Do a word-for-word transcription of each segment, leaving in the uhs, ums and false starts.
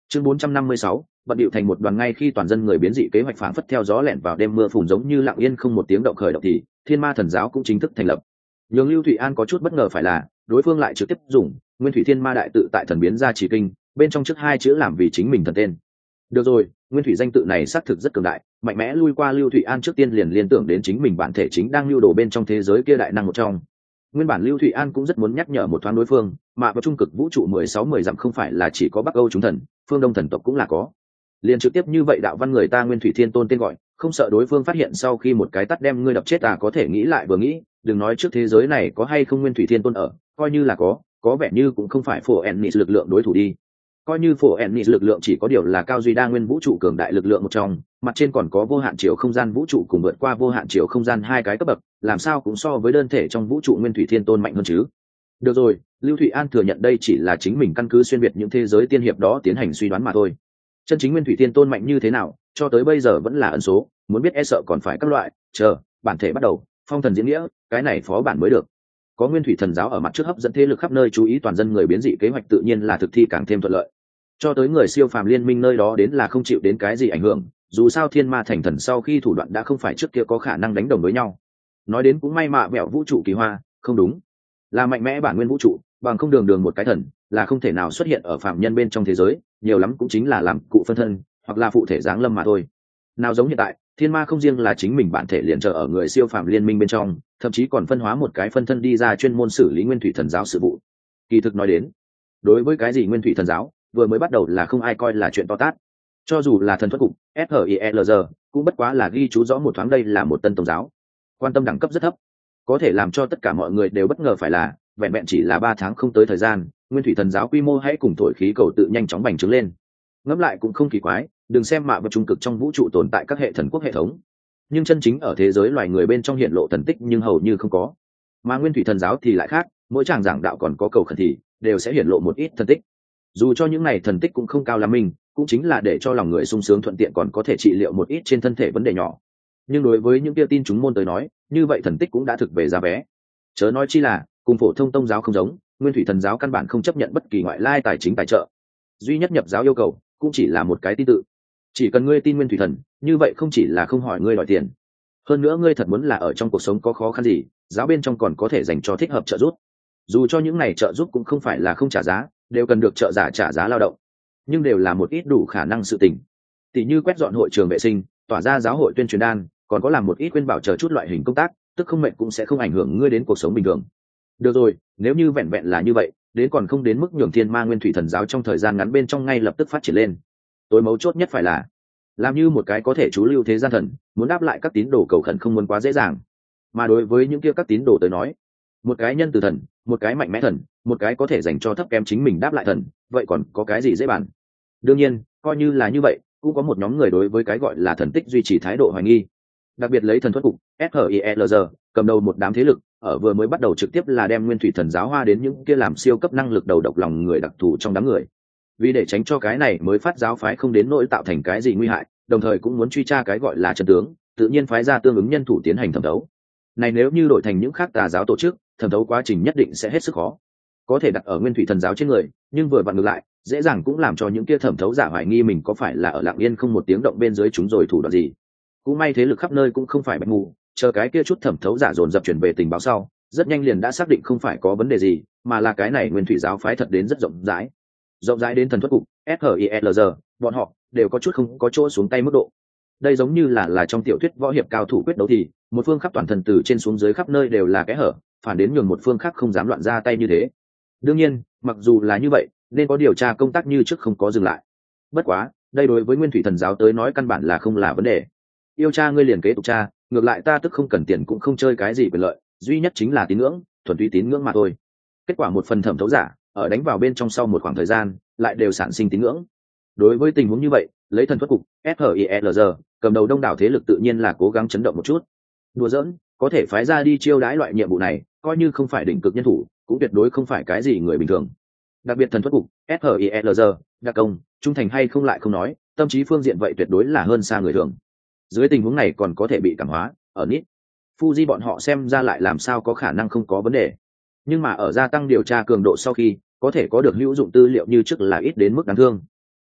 chương bốn trăm năm mươi sáu, bận điệu thành một đoàn. Ngay khi toàn dân người biến dị kế hoạch phảng phất theo gió lẻn vào đêm mưa phùn giống như lặng yên không một tiếng động khởi động thì thiên ma thần giáo cũng chính thức thành lập. Nhường Lưu Thụy An có chút bất ngờ phải là đối phương lại trực tiếp dùng Nguyên Thủy Thiên Ma Đại Tự tại thần biến ra chỉ kinh, bên trong trước hai chữ làm vì chính mình thần tên. Được rồi, Nguyên Thủy danh tự này xác thực rất cường đại, mạnh mẽ lui qua Lưu Thụy An trước tiên liền liên tưởng đến chính mình bản thể chính đang lưu đồ bên trong thế giới kia đại năng một trong. Nguyên bản Lưu Thụy An cũng rất muốn nhắc nhở một thoáng đối phương, mà vào trung cực vũ trụ mười sáu mười dặm không phải là chỉ có Bắc Âu chúng thần, phương Đông thần tộc cũng là có. Liền trực tiếp như vậy đạo văn người ta Nguyên Thủy Thiên Tôn tên gọi, không sợ đối phương phát hiện sau khi một cái tắt đem ngươi đập chết à. Có thể nghĩ lại vừa nghĩ, đừng nói trước thế giới này có hay không Nguyên Thủy Thiên Tôn ở, coi như là có, có vẻ như cũng không phải phổ Ennis lực lượng đối thủ đi. Coi như phổ Ennis lực lượng chỉ có điều là cao duy đa nguyên vũ trụ cường đại lực lượng một trong, mặt trên còn có vô hạn chiều không gian vũ trụ cùng vượt qua vô hạn chiều không gian hai cái cấp bậc, làm sao cũng so với đơn thể trong vũ trụ Nguyên Thủy Thiên Tôn mạnh hơn chứ. Được rồi, Lưu Thụy An thừa nhận đây chỉ là chính mình căn cứ xuyên việt những thế giới tiên hiệp đó tiến hành suy đoán mà thôi. Chân chính Nguyên Thủy Thiên Tôn mạnh như thế nào, cho tới bây giờ vẫn là ẩn số, muốn biết e sợ còn phải các loại, chờ, bản thể bắt đầu, phong thần diễn nghĩa, cái này phó bản mới được. Có Nguyên Thủy thần giáo ở mặt trước hấp dẫn thế lực khắp nơi chú ý toàn dân người biến dị kế hoạch tự nhiên là thực thi càng thêm thuận lợi. Cho tới người siêu phàm liên minh nơi đó đến là không chịu đến cái gì ảnh hưởng, dù sao thiên ma thành thần sau khi thủ đoạn đã không phải trước kia có khả năng đánh đồng với nhau. Nói đến cũng may mạ bẹo vũ trụ kỳ hoa, không đúng, là mạnh mẽ bản nguyên vũ trụ, bằng không đường đường một cái thần là không thể nào xuất hiện ở phạm nhân bên trong thế giới, nhiều lắm cũng chính là làm cụ phân thân hoặc là phụ thể giáng lâm mà thôi. Nào giống hiện tại, thiên ma không riêng là chính mình bản thể liền chờ ở người siêu phàm liên minh bên trong, thậm chí còn phân hóa một cái phân thân đi ra chuyên môn xử lý Nguyên Thủy thần giáo sự vụ. Kỳ thực nói đến, đối với cái gì Nguyên Thủy thần giáo, vừa mới bắt đầu là không ai coi là chuyện to tát. Cho dù là thần thuật cục ép i lờ giê cũng bất quá là ghi chú rõ một thoáng đây là một tân tôn giáo, quan tâm đẳng cấp rất thấp. Có thể làm cho tất cả mọi người đều bất ngờ phải là vẹn vẹn chỉ là ba tháng không tới thời gian, Nguyên Thủy thần giáo quy mô hãy cùng thổi khí cầu tự nhanh chóng bành trướng lên. Ngẫm lại cũng không kỳ quái, đừng xem mạ vật trung cực trong vũ trụ tồn tại các hệ thần quốc hệ thống, nhưng chân chính ở thế giới loài người bên trong hiện lộ thần tích nhưng hầu như không có. Mà Nguyên Thủy thần giáo thì lại khác, mỗi tràng giảng đạo còn có cầu khẩn thì đều sẽ hiện lộ một ít thần tích. Dù cho những này thần tích cũng không cao lắm mình, cũng chính là để cho lòng người sung sướng thuận tiện còn có thể trị liệu một ít trên thân thể vấn đề nhỏ. Nhưng đối với những kia tin chúng môn tới nói, như vậy thần tích cũng đã thực về giá vé. Chớ nói chi là cùng phổ thông tông giáo không giống, Nguyên Thủy thần giáo căn bản không chấp nhận bất kỳ ngoại lai tài chính tài trợ. Duy nhất nhập giáo yêu cầu cũng chỉ là một cái tin tự. Chỉ cần ngươi tin Nguyên Thủy thần, như vậy không chỉ là không hỏi ngươi đòi tiền, hơn nữa ngươi thật muốn là ở trong cuộc sống có khó khăn gì, giáo bên trong còn có thể dành cho thích hợp trợ giúp. Dù cho những này trợ giúp cũng không phải là không trả giá, đều cần được trợ giả trả giá lao động, nhưng đều là một ít đủ khả năng sự tình, tỷ như quét dọn hội trường vệ sinh, tỏa ra giáo hội tuyên truyền đan, còn có làm một ít quên bảo chờ chút loại hình công tác, tức không mệt cũng sẽ không ảnh hưởng ngươi đến cuộc sống bình thường. Được rồi, nếu như vẹn vẹn là như vậy, đến còn không đến mức nhường thiên ma Nguyên Thủy thần giáo trong thời gian ngắn bên trong ngay lập tức phát triển lên. Tối mấu chốt nhất phải là làm như một cái có thể trú lưu thế gian thần, muốn đáp lại các tín đồ cầu khẩn không muốn quá dễ dàng. Mà đối với những kia các tín đồ tới nói, một cái nhân từ thần, một cái mạnh mẽ thần, một cái có thể dành cho thấp kém chính mình đáp lại thần, vậy còn có cái gì dễ bàn. Đương nhiên, coi như là như vậy, cũng có một nhóm người đối với cái gọi là thần tích duy trì thái độ hoài nghi. Đặc biệt lấy thần thuật cục ép i lờ giê cầm đầu một đám thế lực, ở vừa mới bắt đầu trực tiếp là đem Nguyên Thủy thần giáo hoa đến những kia làm siêu cấp năng lực đầu độc lòng người đặc thù trong đám người. Vì để tránh cho cái này mới phát giáo phái không đến nỗi tạo thành cái gì nguy hại, đồng thời cũng muốn truy tra cái gọi là chân tướng, tự nhiên phái ra tương ứng nhân thủ tiến hành thẩm thấu. Này nếu như đổi thành những khác tà giáo tổ chức, thẩm thấu quá trình nhất định sẽ hết sức khó. Có thể đặt ở Nguyên Thủy thần giáo trên người, nhưng vừa vặn ngược lại, dễ dàng cũng làm cho những kia thẩm thấu giả hoài nghi mình có phải là ở lặng yên không một tiếng động bên dưới chúng rồi thủ đoạn gì. Cũng may thế lực khắp nơi cũng không phải bạch ngu, chờ cái kia chút thẩm thấu giả dồn dập chuyển về tình báo sau, rất nhanh liền đã xác định không phải có vấn đề gì, mà là cái này Nguyên Thủy giáo phái thật đến rất rộng rãi. Rộng rãi đến thần thuật cục ép i lờ giê, bọn họ đều có chút không có chỗ xuống tay mức độ. Đây giống như là là trong tiểu thuyết võ hiệp cao thủ quyết đấu thì một phương khắp toàn thân từ trên xuống dưới khắp nơi đều là kẽ hở, phản đến nhường một phương khác không dám loạn ra tay như thế. Đương nhiên, mặc dù là như vậy, nên có điều tra công tác như trước không có dừng lại. Bất quá, đây đối với Nguyên Thủy thần giáo tới nói căn bản là không là vấn đề. Yêu cha ngươi liền kế tục cha, ngược lại ta tức không cần tiền cũng không chơi cái gì quyền lợi, duy nhất chính là tín ngưỡng, thuần túy tín ngưỡng mà thôi. Kết quả một phần thẩm thấu giả, ở đánh vào bên trong sau một khoảng thời gian, lại đều sản sinh tín ngưỡng. Đối với tình huống như vậy, lấy thần thuật cục ép i lờ giê cầm đầu đông đảo thế lực tự nhiên là cố gắng chấn động một chút. Đùa giỡn, có thể phái ra đi chiêu đãi loại nhiệm vụ này, coi như không phải đỉnh cực nhân thủ, cũng tuyệt đối không phải cái gì người bình thường. Đặc biệt thần thuật cục ép i lờ giê đặc công trung thành hay không lại không nói, tâm trí phương diện vậy tuyệt đối là hơn xa người thường. Dưới tình huống này còn có thể bị cảm hóa, ở nít Fuji bọn họ xem ra lại làm sao có khả năng không có vấn đề. Nhưng mà ở gia tăng điều tra cường độ sau khi, có thể có được hữu dụng tư liệu như trước là ít đến mức đáng thương.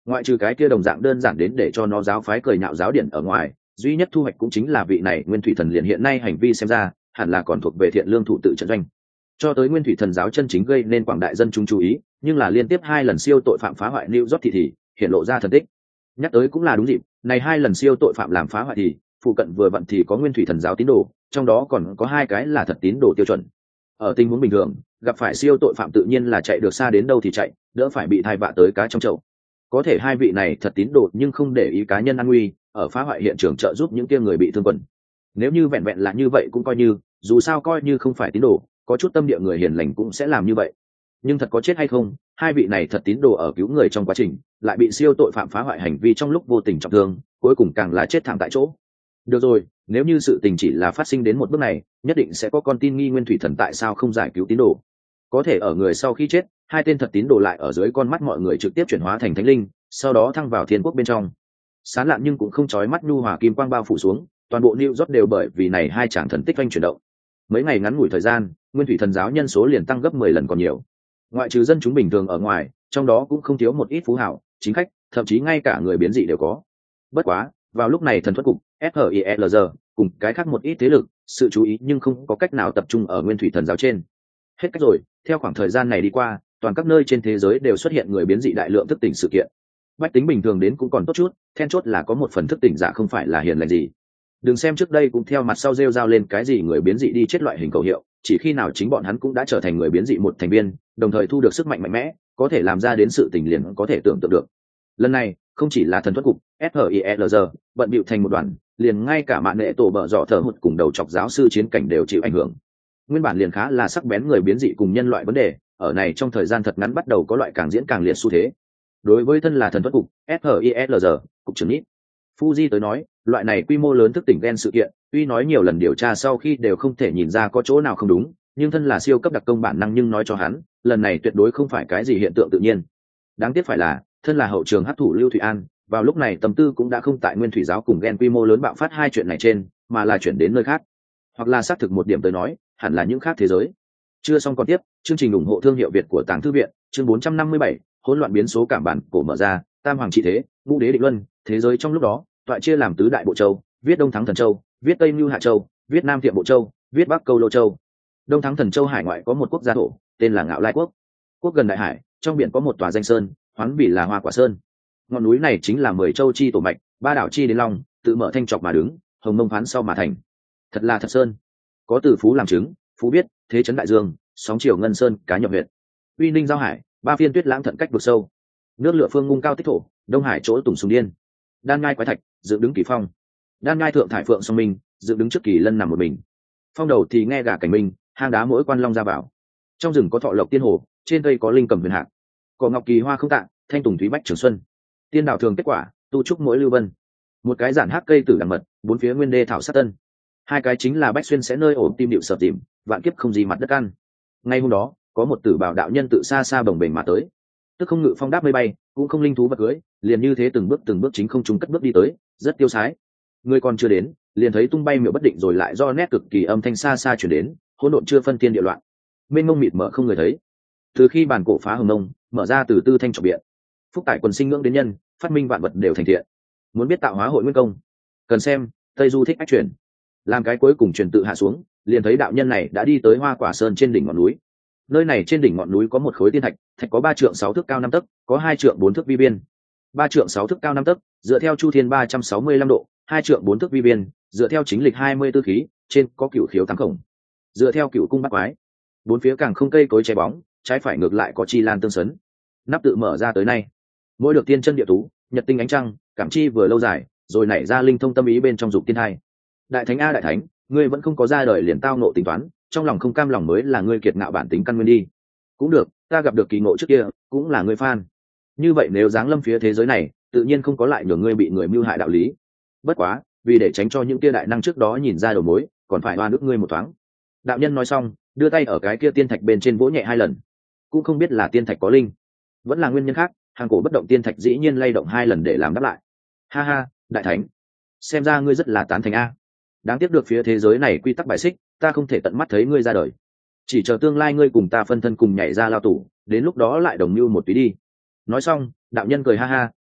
ngoại trừ cái kia đồng dạng đơn giản đến để cho nó giáo phái cười nhạo giáo điện ở ngoài, duy nhất thu hoạch cũng chính là vị này nguyên thủy thần liền hiện nay hành vi xem ra hẳn là còn thuộc về thiện lương thủ tự trận doanh. Cho tới nguyên thủy thần giáo chân chính gây nên quảng đại dân chúng chú ý, nhưng là liên tiếp hai lần siêu tội phạm phá hoại New York thì thì hiện lộ ra thần tích. Nhắc tới cũng là đúng dịp, này hai lần siêu tội phạm làm phá hoại thì phụ cận vừa vặn thì có nguyên thủy thần giáo tín đồ, trong đó còn có hai cái là thật tín đồ tiêu chuẩn. Ở tình huống bình thường, gặp phải siêu tội phạm tự nhiên là chạy được xa đến đâu thì chạy, đỡ phải bị thai vạ tới cá trong chậu. Có thể hai vị này thật tín đồ nhưng không để ý cá nhân an nguy, ở phá hoại hiện trường trợ giúp những kia người bị thương quần. Nếu như vẹn vẹn là như vậy cũng coi như, dù sao coi như không phải tín đồ, có chút tâm địa người hiền lành cũng sẽ làm như vậy. Nhưng thật có chết hay không, hai vị này thật tín đồ ở cứu người trong quá trình lại bị siêu tội phạm phá hoại hành vi trong lúc vô tình trọng thương, cuối cùng càng là chết thảm tại chỗ. Được rồi, nếu như sự tình chỉ là phát sinh đến một bước này, nhất định sẽ có con tin nghi nguyên thủy thần tại sao không giải cứu tín đồ. Có thể ở người sau khi chết, hai tên thật tín đồ lại ở dưới con mắt mọi người trực tiếp chuyển hóa thành thánh linh, sau đó thăng vào thiên quốc bên trong. Sáng lạn nhưng cũng không chói mắt nhu hòa kim quang bao phủ xuống, toàn bộ New York đều bởi vì này hai chàng thần tích oanh chuyển động. Mấy ngày ngắn ngủi thời gian, nguyên thủy thần giáo nhân số liền tăng gấp mười lần còn nhiều. Ngoại trừ dân chúng bình thường ở ngoài, trong đó cũng không thiếu một ít phú hào, chính khách, thậm chí ngay cả người biến dị đều có. Bất quá, vào lúc này thần thuật cục ép i e lờ giê cùng cái khác một ít thế lực, sự chú ý nhưng không có cách nào tập trung ở nguyên thủy thần giáo trên. Hết cách rồi, theo khoảng thời gian này đi qua, toàn các nơi trên thế giới đều xuất hiện người biến dị đại lượng thức tỉnh sự kiện. Bách tính bình thường đến cũng còn tốt chút, then chốt là có một phần thức tỉnh giả không phải là hiền lành gì. Đừng xem trước đây cũng theo mặt sau rêu rao lên cái gì người biến dị đi chết loại hình khẩu hiệu, chỉ khi nào chính bọn hắn cũng đã trở thành người biến dị một thành viên, đồng thời thu được sức mạnh mạnh mẽ, có thể làm ra đến sự tình liền có thể tưởng tượng được. Lần này không chỉ là thần thuật cục ép i e lờ giê bận bịu thành một đoàn, liền ngay cả mạng nệ tổ bợ dọ thở hụt cùng đầu chọc giáo sư chiến cảnh đều chịu ảnh hưởng. Nguyên bản liền khá là sắc bén người biến dị cùng nhân loại vấn đề, ở này trong thời gian thật ngắn bắt đầu có loại càng diễn càng liệt xu thế. Đối với thân là thần thuật cục ép i e lờ giê cục trưởng ít Fuji tới nói, loại này quy mô lớn thức tỉnh gen sự kiện, tuy nói nhiều lần điều tra sau khi đều không thể nhìn ra có chỗ nào không đúng, nhưng thân là siêu cấp đặc công bản năng nhưng nói cho hắn, lần này tuyệt đối không phải cái gì hiện tượng tự nhiên. Đáng tiếc phải là, thân là hậu trường hấp thủ Lưu Thụy An, vào lúc này tâm tư cũng đã không tại nguyên thủy giáo cùng gen quy mô lớn bạo phát hai chuyện này trên, mà là chuyển đến nơi khác. Hoặc là xác thực một điểm tới nói, hẳn là những khác thế giới. Chưa xong còn tiếp, chương trình ủng hộ thương hiệu Việt của Tàng Thư viện, chương bốn trăm năm mươi bảy, hỗn loạn biến số cảm bản cổ mở ra, tam hoàng trị thế, ngũ đế định luân, thế giới trong lúc đó, toại chia làm tứ đại bộ châu, viết Đông Thắng Thần Châu, viết Tây Nưu Hạ Châu, viết Nam Thiệm Bộ Châu, viết Bắc Câu Lô Châu. Đông Thắng Thần Châu hải ngoại có một quốc gia thổ, tên là Ngạo Lai Quốc. Quốc gần đại hải, trong biển có một tòa danh sơn, hoán vì là Hoa Quả Sơn. Ngọn núi này chính là mười châu chi tổ mạch, ba đảo chi đến long, tự mở thanh trọc mà đứng, hồng mông phán sau mà thành. Thật là thật sơn. Có từ phú làm chứng, phú biết, thế chấn đại dương, sóng chiều ngân sơn, cá nhập huyện. Uy Ninh giao hải, ba phiên tuyết lãng thận cách vực sâu. Nước lửa phương ngung cao tích thổ, đông hải chỗ tùng sùng điên. Đan ngai quái thạch, dựng đứng kỳ phong. Đan ngai thượng thải phượng song minh, dựng đứng trước kỳ lân nằm một mình. Phong đầu thì nghe gà cảnh minh, hang đá mỗi quan long ra vào. Trong rừng có thọ lộc tiên hồ, trên cây có linh cầm huyền hạc. Cỏ ngọc kỳ hoa không tạ, thanh tùng thúy bách trường xuân. Tiên đảo thường kết quả, tu trúc mỗi lưu vân. Một cái giản hát cây tử đằng mật, bốn phía nguyên đê thảo sát tân. Hai cái chính là bách xuyên sẽ nơi ổn tim điệu sập tìm, vạn kiếp không gì mặt đất ăn. Ngay hôm đó, có một tử bảo đạo nhân tự xa xa bồng bềnh mà tới, tức không ngự phong đáp mây bay, cũng không linh thú vật cưới, liền như thế từng bước từng bước chính không trung cất bước đi tới, rất tiêu sái. Người còn chưa đến, liền thấy tung bay miệu bất định rồi lại do nét cực kỳ âm thanh xa xa chuyển đến, hỗn độn chưa phân tiên địa loạn, mênh mông mịt mở không người thấy. Từ khi bản cổ phá hồng nông, mở ra từ tư thanh trọc biện, phúc tại quần sinh ngưỡng đến nhân, phát minh vạn vật đều thành thiện. Muốn biết tạo hóa hội nguyên công, cần xem Tây Du thích ách truyền. Làm cái cuối cùng truyền tự hạ xuống, liền thấy đạo nhân này đã đi tới Hoa Quả Sơn trên đỉnh ngọn núi. Nơi này trên đỉnh ngọn núi có một khối tiên thạch, thạch có ba trượng sáu thước cao năm tấc, có hai trượng bốn thước vi biên. Ba trượng sáu thước cao năm tấc, dựa theo chu thiên ba trăm sáu mươi lăm độ, hai trượng bốn thước vi biên, dựa theo chính lịch hai mươi tư khí, trên có cửu khiếu tám khổng. Dựa theo cửu cung bát quái, bốn phía càng không cây cối che bóng, trái phải ngược lại có chi lan tương sấn. Nắp tự mở ra tới nay, mỗi được tiên chân địa tú, nhật tinh ánh trăng, cảm chi vừa lâu dài, rồi nảy ra linh thông tâm ý bên trong dục tiên hai. Đại thánh a đại thánh, ngươi vẫn không có ra đời liền tao nộ tính toán, trong lòng không cam lòng mới là ngươi kiệt ngạo bản tính căn nguyên đi. Cũng được, ta gặp được kỳ ngộ trước kia, cũng là ngươi fan. Như vậy nếu giáng lâm phía thế giới này, tự nhiên không có lại nhường ngươi bị người mưu hại đạo lý. Bất quá, vì để tránh cho những kia đại năng trước đó nhìn ra đầu mối, còn phải oan ức ngươi một thoáng. Đạo nhân nói xong, đưa tay ở cái kia tiên thạch bên trên vỗ nhẹ hai lần. Cũng không biết là tiên thạch có linh, vẫn là nguyên nhân khác, hàng cổ bất động tiên thạch dĩ nhiên lay động hai lần để làm đáp lại. Ha ha, đại thánh, xem ra ngươi rất là tán thành a. Đáng tiếc được phía thế giới này quy tắc bài xích, ta không thể tận mắt thấy ngươi ra đời. Chỉ chờ tương lai ngươi cùng ta phân thân cùng nhảy ra lao tù, đến lúc đó lại đồng mưu một tí đi. Nói xong, đạo nhân cười ha ha,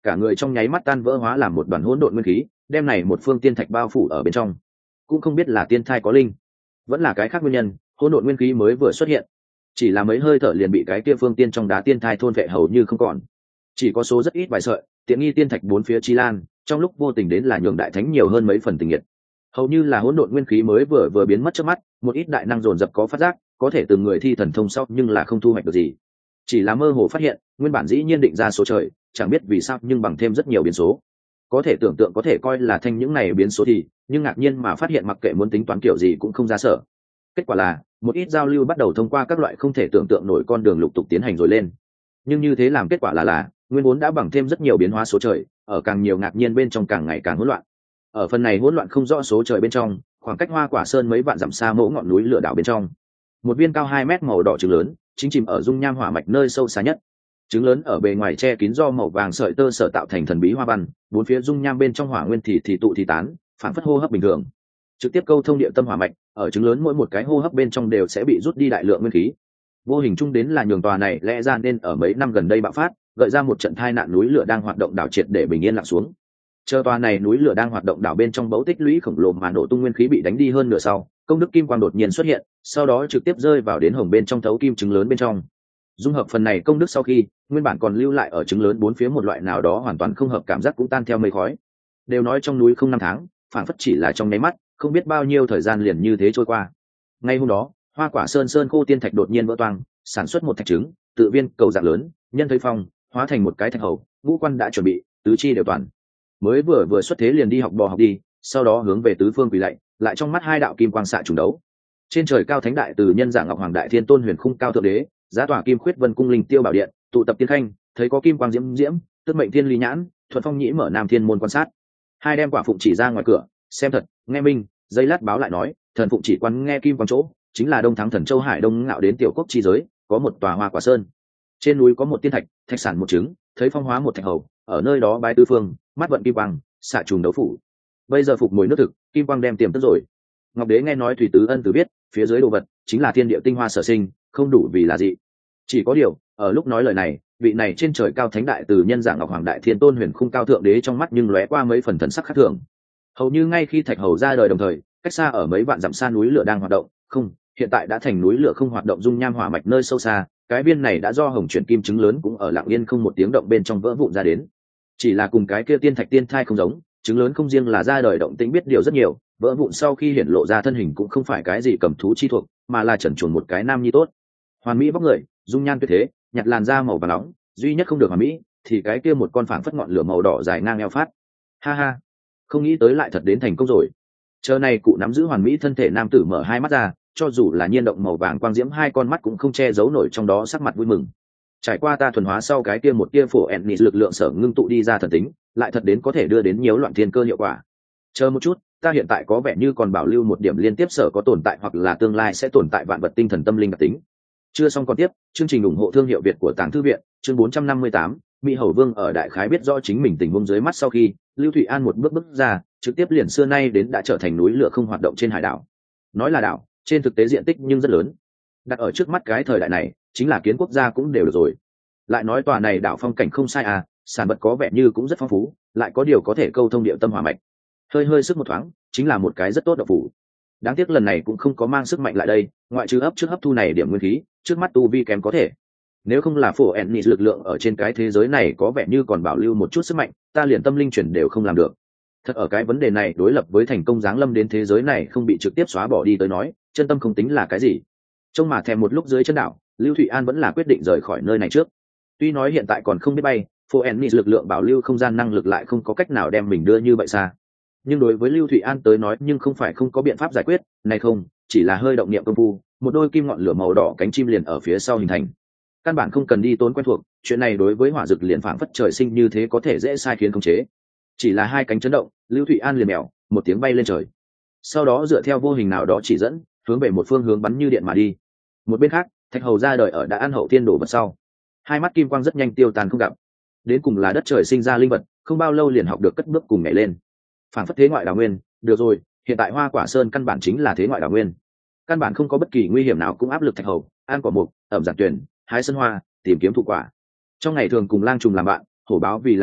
cả người trong nháy mắt tan vỡ hóa làm một đoàn hỗn độn nguyên khí, đem này một phương tiên thạch bao phủ ở bên trong. Cũng không biết là tiên thai có linh, vẫn là cái khác nguyên nhân, hỗn độn nguyên khí mới vừa xuất hiện, chỉ là mấy hơi thở liền bị cái kia phương tiên trong đá tiên thai thôn vệ hầu như không còn. Chỉ có số rất ít vài sợi, tiện nghi tiên thạch bốn phía chi lan, trong lúc vô tình đến là nhường đại thánh nhiều hơn mấy phần tình nhiệt. Hầu như là hỗn độn nguyên khí mới vừa vừa biến mất trước mắt, một ít đại năng dồn dập có phát giác, có thể từng người thi thần thông sau nhưng là không thu hoạch được gì. Chỉ là mơ hồ phát hiện, nguyên bản dĩ nhiên định ra số trời, chẳng biết vì sao nhưng bằng thêm rất nhiều biến số. Có thể tưởng tượng có thể coi là thanh những này biến số thì, nhưng ngạc nhiên mà phát hiện mặc kệ muốn tính toán kiểu gì cũng không ra sở. Kết quả là, một ít giao lưu bắt đầu thông qua các loại không thể tưởng tượng nổi con đường lục tục tiến hành rồi lên. Nhưng như thế làm kết quả là là, nguyên vốn đã bằng thêm rất nhiều biến hóa số trời, ở càng nhiều ngạc nhiên bên trong càng ngày càng hỗn loạn. Ở phần này hỗn loạn không rõ số trời bên trong, khoảng cách Hoa Quả Sơn mấy vạn dặm xa mỗ ngọn núi lửa đảo bên trong, một viên cao hai mét màu đỏ trứng lớn chính chìm ở dung nham hỏa mạch nơi sâu xa nhất. Trứng lớn ở bề ngoài che kín do màu vàng sợi tơ sở tạo thành thần bí hoa văn, bốn phía dung nham bên trong hỏa nguyên thì thì tụ thì tán, phản phất hô hấp bình thường, trực tiếp câu thông địa tâm hỏa mạch. Ở trứng lớn mỗi một cái hô hấp bên trong đều sẽ bị rút đi đại lượng nguyên khí, vô hình chung đến là nhường tòa này lẽ ra nên ở mấy năm gần đây bạo phát, gợi ra một trận tai nạn núi lửa đang hoạt động đảo triệt để bình yên lặng xuống. Chờ tòa này núi lửa đang hoạt động đảo bên trong bẫu tích lũy khổng lồ mà nổ tung nguyên khí bị đánh đi hơn nửa sau, công đức kim quang đột nhiên xuất hiện, sau đó trực tiếp rơi vào đến hồng bên trong thấu kim trứng lớn bên trong. Dung hợp phần này công đức sau khi, nguyên bản còn lưu lại ở trứng lớn bốn phía một loại nào đó hoàn toàn không hợp cảm giác cũng tan theo mây khói. Đều nói trong núi không năm tháng, phản phất chỉ là trong nháy mắt, không biết bao nhiêu thời gian liền như thế trôi qua. Ngay hôm đó, Hoa Quả Sơn sơn khô tiên thạch đột nhiên vỡ toang, sản xuất một thạch trứng, tự viên cầu dạng lớn, nhân thấy phong, hóa thành một cái thạch hầu, ngũ quan đã chuẩn bị, tứ chi đều toàn. Mới vừa vừa xuất thế liền đi học bò học đi, sau đó hướng về tứ phương quỳ lạy, lại trong mắt hai đạo kim quang xạ trùng đấu. Trên trời cao thánh đại từ nhân dạng ngọc hoàng đại thiên tôn huyền khung cao thượng đế, giá tòa kim khuyết vân cung linh tiêu bảo điện, tụ tập tiên khanh, thấy có kim quang diễm diễm, tức mệnh thiên ly nhãn, thuận phong nhĩ mở nam thiên môn quan sát. Hai đem quả phụng chỉ ra ngoài cửa, xem thật, nghe minh, giây lát báo lại nói, thần phụng chỉ quan nghe kim quang chỗ, chính là đông thắng thần châu hải đông ngạo đến tiểu quốc chi giới, có một tòa Hoa Quả Sơn. Trên núi có một tiên thạch, thạch sản một trứng, thấy phong hóa một thạch hầu, ở nơi đó bái tư phương, mắt vận kim quang, xạ trùng đấu phủ. Bây giờ phục mùi nước thực, kim quang đem tiềm tức rồi. Ngọc đế nghe nói thủy tứ ân từ biết, phía dưới đồ vật chính là thiên địa tinh hoa sở sinh, không đủ vì là gì. Chỉ có điều, ở lúc nói lời này, vị này trên trời cao thánh đại từ nhân dạng ngọc hoàng đại thiên tôn huyền khung cao thượng đế trong mắt nhưng lóe qua mấy phần thần sắc khác thường. Hầu như ngay khi thạch hầu ra đời đồng thời, cách xa ở mấy vạn dặm xa núi lửa đang hoạt động, không, hiện tại đã thành núi lửa không hoạt động dung nham hỏa mạch nơi sâu xa, cái viên này đã do hồng chuyển kim trứng lớn cũng ở lặng yên không một tiếng động bên trong vỡ vụn ra đến. Chỉ là cùng cái kia tiên thạch tiên thai không giống, trứng lớn không riêng là ra đời động tĩnh biết điều rất nhiều, vỡ vụn sau khi hiển lộ ra thân hình cũng không phải cái gì cầm thú chi thuộc, mà là trần truồng một cái nam nhi tốt, hoàn mỹ vóc người, dung nhan tuyệt thế, nhặt làn da màu vàng nóng, duy nhất không được hoàn mỹ thì cái kia một con phảng phất ngọn lửa màu đỏ dài ngang eo phát. Ha ha, không nghĩ tới lại thật đến thành công rồi. Chờ này cụ nắm giữ hoàn mỹ thân thể nam tử mở hai mắt ra, cho dù là nhiên động màu vàng quang diễm hai con mắt cũng không che giấu nổi trong đó sắc mặt vui mừng. Trải qua ta thuần hóa sau cái kia một tia phổ ennis lực lượng sở ngưng tụ đi ra thần tính, lại thật đến có thể đưa đến nhiễu loạn thiên cơ hiệu quả. Chờ một chút, ta hiện tại có vẻ như còn bảo lưu một điểm liên tiếp sở có tồn tại hoặc là tương lai sẽ tồn tại vạn vật tinh thần tâm linh đặc tính. Chưa xong còn tiếp, chương trình ủng hộ thương hiệu Việt của Tàng Thư viện, chương bốn trăm năm mươi tám, Mỹ Hầu Vương ở đại khái biết rõ chính mình tình huống dưới mắt sau khi, Lưu Thụy An một bước bước ra, trực tiếp liền xưa nay đến đã trở thành núi lửa không hoạt động trên hải đảo. Nói là đảo, trên thực tế diện tích nhưng rất lớn. Đặt ở trước mắt cái thời đại này, chính là kiến quốc gia cũng đều được rồi. Lại nói tòa này đảo phong cảnh không sai à, sản vật có vẻ như cũng rất phong phú, lại có điều có thể câu thông địa tâm hỏa mạch. Hơi hơi sức một thoáng, chính là một cái rất tốt độc phủ. Đáng tiếc lần này cũng không có mang sức mạnh lại đây, ngoại trừ ấp trước hấp thu này điểm nguyên khí, trước mắt tu vi kém có thể. Nếu không là phổ ennis lực lượng ở trên cái thế giới này có vẻ như còn bảo lưu một chút sức mạnh, ta liền tâm linh chuyển đều không làm được. Thật ở cái vấn đề này đối lập với thành công giáng lâm đến thế giới này không bị trực tiếp xóa bỏ đi tới nói, chân tâm không tính là cái gì. Trông mà thèm một lúc dưới chân đảo, Lưu Thụy An vẫn là quyết định rời khỏi nơi này trước. Tuy nói hiện tại còn không biết bay, phổ ennis lực lượng bảo lưu không gian năng lực lại không có cách nào đem mình đưa như vậy xa. Nhưng đối với Lưu Thụy An tới nói nhưng không phải không có biện pháp giải quyết, này không, chỉ là hơi động niệm công phu, một đôi kim ngọn lửa màu đỏ cánh chim liền ở phía sau hình thành. Căn bản không cần đi tốn quen thuộc, chuyện này đối với hỏa dực liền phảng phất trời sinh như thế có thể dễ sai khiến khống chế. Chỉ là hai cánh chấn động, Lưu Thụy An liền mèo, một tiếng bay lên trời. Sau đó dựa theo vô hình nào đó chỉ dẫn, hướng về một phương hướng bắn như điện mà đi. Một bên khác, Thạch Hầu ra đời ở đã ăn hậu thiên đổ vật sau, hai mắt kim quang rất nhanh tiêu tàn không gặp. Đến cùng là đất trời sinh ra linh vật, không bao lâu liền học được cất bước cùng nhảy lên. Phảng phất thế ngoại đào nguyên, được rồi, hiện tại Hoa Quả Sơn căn bản chính là thế ngoại đào nguyên. Căn bản không có bất kỳ nguy hiểm nào cũng áp lực Thạch Hầu, ăn quả mục, ẩm giản tuyển, hái sân hoa, tìm kiếm thụ quả. Trong ngày thường cùng lang trùng làm bạn, hổ báo vì là quần,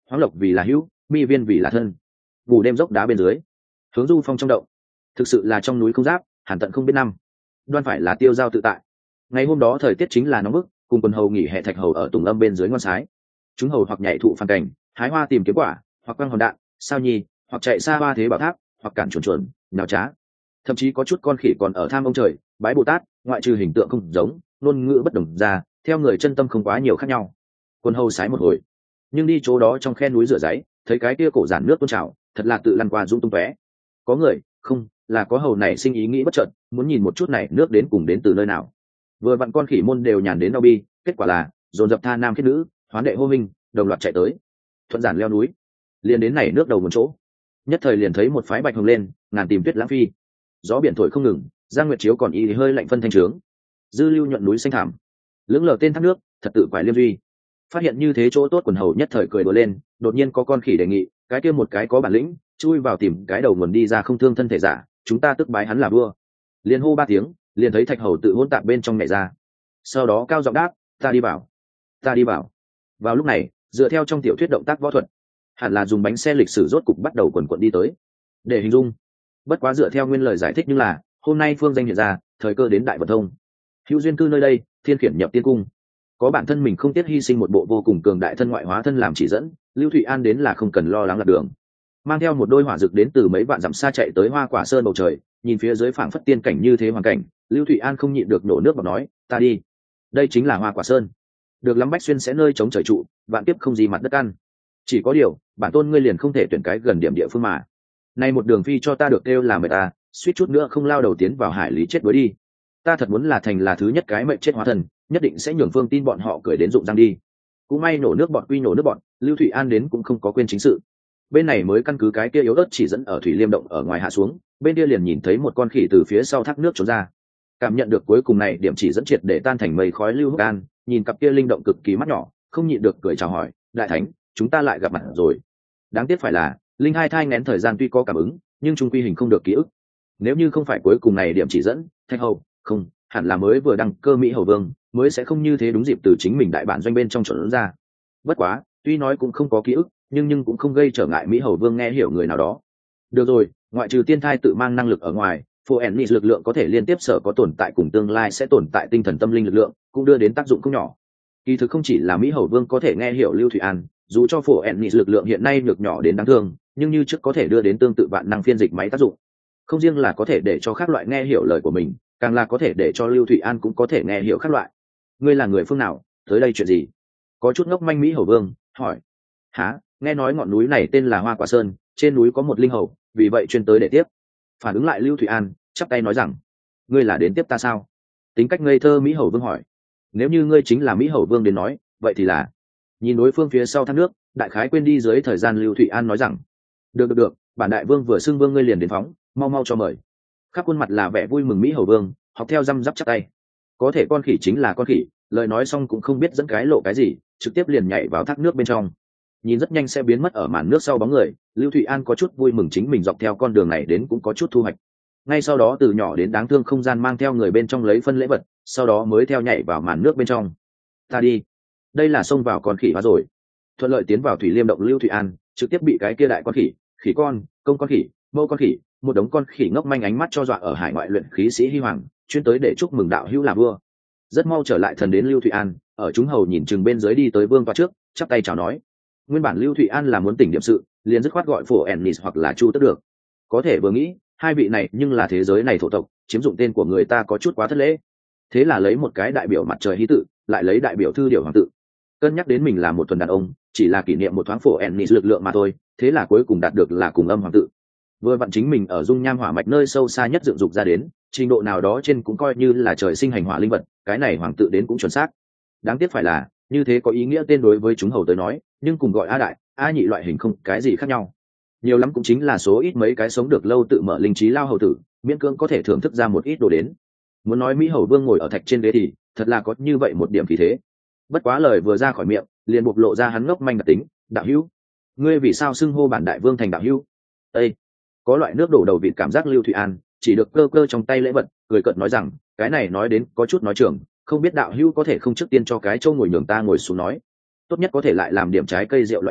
hoáng lộc vì là hữu, mi viên vì là thân. Bù đêm dốc đá bên dưới, hướng du phong trong động, thực sự là trong núi không giáp, hàn tận không biết năm. Đoan phải là tiêu giao tự tại. Ngày hôm đó thời tiết chính là nóng bức, cùng quần hầu nghỉ hè thạch hầu ở tùng âm bên dưới ngon sái. Chúng hầu hoặc nhảy thụ phàn cảnh, hái hoa tìm kiếm quả, hoặc quăng hòn đạn, sao nhi, hoặc chạy xa ba thế bảo tháp, hoặc cản chuồn chuồn, nào trá. Thậm chí có chút con khỉ còn ở tham ông trời, bái Bồ Tát, ngoại trừ hình tượng không giống, ngôn ngữ bất đồng ra, theo người chân tâm không quá nhiều khác nhau. Quân hầu sái một hồi, nhưng đi chỗ đó trong khe núi rửa giấy, thấy cái kia cổ giản nước tôn trào, thật là tự lăn qua dũng tung tóe. Có người, không, là có hầu này sinh ý nghĩ bất chợt, muốn nhìn một chút này nước đến cùng đến từ nơi nào. Vừa vặn con khỉ môn đều nhàn đến đau bi, kết quả là dồn dập tha nam kết nữ, hoán đệ hô minh, đồng loạt chạy tới. Thuận giản leo núi, liền đến này nước đầu một chỗ, nhất thời liền thấy một phái bạch hồng lên, ngàn tìm tuyết lãng phi. Gió biển thổi không ngừng, giang nguyệt chiếu còn y hơi lạnh phân thanh trướng. Dư lưu nhuận núi xanh thảm, lưỡng lờ tên thác nước, thật tự quải liêm duy. Phát hiện như thế chỗ tốt quần hầu nhất thời cười đùa lên, đột nhiên có con khỉ đề nghị, cái kia một cái có bản lĩnh, chui vào tìm cái đầu nguồn đi ra không thương thân thể giả, chúng ta tức bái hắn là vua. Liền hô ba tiếng, liền thấy thạch hầu tự hôn tạp bên trong nhảy ra. Sau đó cao giọng đáp, ta đi vào, ta đi vào. Vào lúc này, dựa theo trong tiểu thuyết động tác võ thuật, hẳn là dùng bánh xe lịch sử rốt cục bắt đầu quần quận đi tới. Để hình dung, bất quá dựa theo nguyên lời giải thích, nhưng là hôm nay phương danh hiện ra, thời cơ đến đại vận thông, hữu duyên cư nơi đây, thiên khiển nhập tiên cung. Có bản thân mình không tiếc hy sinh một bộ vô cùng cường đại thân ngoại hóa thân làm chỉ dẫn, Lưu Thụy An đến là không cần lo lắng lạc đường. Mang theo một đôi hỏa dược đến từ mấy vạn dặm xa chạy tới Hoa Quả Sơn bầu trời, nhìn phía dưới phảng phất tiên cảnh như thế hoàn cảnh, Lưu Thụy An không nhịn được nổ nước bọt nói, ta đi. Đây chính là Hoa Quả Sơn. Được lắm Bách Xuyên sẽ nơi chống trời trụ, vạn tiếp không gì mặt đất ăn. Chỉ có điều, bản tôn ngươi liền không thể tuyển cái gần điểm địa phương mà. Nay một đường phi cho ta được kêu là mệt ta, suýt chút nữa không lao đầu tiến vào hải lý chết đuối đi. Ta thật muốn là thành là thứ nhất cái mệnh chết hóa thần, nhất định sẽ nhường phương tin bọn họ cười đến rụng răng đi. Cũng may nổ nước bọn quy nổ nước bọn, Lưu Thụy An đến cũng không có quên chính sự. Bên này mới căn cứ cái kia yếu ớt chỉ dẫn ở thủy liêm động ở ngoài hạ xuống, bên kia liền nhìn thấy một con khỉ từ phía sau thác nước trốn ra. Cảm nhận được cuối cùng này điểm chỉ dẫn triệt để tan thành mây khói. Lưu Húc An nhìn cặp kia linh động cực kỳ mắt nhỏ, không nhịn được cười chào hỏi, đại thánh, chúng ta lại gặp mặt rồi. Đáng tiếc phải là linh hai thai ngén thời gian tuy có cảm ứng, nhưng trung quy hình không được ký ức. Nếu như không phải cuối cùng này điểm chỉ dẫn, Thạch Hầu không hẳn là mới vừa đăng cơ Mỹ Hầu Vương, mới sẽ không như thế đúng dịp từ chính mình đại bản doanh bên trong chuẩn ra. Bất quá, tuy nói cũng không có ký ức, nhưng nhưng cũng không gây trở ngại Mỹ Hầu Vương nghe hiểu người nào đó. Được rồi, ngoại trừ tiên thai tự mang năng lực ở ngoài, Phổ Ennis lực lượng có thể liên tiếp sở có tồn tại cùng tương lai sẽ tồn tại tinh thần tâm linh lực lượng, cũng đưa đến tác dụng không nhỏ. Kỳ thực không chỉ là Mỹ Hầu Vương có thể nghe hiểu Lưu Thụy An, dù cho Phổ Ennis lực lượng hiện nay nhược nhỏ đến đáng thương, nhưng như trước có thể đưa đến tương tự vạn năng phiên dịch máy tác dụng. Không riêng là có thể để cho các loại nghe hiểu lời của mình, càng là có thể để cho Lưu Thụy An cũng có thể nghe hiểu các loại. Ngươi là người phương nào, tới đây chuyện gì? Có chút ngốc manh Mỹ Hầu Vương hỏi. Hả, nghe nói ngọn núi này tên là Hoa Quả Sơn, trên núi có một linh hầu, vì vậy chuyên tới để tiếp. Phản ứng lại Lưu Thụy An chắp tay nói rằng, ngươi là đến tiếp ta sao? Tính cách ngây thơ Mỹ Hầu Vương hỏi. Nếu như ngươi chính là Mỹ Hầu Vương đến nói, vậy thì là. Nhìn đối phương phía sau thác nước, đại khái quên đi dưới thời gian. Lưu Thụy An nói rằng, được được được, bản đại vương vừa xưng vương ngươi liền đến phóng, mau mau cho mời. Khắp khuôn mặt là vẻ vui mừng Mỹ Hầu Vương học theo răm rắp chắc tay. Có thể con khỉ chính là con khỉ, lời nói xong cũng không biết dẫn cái lộ cái gì, trực tiếp liền nhảy vào thác nước bên trong. Nhìn rất nhanh sẽ biến mất ở màn nước sau bóng người, Lưu Thụy An có chút vui mừng chính mình dọc theo con đường này đến cũng có chút thu hoạch. Ngay sau đó từ nhỏ đến đáng thương không gian mang theo người bên trong lấy phân lễ vật, sau đó mới theo nhảy vào màn nước bên trong. Ta đi, đây là xông vào con khỉ hóa rồi. Thuận lợi tiến vào thủy liêm động Lưu Thụy An trực tiếp bị cái kia đại con khỉ, khỉ con, công con khỉ, mâu con khỉ, một đống con khỉ ngốc manh ánh mắt cho dọa ở hải ngoại luyện khí sĩ Hy Hoàng, chuyên tới để chúc mừng đạo hữu là vua. Rất mau trở lại thần đến Lưu Thụy An, ở chúng hầu nhìn chừng bên dưới đi tới vương toa trước, chắp tay chào nói. Nguyên bản Lưu Thụy An là muốn tỉnh điểm sự, liền dứt khoát gọi Phổ Ennis hoặc là Chu Tất được. Có thể vừa nghĩ, hai vị này nhưng là thế giới này thổ tộc, chiếm dụng tên của người ta có chút quá thất lễ. Thế là lấy một cái đại biểu mặt trời hí tự, lại lấy đại biểu thư điểu hoàng tự. Cân nhắc đến mình là một thuần đàn ông, chỉ là kỷ niệm một thoáng Phổ Ennis lực lượng mà thôi, thế là cuối cùng đạt được là cùng âm hoàng tự. Vừa vặn chính mình ở dung nham hỏa mạch nơi sâu xa nhất dựng dục ra đến, trình độ nào đó trên cũng coi như là trời sinh hành hỏa linh vật, cái này hoàng tự đến cũng chuẩn xác. Đáng tiếc phải là, như thế có ý nghĩa tên đối với chúng hầu tới nói, nhưng cùng gọi a đại, a nhị loại hình không cái gì khác nhau. Nhiều lắm cũng chính là số ít mấy cái sống được lâu tự mở linh trí lao hầu tử, miễn cưỡng có thể thưởng thức ra một ít đồ đến. Muốn nói Mỹ Hầu Vương ngồi ở thạch trên ghế thì, thật là có như vậy một điểm khí thế. Bất quá lời vừa ra khỏi miệng, liền bộc lộ ra hắn ngốc manh đặc tính, đạo hữu. Ngươi vì sao xưng hô bản đại vương thành đạo hữu? Ê! Có loại nước đổ đầu vịt cảm giác Lưu Thụy An, chỉ được cơ cơ trong tay lễ vật, cười cợt nói rằng, cái này nói đến có chút nói trưởng, không biết đạo hữu có thể không trước tiên cho cái châu ngồi nhường ta ngồi xuống nói. Tốt nhất có thể lại làm điểm trái cây rượu loại hình,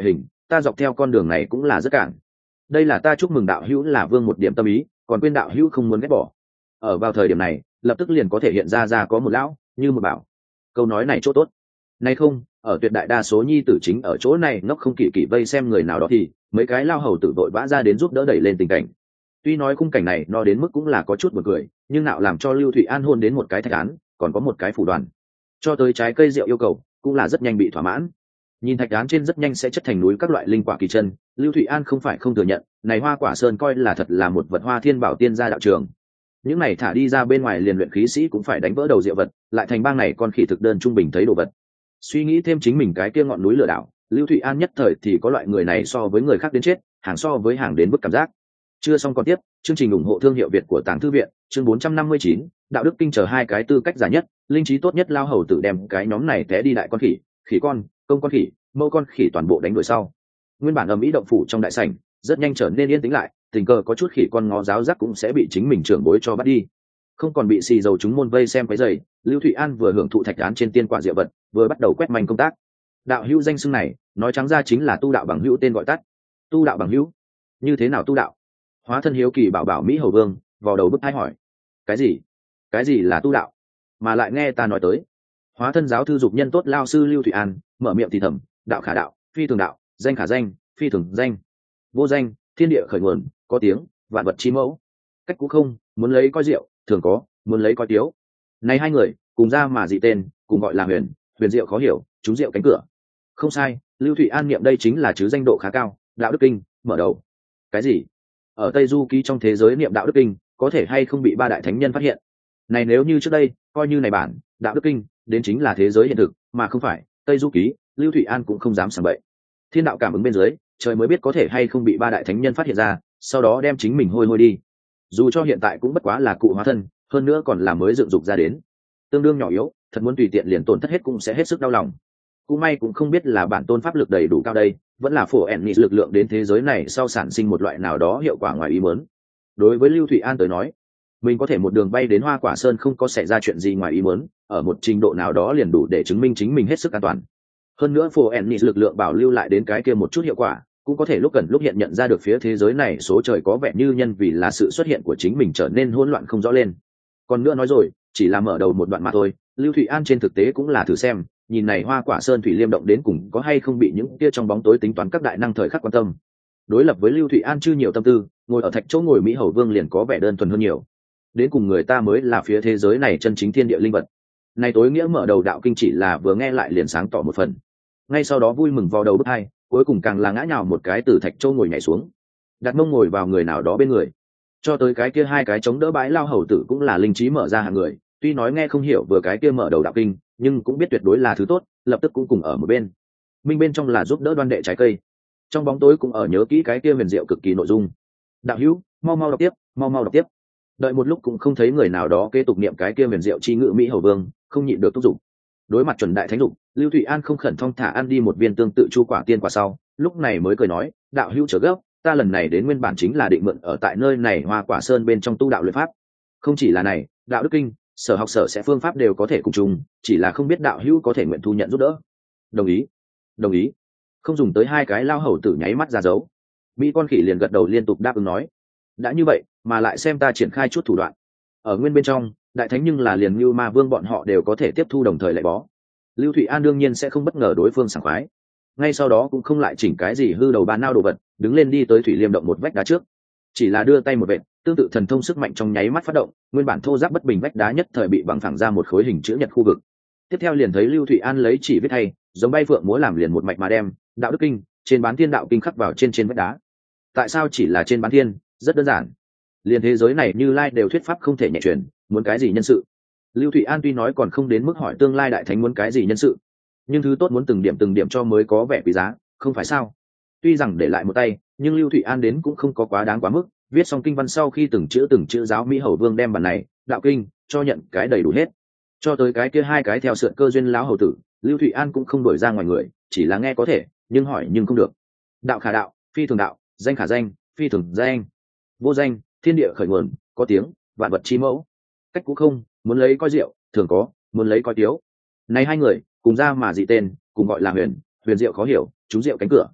ta dọc theo con đường này cũng là rất cản. Đây là ta chúc mừng đạo hữu là vương một điểm tâm ý, còn quên đạo hữu không muốn ghét bỏ. Ở vào thời điểm này lập tức liền có thể hiện ra ra có một lão như một bảo. Câu nói này chỗ tốt. Nay không, ở tuyệt đại đa số nhi tử chính ở chỗ này ngốc không kỵ kỵ vây xem người nào đó thì mấy cái lao hầu tử vội vã ra đến giúp đỡ đẩy lên tình cảnh. Tuy nói khung cảnh này nó đến mức cũng là có chút buồn cười, nhưng nào làm cho Lưu Thụy An hôn đến một cái thạch án, còn có một cái phủ đoàn. Cho tới trái cây rượu yêu cầu, cũng là rất nhanh bị thỏa mãn. Nhìn thạch án trên rất nhanh sẽ chất thành núi các loại linh quả kỳ chân, Lưu Thụy An không phải không thừa nhận, này Hoa Quả Sơn coi là thật là một vật hoa thiên bảo tiên gia đạo trường. Những này thả đi ra bên ngoài liền luyện khí sĩ cũng phải đánh vỡ đầu rượu vật, lại thành bang này con khỉ thực đơn trung bình thấy đồ vật. Suy nghĩ thêm chính mình cái kia ngọn núi lửa đảo, Lưu Thụy An nhất thời thì có loại người này so với người khác đến chết, hàng so với hàng đến bức cảm giác. Chưa xong còn tiếp, chương trình ủng hộ thương hiệu Việt của Tàng Thư viện, chương bốn trăm năm mươi chín, đạo đức kinh chờ hai cái tư cách giả nhất, linh trí tốt nhất lao hầu tử đem cái nhóm này té đi đại con khỉ, khỉ con, công con khỉ, mâu con khỉ toàn bộ đánh đuổi sau. Nguyên bản ầm ĩ động phủ trong đại sảnh, rất nhanh trở nên yên tĩnh lại, tình cờ có chút khỉ con ngó giáo giác cũng sẽ bị chính mình trưởng bối cho bắt đi. Không còn bị xì dầu chúng môn vây xem cái giày, Lưu Thụy An vừa hưởng thụ thạch án trên tiên quả diệu vật, vừa bắt đầu quét manh công tác. Đạo hữu danh xưng này, nói trắng ra chính là tu đạo bằng hữu tên gọi tắt. Tu đạo bằng hữu? Như thế nào tu đạo? Hóa thân hiếu kỳ bảo bảo Mỹ Hầu Vương, vào đầu bức hai hỏi. Cái gì? Cái gì là tu đạo? Mà lại nghe ta nói tới. Hóa thân giáo thư dục nhân tốt lao sư Lưu Thụy An, mở miệng thì thầm, đạo khả đạo, phi thường đạo, danh khả danh, phi thường danh. Vô danh, thiên địa khởi nguồn, có tiếng, vạn vật chi mẫu. Cách cũ không, muốn lấy coi rượu, thường có, muốn lấy coi tiếu. Này hai người, cùng ra mà dị tên, cùng gọi là huyền, huyền diệu khó hiểu, chúng diệu cánh cửa. Không sai, Lưu Thụy An niệm đây chính là chứ danh độ khá cao, đạo đức kinh, mở đầu. Cái gì? Ở Tây Du ký trong thế giới niệm đạo đức kinh, có thể hay không bị ba đại thánh nhân phát hiện? Này nếu như trước đây, coi như này bản, đạo đức kinh, đến chính là thế giới hiện thực, mà không phải Tây Du ký, Lưu Thụy An cũng không dám sảng bậy. Thiên đạo cảm ứng bên dưới, trời mới biết có thể hay không bị ba đại thánh nhân phát hiện ra, sau đó đem chính mình hôi hôi đi. Dù cho hiện tại cũng bất quá là cụ hóa thân, hơn nữa còn là mới dựng dục ra đến, tương đương nhỏ yếu, thật muốn tùy tiện liền tổn thất hết cũng sẽ hết sức đau lòng. Cũng may cũng không biết là bản tôn pháp lực đầy đủ cao đây, vẫn là phổ ẻn nghị lực lượng đến thế giới này sau sản sinh một loại nào đó hiệu quả ngoài ý muốn. Đối với Lưu Thụy An tới nói, mình có thể một đường bay đến Hoa Quả Sơn không có xảy ra chuyện gì ngoài ý muốn, ở một trình độ nào đó liền đủ để chứng minh chính mình hết sức an toàn. Hơn nữa phổ ẻn nghị lực lượng bảo lưu lại đến cái kia một chút hiệu quả, cũng có thể lúc gần lúc hiện nhận ra được phía thế giới này số trời có vẻ như nhân vì là sự xuất hiện của chính mình trở nên hỗn loạn không rõ lên. Còn nữa nói rồi, chỉ là mở đầu một đoạn mà thôi, Lưu Thụy An trên thực tế cũng là thử xem, nhìn này Hoa Quả Sơn thủy liêm động đến cùng có hay không bị những kia trong bóng tối tính toán các đại năng thời khắc quan tâm. Đối lập với Lưu Thụy An chưa nhiều tâm tư, ngồi ở thạch chỗ ngồi Mỹ Hầu Vương liền có vẻ đơn thuần hơn nhiều. Đến cùng người ta mới là phía thế giới này chân chính thiên địa linh vật. Này tối nghĩa mở đầu đạo kinh chỉ là vừa nghe lại liền sáng tỏ một phần. Ngay sau đó vui mừng vào đầu bức hai, cuối cùng càng là ngã nhào một cái từ thạch chỗ ngồi nhảy xuống, đặt mông ngồi vào người nào đó bên người. Cho tới cái kia hai cái chống đỡ bãi lao hầu tử cũng là linh trí mở ra hàng người, tuy nói nghe không hiểu vừa cái kia mở đầu đạo kinh, nhưng cũng biết tuyệt đối là thứ tốt, lập tức cũng cùng ở một bên. Minh bên trong là giúp đỡ đoan đệ trái cây, trong bóng tối cũng ở nhớ kỹ cái kia huyền diệu cực kỳ nội dung. Đạo hữu, mau mau đọc tiếp, mau mau đọc tiếp. Đợi một lúc cũng không thấy người nào đó kế tục niệm cái kia huyền diệu chi ngữ Mỹ Hầu Vương, không nhịn được thúc giục. Đối mặt chuẩn đại thánh dục, Lưu Thụy An không khẩn thong thả ăn đi một viên tương tự chu quả tiên quả sau, lúc này mới cười nói, đạo hữu trở gấp, ta lần này đến nguyên bản chính là định mượn ở tại nơi này Hoa Quả Sơn bên trong tu đạo luyện pháp. Không chỉ là này, đạo đức kinh, sở học sở sẽ phương pháp đều có thể cùng chung, chỉ là không biết đạo hữu có thể nguyện thu nhận giúp đỡ. Đồng ý, đồng ý. Không dùng tới hai cái lao hầu tử nháy mắt ra dấu, Mỹ con khỉ liền gật đầu liên tục đáp ứng nói, đã như vậy, mà lại xem ta triển khai chút thủ đoạn. Ở nguyên bên trong, đại thánh nhưng là liền như ma vương bọn họ đều có thể tiếp thu đồng thời lại bó. Lưu Thụy An đương nhiên sẽ không bất ngờ đối phương sảng khoái, ngay sau đó cũng không lại chỉnh cái gì hư đầu ba nao đồ vật, đứng lên đi tới thủy liêm động một vách đá trước, chỉ là đưa tay một vệt, tương tự thần thông sức mạnh trong nháy mắt phát động, nguyên bản thô ráp bất bình vách đá nhất thời bị bằng phẳng ra một khối hình chữ nhật khu vực. Tiếp theo liền thấy Lưu Thụy An lấy chỉ viết hay, giống bay phượng múa làm liền một mạch mà đem đạo đức kinh trên bán thiên đạo kinh khắc vào trên trên vách đá. Tại sao chỉ là trên bán thiên? Rất đơn giản, liền thế giới này Như Lai đều thuyết pháp không thể nhẹ truyền, muốn cái gì nhân sự. Lưu Thụy An tuy nói còn không đến mức hỏi tương lai đại thánh muốn cái gì nhân sự, nhưng thứ tốt muốn từng điểm từng điểm cho mới có vẻ quý giá, không phải sao? Tuy rằng để lại một tay, nhưng Lưu Thụy An đến cũng không có quá đáng quá mức, viết xong kinh văn sau khi từng chữ từng chữ giáo Mỹ Hầu Vương đem bản này đạo kinh cho nhận cái đầy đủ hết. Cho tới cái kia hai cái theo sượn cơ duyên lão hầu tử, Lưu Thụy An cũng không đổi ra ngoài người, chỉ là nghe có thể, nhưng hỏi nhưng không được. Đạo khả đạo, phi thường đạo, danh khả danh, phi thường danh. Vô danh, thiên địa khởi nguồn, có tiếng, vạn vật chi mẫu. Cách cũ không, muốn lấy coi rượu, thường có, muốn lấy coi tiếu. Này hai người, cùng ra mà dị tên, cùng gọi là huyền, huyền diệu khó hiểu, chúng diệu cánh cửa.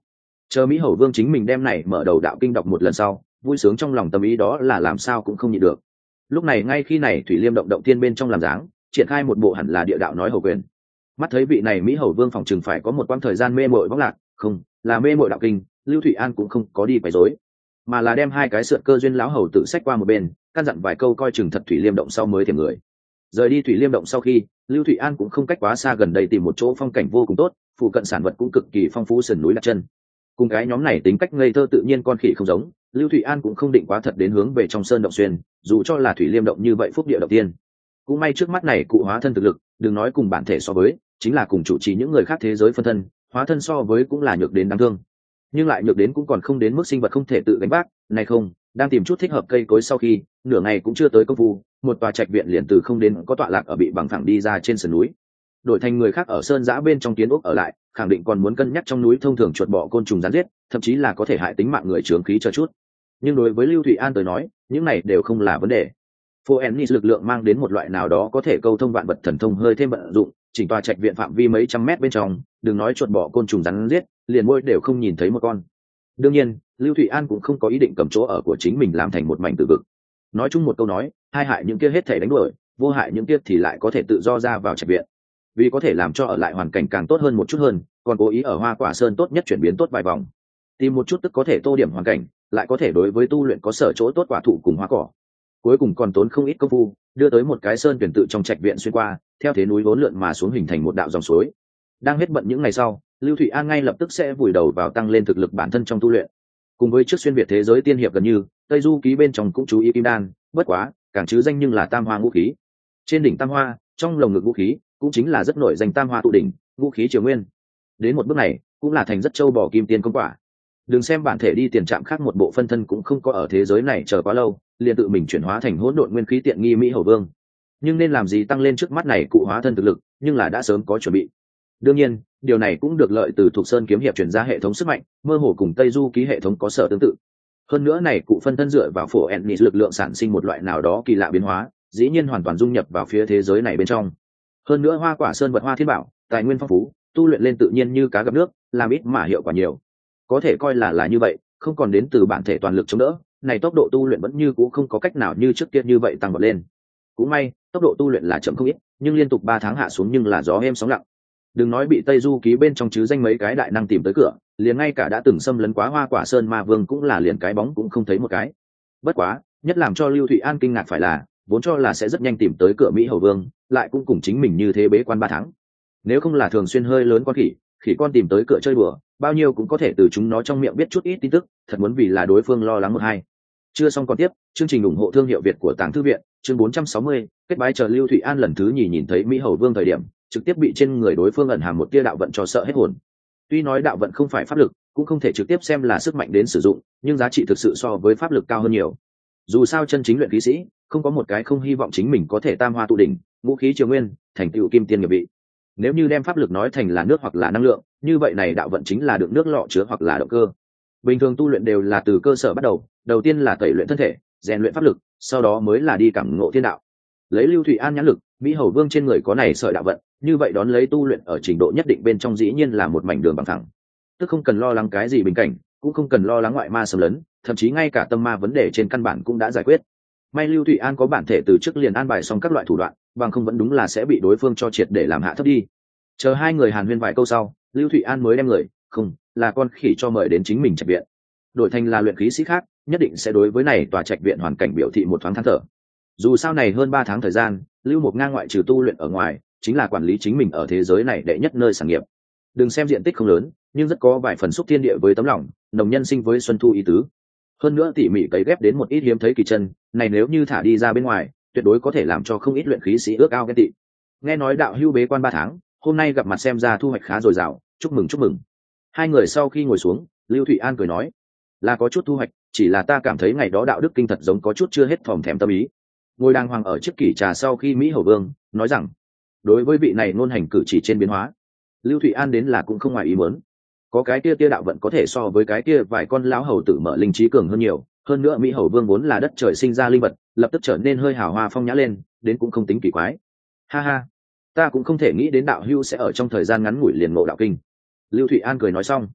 Chờ Mỹ Hầu Vương chính mình đem này mở đầu đạo kinh đọc một lần sau, vui sướng trong lòng tâm ý đó là làm sao cũng không nhịn được. Lúc này ngay khi này Thủy Liêm động động tiên bên trong làm dáng, triển khai một bộ hẳn là địa đạo nói hầu quyền. Mắt thấy vị này Mỹ Hầu Vương phòng chừng phải có một quãng thời gian mê mội vắng lạc, không, là mê mội đạo kinh, Lưu Thụy An cũng không có đi quấy rối, mà là đem hai cái sượt cơ duyên lão hầu tự sách qua một bên, căn dặn vài câu coi chừng thật Thủy Liêm động sau mới thiểm người. Rời đi Thủy Liêm động sau khi, Lưu Thụy An cũng không cách quá xa gần đây tìm một chỗ phong cảnh vô cùng tốt, phụ cận sản vật cũng cực kỳ phong phú sườn núi đặt chân. Cùng cái nhóm này tính cách ngây thơ tự nhiên con khỉ không giống, Lưu Thụy An cũng không định quá thật đến hướng về trong sơn động xuyên, dù cho là Thủy Liêm động như vậy phúc địa đầu tiên. Cũng may trước mắt này cụ hóa thân thực lực, đừng nói cùng bản thể so với, chính là cùng chủ trì những người khác thế giới phân thân, hóa thân so với cũng là nhược đến đáng thương. Nhưng lại nhược đến cũng còn không đến mức sinh vật không thể tự gánh vác, này không, đang tìm chút thích hợp cây cối sau khi, nửa ngày cũng chưa tới công phu, một tòa trạch viện liền từ không đến có tọa lạc ở bị bằng thẳng đi ra trên sườn núi. Đổi thành người khác ở sơn giã bên trong kiến ốc ở lại, khẳng định còn muốn cân nhắc trong núi thông thường chuột bọ côn trùng rắn giết, thậm chí là có thể hại tính mạng người chướng khí cho chút. Nhưng đối với Lưu Thụy An tới nói, những này đều không là vấn đề. Phoenix lực lượng mang đến một loại nào đó có thể câu thông vạn vật thần thông hơi thêm vận dụng, chỉnh tòa trạch viện phạm vi mấy trăm mét bên trong, đừng nói chuột bọ côn trùng rắn giết, liền môi đều không nhìn thấy một con. Đương nhiên, Lưu Thụy An cũng không có ý định cầm chỗ ở của chính mình làm thành một mảnh tử vực. Nói chung một câu nói, hai hại những kia hết thể đánh đuổi, vô hại những kia thì lại có thể tự do ra vào trạch viện. Vì có thể làm cho ở lại hoàn cảnh càng tốt hơn một chút hơn, còn cố ý ở Hoa Quả Sơn tốt nhất chuyển biến tốt vài vòng, tìm một chút tức có thể tô điểm hoàn cảnh, lại có thể đối với tu luyện có sở chỗ tốt quả thụ cùng hoa cỏ. Cuối cùng còn tốn không ít công phu, đưa tới một cái sơn tuyển tự trong trạch viện xuyên qua, theo thế núi vốn lượn mà xuống hình thành một đạo dòng suối. Đang hết bận những ngày sau, Lưu Thụy An ngay lập tức sẽ vùi đầu vào tăng lên thực lực bản thân trong tu luyện. Cùng với trước xuyên việt thế giới tiên hiệp gần như, Tây Du ký bên trong cũng chú ý kim đan, bất quá, càng chứ danh nhưng là tam hoa ngũ khí. Trên đỉnh tam hoa, trong lồng ngực vũ khí, cũng chính là rất nổi danh tam hoa tụ đỉnh, vũ khí triều nguyên. Đến một bước này, cũng là thành rất châu bò kim tiên công quả. Đừng xem bản thể đi tiền trạm khác một bộ phân thân cũng không có ở thế giới này chờ quá lâu, liền tự mình chuyển hóa thành hỗn độn nguyên khí tiện nghi Mỹ Hầu Vương. Nhưng nên làm gì tăng lên trước mắt này cụ hóa thân thực lực, nhưng là đã sớm có chuẩn bị. Đương nhiên, điều này cũng được lợi từ thuộc sơn kiếm hiệp chuyển ra hệ thống sức mạnh, mơ hồ cùng Tây Du ký hệ thống có sở tương tự. Hơn nữa này cụ phân thân dựa vào phổ ennis lực lượng sản sinh một loại nào đó kỳ lạ biến hóa, dĩ nhiên hoàn toàn dung nhập vào phía thế giới này bên trong. Hơn nữa Hoa Quả Sơn vật hoa thiên bảo, tài nguyên phong phú, tu luyện lên tự nhiên như cá gặp nước, làm ít mà hiệu quả nhiều. Có thể coi là là như vậy, không còn đến từ bản thể toàn lực chống đỡ, này tốc độ tu luyện vẫn như cũ không có cách nào như trước kia như vậy tăng bật lên. Cũng may, tốc độ tu luyện là chậm không ít, nhưng liên tục ba tháng hạ xuống nhưng là gió êm sóng lặng. Đừng nói bị Tây Du ký bên trong chứ danh mấy cái đại năng tìm tới cửa, liền ngay cả đã từng xâm lấn quá Hoa Quả Sơn Ma Vương cũng là liền cái bóng cũng không thấy một cái. Bất quá, nhất làm cho Lưu Thụy An kinh ngạc phải là, vốn cho là sẽ rất nhanh tìm tới cửa Mỹ Hầu Vương, lại cũng cùng chính mình như thế bế quan ba tháng. Nếu không là thường xuyên hơi lớn con khỉ, khỉ con tìm tới cửa chơi đùa, bao nhiêu cũng có thể từ chúng nó trong miệng biết chút ít tin tức, thật muốn vì là đối phương lo lắng một hai. Chưa xong còn tiếp, chương trình ủng hộ thương hiệu Việt của Tàng Thư viện, chương bốn trăm sáu mươi, kết bái chờ Lưu Thụy An lần thứ nhì nhìn thấy Mỹ Hầu Vương thời điểm, trực tiếp bị trên người đối phương ẩn hàm một tia đạo vận cho sợ hết hồn. Tuy nói đạo vận không phải pháp lực, cũng không thể trực tiếp xem là sức mạnh đến sử dụng, nhưng giá trị thực sự so với pháp lực cao hơn nhiều. Dù sao chân chính luyện khí sĩ, không có một cái không hy vọng chính mình có thể tam hoa tụ đỉnh, ngũ khí triều nguyên, thành tựu kim tiên nghiệp vị. Nếu như đem pháp lực nói thành là nước hoặc là năng lượng, như vậy này đạo vận chính là được nước lọ chứa hoặc là động cơ. Bình thường tu luyện đều là từ cơ sở bắt đầu, đầu tiên là tẩy luyện thân thể, rèn luyện pháp lực, sau đó mới là đi cảm ngộ thiên đạo. Lấy Lưu Thụy An nhãn lực, Mỹ Hầu Vương trên người có này sợi đạo vận, như vậy đón lấy tu luyện ở trình độ nhất định bên trong dĩ nhiên là một mảnh đường bằng thẳng. Tức không cần lo lắng cái gì bình cảnh, cũng không cần lo lắng ngoại ma xâm lấn, thậm chí ngay cả tâm ma vấn đề trên căn bản cũng đã giải quyết. May Lưu Thụy An có bản thể từ trước liền an bài xong các loại thủ đoạn, bằng không vẫn đúng là sẽ bị đối phương cho triệt để làm hạ thấp đi. Chờ hai người hàn huyên vài câu sau, Lưu Thụy An mới đem người, không, là con khỉ cho mời đến chính mình trạch viện. Đổi thành là luyện khí sĩ khác, nhất định sẽ đối với này tòa trạch viện hoàn cảnh biểu thị một thoáng than thở. Dù sao này hơn ba tháng thời gian, Lưu Mục ngang ngoại trừ tu luyện ở ngoài, chính là quản lý chính mình ở thế giới này đệ nhất nơi sản nghiệp. Đừng xem diện tích không lớn, nhưng rất có vài phần xúc thiên địa với tấm lòng, nồng nhân sinh với xuân thu ý tứ. Hơn nữa tỉ mỉ cấy ghép đến một ít hiếm thấy kỳ chân, này nếu như thả đi ra bên ngoài, tuyệt đối có thể làm cho không ít luyện khí sĩ ước ao ghen tị. Nghe nói đạo hưu bế quan ba tháng, hôm nay gặp mặt xem ra thu hoạch khá dồi dào, chúc mừng chúc mừng. Hai người sau khi ngồi xuống, Lưu Thụy An cười nói, là có chút thu hoạch, chỉ là ta cảm thấy ngày đó đạo đức kinh thật giống có chút chưa hết thòm thèm tâm ý. Ngồi đàng hoàng ở chiếc kỷ trà sau khi Mỹ Hầu Vương nói rằng, đối với vị này ngôn hành cử chỉ trên biến hóa, Lưu Thụy An đến là cũng không ngoài ý muốn. Có cái kia tia đạo vận có thể so với cái kia vài con lão hầu tử mở linh trí cường hơn nhiều, hơn nữa Mỹ Hầu Vương vốn là đất trời sinh ra linh vật, lập tức trở nên hơi hào hoa phong nhã lên, đến cũng không tính kỳ quái. Ha ha, ta cũng không thể nghĩ đến đạo hưu sẽ ở trong thời gian ngắn ngủi liền ngộ đạo kinh. Lưu Thụy An cười nói xong,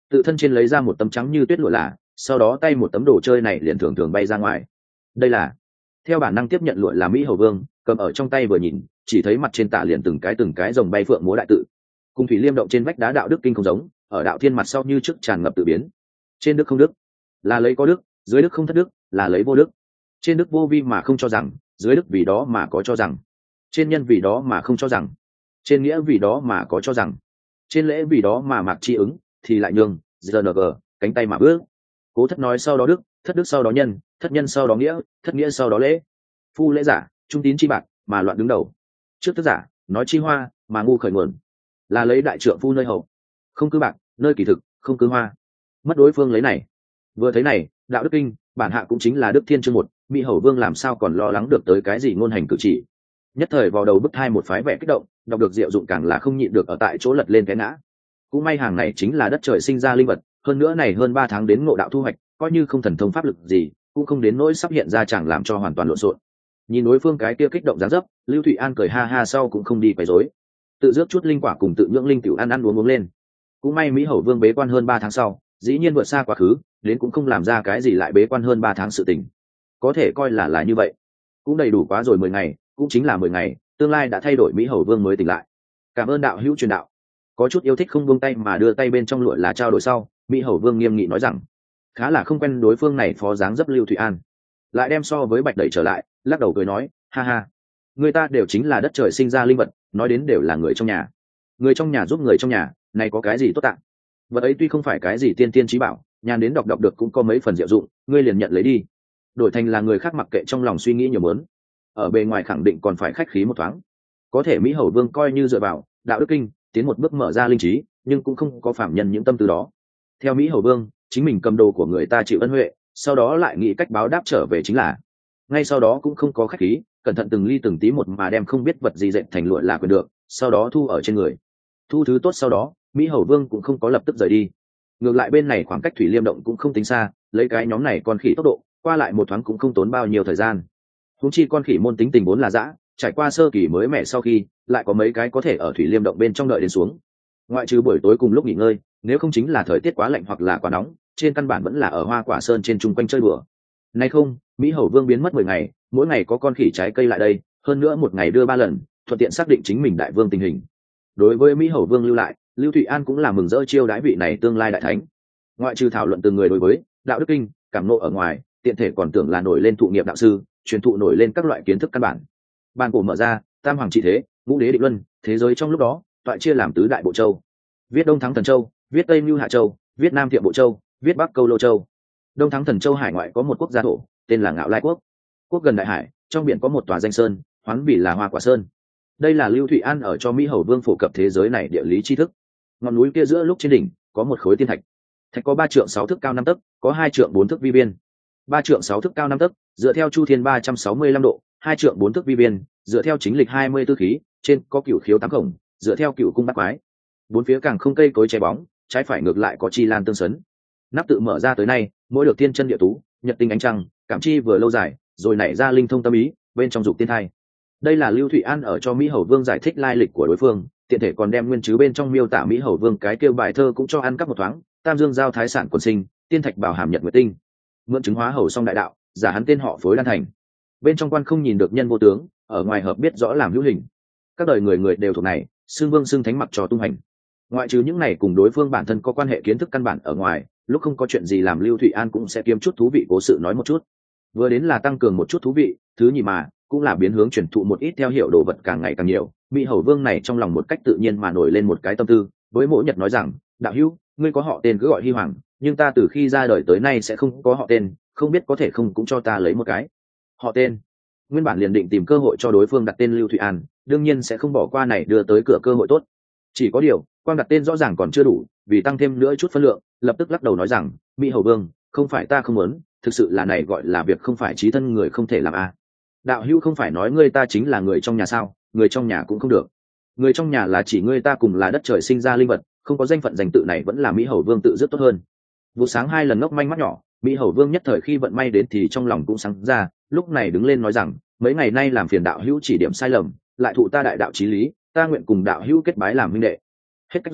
tự thân trên lấy ra một tấm trắng như tuyết lụa là, sau đó tay một tấm đồ chơi này liền thường thường bay ra ngoài. Đây là theo bản năng tiếp nhận lụa là Mỹ Hầu Vương cầm ở trong tay vừa nhìn, chỉ thấy mặt trên tạ liền từng cái từng cái rồng bay phượng múa đại tự, cùng thủy liêm động trên vách đá đạo đức kinh không giống, ở đạo thiên mặt sau như trước tràn ngập tự biến. Trên đức không đức là lấy có đức, dưới đức không thất đức là lấy vô đức. Trên đức vô vi mà không cho rằng, dưới đức vì đó mà có cho rằng. Trên nhân vì đó mà không cho rằng, trên nghĩa vì đó mà có cho rằng, trên lễ vì đó mà mặc chi ứng thì lại nhường giê en giê cánh tay mà bước. Cố thất nói sau đó đức, thất đức sau đó nhân, thất nhân sau đó nghĩa, thất nghĩa sau đó lễ. Phu lễ giả trung tín chi bạc mà loạn đứng đầu, trước tức giả nói chi hoa mà ngu khởi nguồn, là lấy đại trượng phu nơi hậu, không cứ bạc nơi kỳ thực, không cứ hoa. Mất đối phương lấy này, vừa thấy này đạo đức kinh bản hạ cũng chính là đức thiên chương một, Mỹ Hầu Vương làm sao còn lo lắng được tới cái gì ngôn hành cử chỉ. Nhất thời vào đầu bức thai một phái vẻ kích động, đọc được diệu dụng càng là không nhịn được ở tại chỗ lật lên cái ngã. Cũng may hàng này chính là đất trời sinh ra linh vật, hơn nữa này hơn ba tháng đến ngộ đạo thu hoạch, coi như không thần thông pháp lực gì, cũng không đến nỗi sắp hiện ra chẳng làm cho hoàn toàn lộn xộn. Nhìn đối phương cái kia kích động dáng dấp, Lưu Thụy An cười ha ha sau cũng không đi quấy rối, tự rước chút linh quả cùng tự nhưỡng linh tiểu ăn ăn uống uống lên. Cũng may Mỹ Hầu Vương bế quan hơn ba tháng sau, dĩ nhiên vượt xa quá khứ, đến cũng không làm ra cái gì lại bế quan hơn ba tháng sự tình. Có thể coi là là như vậy, cũng đầy đủ quá rồi mười ngày, cũng chính là mười ngày, tương lai đã thay đổi Mỹ Hầu Vương mới tỉnh lại. Cảm ơn đạo hữu truyền đạo. Có chút yêu thích không buông tay mà đưa tay bên trong lụa là trao đổi sau, Mỹ Hầu Vương nghiêm nghị nói rằng, khá là không quen đối phương này phó dáng dấp Lưu Thụy An, lại đem so với Bạch đẩy trở lại, lắc đầu cười nói, ha ha, người ta đều chính là đất trời sinh ra linh vật, nói đến đều là người trong nhà, người trong nhà giúp người trong nhà, này có cái gì tốt tạng. Vật ấy tuy không phải cái gì tiên tiên trí bảo, nhàn đến đọc đọc được cũng có mấy phần diệu dụng, ngươi liền nhận lấy đi, đổi thành là người khác mặc kệ trong lòng suy nghĩ nhiều mớn, ở bề ngoài khẳng định còn phải khách khí một thoáng. Có thể Mỹ Hầu Vương coi như dựa vào đạo đức kinh tiến một bước mở ra linh trí, nhưng cũng không có phạm nhân những tâm tư đó. Theo Mỹ Hầu Vương, chính mình cầm đồ của người ta chịu ân huệ, sau đó lại nghĩ cách báo đáp trở về chính là. Ngay sau đó cũng không có khách khí, cẩn thận từng ly từng tí một mà đem không biết vật gì dệt thành lụa là quyền được, sau đó thu ở trên người. Thu thứ tốt sau đó, Mỹ Hầu Vương cũng không có lập tức rời đi. Ngược lại bên này khoảng cách Thủy Liêm động cũng không tính xa, lấy cái nhóm này con khỉ tốc độ, qua lại một thoáng cũng không tốn bao nhiêu thời gian. Huống chi con khỉ môn tính tình vốn là dã, trải qua sơ kỳ mới mẻ sau khi, lại có mấy cái có thể ở Thủy Liêm động bên trong đợi đến xuống. Ngoại trừ buổi tối cùng lúc nghỉ ngơi, nếu không chính là thời tiết quá lạnh hoặc là quá nóng, trên căn bản vẫn là ở Hoa Quả Sơn trên chung quanh chơi đùa. Nay không, Mỹ Hầu Vương biến mất mười ngày, mỗi ngày có con khỉ trái cây lại đây, hơn nữa một ngày đưa ba lần, thuận tiện xác định chính mình đại vương tình hình. Đối với Mỹ Hầu Vương lưu lại, Lưu Thụy An cũng là mừng rỡ chiêu đãi vị này tương lai đại thánh. Ngoại trừ thảo luận từng người đối với đạo đức kinh, cảm nộ ở ngoài, tiện thể còn tưởng là nổi lên thụ nghiệp đạo sư, truyền thụ nổi lên các loại kiến thức căn bản. Ban cổ mở ra, tam hoàng trị thế, ngũ đế định luân, thế giới trong lúc đó, toại chia làm tứ đại bộ châu. Viết Đông Thắng Thần Châu, viết Tây Mưu Hạ Châu, viết Nam Thiệm Bộ Châu, viết Bắc Câu Lô Châu. Đông Thắng Thần Châu hải ngoại có một quốc gia thổ, tên là Ngạo Lai Quốc. Quốc gần đại hải, trong biển có một tòa danh sơn, hoán vì là Hoa Quả Sơn. Đây là Lưu Thụy An ở cho Mỹ Hầu Vương phổ cập thế giới này địa lý tri thức. Ngọn núi kia giữa lúc trên đỉnh có một khối tiên thạch, thạch có ba trượng sáu thước cao năm tấc, có hai trượng bốn thước vi biên. Ba trượng sáu thước cao năm tấc, dựa theo chu thiên ba trăm sáu mươi lăm độ, hai trượng bốn thước vi biên, dựa theo chính lịch hai mươi tư khí, trên có cửu khiếu tám cổng, dựa theo cửu cung bát quái. Bốn phía càng không cây cối che bóng, trái phải ngược lại có chi lan tương sấn. Nắp tự mở ra tới nay, mỗi được tiên chân địa tú, nhật tinh ánh trăng, cảm chi vừa lâu dài, rồi nảy ra linh thông tâm ý, bên trong dục tiên thai. Đây là Lưu Thụy An ở cho Mỹ Hầu Vương giải thích lai lịch của đối phương, tiện thể còn đem nguyên chứ bên trong miêu tả Mỹ Hầu Vương cái kêu bài thơ cũng cho ăn cắp một thoáng, tam dương giao thái sản quần sinh, tiên thạch bảo hàm nhật nguyệt tinh. Mượn chứng hóa hầu song đại đạo, giả hắn tên họ phối đan thành. Bên trong quan không nhìn được nhân vô tướng, ở ngoài hợp biết rõ làm hữu hình. Các đời người người đều thuộc này, xương vương xương thánh mặc trò tung hành. Ngoại trừ những này cùng đối phương bản thân có quan hệ kiến thức căn bản ở ngoài, lúc không có chuyện gì làm Lưu Thụy An cũng sẽ kiếm chút thú vị cố sự nói một chút. Vừa đến là tăng cường một chút thú vị, thứ nhì mà cũng là biến hướng truyền thụ một ít theo hiểu đồ vật càng ngày càng nhiều. Mỹ Hầu Vương này trong lòng một cách tự nhiên mà nổi lên một cái tâm tư, với Mỗ Nhật nói rằng, đạo hữu, ngươi có họ tên cứ gọi Hy Hoàng, nhưng ta từ khi ra đời tới nay sẽ không có họ tên, không biết có thể không cũng cho ta lấy một cái họ tên. Nguyên bản liền định tìm cơ hội cho đối phương đặt tên Lưu Thụy An, đương nhiên sẽ không bỏ qua này đưa tới cửa cơ hội tốt. Chỉ có điều, quang đặt tên rõ ràng còn chưa đủ, vì tăng thêm nữa chút phân lượng, lập tức lắc đầu nói rằng, Mỹ Hầu Vương, không phải ta không muốn, thực sự là này gọi là việc không phải chí thân người không thể làm a. À. Đạo hữu không phải nói ngươi ta chính là người trong nhà sao, người trong nhà cũng không được. Người trong nhà là chỉ ngươi ta cùng là đất trời sinh ra linh vật, không có danh phận danh tự này vẫn là Mỹ Hầu Vương tự rất tốt hơn. Vụ sáng hai lần ngốc manh mắt nhỏ, Mỹ Hầu Vương nhất thời khi vận may đến thì trong lòng cũng sáng ra, lúc này đứng lên nói rằng, mấy ngày nay làm phiền đạo hữu chỉ điểm sai lầm, lại thụ ta đại đạo chí lý, ta nguyện cùng đạo hữu kết bái làm huynh đệ. Hết cách rồi,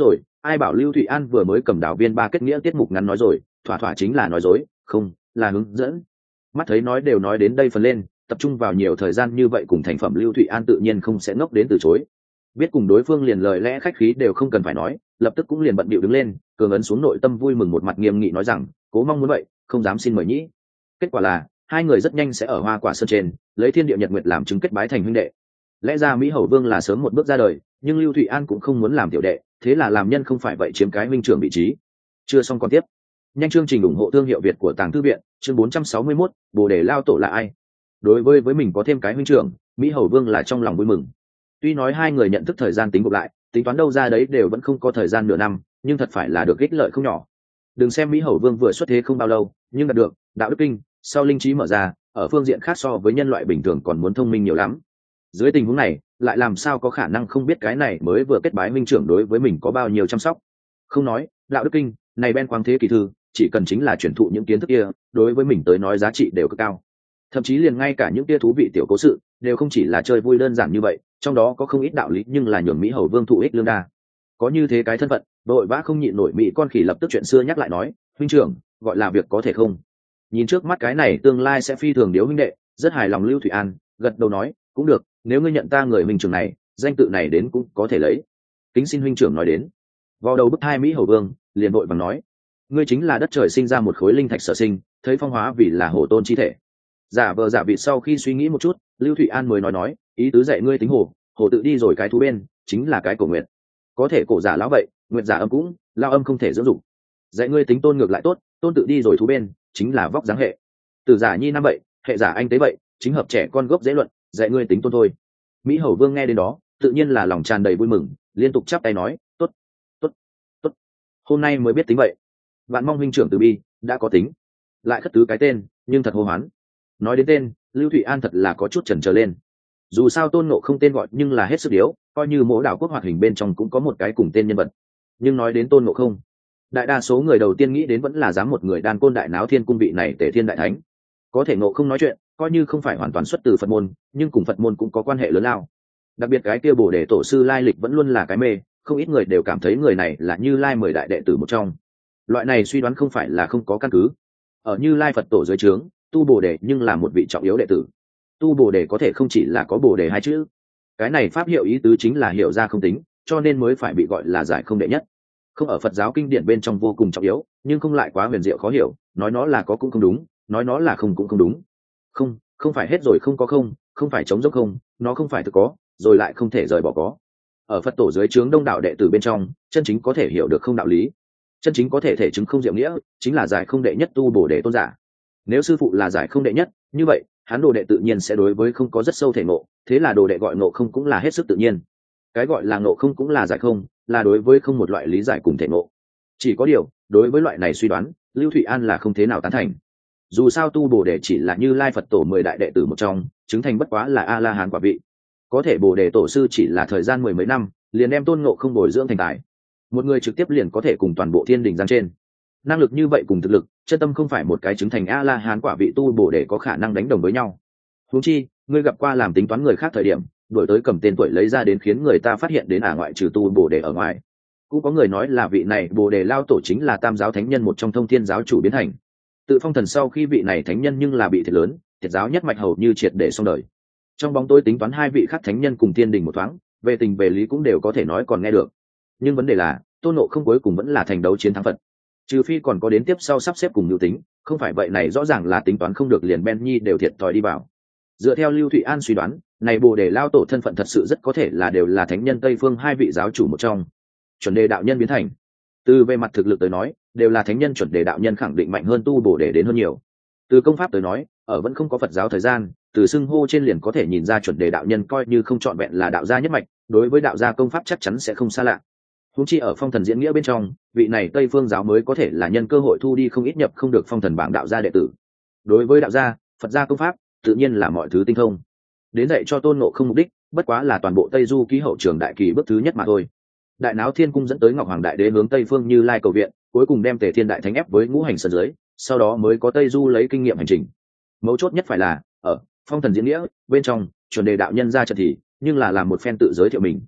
ai bảo Lưu Thụy An vừa mới cầm đảo viên ba kết nghĩa tiết mục ngắn nói rồi, thỏa thỏa chính là nói dối, không là hướng dẫn. Mắt thấy nói đều nói đến đây phần lên, tập trung vào nhiều thời gian như vậy cùng thành phẩm Lưu Thụy An tự nhiên không sẽ ngốc đến từ chối. Biết cùng đối phương liền lời lẽ khách khí đều không cần phải nói, lập tức cũng liền bận bịu đứng lên, cường ấn xuống nội tâm vui mừng một mặt nghiêm nghị nói rằng, cố mong muốn vậy, không dám xin mời nhĩ. Kết quả là hai người rất nhanh sẽ ở Hoa Quả Sơn trên lấy thiên địa nhật nguyệt làm chứng kết bái thành huynh đệ. Lẽ ra Mỹ Hầu Vương là sớm một bước ra đời, nhưng Lưu Thụy An cũng không muốn làm tiểu đệ, thế là làm nhân không phải vậy chiếm cái minh trưởng vị trí. Chưa xong còn tiếp. Nhanh chương trình ủng hộ thương hiệu Việt của Tàng Thư viện, chương bốn trăm sáu mươi mốt, Bồ Đề lao tổ là ai? Đối với với mình có thêm cái huynh trưởng, Mỹ Hầu Vương là trong lòng vui mừng. Tuy nói hai người nhận thức thời gian tính gộp lại, tính toán đâu ra đấy đều vẫn không có thời gian nửa năm, nhưng thật phải là được ích lợi không nhỏ. Đừng xem Mỹ Hầu Vương vừa xuất thế không bao lâu, nhưng đạt được đạo đức kinh, sau linh trí mở ra, ở phương diện khác so với nhân loại bình thường còn muốn thông minh nhiều lắm. Dưới tình huống này, lại làm sao có khả năng không biết cái này mới vừa kết bái minh trưởng đối với mình có bao nhiêu chăm sóc? Không nói, đạo đức kinh, này Ben quang thế kỳ thư, chỉ cần chính là truyền thụ những kiến thức kia, đối với mình tới nói giá trị đều cực cao. Thậm chí liền ngay cả những kia thú vị tiểu cố sự, đều không chỉ là chơi vui đơn giản như vậy, trong đó có không ít đạo lý nhưng là nhường Mỹ Hầu Vương thụ ích lương đa. Có như thế cái thân phận, đội vã không nhịn nổi Mỹ con khỉ lập tức chuyện xưa nhắc lại nói, huynh trưởng, gọi là việc có thể không? Nhìn trước mắt cái này tương lai sẽ phi thường điếu huynh đệ, rất hài lòng Lưu Thụy An, gật đầu nói, cũng được, nếu ngươi nhận ta người huynh trưởng này, danh tự này đến cũng có thể lấy. Kính xin huynh trưởng nói đến. Vào đầu bức hai Mỹ Hầu Vương, liền đội bằng nói, ngươi chính là đất trời sinh ra một khối linh thạch sở sinh, thấy phong hóa vì là hổ tôn chi thể. Giả vờ giả vị sau khi suy nghĩ một chút, Lưu Thụy An mới nói nói, ý tứ dạy ngươi tính hồ, hồ tự đi rồi cái thú bên, chính là cái cổ nguyệt. Có thể cổ giả lão vậy, nguyệt giả âm cũng, lao âm không thể dưỡng dụng. Dạy ngươi tính tôn ngược lại tốt, tôn tự đi rồi thú bên, chính là vóc dáng hệ. Từ giả nhi năm vậy, hệ giả anh tế vậy, chính hợp trẻ con gốc dễ luận, dạy ngươi tính tôn thôi. Mỹ Hầu Vương nghe đến đó, tự nhiên là lòng tràn đầy vui mừng, liên tục chắp tay nói, tốt, tốt, tốt. Hôm nay mới biết tính vậy. Vạn mong huynh trưởng từ bi, đã có tính. Lại khất tứ cái tên, nhưng thật hô hoán. Nói đến tên, Lưu Thụy An thật là có chút chần chờ lên. Dù sao Tôn Ngộ không tên gọi nhưng là hết sức điếu, coi như mỗi đảo quốc hoạt hình bên trong cũng có một cái cùng tên nhân vật. Nhưng nói đến Tôn Ngộ không, đại đa số người đầu tiên nghĩ đến vẫn là dám một người đan côn đại náo thiên cung vị này Tề Thiên đại thánh. Có thể Ngộ không nói chuyện, coi như không phải hoàn toàn xuất từ Phật môn, nhưng cùng Phật môn cũng có quan hệ lớn lao. Đặc biệt cái kia Bồ Đề tổ sư lai lịch vẫn luôn là cái mê, không ít người đều cảm thấy người này là Như Lai mười đại đệ tử một trong. Loại này suy đoán không phải là không có căn cứ. Ở Như Lai Phật tổ dưới trướng, tu Bồ Đề nhưng là một vị trọng yếu đệ tử. Tu Bồ Đề có thể không chỉ là có Bồ Đề hai chữ, cái này pháp hiệu ý tứ chính là hiểu ra không tính, cho nên mới phải bị gọi là giải không đệ nhất. Không ở Phật giáo kinh điển bên trong vô cùng trọng yếu, nhưng không lại quá huyền diệu khó hiểu, nói nó là có cũng không đúng, nói nó là không cũng không đúng. Không, không phải hết rồi không có không, không phải chống dốc không, nó không phải thực có, rồi lại không thể rời bỏ có. Ở Phật tổ dưới trướng đông đạo đệ tử bên trong, chân chính có thể hiểu được không đạo lý, chân chính có thể thể chứng không diệu nghĩa, chính là giải không đệ nhất tu Bồ Đề tôn giả. Nếu sư phụ là giải không đệ nhất, như vậy hắn đồ đệ tự nhiên sẽ đối với không có rất sâu thể ngộ, thế là đồ đệ gọi ngộ không cũng là hết sức tự nhiên. Cái gọi là ngộ không cũng là giải không, là đối với không một loại lý giải cùng thể ngộ. Chỉ có điều, đối với loại này suy đoán, Lưu Thụy An là không thế nào tán thành. Dù sao tu Bồ Đề chỉ là Như Lai Phật tổ mười đại đệ tử một trong, chứng thành bất quá là A La Hán quả vị. Có thể Bồ Đề tổ sư chỉ là thời gian mười mấy năm, liền đem tôn ngộ không bồi dưỡng thành tài. Một người trực tiếp liền có thể cùng toàn bộ thiên đình giang trên. Năng lực như vậy cùng thực lực, chân tâm không phải một cái chứng thành A La Hán quả vị tu Bồ Đề có khả năng đánh đồng với nhau. Huống chi, ngươi gặp qua làm tính toán người khác thời điểm, đổi tới cầm tên tuổi lấy ra đến khiến người ta phát hiện đến à ngoại trừ tu Bồ Đề ở ngoài. Cũng có người nói là vị này Bồ Đề lao tổ chính là Tam giáo thánh nhân một trong Thông Thiên giáo chủ biến thành. Tự phong thần sau khi vị này thánh nhân nhưng là bị thiệt lớn, thiệt giáo nhất mạch hầu như triệt để xong đời. Trong bóng tối tính toán hai vị khác thánh nhân cùng thiên đình một thoáng, về tình về lý cũng đều có thể nói còn nghe được. Nhưng vấn đề là, Tôn Ngộ không cuối cùng vẫn là thành đấu chiến thắng Phật. Trừ phi còn có đến tiếp sau sắp xếp cùng nhu tính, không phải vậy này rõ ràng là tính toán không được liền Ben Nhi đều thiệt thòi đi vào. Dựa theo Lưu Thụy An suy đoán, này Bồ Đề lao tổ thân phận thật sự rất có thể là đều là thánh nhân Tây phương hai vị giáo chủ một trong. Chuẩn đề đạo nhân biến thành. Từ về mặt thực lực tới nói, đều là thánh nhân chuẩn đề đạo nhân khẳng định mạnh hơn tu Bồ Đề đến hơn nhiều. Từ công pháp tới nói, ở vẫn không có Phật giáo thời gian, từ xưng hô trên liền có thể nhìn ra chuẩn đề đạo nhân coi như không trọn vẹn là đạo gia nhất mạch, đối với đạo gia công pháp chắc chắn sẽ không xa lạ. Huống chi ở phong thần diễn nghĩa bên trong, vị này Tây phương giáo mới có thể là nhân cơ hội thu đi không ít nhập không được phong thần bảng đạo gia đệ tử. Đối với đạo gia, Phật gia công pháp, tự nhiên là mọi thứ tinh thông. Đến dạy cho Tôn Ngộ không mục đích, bất quá là toàn bộ Tây Du ký hậu trường đại kỳ bước thứ nhất mà thôi. Đại náo thiên cung dẫn tới Ngọc Hoàng đại đế hướng Tây phương Như Lai cầu viện, cuối cùng đem Tề Thiên đại thánh ép với ngũ hành sơn dưới, sau đó mới có Tây Du lấy kinh nghiệm hành trình. Mấu chốt nhất phải là, ở phong thần diễn nghĩa bên trong, chuẩn đề đạo nhân ra trận thì, nhưng là làm một phen tự giới thiệu mình.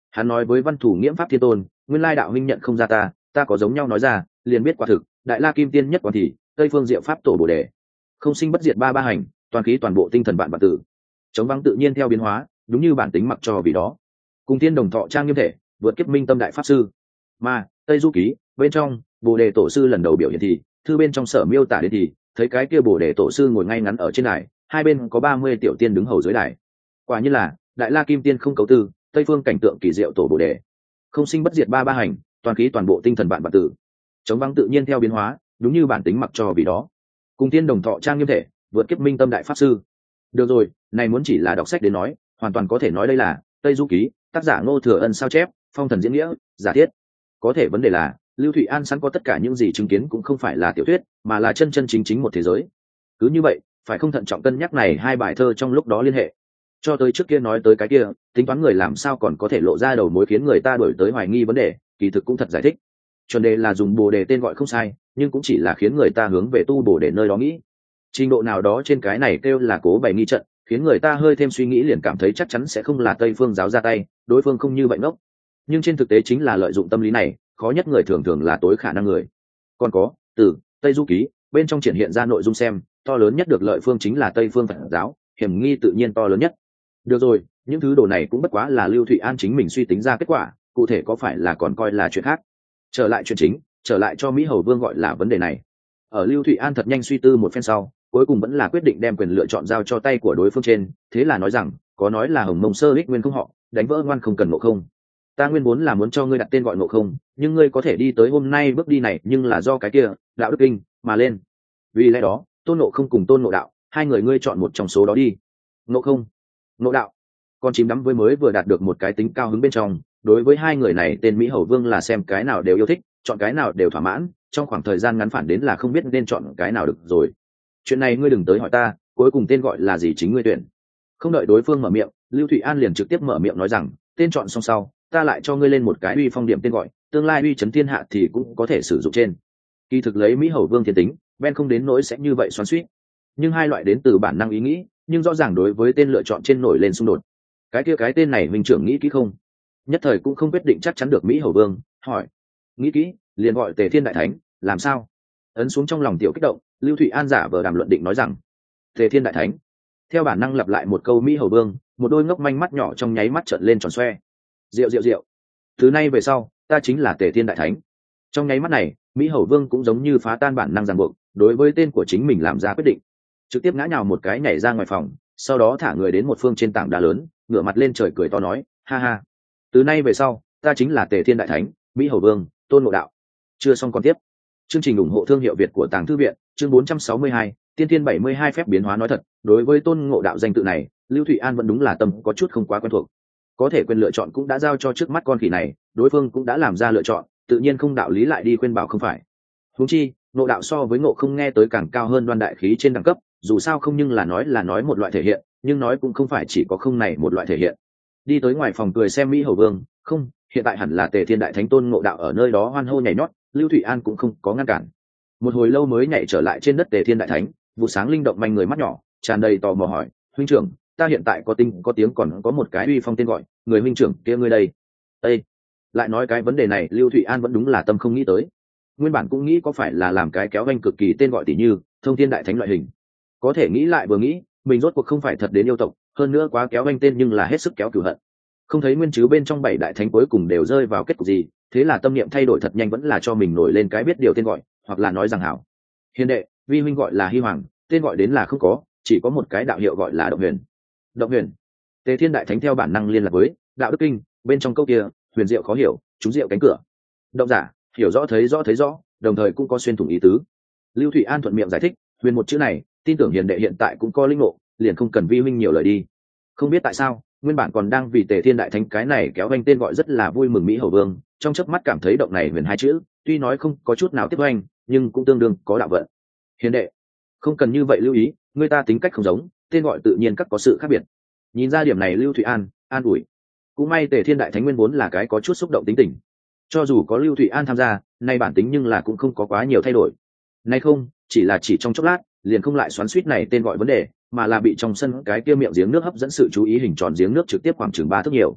Hắn nói với Văn Thủ Nghiễm Pháp Thiên Tôn, nguyên lai đạo huynh nhận không ra ta, ta có giống nhau nói ra, liền biết quả thực, đại la kim tiên nhất quan thì, tây phương diệu pháp tổ bồ đề, không sinh bất diệt ba ba hành, toàn khí toàn bộ tinh thần vạn vạn tử. Chống vắng tự nhiên theo biến hóa, đúng như bản tính mặc cho vì đó. Cùng thiên đồng thọ trang nghiêm thể, vượt kiếp minh tâm đại pháp sư. Mà, Tây Du ký, bên trong, bồ đề tổ sư lần đầu biểu hiện thì, thư bên trong sở miêu tả đến thì, thấy cái kia bồ đề tổ sư ngồi ngay ngắn ở trên đài, hai bên có ba mươi tiểu tiên đứng hầu dưới đài. Quả như là, đại la kim tiên không cấu tư, tây phương cảnh tượng kỳ diệu tổ bồ đề, không sinh bất diệt ba ba hành, toàn khí toàn bộ tinh thần vạn vạn tử. Chống vắng tự nhiên theo biến hóa, đúng như bản tính mặc cho vì đó. Cùng thiên đồng thọ trang nghiêm thể, vượt kiếp minh tâm đại pháp sư. Được rồi, này muốn chỉ là đọc sách đến nói, hoàn toàn có thể nói đây là Tây Du ký, tác giả Ngô Thừa Ân sao chép, phong thần diễn nghĩa, giả thiết. Có thể vấn đề là, Lưu Thụy An sẵn có tất cả những gì chứng kiến cũng không phải là tiểu thuyết, mà là chân chân chính chính một thế giới. Cứ như vậy, phải không thận trọng cân nhắc này hai bài thơ trong lúc đó liên hệ. Cho tới trước kia nói tới cái kia, tính toán người làm sao còn có thể lộ ra đầu mối khiến người ta đổi tới hoài nghi vấn đề, kỳ thực cũng thật giải thích. Chuẩn đề là dùng bồ đề tên gọi không sai, nhưng cũng chỉ là khiến người ta hướng về tu bồ đề nơi đó nghĩ. Trình độ nào đó trên cái này kêu là cố bày nghi trận, khiến người ta hơi thêm suy nghĩ liền cảm thấy chắc chắn sẽ không là Tây phương giáo ra tay, đối phương không như vậy ngốc. Nhưng trên thực tế chính là lợi dụng tâm lý này, khó nhất người thường thường là tối khả năng người. Còn có, từ Tây Du ký, bên trong triển hiện ra nội dung xem, to lớn nhất được lợi phương chính là Tây phương Phật giáo, hiểm nghi tự nhiên to lớn nhất. Được rồi, những thứ đồ này cũng bất quá là Lưu Thụy An chính mình suy tính ra kết quả, cụ thể có phải là còn coi là chuyện khác. Trở lại chuyện chính, trở lại cho Mỹ Hầu Vương gọi là vấn đề này. Ở Lưu Thụy An thật nhanh suy tư một phen sau, cuối cùng vẫn là quyết định đem quyền lựa chọn giao cho tay của đối phương trên, thế là nói rằng, có nói là Hồng Mông Sơ Ích Nguyên không họ, đánh vỡ ngoan không cần Ngộ Không. Ta nguyên vốn là muốn cho ngươi đặt tên gọi Ngộ Không, nhưng ngươi có thể đi tới hôm nay bước đi này, nhưng là do cái kia, đạo đức kinh mà lên. Vì lẽ đó, Tôn Ngộ Không cùng Tôn Ngộ Đạo, hai người ngươi chọn một trong số đó đi. Ngộ Không, Ngộ Đạo. Con chim đắm với mới vừa đạt được một cái tính cao hứng bên trong, đối với hai người này tên Mỹ Hầu Vương là xem cái nào đều yêu thích, chọn cái nào đều thỏa mãn, trong khoảng thời gian ngắn phản đến là không biết nên chọn cái nào được rồi. Chuyện này ngươi đừng tới hỏi ta, cuối cùng tên gọi là gì chính ngươi tuyển. Không đợi đối phương mở miệng, Lưu Thụy An liền trực tiếp mở miệng nói rằng, tên chọn xong sau, ta lại cho ngươi lên một cái uy phong điểm tên gọi, tương lai uy chấn thiên hạ thì cũng có thể sử dụng trên. Kỳ thực lấy Mỹ Hầu Vương thiên tính, Ben không đến nỗi sẽ như vậy xoắn xuýt. Nhưng hai loại đến từ bản năng ý nghĩ, nhưng rõ ràng đối với tên lựa chọn trên nổi lên xung đột. Cái kia cái tên này mình trưởng nghĩ kỹ không? Nhất thời cũng không quyết định chắc chắn được Mỹ Hầu Vương, hỏi. Nghĩ kỹ, liền gọi Tề Thiên Đại Thánh, làm sao? Ấn xuống trong lòng tiểu kích động, Lưu Thụy An giả vờ đàm luận định nói rằng, Tề Thiên Đại Thánh. Theo bản năng lặp lại một câu Mỹ Hầu Vương, một đôi ngốc manh mắt nhỏ trong nháy mắt trợn lên tròn xoe. Rượu rượu rượu. Từ nay về sau, ta chính là Tề Thiên Đại Thánh. Trong nháy mắt này, Mỹ Hầu Vương cũng giống như phá tan bản năng ràng buộc, đối với tên của chính mình làm ra quyết định, trực tiếp ngã nhào một cái nhảy ra ngoài phòng, sau đó thả người đến một phương trên tảng đá lớn, ngửa mặt lên trời cười to nói, ha ha. Từ nay về sau, ta chính là Tề Thiên Đại Thánh, Mỹ Hầu Vương, Tôn Ngộ Đạo. Chưa xong còn tiếp. Chương trình ủng hộ thương hiệu Việt của Tàng Thư viện, chương bốn trăm sáu mươi hai, Tiên Thiên bảy mươi hai phép biến hóa nói thật, đối với Tôn Ngộ Đạo danh tự này, Lưu Thụy An vẫn đúng là tâm có chút không quá quen thuộc. Có thể quyền lựa chọn cũng đã giao cho trước mắt con khỉ này, đối phương cũng đã làm ra lựa chọn, tự nhiên không đạo lý lại đi khuyên bảo không phải. Huống chi, Ngộ Đạo so với Ngộ Không nghe tới càng cao hơn Đoan đại khí trên đẳng cấp, dù sao không nhưng là nói là nói một loại thể hiện, nhưng nói cũng không phải chỉ có không này một loại thể hiện. Đi tới ngoài phòng cười xem Mỹ Hầu Vương, không, hiện tại hẳn là Tề Thiên Đại Thánh Tôn Ngộ Đạo ở nơi đó hoan hô nhảy nhót, Lưu Thụy An cũng không có ngăn cản. Một hồi lâu mới nhảy trở lại trên đất Tề Thiên Đại Thánh, vụ sáng linh động manh người mắt nhỏ, tràn đầy tò mò hỏi, huynh trưởng, ta hiện tại có tinh có tiếng còn có một cái uy phong tên gọi, người huynh trưởng kia ngươi đây. Ê! Lại nói cái vấn đề này, Lưu Thụy An vẫn đúng là tâm không nghĩ tới. Nguyên bản cũng nghĩ có phải là làm cái kéo vanh cực kỳ tên gọi tỷ như Thông Thiên Đại Thánh loại hình. Có thể nghĩ lại vừa nghĩ, mình rốt cuộc không phải thật đến yêu tộc, hơn nữa quá kéo vanh tên nhưng là hết sức kéo cửu hận. Không thấy nguyên chứ bên trong bảy đại thánh cuối cùng đều rơi vào kết cục gì, thế là tâm niệm thay đổi thật nhanh, vẫn là cho mình nổi lên cái biết điều tên gọi, hoặc là nói rằng hảo hiền đệ, vi huynh gọi là Hy Hoàng, tên gọi đến là không có, chỉ có một cái đạo hiệu gọi là Động Huyền. Động Huyền. Tề Thiên Đại Thánh theo bản năng liên lạc với đạo đức kinh, bên trong câu kia, huyền diệu khó hiểu, chúng diệu cánh cửa. Động giả, hiểu rõ thấy rõ thấy rõ, đồng thời cũng có xuyên thủng ý tứ. Lưu Thụy An thuận miệng giải thích, huyền một chữ này, tin tưởng hiền đệ hiện tại cũng có linh ngộ, liền không cần vi huynh nhiều lời đi. Không biết tại sao, nguyên bản còn đang vì Tề Thiên Đại Thánh cái này kéo vanh tên gọi rất là vui mừng Mỹ Hầu Vương, trong chớp mắt cảm thấy động này huyền hai chữ, tuy nói không có chút nào tiếp oanh, nhưng cũng tương đương có đạo vận. Hiền đệ, không cần như vậy lưu ý, người ta tính cách không giống, tên gọi tự nhiên các có sự khác biệt. Nhìn ra điểm này Lưu Thụy An an ủi. Cũng may Tề Thiên Đại Thánh nguyên vốn là cái có chút xúc động tính tình, cho dù có Lưu Thụy An tham gia, nay bản tính nhưng là cũng không có quá nhiều thay đổi. Nay không, chỉ là chỉ trong chốc lát, liền không lại xoắn xuýt này tên gọi vấn đề, mà là bị trong sân cái kia miệng giếng nước hấp dẫn sự chú ý, hình tròn giếng nước trực tiếp khoảng chừng ba thước nhiều.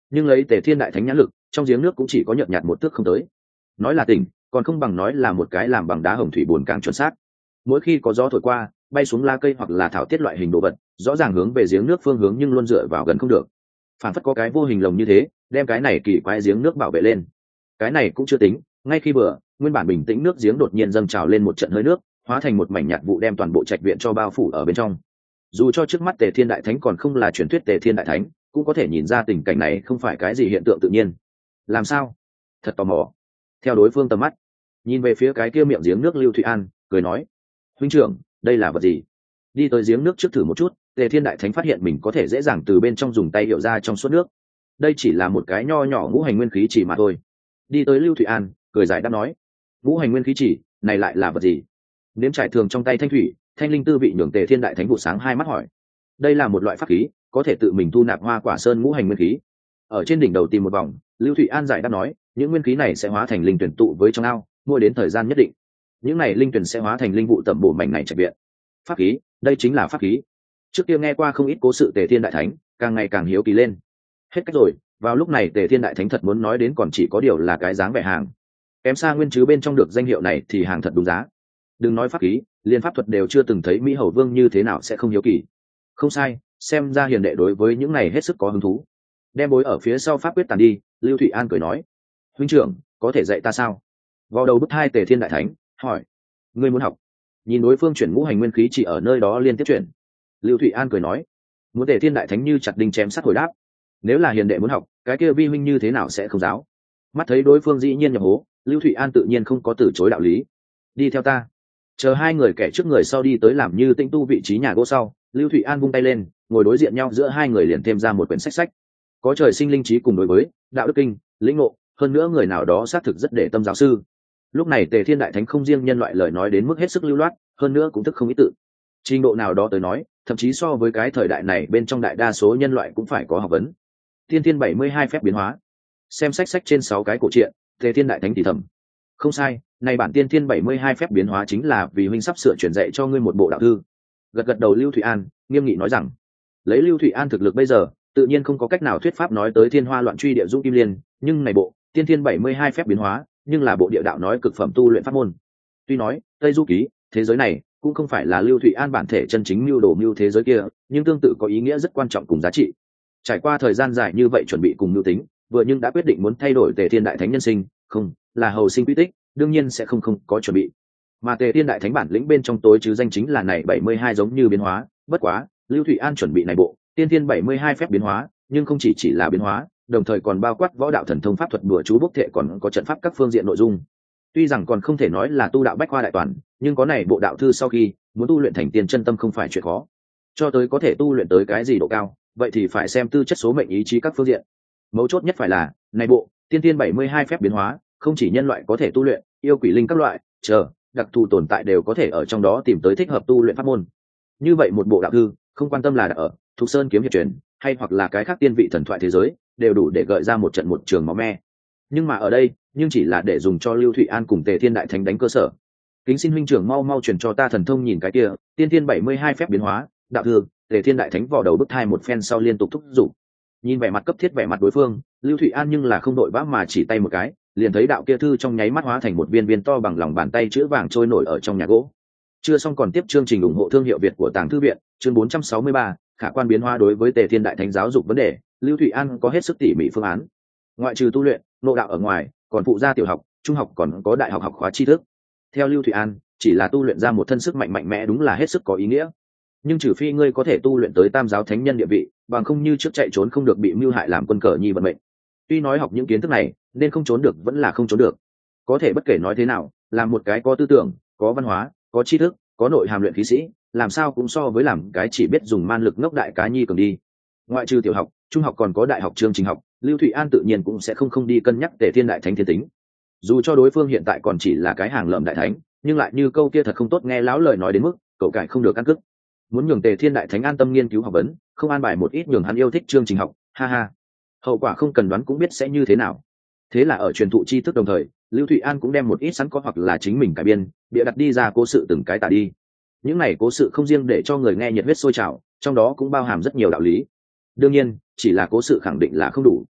nhưng lấy Tề Thiên đại thánh nhãn lực, trong giếng nước cũng chỉ có nhợt nhạt một thước không tới. Nói là tỉnh, còn không bằng nói là một cái làm bằng đá hồng thủy buồn càng chuẩn xác. Mỗi khi có gió thổi qua, bay xuống lá cây hoặc là thảo tiết loại hình đồ vật, rõ ràng hướng về giếng nước phương hướng nhưng luôn dựa vào gần không được. Phản phất có cái vô hình lồng như thế, đem cái này kỳ quái giếng nước bảo vệ lên. Cái này cũng chưa tính, ngay khi vừa, nguyên bản bình tĩnh nước giếng đột nhiên dâng trào lên một trận hơi nước, hóa thành một mảnh nhạt vụ đem toàn bộ trạch viện cho bao phủ ở bên trong. Dù cho trước mắt Tề Thiên đại thánh còn không là truyền thuyết Tề Thiên đại thánh, cũng có thể nhìn ra tình cảnh này không phải cái gì hiện tượng tự nhiên. Làm sao? Thật tò mò. Theo đối phương tầm mắt, nhìn về phía cái kia miệng giếng nước Lưu Thụy An, cười nói: huynh trưởng, đây là vật gì? Đi tới giếng nước trước thử một chút. Tề Thiên đại thánh phát hiện mình có thể dễ dàng từ bên trong dùng tay hiệu ra trong suốt nước. Đây chỉ là một cái nho nhỏ ngũ hành nguyên khí chỉ mà thôi. Đi tới Lưu Thụy An, cười giải đáp nói: ngũ hành nguyên khí chỉ này lại là vật gì? Nếm trải thường trong tay thanh thủy, thanh linh tư vị nhường Tề Thiên đại thánh vụ sáng hai mắt hỏi: đây là một loại pháp khí, có thể tự mình thu nạp hoa quả sơn ngũ hành nguyên khí. Ở trên đỉnh đầu tìm một vòng, Lưu Thụy An giải đáp nói: những nguyên khí này sẽ hóa thành linh tuyển tụ với trong ao, mỗi đến thời gian nhất định, những này linh tuyển sẽ hóa thành linh vụ tẩm bổ mảnh này trạch viện. Pháp khí, đây chính là pháp khí. Trước kia nghe qua không ít cố sự Tề Thiên đại thánh, càng ngày càng hiếu kỳ lên. Hết cách rồi, vào lúc này Tề Thiên đại thánh thật muốn nói đến còn chỉ có điều là cái dáng vẻ hàng. Kém xa nguyên chứ bên trong được danh hiệu này thì hàng thật đúng giá. Đừng nói pháp khí, liên pháp thuật đều chưa từng thấy Mỹ Hầu Vương như thế nào sẽ không hiếu kỳ. Không sai, xem ra hiền đệ đối với những này hết sức có hứng thú. Đem bối ở phía sau pháp quyết tàn đi, Lưu Thụy An cười nói: huynh trưởng, có thể dạy ta sao? Vào đầu bức hai Tề Thiên đại thánh hỏi: ngươi muốn học? Nhìn đối phương chuyển ngũ hành nguyên khí chỉ ở nơi đó liên tiếp chuyển, Lưu Thụy An cười nói: muốn Tề Thiên đại thánh như chặt đinh chém sắt hồi đáp: nếu là hiền đệ muốn học, cái kia vi huynh như thế nào sẽ không giáo? Mắt thấy đối phương dĩ nhiên nhập hố, Lưu Thụy An tự nhiên không có từ chối đạo lý. Đi theo ta. Chờ hai người kẻ trước người sau đi tới làm như tinh tu vị trí nhà gỗ sau, Lưu Thụy An vung tay lên, ngồi đối diện nhau giữa hai người liền thêm ra một quyển sách sách. Có trời sinh linh trí cùng đối với đạo đức kinh, lĩnh ngộ, hơn nữa người nào đó xác thực rất để tâm giáo sư. Lúc này Tề Thiên đại thánh không riêng nhân loại lời nói đến mức hết sức lưu loát, hơn nữa cũng thức không ý tự. Trình độ nào đó tới nói, thậm chí so với cái thời đại này bên trong đại đa số nhân loại cũng phải có học vấn. Tiên Thiên bảy mươi hai phép biến hóa. Xem sách sách trên sáu cái cổ truyện, Tề Thiên đại thánh thì thầm: không sai, này bản Tiên Thiên bảy mươi hai phép biến hóa chính là vì huynh sắp sửa truyền dạy cho ngươi một bộ đạo thư. Gật gật đầu Lưu Thụy An, nghiêm nghị nói rằng: lấy Lưu Thụy An thực lực bây giờ, tự nhiên không có cách nào thuyết pháp nói tới thiên hoa loạn truy địa dung kim liên, nhưng này bộ Tiên Thiên bảy mươi hai phép biến hóa, nhưng là bộ địa đạo nói cực phẩm tu luyện pháp môn. Tuy nói, Tây Du Ký, thế giới này cũng không phải là Lưu Thụy An bản thể chân chính mưu đồ mưu thế giới kia, nhưng tương tự có ý nghĩa rất quan trọng cùng giá trị. Trải qua thời gian dài như vậy chuẩn bị cùng mưu tính, vừa nhưng đã quyết định muốn thay đổi Tề Thiên đại thánh nhân sinh, không, là hầu sinh quy tích, đương nhiên sẽ không không có chuẩn bị. Mà Tề Thiên đại thánh bản lĩnh bên trong tối chứ danh chính là này bảy mươi hai giống như biến hóa, bất quá, Lưu Thụy An chuẩn bị này bộ Tiên Thiên bảy mươi hai phép biến hóa, nhưng không chỉ chỉ là biến hóa, đồng thời còn bao quát võ đạo thần thông pháp thuật bùa chú bốc thệ còn có trận pháp các phương diện nội dung. Tuy rằng còn không thể nói là tu đạo bách khoa đại toàn, nhưng có này bộ đạo thư sau khi muốn tu luyện thành tiên chân tâm không phải chuyện khó. Cho tới có thể tu luyện tới cái gì độ cao, vậy thì phải xem tư chất số mệnh ý chí các phương diện. Mấu chốt nhất phải là này bộ Tiên Thiên bảy mươi hai phép biến hóa, không chỉ nhân loại có thể tu luyện, yêu quỷ linh các loại, chờ đặc thù tồn tại đều có thể ở trong đó tìm tới thích hợp tu luyện pháp môn. Như vậy một bộ đạo thư, không quan tâm là đặt ở Thục Sơn kiếm hiệp truyền, hay hoặc là cái khác tiên vị thần thoại thế giới, đều đủ để gợi ra một trận một trường máu me. Nhưng mà ở đây, nhưng chỉ là để dùng cho Lưu Thụy An cùng Tề Thiên đại thánh đánh cơ sở. Kính xin huynh trưởng mau mau truyền cho ta thần thông nhìn cái kia, Tiên Thiên bảy mươi hai phép biến hóa, đạo thư. Tề Thiên đại thánh vò đầu bức thai một phen sau liên tục thúc giục. Nhìn vẻ mặt cấp thiết vẻ mặt đối phương, Lưu Thụy An nhưng là không đội vã mà chỉ tay một cái, liền thấy đạo kia thư trong nháy mắt hóa thành một viên viên to bằng lòng bàn tay chữ vàng trôi nổi ở trong nhà gỗ. Chưa xong còn tiếp chương trình ủng hộ thương hiệu Việt của Tàng Thư viện, chương bốn trăm sáu mươi ba, khả quan biến hóa đối với Tề Thiên đại thánh giáo dục vấn đề, Lưu Thụy An có hết sức tỉ mỉ phương án. Ngoại trừ tu luyện, nội đạo ở ngoài, còn phụ gia tiểu học, trung học còn có đại học học khóa tri thức. Theo Lưu Thụy An, chỉ là tu luyện ra một thân sức mạnh mạnh mẽ đúng là hết sức có ý nghĩa. Nhưng trừ phi ngươi có thể tu luyện tới tam giáo thánh nhân địa vị, bằng không như trước chạy trốn không được bị mưu hại làm quân cờ nhi vận mệnh. Tuy nói học những kiến thức này, nên không trốn được vẫn là không trốn được. Có thể bất kể nói thế nào, làm một cái có tư tưởng, có văn hóa, có tri thức, có nội hàm luyện khí sĩ, làm sao cũng so với làm cái chỉ biết dùng man lực ngốc đại cá nhi cường đi. Ngoại trừ tiểu học, trung học còn có đại học chương trình học, Lưu Thụy An tự nhiên cũng sẽ không không đi cân nhắc Tề Thiên đại thánh thiên tính. Dù cho đối phương hiện tại còn chỉ là cái hàng lợm đại thánh, nhưng lại như câu kia thật không tốt nghe láo lời nói đến mức cậu cải không được căn cức. Muốn nhường Tề Thiên đại thánh an tâm nghiên cứu học vấn, không an bài một ít nhường hắn yêu thích chương trình học, ha ha. Hậu quả không cần đoán cũng biết sẽ như thế nào. Thế là ở truyền thụ tri thức đồng thời, Lưu Thụy An cũng đem một ít sẵn có hoặc là chính mình cải biên, bịa đặt đi ra cố sự từng cái tả đi. Những này cố sự không riêng để cho người nghe nhiệt huyết sôi trào, trong đó cũng bao hàm rất nhiều đạo lý. Đương nhiên, chỉ là cố sự khẳng định là không đủ.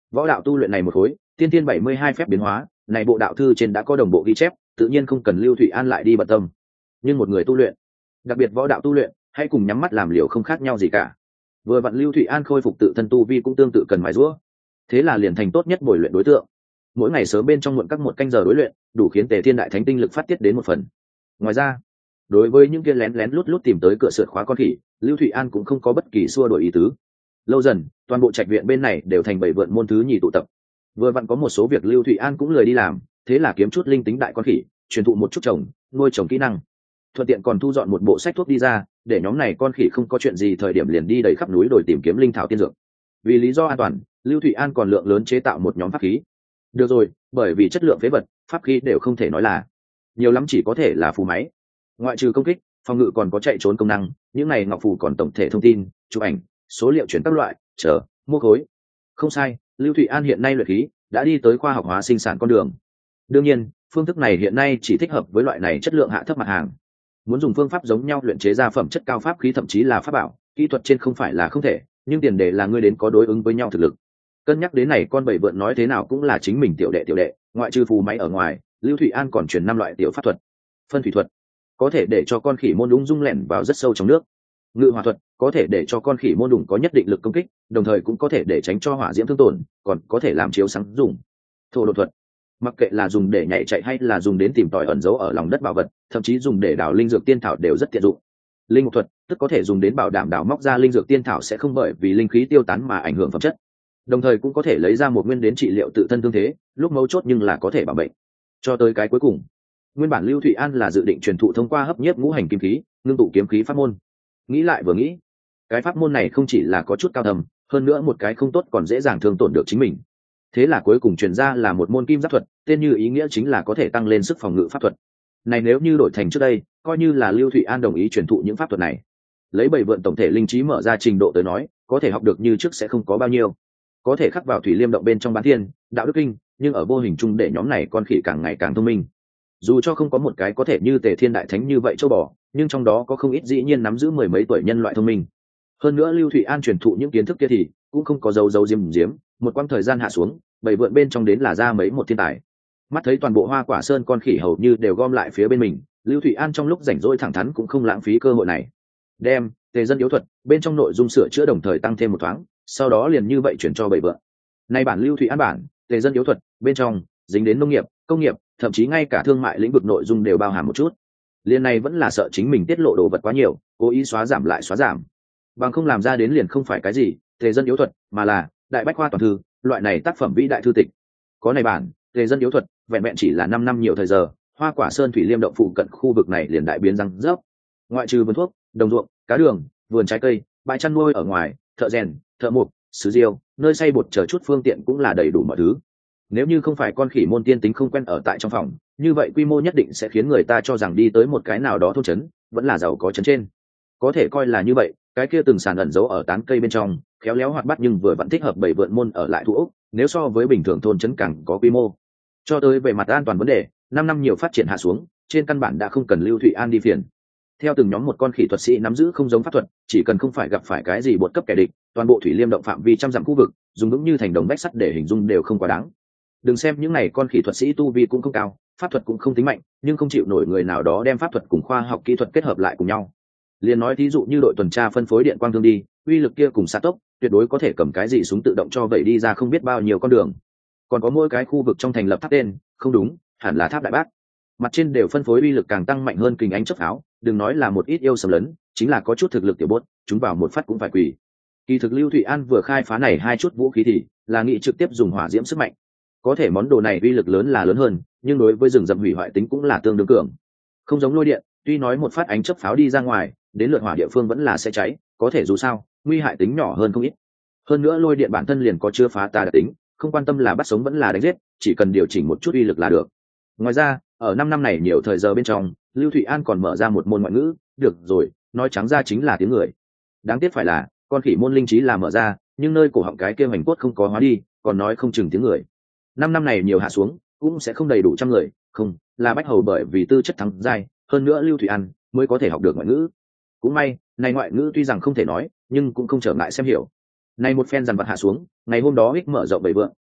Võ đạo tu luyện này một khối tiên tiên bảy mươi hai phép biến hóa, này bộ đạo thư trên đã có đồng bộ ghi chép, tự nhiên không cần Lưu Thụy An lại đi bận tâm. Nhưng một người tu luyện, đặc biệt võ đạo tu luyện, hãy cùng nhắm mắt làm liều không khác nhau gì cả. Vừa vặn Lưu Thụy An khôi phục tự thân tu vi cũng tương tự cần mài giũa, thế là liền thành tốt nhất bồi luyện đối tượng. Mỗi ngày sớm bên trong muộn các một canh giờ đối luyện, đủ khiến Tề Thiên Đại Thánh tinh lực phát tiết đến một phần. Ngoài ra, đối với những kia lén lén lút lút tìm tới cửa sượt khóa con khỉ, Lưu Thụy An cũng không có bất kỳ xua đuổi ý tứ. Lâu dần, toàn bộ trạch viện bên này đều thành bảy vượn môn thứ nhì tụ tập. Vừa vặn có một số việc Lưu Thụy An cũng lười đi làm, thế là kiếm chút linh tính đại con khỉ, truyền thụ một chút trồng, nuôi trồng kỹ năng. Thuận tiện còn thu dọn một bộ sách thuốc đi ra, để nhóm này con khỉ không có chuyện gì thời điểm liền đi đầy khắp núi đồi tìm kiếm linh thảo tiên dược. Vì lý do an toàn, Lưu Thụy An còn lượng lớn chế tạo một nhóm pháp khí. Được rồi, bởi vì chất lượng phế vật, pháp khí đều không thể nói là nhiều lắm, chỉ có thể là phù máy. Ngoại trừ công kích, phòng ngự còn có chạy trốn công năng, những này ngọc phù còn tổng thể thông tin, chụp ảnh, số liệu chuyển các loại, chờ, mua khối. Không sai, Lưu Thụy An hiện nay luyện khí đã đi tới khoa học hóa sinh sản con đường. Đương nhiên, phương thức này hiện nay chỉ thích hợp với loại này chất lượng hạ thấp mặt hàng. Muốn dùng phương pháp giống nhau luyện chế ra phẩm chất cao pháp khí thậm chí là pháp bảo, kỹ thuật trên không phải là không thể, nhưng tiền đề là ngươi đến có đối ứng với nhau thực lực. Cân nhắc đến này con bảy vượn nói thế nào cũng là chính mình tiểu đệ tiểu đệ, ngoại trừ phù máy ở ngoài, Lưu Thụy An còn truyền năm loại tiểu pháp thuật. Phân thủy thuật có thể để cho con khỉ môn ung dung lẻn vào rất sâu trong nước. Ngự hỏa thuật có thể để cho con khỉ môn đủng có nhất định lực công kích, đồng thời cũng có thể để tránh cho hỏa diễm thương tổn, còn có thể làm chiếu sáng dùng. Thổ độn thuật mặc kệ là dùng để nhảy chạy hay là dùng đến tìm tòi ẩn giấu ở lòng đất bảo vật, thậm chí dùng để đào linh dược tiên thảo đều rất tiện dụng. Linh mục thuật tức có thể dùng đến bảo đảm đào móc ra linh dược tiên thảo sẽ không bởi vì linh khí tiêu tán mà ảnh hưởng phẩm chất, đồng thời cũng có thể lấy ra một nguyên đến trị liệu tự thân thương thế, lúc mấu chốt nhưng là có thể bảo bệnh. Cho tới cái cuối cùng, nguyên bản Lưu Thụy An là dự định truyền thụ thông qua hấp nhiếp ngũ hành kim khí, ngưng tụ kiếm khí pháp môn. Nghĩ lại vừa nghĩ, cái pháp môn này không chỉ là có chút cao thầm, hơn nữa một cái không tốt còn dễ dàng thương tổn được chính mình. Thế là cuối cùng truyền ra là một môn kim giáp thuật, tên như ý nghĩa chính là có thể tăng lên sức phòng ngự pháp thuật. Này nếu như đổi thành trước đây, coi như là Lưu Thụy An đồng ý truyền thụ những pháp thuật này, lấy bảy vượn tổng thể linh trí mở ra trình độ tới nói, có thể học được như trước sẽ không có bao nhiêu. Có thể khắc vào thủy liêm động bên trong bán thiên, đạo đức kinh, nhưng ở vô hình chung để nhóm này con khỉ càng ngày càng thông minh. Dù cho không có một cái có thể như Tề Thiên Đại Thánh như vậy châu bò, nhưng trong đó có không ít dĩ nhiên nắm giữ mười mấy tuổi nhân loại thông minh. Hơn nữa Lưu Thụy An truyền thụ những kiến thức kia thì cũng không có dấu dấu diếm diếm, một quãng thời gian hạ xuống, bảy vượn bên trong đến là ra mấy một thiên tài. Mắt thấy toàn bộ Hoa Quả Sơn con khỉ hầu như đều gom lại phía bên mình, Lưu Thụy An trong lúc rảnh rỗi thẳng thắn cũng không lãng phí cơ hội này. Đem Tề dân yếu thuật bên trong nội dung sửa chữa đồng thời tăng thêm một thoáng, sau đó liền như vậy chuyển cho bảy vượn. Nay bản Lưu Thụy An bản Tề dân yếu thuật bên trong dính đến nông nghiệp, công nghiệp, thậm chí ngay cả thương mại lĩnh vực nội dung đều bao hàm một chút. Liên này vẫn là sợ chính mình tiết lộ đồ vật quá nhiều, cố ý xóa giảm lại xóa giảm, bằng không làm ra đến liền không phải cái gì Tề dân yếu thuật, mà là đại bách khoa toàn thư, loại này tác phẩm vĩ đại thư tịch. Có này bản Tề dân yếu thuật vẹn vẹn chỉ là năm năm nhiều thời giờ, Hoa Quả Sơn thủy liêm động phụ cận khu vực này liền đại biến răng rớp. Ngoại trừ vườn thuốc, đồng ruộng, cá đường, vườn trái cây, bãi chăn nuôi ở ngoài, thợ rèn, thợ mộc, sứ diêu, nơi xay bột chờ chút phương tiện cũng là đầy đủ mọi thứ. Nếu như không phải con khỉ môn tiên tính không quen ở tại trong phòng, như vậy quy mô nhất định sẽ khiến người ta cho rằng đi tới một cái nào đó thôn trấn, vẫn là giàu có trấn trên. Có thể coi là như vậy, cái kia từng sàn ẩn giấu ở tán cây bên trong, khéo léo hoạt bát nhưng vừa vẫn thích hợp bảy vượn môn ở lại thủ ốc, nếu so với bình thường thôn trấn càng có quy mô. Cho tới về mặt an toàn vấn đề, năm năm nhiều phát triển hạ xuống, trên căn bản đã không cần Lưu Thụy An đi phiền. Theo từng nhóm một con khỉ thuật sĩ nắm giữ không giống pháp thuật, chỉ cần không phải gặp phải cái gì bột cấp kẻ địch, toàn bộ thủy liêm động phạm vi trăm dặm khu vực, dùng vững như thành đồng vách sắt để hình dung đều không quá đáng. Đừng xem những này con khỉ thuật sĩ tu vi cũng không cao, pháp thuật cũng không tính mạnh, nhưng không chịu nổi người nào đó đem pháp thuật cùng khoa học kỹ thuật kết hợp lại cùng nhau. Liên nói thí dụ như đội tuần tra phân phối điện quang thương đi, uy lực kia cùng xạ tốc, tuyệt đối có thể cầm cái gì súng tự động cho vậy đi ra không biết bao nhiêu con đường. Còn có mỗi cái khu vực trong thành lập tháp tên, không đúng, hẳn là tháp đại bác. Mặt trên đều phân phối uy lực càng tăng mạnh hơn kình ánh chớp pháo, đừng nói là một ít yêu sầm lấn, chính là có chút thực lực tiểu bốt, chúng vào một phát cũng phải quỳ. Kỳ thực Lưu Thụy An vừa khai phá này hai chút vũ khí thì là nghĩ trực tiếp dùng hỏa diễm sức mạnh. Có thể món đồ này uy lực lớn là lớn hơn, nhưng đối với rừng rậm hủy hoại tính cũng là tương đương cường. Không giống lôi điện, tuy nói một phát ánh chớp pháo đi ra ngoài, đến lượt hỏa địa phương vẫn là sẽ cháy, có thể dù sao, nguy hại tính nhỏ hơn không ít. Hơn nữa lôi điện bản thân liền có chứa phá tà đặc tính, không quan tâm là bắt sống vẫn là đánh giết, chỉ cần điều chỉnh một chút uy lực là được. Ngoài ra, ở năm năm này nhiều thời giờ bên trong, Lưu Thụy An còn mở ra một môn ngoại ngữ, được rồi, nói trắng ra chính là tiếng người. Đáng tiếc phải là, con khỉ môn linh trí là mở ra, nhưng nơi cổ họng cái kia hoành cốt không có hóa đi, còn nói không chừng tiếng người. Năm năm này nhiều hạ xuống, cũng sẽ không đầy đủ trăm người, không, là bách hầu bởi vì tư chất thắng dai, hơn nữa Lưu Thụy An mới có thể học được ngoại ngữ. Cũng may, này ngoại ngữ tuy rằng không thể nói, nhưng cũng không trở ngại xem hiểu. Này một phen dằn vặt hạ xuống, ngày hôm đó ích mở rộng bảy vượng,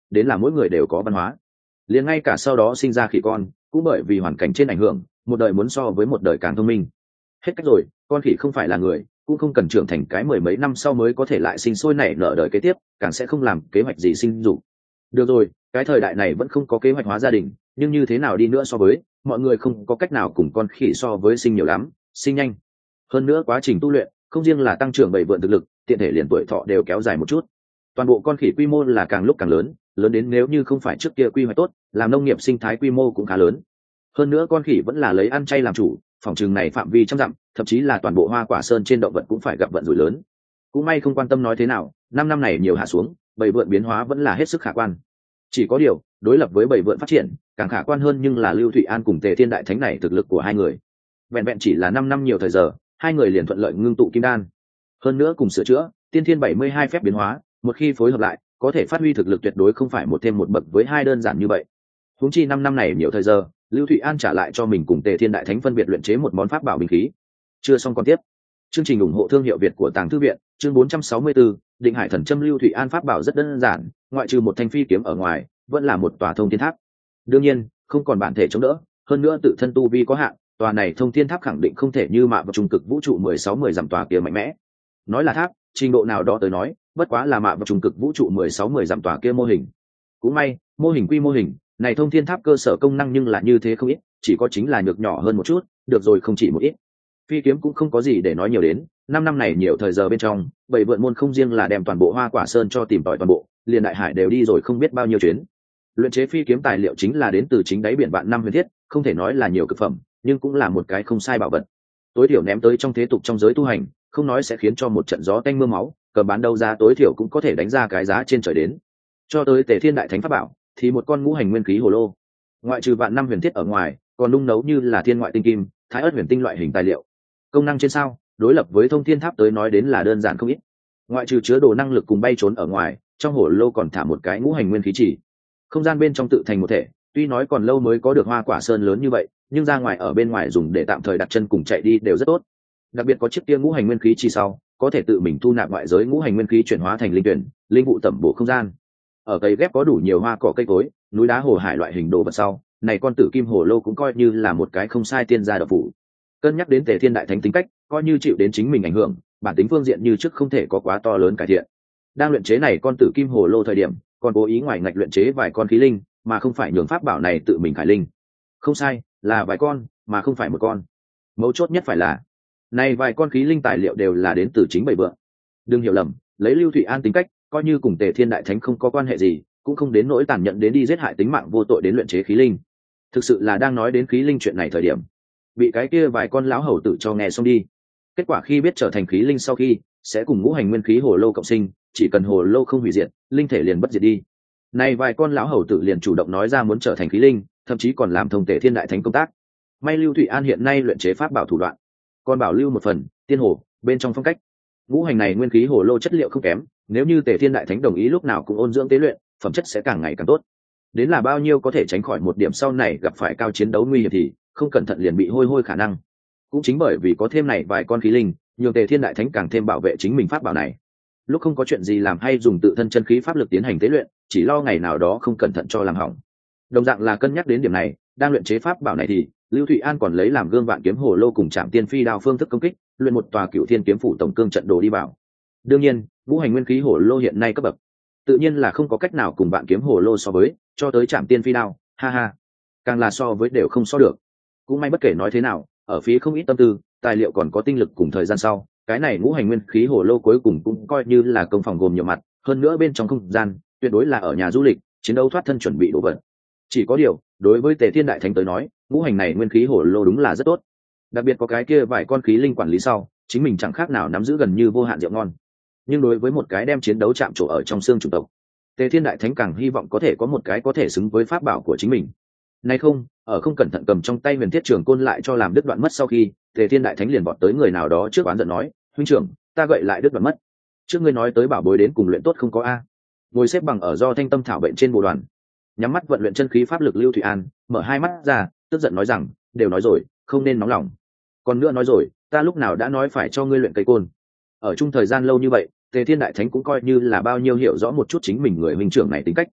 đến là mỗi người đều có văn hóa. Liền ngay cả sau đó sinh ra khỉ con cũng bởi vì hoàn cảnh trên ảnh hưởng, một đời muốn so với một đời càng thông minh. Hết cách rồi, con khỉ không phải là người, cũng không cần trưởng thành cái mười mấy năm sau mới có thể lại sinh sôi nảy nở đời kế tiếp, càng sẽ không làm kế hoạch gì sinh dục. Được rồi, cái thời đại này vẫn không có kế hoạch hóa gia đình, nhưng như thế nào đi nữa so với, mọi người không có cách nào cùng con khỉ so với sinh nhiều lắm, sinh nhanh. Hơn nữa quá trình tu luyện, không riêng là tăng trưởng bảy vượn thực lực, tiện thể liền tuổi thọ đều kéo dài một chút. Toàn bộ con khỉ quy mô là càng lúc càng lớn, lớn đến nếu như không phải trước kia quy hoạch tốt, làm nông nghiệp sinh thái quy mô cũng khá lớn. Hơn nữa con khỉ vẫn là lấy ăn chay làm chủ, phòng trường này phạm vi trăm dặm, thậm chí là toàn bộ Hoa Quả Sơn trên động vật cũng phải gặp vận rủi lớn. Cũng may không quan tâm nói thế nào, năm năm này nhiều hạ xuống, bảy vượn biến hóa vẫn là hết sức khả quan. Chỉ có điều, đối lập với bảy vượn phát triển, càng khả quan hơn nhưng là Lưu Thụy An cùng Tề Thiên Đại Thánh này thực lực của hai người. Vẹn vẹn chỉ là năm năm nhiều thời giờ, hai người liền thuận lợi ngưng tụ kim đan. Hơn nữa cùng sửa chữa, tiên thiên bảy mươi hai phép biến hóa, một khi phối hợp lại, có thể phát huy thực lực tuyệt đối không phải một thêm một bậc với hai đơn giản như vậy. Huống chi năm năm này nhiều thời giờ, Lưu Thụy An trả lại cho mình cùng Tề Thiên Đại Thánh phân biệt luyện chế một món pháp bảo binh khí. Chưa xong còn tiếp. Chương trình ủng hộ thương hiệu Việt của Tàng Thư viện, chương bốn trăm sáu mươi tư, Định Hải Thần Châm. Lưu Thụy An pháp bảo rất đơn giản, ngoại trừ một thanh phi kiếm ở ngoài, vẫn là một tòa thông thiên tháp. Đương nhiên, không còn bản thể chống đỡ, hơn nữa tự thân tu vi có hạn, tòa này thông thiên tháp khẳng định không thể như mạ vào trung cực vũ trụ mười sáu mười dặm tòa kia mạnh mẽ. Nói là tháp, trình độ nào đó tới nói, bất quá là mạ vào trung cực vũ trụ mười sáu mười dặm tòa kia mô hình. Cũng may, mô hình quy mô hình, này thông thiên tháp cơ sở công năng nhưng là như thế không ít, chỉ có chính là nhược nhỏ hơn một chút, được rồi không chỉ một ít. Phi kiếm cũng không có gì để nói nhiều đến, năm năm này nhiều thời giờ bên trong, bảy vượn môn không riêng là đem toàn bộ Hoa Quả Sơn cho tìm tòi toàn bộ, liền đại hải đều đi rồi không biết bao nhiêu chuyến. Luyện chế phi kiếm tài liệu chính là đến từ chính đáy biển vạn năm huyền thiết, không thể nói là nhiều cực phẩm, nhưng cũng là một cái không sai bảo vật. Tối thiểu ném tới trong thế tục trong giới tu hành, không nói sẽ khiến cho một trận gió tanh mưa máu, cầm bán đấu giá tối thiểu cũng có thể đánh ra cái giá trên trời đến. Cho tới Tề Thiên Đại Thánh pháp bảo, thì một con ngũ hành nguyên khí hồ lô, ngoại trừ vạn năm huyền thiết ở ngoài, còn nung nấu như là thiên ngoại tinh kim, thái ớt huyền tinh loại hình tài liệu. Công năng trên sao, đối lập với thông thiên tháp tới nói đến là đơn giản không ít. Ngoại trừ chứa đồ năng lực cùng bay trốn ở ngoài, trong hồ lô còn thả một cái ngũ hành nguyên khí chỉ. Không gian bên trong tự thành một thể, tuy nói còn lâu mới có được Hoa Quả Sơn lớn như vậy, nhưng ra ngoài ở bên ngoài dùng để tạm thời đặt chân cùng chạy đi đều rất tốt. Đặc biệt có chiếc kia ngũ hành nguyên khí chỉ sau, có thể tự mình thu nạp ngoại giới ngũ hành nguyên khí chuyển hóa thành linh tuyển, linh vụ tẩm bổ không gian. Ở cây ghép có đủ nhiều hoa cỏ cây cối, núi đá hồ hải loại hình đồ vật sau, này con tử kim hồ lô cũng coi như là một cái không sai tiên gia độc phủ. Cân nhắc đến Tề Thiên Đại Thánh tính cách, coi như chịu đến chính mình ảnh hưởng, bản tính phương diện như trước không thể có quá to lớn cải thiện. Đang luyện chế này con tử kim hồ lô thời điểm, còn cố ý ngoài ngạch luyện chế vài con khí linh, mà không phải nhường pháp bảo này tự mình khải linh. Không sai, là vài con, mà không phải một con. Mấu chốt nhất phải là, này vài con khí linh tài liệu đều là đến từ chính bảy vượng. Đừng hiểu lầm, lấy Lưu Thụy An tính cách, coi như cùng Tề Thiên Đại Thánh không có quan hệ gì, cũng không đến nỗi tàn nhẫn đến đi giết hại tính mạng vô tội đến luyện chế khí linh. Thực sự là đang nói đến khí linh chuyện này thời điểm, bị cái kia vài con lão hầu tử cho nghe xong đi. Kết quả khi biết trở thành khí linh sau khi, sẽ cùng ngũ hành nguyên khí hồ lô cộng sinh, chỉ cần hồ lô không hủy diệt, linh thể liền bất diệt đi. Này vài con lão hầu tử liền chủ động nói ra muốn trở thành khí linh, thậm chí còn làm thông Tề Thiên Đại Thánh công tác. May Lưu Thụy An hiện nay luyện chế pháp bảo thủ đoạn, còn bảo lưu một phần tiên hồ bên trong phong cách. Ngũ hành này nguyên khí hồ lô chất liệu không kém, nếu như Tề Thiên Đại Thánh đồng ý lúc nào cũng ôn dưỡng tế luyện, phẩm chất sẽ càng ngày càng tốt. Đến là bao nhiêu có thể tránh khỏi một điểm sau này gặp phải cao chiến đấu nguy hiểm thì không cẩn thận liền bị hôi hôi khả năng. Cũng chính bởi vì có thêm này vài con khí linh, nhiều Tề Thiên Đại Thánh càng thêm bảo vệ chính mình pháp bảo này. Lúc không có chuyện gì làm hay dùng tự thân chân khí pháp lực tiến hành tế luyện, chỉ lo ngày nào đó không cẩn thận cho làm hỏng. Đồng dạng là cân nhắc đến điểm này, đang luyện chế pháp bảo này thì Lưu Thụy An còn lấy làm gương vạn kiếm hồ lô cùng Trảm Tiên Phi đao phương thức công kích, luyện một tòa Cửu Thiên kiếm phủ tổng cương trận đồ đi vào. Đương nhiên, ngũ hành nguyên khí hồ lô hiện nay cấp bậc, tự nhiên là không có cách nào cùng vạn kiếm hồ lô so với, cho tới Trảm Tiên Phi đao, ha ha, càng là so với đều không so được. Cũng may bất kể nói thế nào, ở phía không ít tâm tư, tài liệu còn có tinh lực cùng thời gian sau, cái này ngũ hành nguyên khí hồ lô cuối cùng cũng coi như là công phòng gồm nhiều mặt, hơn nữa bên trong không gian, tuyệt đối là ở nhà du lịch, chiến đấu thoát thân chuẩn bị đồ vật. Chỉ có điều, đối với Tề Thiên Đại Thánh tới nói, ngũ hành này nguyên khí hồ lô đúng là rất tốt. Đặc biệt có cái kia vài con khí linh quản lý sau, chính mình chẳng khác nào nắm giữ gần như vô hạn rượu ngon. Nhưng đối với một cái đem chiến đấu chạm trổ ở trong xương chủng tộc, Tề Thiên Đại Thánh càng hy vọng có thể có một cái có thể xứng với pháp bảo của chính mình. Nay không, ở không cẩn thận cầm trong tay huyền thiết trường côn lại cho làm đứt đoạn mất sau khi, Tề Thiên Đại Thánh liền vọt tới người nào đó trước oán giận nói, huynh trưởng, ta gậy lại đứt đoạn mất. Trước ngươi nói tới bảo bối đến cùng luyện tốt không có a? Ngồi xếp bằng ở do thanh tâm thảo bệnh trên bộ đoàn, nhắm mắt vận luyện chân khí pháp lực Lưu Thụy An mở hai mắt ra, tức giận nói rằng, đều nói rồi, không nên nóng lòng. Còn nữa nói rồi, ta lúc nào đã nói phải cho ngươi luyện cây côn. Ở chung thời gian lâu như vậy, Tề Thiên Đại Thánh cũng coi như là bao nhiêu hiểu rõ một chút chính mình người huynh trưởng này tính cách.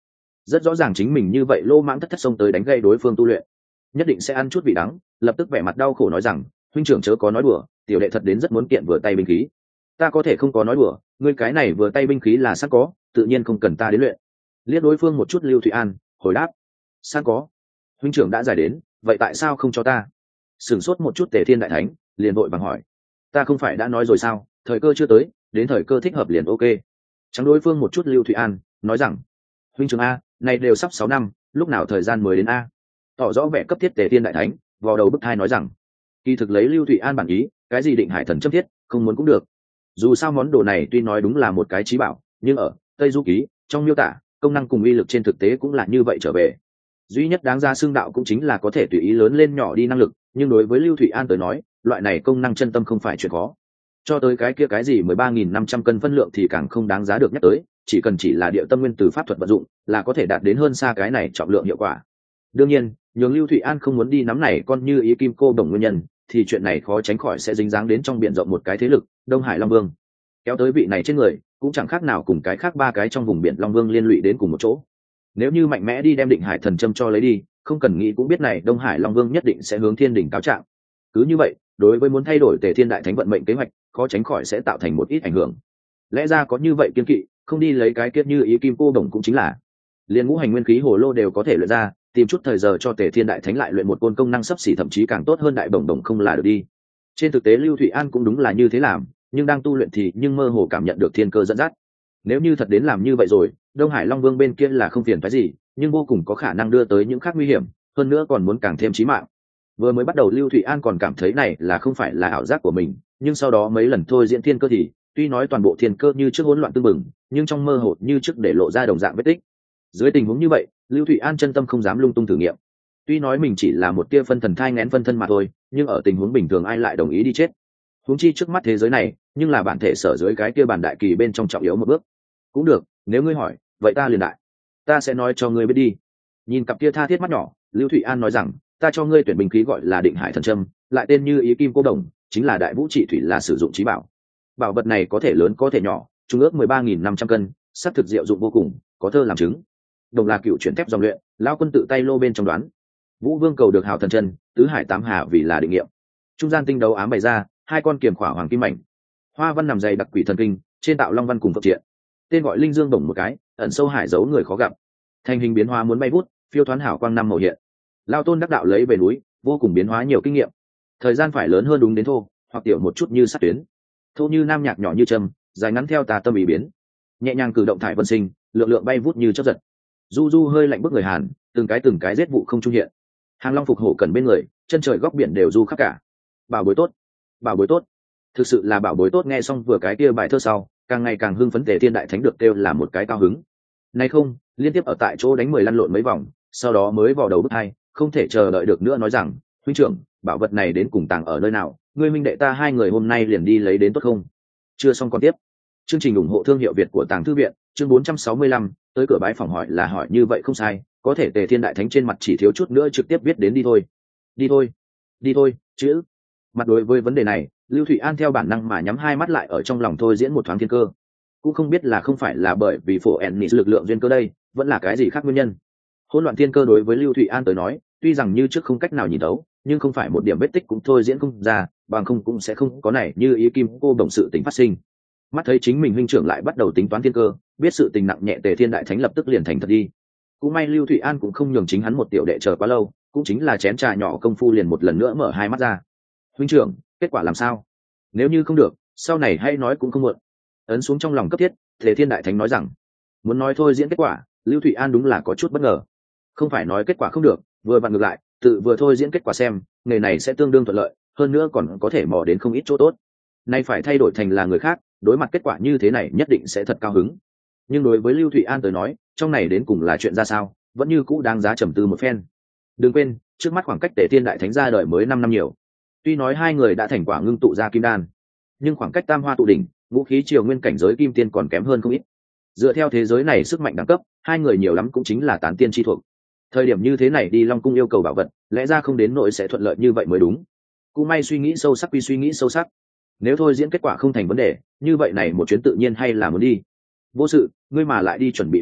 rất rõ ràng chính mình như vậy lô mãng thất thất xông tới đánh gây đối phương tu luyện nhất định sẽ ăn chút vị đắng, lập tức vẻ mặt đau khổ nói rằng huynh trưởng chớ có nói đùa, tiểu đệ thật đến rất muốn kiện vừa tay binh khí. Ta có thể không có nói đùa, ngươi cái này vừa tay binh khí là sẵn có, tự nhiên không cần ta đến luyện. Liếc đối phương một chút, Lưu Thụy An hồi đáp sẵn có. Huynh trưởng đã giải đến, vậy tại sao không cho ta? Sửng sốt một chút Tề Thiên Đại Thánh liền vội vàng hỏi, ta không phải đã nói rồi sao, thời cơ chưa tới, đến thời cơ thích hợp liền ok. Trắng đối phương một chút, Lưu Thụy An nói rằng huynh trưởng a, này đều sắp sáu năm, lúc nào thời gian mới đến a? Tỏ rõ vẻ cấp thiết Tề Thiên Đại Thánh vào đầu bức thai nói rằng kỳ thực lấy Lưu Thụy An bản ý, cái gì định hải thần châm thiết không muốn cũng được. Dù sao món đồ này tuy nói đúng là một cái trí bảo, nhưng ở Tây Du Ký trong miêu tả công năng cùng uy lực trên thực tế cũng là như vậy trở về. Duy nhất đáng ra xương đạo cũng chính là có thể tùy ý lớn lên nhỏ đi năng lực, nhưng đối với Lưu Thụy An tới nói, loại này công năng chân tâm không phải chuyện khó. Cho tới cái kia cái gì mười ba nghìn năm trăm cân phân lượng thì càng không đáng giá được nhắc tới, chỉ cần chỉ là địa tâm nguyên từ pháp thuật vận dụng là có thể đạt đến hơn xa cái này trọng lượng hiệu quả. Đương nhiên, nhường Lưu Thụy An không muốn đi nắm này con như ý kim cô đồng nguyên nhân, thì chuyện này khó tránh khỏi sẽ dính dáng đến trong biển rộng một cái thế lực Đông Hải Long Vương. Kéo tới vị này trên người cũng chẳng khác nào cùng cái khác ba cái trong vùng biển Long Vương liên lụy đến cùng một chỗ. Nếu như mạnh mẽ đi đem định hải thần châm cho lấy đi, không cần nghĩ cũng biết này Đông Hải Long Vương nhất định sẽ hướng thiên đỉnh cáo trạng. Cứ như vậy, đối với muốn thay đổi Tề Thiên Đại Thánh vận mệnh kế hoạch, khó tránh khỏi sẽ tạo thành một ít ảnh hưởng. Lẽ ra có như vậy kiên kỵ, không đi lấy cái kiết như ý kim cô đồng cũng chính là liên ngũ hành nguyên khí hồ lô đều có thể luyện ra, tìm chút thời giờ cho Tề Thiên Đại Thánh lại luyện một côn công năng sắp xỉ thậm chí càng tốt hơn đại bổng đồng không là được đi. Trên thực tế Lưu Thụy An cũng đúng là như thế làm, nhưng đang tu luyện thì nhưng mơ hồ cảm nhận được thiên cơ dẫn dắt. Nếu như thật đến làm như vậy rồi, Đông Hải Long Vương bên kia là không phiền phái gì, nhưng vô cùng có khả năng đưa tới những khác nguy hiểm, hơn nữa còn muốn càng thêm chí mạng. Vừa mới bắt đầu Lưu Thụy An còn cảm thấy này là không phải là ảo giác của mình, nhưng sau đó mấy lần thôi diễn thiên cơ thì tuy nói toàn bộ thiên cơ như trước hỗn loạn tương bừng, nhưng trong mơ hồ như trước để lộ ra đồng dạng vết tích. Dưới tình huống như vậy, Lưu Thụy An chân tâm không dám lung tung thử nghiệm. Tuy nói mình chỉ là một tia phân thần thai nghén phân thân mà thôi, nhưng ở tình huống bình thường ai lại đồng ý đi chết? Huống chi trước mắt thế giới này, nhưng là bản thể sở dưới cái kia bản đại kỳ bên trong trọng yếu một bước. Cũng được, nếu ngươi hỏi, vậy ta liền đại, ta sẽ nói cho ngươi biết đi. Nhìn cặp kia tha thiết mắt nhỏ, Lưu Thụy An nói rằng, ta cho ngươi tuyển binh khí gọi là Định Hải Thần Châm, lại tên như ý kim cô đồng, chính là đại vũ trị thủy là sử dụng trí bảo. Bảo vật này có thể lớn có thể nhỏ, trung ước mười ba nghìn năm trăm cân, sắc thực diệu dụng vô cùng, có thơ làm chứng. Đồng là cựu chuyển thép dòng luyện, lão quân tự tay lô bên trong đoán. Vũ Vương cầu được hào thần chân, tứ hải tám hà vì là định nghiệm. Trung gian tinh đấu ám bày ra, hai con kiềm khỏa hoàng kim mảnh. Hoa văn nằm dày đặc quỷ thần kinh, trên tạo long văn cùng phật triện. Tên gọi linh dương bổng một cái, ẩn sâu hải giấu người khó gặp. Thành hình biến hóa muốn bay vút, phiêu thoán hảo quang năm màu hiện. Lao tôn đắc đạo lấy về núi, vô cùng biến hóa nhiều kinh nghiệm. Thời gian phải lớn hơn đúng đến thô, hoặc tiểu một chút như sắt tuyến. Thô như nam nhạc nhỏ như trầm, dài ngắn theo tà tâm ý biến. Nhẹ nhàng cử động thải vân sinh, lượng lượng bay vút như chớp giật. Du du hơi lạnh bức người hàn, từng cái từng cái giết vụ không trung hiện. Hàng long phục hổ cần bên người, chân trời góc biển đều du khắp cả. Bảo bối tốt, bảo bối tốt, thực sự là bảo bối tốt. Nghe xong vừa cái kia bài thơ sau, càng ngày càng hưng phấn. Tề Thiên Đại Thánh được kêu là một cái cao hứng. Nay không, liên tiếp ở tại chỗ đánh mười lăn lộn mấy vòng, sau đó mới vào đầu bức hai, không thể chờ đợi được nữa nói rằng, huynh trưởng, bảo vật này đến cùng tàng ở nơi nào? Ngươi minh đệ ta hai người hôm nay liền đi lấy đến tốt không? Chưa xong còn tiếp. Chương trình ủng hộ thương hiệu Việt của Tàng Thư Viện, chương bốn trăm sáu mươi lăm, tới cửa bái phòng hỏi là hỏi như vậy không sai, có thể Tề Thiên Đại Thánh trên mặt chỉ thiếu chút nữa trực tiếp viết đến đi thôi, đi thôi, đi thôi, chữ. Mặt đối với vấn đề này, Lưu Thụy An theo bản năng mà nhắm hai mắt lại, ở trong lòng thôi diễn một thoáng thiên cơ. Cũng không biết là không phải là bởi vì phổ ennis lực lượng duyên cơ đây, vẫn là cái gì khác nguyên nhân. Hỗn loạn thiên cơ đối với Lưu Thụy An tới nói, tuy rằng như trước không cách nào nhìn thấu, nhưng không phải một điểm vết tích cũng thôi diễn không ra, bằng không cũng sẽ không có này như ý kim cô đồng sự tình phát sinh. Mắt thấy chính mình huynh trưởng lại bắt đầu tính toán thiên cơ, biết sự tình nặng nhẹ, Tề Thiên Đại Thánh lập tức liền thành thật đi. Cũng may Lưu Thụy An cũng không nhường chính hắn một tiểu đệ chờ quá lâu, cũng chính là chén trà nhỏ công phu liền một lần nữa mở hai mắt ra. Huynh trưởng, kết quả làm sao? Nếu như không được, sau này hãy nói cũng không muộn. Ấn xuống trong lòng cấp thiết, Tề Thiên Đại Thánh nói rằng, muốn nói thôi diễn kết quả, Lưu Thụy An đúng là có chút bất ngờ. Không phải nói kết quả không được, vừa vặn ngược lại, tự vừa thôi diễn kết quả xem, nghề này sẽ tương đương thuận lợi, hơn nữa còn có thể mò đến không ít chỗ tốt. Nay phải thay đổi thành là người khác, đối mặt kết quả như thế này nhất định sẽ thật cao hứng. Nhưng đối với Lưu Thụy An tới nói, trong này đến cùng là chuyện ra sao, vẫn như cũ đáng giá trầm tư một phen. Đừng quên, trước mắt khoảng cách Tề Thiên Đại Thánh ra đời mới năm năm nhiều. Tuy nói hai người đã thành quả ngưng tụ ra kim đan, nhưng khoảng cách tam hoa tụ đỉnh, vũ khí triều nguyên cảnh giới kim tiên còn kém hơn không ít. Dựa theo thế giới này sức mạnh đẳng cấp, hai người nhiều lắm cũng chính là tán tiên chi thuộc. Thời điểm như thế này đi Long Cung yêu cầu bảo vật, lẽ ra không đến nỗi sẽ thuận lợi như vậy mới đúng. Cũng may suy nghĩ sâu sắc quy suy nghĩ sâu sắc. Nếu thôi diễn kết quả không thành vấn đề, như vậy này một chuyến tự nhiên hay là muốn đi. Vô sự, ngươi mà lại đi chuẩn bị một chút,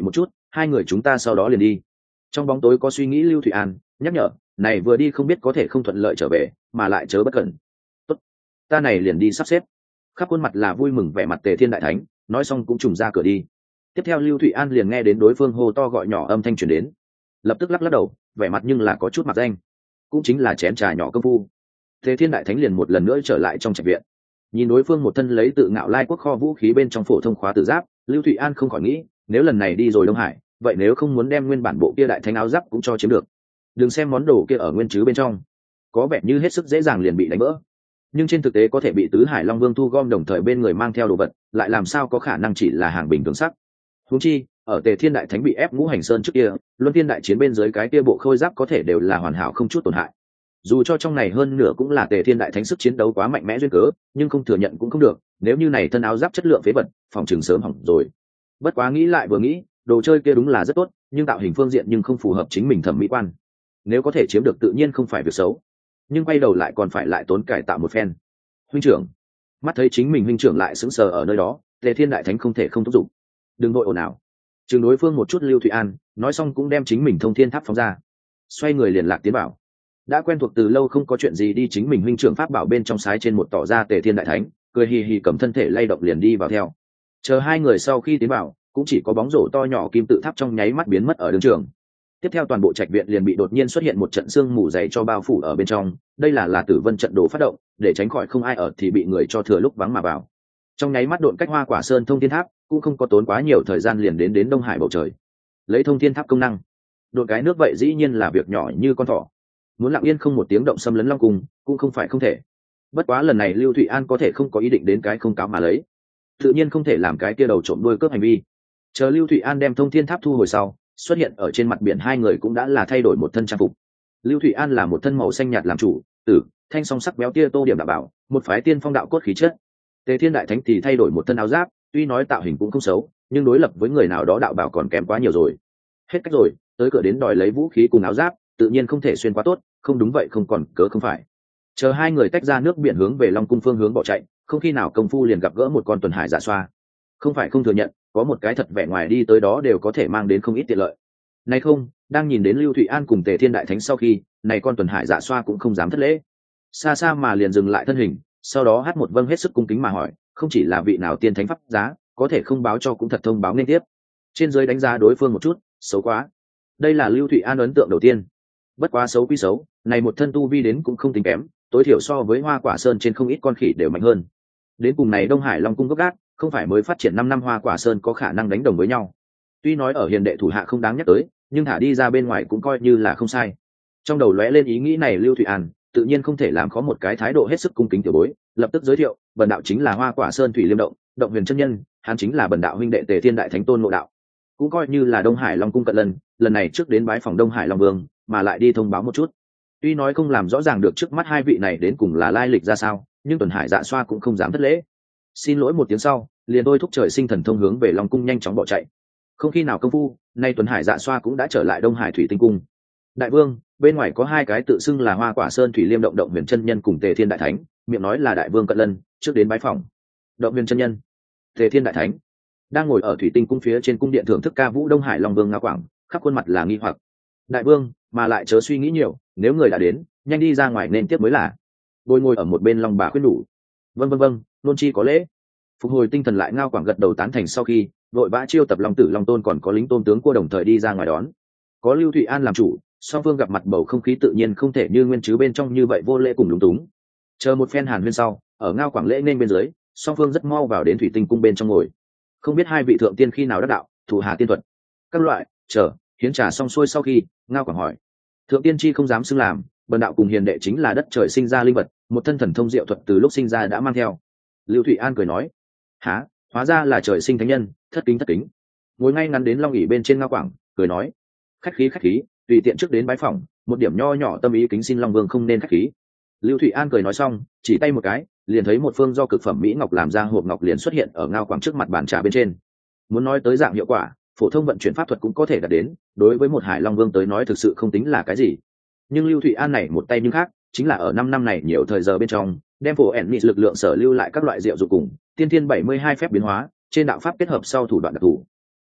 hai người chúng ta sau đó liền đi. Trong bóng tối có suy nghĩ Lưu Thụy An nhắc nhở, này vừa đi không biết có thể không thuận lợi trở về, mà lại chớ bất cẩn. Tốt, ta này liền đi sắp xếp. Khắp khuôn mặt là vui mừng vẻ mặt Tề Thiên Đại Thánh, nói xong cũng trùng ra cửa đi. Tiếp theo Lưu Thụy An liền nghe đến đối phương hô to gọi nhỏ âm thanh truyền đến, lập tức lắc lắc đầu, vẻ mặt nhưng là có chút mặt danh, cũng chính là chén trà nhỏ công phu. Tề Thiên Đại Thánh liền một lần nữa trở lại trong trạch viện, nhìn đối phương một thân lấy tự ngạo lai quốc kho vũ khí bên trong phổ thông khóa tử giáp, Lưu Thụy An không khỏi nghĩ, nếu lần này đi rồi Đông Hải, vậy nếu không muốn đem nguyên bản bộ kia đại thánh áo giáp cũng cho chiếm được. Đừng xem món đồ kia ở nguyên chứ bên trong có vẻ như hết sức dễ dàng liền bị đánh vỡ, nhưng trên thực tế có thể bị tứ hải long vương thu gom đồng thời bên người mang theo đồ vật, lại làm sao có khả năng chỉ là hàng bình thường sắc. Huống chi ở Tề Thiên Đại Thánh bị ép ngũ hành sơn trước kia, luân thiên đại chiến bên dưới cái kia bộ khôi giáp có thể đều là hoàn hảo không chút tổn hại. Dù cho trong này hơn nửa cũng là Tề Thiên Đại Thánh sức chiến đấu quá mạnh mẽ duyên cớ, nhưng không thừa nhận cũng không được, nếu như này thân áo giáp chất lượng phế vật, phòng trường sớm hỏng rồi. Bất quá nghĩ lại vừa nghĩ, đồ chơi kia đúng là rất tốt, nhưng tạo hình phương diện nhưng không phù hợp chính mình thẩm mỹ quan. Nếu có thể chiếm được tự nhiên không phải việc xấu, nhưng quay đầu lại còn phải lại tốn cải tạo một phen. Huynh trưởng, mắt thấy chính mình huynh trưởng lại sững sờ ở nơi đó, Tề Thiên Đại Thánh không thể không thúc giục. Đừng vội ồn ào. Chừng đối phương một chút Lưu Thụy An, nói xong cũng đem chính mình thông thiên tháp phóng ra, xoay người liền lạc tiến bảo. Đã quen thuộc từ lâu không có chuyện gì đi chính mình huynh trưởng pháp bảo bên trong sái trên một tỏ ra Tề Thiên Đại Thánh, cười hì hì cầm thân thể lay động liền đi vào theo. Chờ hai người sau khi tiến vào, cũng chỉ có bóng rổ to nhỏ kim tự tháp trong nháy mắt biến mất ở đường trường. Tiếp theo toàn bộ trạch viện liền bị đột nhiên xuất hiện một trận sương mù dày cho bao phủ ở bên trong, đây là là Tử Vân trận đồ phát động, để tránh khỏi không ai ở thì bị người cho thừa lúc vắng mà vào. Trong nháy mắt độn cách Hoa Quả Sơn thông thiên tháp, cũng không có tốn quá nhiều thời gian liền đến đến Đông Hải bầu trời. Lấy thông thiên tháp công năng, độn cái nước vậy dĩ nhiên là việc nhỏ như con thỏ. Muốn lặng yên không một tiếng động xâm lấn Long Cung, cũng không phải không thể. Bất quá lần này Lưu Thụy An có thể không có ý định đến cái không cáo mà lấy, tự nhiên không thể làm cái kia đầu trộm đuôi cướp hành vi. Chờ Lưu Thụy An đem thông thiên tháp thu hồi sau, xuất hiện ở trên mặt biển hai người cũng đã là thay đổi một thân trang phục. Lưu Thụy An là một thân màu xanh nhạt làm chủ, tử thanh song sắc béo tia tô điểm đạo bảo, một phái tiên phong đạo cốt khí chất. Tề Thiên Đại Thánh thì thay đổi một thân áo giáp, tuy nói tạo hình cũng không xấu, nhưng đối lập với người nào đó đạo bảo còn kém quá nhiều rồi. Hết cách rồi, tới cửa đến đòi lấy vũ khí cùng áo giáp, tự nhiên không thể xuyên quá tốt, không đúng vậy không còn cớ không phải. Chờ hai người tách ra nước biển hướng về Long Cung phương hướng bỏ chạy, không khi nào công phu liền gặp gỡ một con tuần hải dạ xoa. Không phải không thừa nhận, có một cái thật vẻ ngoài đi tới đó đều có thể mang đến không ít tiện lợi. Này không, đang nhìn đến Lưu Thụy An cùng Tề Thiên Đại Thánh sau khi, này con tuần hải dạ xoa cũng không dám thất lễ, xa xa mà liền dừng lại thân hình, sau đó hát một vâng hết sức cung kính mà hỏi, không chỉ là vị nào tiên thánh pháp giá, có thể không báo cho cũng thật thông báo nên tiếp. Trên dưới đánh giá đối phương một chút, xấu quá. Đây là Lưu Thụy An ấn tượng đầu tiên. Bất quá xấu quy xấu, này một thân tu vi đến cũng không tính kém, tối thiểu so với Hoa Quả Sơn trên không ít con khỉ đều mạnh hơn. Đến cùng này Đông Hải Long Cung gốc gác, không phải mới phát triển năm năm Hoa Quả Sơn có khả năng đánh đồng với nhau. Tuy nói ở hiền đệ thủ hạ không đáng nhắc tới, nhưng thả đi ra bên ngoài cũng coi như là không sai. Trong đầu lóe lên ý nghĩ này Lưu Thụy An, tự nhiên không thể làm khó một cái thái độ hết sức cung kính tiểu bối, lập tức giới thiệu, bần đạo chính là Hoa Quả Sơn Thủy Liêm Động, Động Huyền chân nhân, hắn chính là bần đạo huynh đệ Tề Thiên Đại Thánh Tôn Ngộ Đạo. Cũng coi như là Đông Hải Long Cung cận lần, lần này trước đến bái phòng Đông Hải Long Vương, mà lại đi thông báo một chút. Tuy nói không làm rõ ràng được trước mắt hai vị này đến cùng là lai lịch ra sao, nhưng tuần hải dạ xoa cũng không dám thất lễ. Xin lỗi một tiếng sau, liền đôi thúc trời sinh thần thông hướng về Long Cung nhanh chóng bỏ chạy. Không khi nào công phu, nay tuần hải dạ xoa cũng đã trở lại Đông Hải Thủy Tinh Cung. Đại vương, bên ngoài có hai cái tự xưng là Hoa Quả Sơn Thủy Liêm Động Động Huyền chân nhân cùng Tề Thiên Đại Thánh, miệng nói là đại vương cận lân, trước đến bái phòng. Động Huyền chân nhân, Tề Thiên Đại Thánh đang ngồi ở Thủy Tinh Cung phía trên cung điện thưởng thức ca vũ Đông Hải Long Vương Ngao Quảng, khắp khuôn mặt là nghi hoặc. Đại vương, mà lại chớ suy nghĩ nhiều, nếu người đã đến, nhanh đi ra ngoài nên tiếp mới là. Bồi ngồi ở một bên Long bà khuyên đủ. Vâng vâng vâng, nôn chi có lễ. Phục hồi tinh thần lại Ngao Quảng gật đầu tán thành sau khi vội vã chiêu tập Long Tử Long Tôn còn có lính tôn tướng cua đồng thời đi ra ngoài đón. Có Lưu Thụy An làm chủ, song phương gặp mặt bầu không khí tự nhiên không thể như nguyên chứ bên trong như vậy vô lễ cùng lúng túng. Chờ một phen hàn huyên sau, ở Ngao Quảng lễ nên bên dưới, song phương rất mau vào đến Thủy Tinh Cung bên trong ngồi. Không biết hai vị thượng tiên khi nào đắc đạo, thủ hà tiên thuật các loại. Chờ hiến trà xong xuôi sau khi, Ngao Quảng hỏi, thượng tiên chi không dám xưng làm, bần đạo cùng hiền đệ chính là đất trời sinh ra linh vật, một thân thần thông diệu thuật từ lúc sinh ra đã mang theo. Lưu Thụy An cười nói, há, hóa ra là trời sinh thánh nhân, thất kính thất kính. Ngồi ngay ngắn đến long ỷ bên trên Ngao Quảng cười nói, khách khí khách khí, tùy tiện trước đến bái phỏng, một điểm nho nhỏ tâm ý kính xin Long Vương không nên khách khí. Lưu Thụy An cười nói xong, chỉ tay một cái, liền thấy một phương do cực phẩm mỹ ngọc làm ra hộp ngọc liền xuất hiện ở Ngao Quảng trước mặt bàn trà bên trên. Muốn nói tới dạng hiệu quả, phổ thông vận chuyển pháp thuật cũng có thể đạt đến, đối với một Hải Long Vương tới nói thực sự không tính là cái gì. Nhưng Lưu Thụy An này một tay nhưng khác, chính là ở năm năm này nhiều thời giờ bên trong, đem phổ ẻn mị lực lượng sở lưu lại các loại diệu dụng cùng tiên thiên bảy mươi hai phép biến hóa, trên đạo pháp kết hợp sau thủ đoạn đặc thù.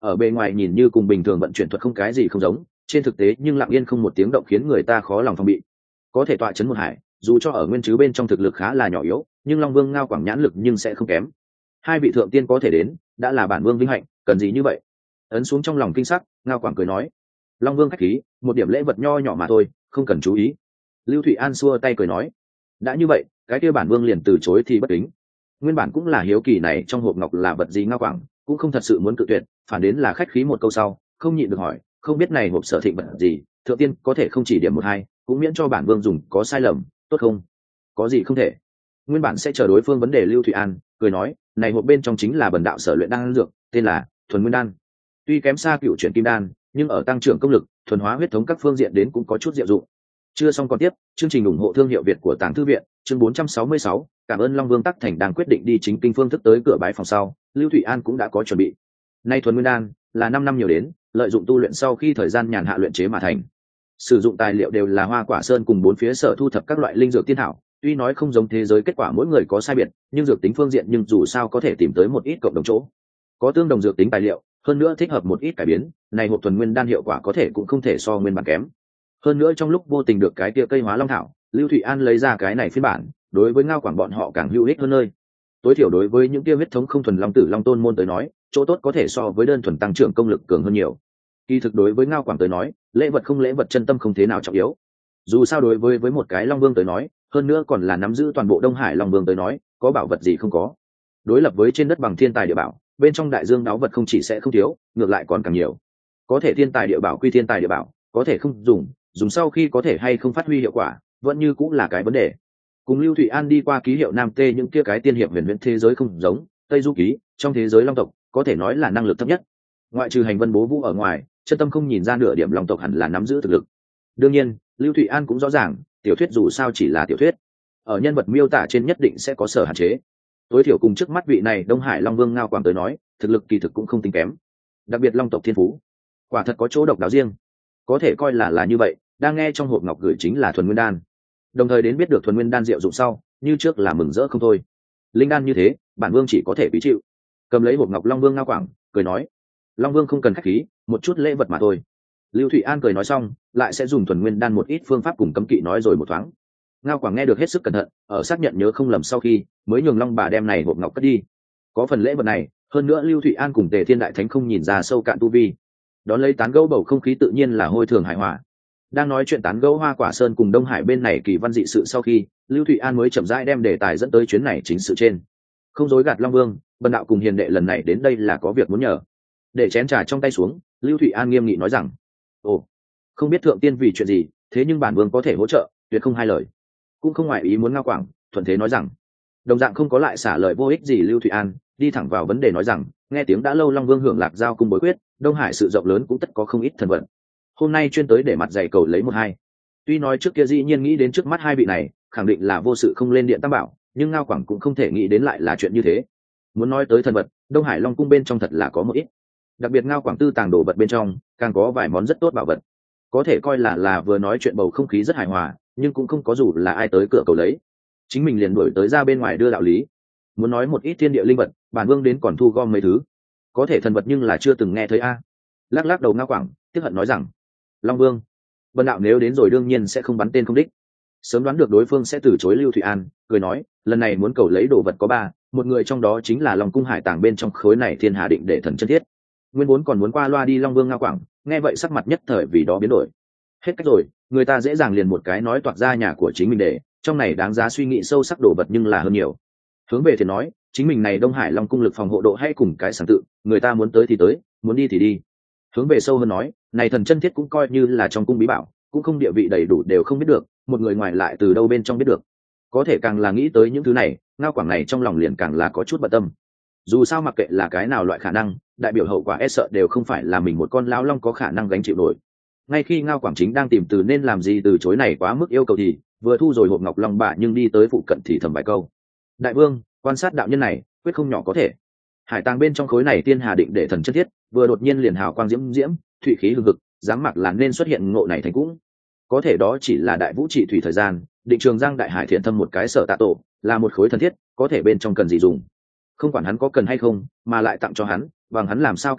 ở bề ngoài nhìn như cùng bình thường vận chuyển thuật không cái gì không giống, trên thực tế nhưng lặng yên không một tiếng động khiến người ta khó lòng phòng bị. Có thể tọa chấn một hải, dù cho ở nguyên chứ bên trong thực lực khá là nhỏ yếu, nhưng Long Vương Ngao Quảng nhãn lực nhưng sẽ không kém. Hai vị thượng tiên có thể đến, đã là bản vương vinh hạnh, cần gì như vậy? Ấn xuống trong lòng kinh sắc, Ngao Quảng cười nói: Long Vương khách khí, một điểm lễ vật nho nhỏ mà thôi, không cần chú ý. Lưu Thụy An xua tay cười nói: đã như vậy, cái kia bản vương liền từ chối thì bất kính. Nguyên bản cũng là hiếu kỳ này trong hộp ngọc là vật gì Ngao Quảng cũng không thật sự muốn cự tuyệt, phản đến là khách khí một câu sau, không nhịn được hỏi: không biết này hộp sở thịnh vật gì, thượng tiên có thể không chỉ điểm một hai, cũng miễn cho bản vương dùng có sai lầm, tốt không? Có gì không thể. Nguyên bản sẽ chờ đối phương vấn đề Lưu Thụy An cười nói: này hộp bên trong chính là bần đạo sở luyện đan dược, tên là Thuần Nguyên Đan. Tuy kém xa cựu chuyển kim đan, nhưng ở tăng trưởng công lực, thuần hóa huyết thống các phương diện đến cũng có chút diệu dụng. Chưa xong còn tiếp, chương trình ủng hộ thương hiệu Việt của Tàng Thư viện, chương bốn trăm sáu mươi sáu, cảm ơn Long Vương Tắc Thành đang quyết định đi chính kinh phương thức tới cửa bái phòng sau, Lưu Thụy An cũng đã có chuẩn bị. Nay Thuần Nguyên Đan là năm năm nhiều đến, lợi dụng tu luyện sau khi thời gian nhàn hạ luyện chế mà thành. Sử dụng tài liệu đều là hoa quả sơn cùng bốn phía sở thu thập các loại linh dược tiên thảo, tuy nói không giống thế giới kết quả mỗi người có sai biệt, nhưng dược tính phương diện nhưng dù sao có thể tìm tới một ít cộng đồng chỗ. Có tương đồng dược tính tài liệu, hơn nữa thích hợp một ít cải biến, này hộp Thuần Nguyên Đan hiệu quả có thể cũng không thể so nguyên bản kém. Hơn nữa trong lúc vô tình được cái tia cây hóa long thảo, Lưu Thụy An lấy ra cái này phiên bản, đối với Ngao Quảng bọn họ càng hữu ích hơn nơi. Tối thiểu đối với những tia huyết thống không thuần long tử long tôn môn tới nói, chỗ tốt có thể so với đơn thuần tăng trưởng công lực cường hơn nhiều. Kỳ thực đối với Ngao Quảng tới nói, lễ vật không lễ vật chân tâm không thế nào trọng yếu. Dù sao đối với với một cái Long Vương tới nói, hơn nữa còn là nắm giữ toàn bộ Đông Hải Long Vương tới nói, có bảo vật gì không có. Đối lập với trên đất bằng thiên tài địa bảo, bên trong đại dương đáo vật không chỉ sẽ không thiếu, ngược lại còn càng nhiều. Có thể thiên tài địa bảo quy thiên tài địa bảo, có thể không dùng, dùng sau khi có thể hay không phát huy hiệu quả, vẫn như cũng là cái vấn đề. Cùng Lưu Thụy An đi qua ký hiệu Nam Tê những kia cái tiên hiệp huyền huyễn thế giới không giống, Tây Du ký, trong thế giới Long tộc, có thể nói là năng lực thấp nhất. Ngoại trừ hành vân bố vũ ở ngoài, chân tâm không nhìn ra nửa điểm Long tộc hẳn là nắm giữ thực lực. Đương nhiên, Lưu Thụy An cũng rõ ràng, tiểu thuyết dù sao chỉ là tiểu thuyết, ở nhân vật miêu tả trên nhất định sẽ có sở hạn chế. Tối thiểu cùng trước mắt vị này Đông Hải Long Vương Ngao Quảng tới nói, thực lực kỳ thực cũng không tính kém. Đặc biệt Long tộc thiên phú, quả thật có chỗ độc đáo riêng. Có thể coi là là như vậy, đang nghe trong hộp ngọc gửi chính là Thuần Nguyên Đan. Đồng thời đến biết được Thuần Nguyên Đan diệu dụng sau, như trước là mừng rỡ không thôi. Linh đan như thế, bản vương chỉ có thể quý chịu. Cầm lấy hộp ngọc Long Vương Ngao Quảng cười nói: Long Vương không cần khách khí, một chút lễ vật mà thôi. Lưu Thụy An cười nói xong, lại sẽ dùng Thuần Nguyên Đan một ít phương pháp cùng cấm kỵ nói rồi một thoáng. Ngao Quảng nghe được hết sức cẩn thận, ở xác nhận nhớ không lầm sau khi, mới nhường Long bà đem này hộp ngọc cất đi. Có phần lễ vật này, hơn nữa Lưu Thụy An cùng Tề Thiên Đại Thánh không nhìn ra sâu cạn tu vi. Đón lấy tán gẫu bầu không khí tự nhiên là hôi thường hài hòa. Đang nói chuyện tán gẫu Hoa Quả Sơn cùng Đông Hải bên này kỳ văn dị sự sau khi, Lưu Thụy An mới chậm rãi đem đề tài dẫn tới chuyến này chính sự trên. Không dối gạt Long Vương, bần đạo cùng hiền đệ lần này đến đây là có việc muốn nhờ. Để chén trà trong tay xuống, Lưu Thụy An nghiêm nghị nói rằng: ồ, không biết thượng tiên vì chuyện gì, thế nhưng bản vương có thể hỗ trợ, tuyệt không hai lời. Cũng không ngoại ý muốn Ngao Quảng, thuận thế nói rằng. Đồng dạng không có lại xả lời vô ích gì Lưu Thụy An, đi thẳng vào vấn đề nói rằng: nghe tiếng đã lâu Long Vương hưởng lạc giao cung bối quyết, Đông Hải sự rộng lớn cũng tất có không ít thần vận. Hôm nay chuyên tới để mặt dạy cầu lấy một hai. Tuy nói trước kia dĩ nhiên nghĩ đến trước mắt hai vị này, khẳng định là vô sự không lên điện tam bảo, nhưng Ngao Quảng cũng không thể nghĩ đến lại là chuyện như thế. Muốn nói tới thần vật, Đông Hải Long cung bên trong thật là có một ít. Đặc biệt Ngao Quảng tư tàng đồ vật bên trong, càng có vài món rất tốt bảo vật. Có thể coi là là vừa nói chuyện bầu không khí rất hài hòa, nhưng cũng không có dù là ai tới cửa cầu lấy. Chính mình liền đuổi tới ra bên ngoài đưa đạo lý. Muốn nói một ít thiên địa linh vật, bản vương đến còn thu gom mấy thứ. Có thể thần vật nhưng là chưa từng nghe thấy a. Lắc lắc đầu Ngao Quảng, tiếc hận nói rằng: Long Vương, bần đạo nếu đến rồi đương nhiên sẽ không bắn tên không đích. Sớm đoán được đối phương sẽ từ chối Lưu Thụy An, cười nói: lần này muốn cầu lấy đồ vật có ba, một người trong đó chính là Long cung hải tàng bên trong khối này thiên hà định để thần chân thiết. Nguyên vốn còn muốn qua loa đi Long Vương Ngao Quảng, nghe vậy sắc mặt nhất thời vì đó biến đổi. Hết cách rồi, người ta dễ dàng liền một cái nói toạc ra nhà của chính mình để, trong này đáng giá suy nghĩ sâu sắc đồ vật nhưng là hơn nhiều. Hướng về thì nói, chính mình này Đông Hải Long cung lực phòng hộ độ hay cùng cái sáng tự, người ta muốn tới thì tới, muốn đi thì đi. Hướng về sâu hơn nói, này thần chân thiết cũng coi như là trong cung bí bảo, cũng không địa vị đầy đủ đều không biết được, một người ngoài lại từ đâu bên trong biết được. Có thể càng là nghĩ tới những thứ này, Ngao Quảng này trong lòng liền càng là có chút bận tâm. Dù sao mặc kệ là cái nào loại khả năng, đại biểu hậu quả e sợ đều không phải là mình một con lão long có khả năng gánh chịu nổi. Ngay khi Ngao Quảng chính đang tìm từ nên làm gì từ chối này quá mức yêu cầu thì vừa thu rồi hộp ngọc long bạ nhưng đi tới phụ cận thì thầm vài câu. Đại vương, quan sát đạo nhân này quyết không nhỏ có thể. Hải tàng bên trong khối này tiên hà định để thần chân thiết vừa đột nhiên liền hào quang diễm diễm, thủy khí hừng hực, dám mặc là nên xuất hiện ngộ này thành cũng. Có thể đó chỉ là đại vũ trị thủy thời gian, định trường giang đại hải thiện thâm một cái sở tạ tổ, là một khối thần thiết, có thể bên trong cần gì dùng. Không quản hắn có cần hay không, mà lại tặng cho hắn, bằng hắn làm sao cải tạo,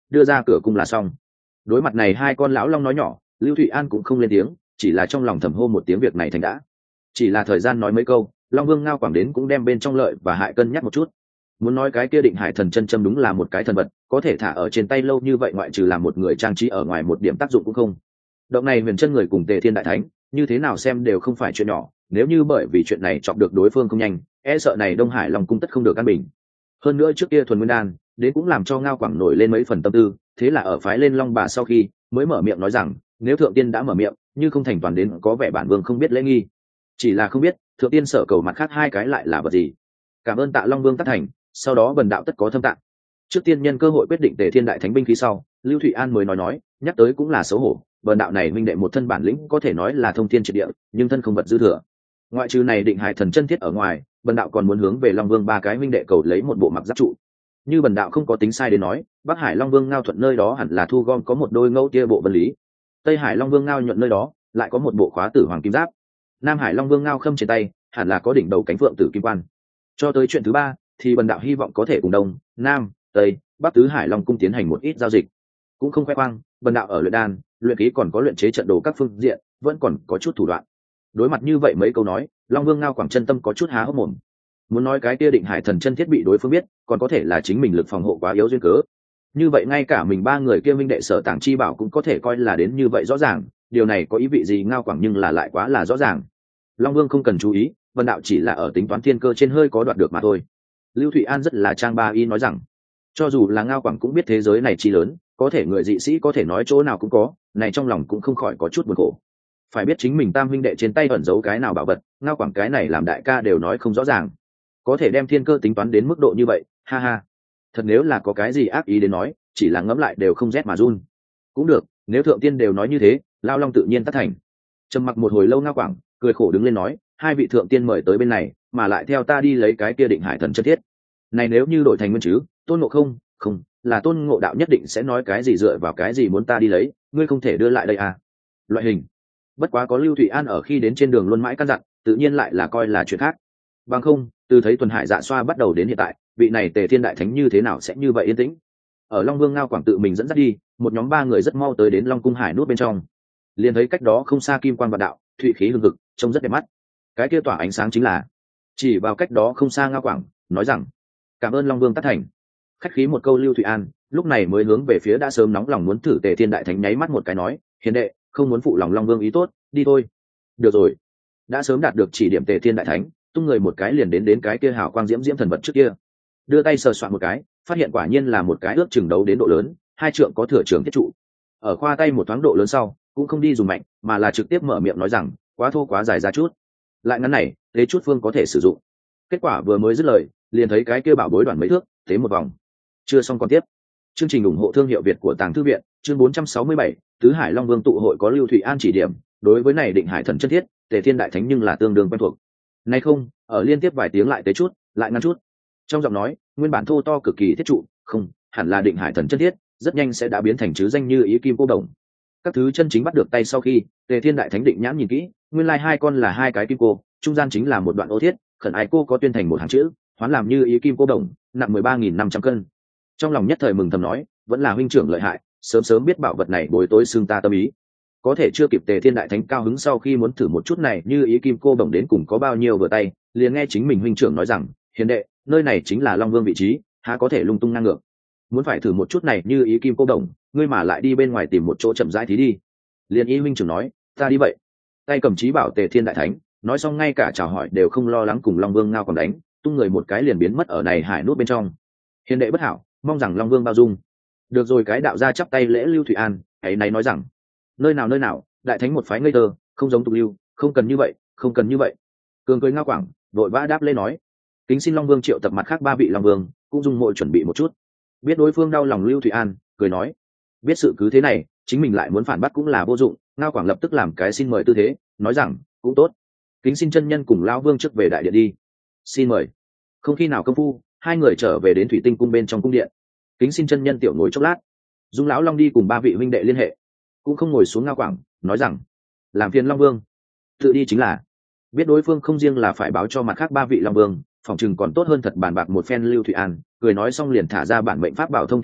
đưa ra cửa cung là xong. Đối mặt này hai con lão long nói nhỏ, Lưu Thụy An cũng không lên tiếng, chỉ là trong lòng thầm hô một tiếng việc này thành đã. Chỉ là thời gian nói mấy câu, Long Vương Ngao Quảng đến cũng đem bên trong lợi và hại cân nhắc một chút. Muốn nói cái kia Định Hải Thần Chân châm đúng là một cái thần vật, có thể thả ở trên tay lâu như vậy ngoại trừ làm một người trang trí ở ngoài một điểm tác dụng cũng không. Động này huyền chân người cùng Tề Thiên Đại Thánh, như thế nào xem đều không phải chuyện nhỏ, nếu như bởi vì chuyện này chọc được đối phương không nhanh, e sợ này Đông Hải Long cung tất không được an bình. Hơn nữa trước kia thuần nguyên đan, đến cũng làm cho Ngao Quảng nổi lên mấy phần tâm tư, thế là ở phái lên Long Bà sau khi, mới mở miệng nói rằng, nếu thượng tiên đã mở miệng, như không thành toàn đến có vẻ bản vương không biết lễ nghi. Chỉ là không biết, thượng tiên sở cầu mặt khác hai cái lại là vật gì. Cảm ơn Tạ Long Vương tác thành, sau đó bần đạo tất có thâm tạng. Trước tiên nhân cơ hội quyết định Tề Thiên Đại Thánh binh khí sau, Lưu Thụy An mới nói nói, nhắc tới cũng là xấu hổ, bần đạo này minh đệ một thân bản lĩnh có thể nói là thông thiên triệt địa, nhưng thân không vật dư thừa. Ngoại trừ này Định Hải Thần chân thiết ở ngoài, bần đạo còn muốn hướng về Long Vương ba cái minh đệ cầu lấy một bộ mặc giáp trụ. Như bần đạo không có tính sai đến nói, Bắc Hải Long Vương Ngao Thuận nơi đó hẳn là thu gom có một đôi ngẫu tia bộ vân lý, Tây Hải Long Vương Ngao Nhuận nơi đó lại có một bộ khóa tử hoàng kim giáp, Nam Hải Long Vương Ngao Khâm trên tay hẳn là có đỉnh đầu cánh phượng tử kim quan. Cho tới chuyện thứ ba thì bần đạo hy vọng có thể cùng Đông, Nam, Tây, Bắc tứ Hải Long cung tiến hành một ít giao dịch, cũng không khoe khoang, bần đạo ở luyện đan, luyện khí còn có luyện chế trận đồ các phương diện, vẫn còn có chút thủ đoạn. Đối mặt như vậy mấy câu nói, Long Vương Ngao Quảng chân tâm có chút há hốc mồm. Muốn nói cái kia Định Hải Thần chân thiết bị đối phương biết, còn có thể là chính mình lực phòng hộ quá yếu duyên cớ. Như vậy ngay cả mình ba người kia minh đệ sở tàng chi bảo cũng có thể coi là đến như vậy rõ ràng, điều này có ý vị gì Ngao Quảng nhưng là lại quá là rõ ràng. Long Vương không cần chú ý, vân đạo chỉ là ở tính toán thiên cơ trên hơi có đoạt được mà thôi. Lưu Thụy An rất là trang ba y nói rằng, cho dù là Ngao Quảng cũng biết thế giới này chi lớn, có thể người dị sĩ có thể nói chỗ nào cũng có, này trong lòng cũng không khỏi có chút buồn khổ. Phải biết chính mình tam huynh đệ trên tay ẩn giấu cái nào bảo vật, Ngao Quảng cái này làm đại ca đều nói không rõ ràng, có thể đem thiên cơ tính toán đến mức độ như vậy, ha ha. Thật nếu là có cái gì ác ý đến nói, chỉ là ngẫm lại đều không rét mà run. Cũng được, nếu thượng tiên đều nói như thế, Lao Long tự nhiên tất thành. Trầm mặc một hồi lâu Ngao Quảng cười khổ đứng lên nói, hai vị thượng tiên mời tới bên này, mà lại theo ta đi lấy cái kia Định Hải Thần chân thiết. Này nếu như đổi thành nguyên chứ, Tôn Ngộ không, không, là Tôn Ngộ đạo nhất định sẽ nói cái gì dựa vào cái gì muốn ta đi lấy, ngươi không thể đưa lại đây à? Loại hình. Bất quá có Lưu Thụy An ở khi đến trên đường luôn mãi căn dặn, tự nhiên lại là coi là chuyện khác. Bằng không, từ thấy Tuần Hải Dạ Xoa bắt đầu đến hiện tại, vị này Tề Thiên Đại Thánh như thế nào sẽ như vậy yên tĩnh. Ở Long Vương Ngao Quảng tự mình dẫn dắt đi, một nhóm ba người rất mau tới đến Long cung hải nút bên trong. Liền thấy cách đó không xa kim quan vạn đạo, thụy khí hưng hực, trông rất đẹp mắt. Cái kia tỏa ánh sáng chính là, chỉ vào cách đó không xa Ngao Quảng nói rằng, cảm ơn Long Vương tác thành. Khách khí một câu Lưu Thụy An lúc này mới hướng về phía đã sớm nóng lòng muốn thử Tề Thiên Đại Thánh nháy mắt một cái nói, hiền đệ không muốn phụ lòng Long Vương ý tốt, đi thôi. Được rồi. Đã sớm đạt được chỉ điểm Tề Thiên Đại Thánh tung người một cái liền đến đến cái kia hào quang diễm diễm thần vật trước kia, đưa tay sờ soạn một cái, phát hiện quả nhiên là một cái ước chừng đấu đến độ lớn, hai trượng có thừa trường thiết trụ. Ở khoa tay một thoáng độ lớn sau, cũng không đi dùng mạnh, mà là trực tiếp mở miệng nói rằng, quá thô quá dài ra chút, lại ngắn này, thế chút phương có thể sử dụng. Kết quả vừa mới dứt lời, liền thấy cái kia bảo bối đoàn mấy thước, thế một vòng. Chưa xong còn tiếp. Chương trình ủng hộ thương hiệu Việt của Tàng Thư viện, chương bốn trăm sáu mươi bảy, Tứ Hải Long Vương tụ hội có Lưu Thụy An chỉ điểm, đối với này Định Hải Thần chân thiết, Tề Thiên Đại Thánh nhưng là tương đương quen thuộc. Nay không, ở liên tiếp vài tiếng lại tế chút, lại ngắn chút. Trong giọng nói, nguyên bản thô to cực kỳ thiết trụ, không, hẳn là Định Hải Thần chân thiết, rất nhanh sẽ đã biến thành chứ danh như ý kim cô đồng. Các thứ chân chính bắt được tay sau khi, Tề Thiên Đại Thánh định nhãn nhìn kỹ, nguyên lai hai con là hai cái kim cô, trung gian chính là một đoạn ô thiết, khẩn ái cô có tuyên thành một hàng chữ, hoán làm như ý kim cô đồng, nặng mười ba nghìn năm trăm cân. Trong lòng nhất thời mừng thầm nói, vẫn là huynh trưởng lợi hại, sớm sớm biết bảo vật này bồi tối xương ta tâm ý. Có thể chưa kịp Tề Thiên Đại Thánh cao hứng sau khi muốn thử một chút này như ý kim cô đồng đến cùng có bao nhiêu vừa tay, liền nghe chính mình huynh trưởng nói rằng, hiền đệ, nơi này chính là Long Vương vị trí, há có thể lung tung ngang ngược. Muốn phải thử một chút này như ý kim cô đồng, ngươi mà lại đi bên ngoài tìm một chỗ chậm rãi thí đi. Liền ý huynh trưởng nói, ta đi vậy. Tay cầm chí bảo Tề Thiên Đại Thánh, nói xong ngay cả chào hỏi đều không lo lắng cùng Long Vương Ngao còn đánh, tung người một cái liền biến mất ở này hải nút bên trong. Hiền đệ bất hảo, mong rằng Long Vương bao dung. Được rồi, cái đạo gia chắp tay lễ Lưu Thụy An, ấy này nói rằng, nơi nào nơi nào, Đại Thánh một phái ngây thơ, không giống tục lưu, không cần như vậy, không cần như vậy. Cường cười Ngao Quảng vội vã đáp lễ nói, kính xin Long Vương triệu tập mặt khác ba vị Long Vương, cũng dùng mội chuẩn bị một chút. Biết đối phương đau lòng Lưu Thụy An, cười nói, biết sự cứ thế này, chính mình lại muốn phản bắt cũng là vô dụng. Ngao Quảng lập tức làm cái xin mời tư thế, nói rằng, cũng tốt, kính xin chân nhân cùng Lão Vương trước về đại điện đi. Xin mời. Không khi nào công phu, hai người trở về đến thủy tinh cung bên trong cung điện. Kính xin chân nhân tiểu ngồi chốc lát. Dung lão Long đi cùng ba vị huynh đệ liên hệ, cũng không ngồi xuống. Ngao Quảng nói rằng, làm phiền Long Vương tự đi chính là. Biết đối phương không riêng là phải báo cho mặt khác ba vị Long Vương, phòng chừng còn tốt hơn thật bàn bạc một phen. Lưu Thụy An cười nói xong liền thả ra bản mệnh pháp bảo thông thiên tháp,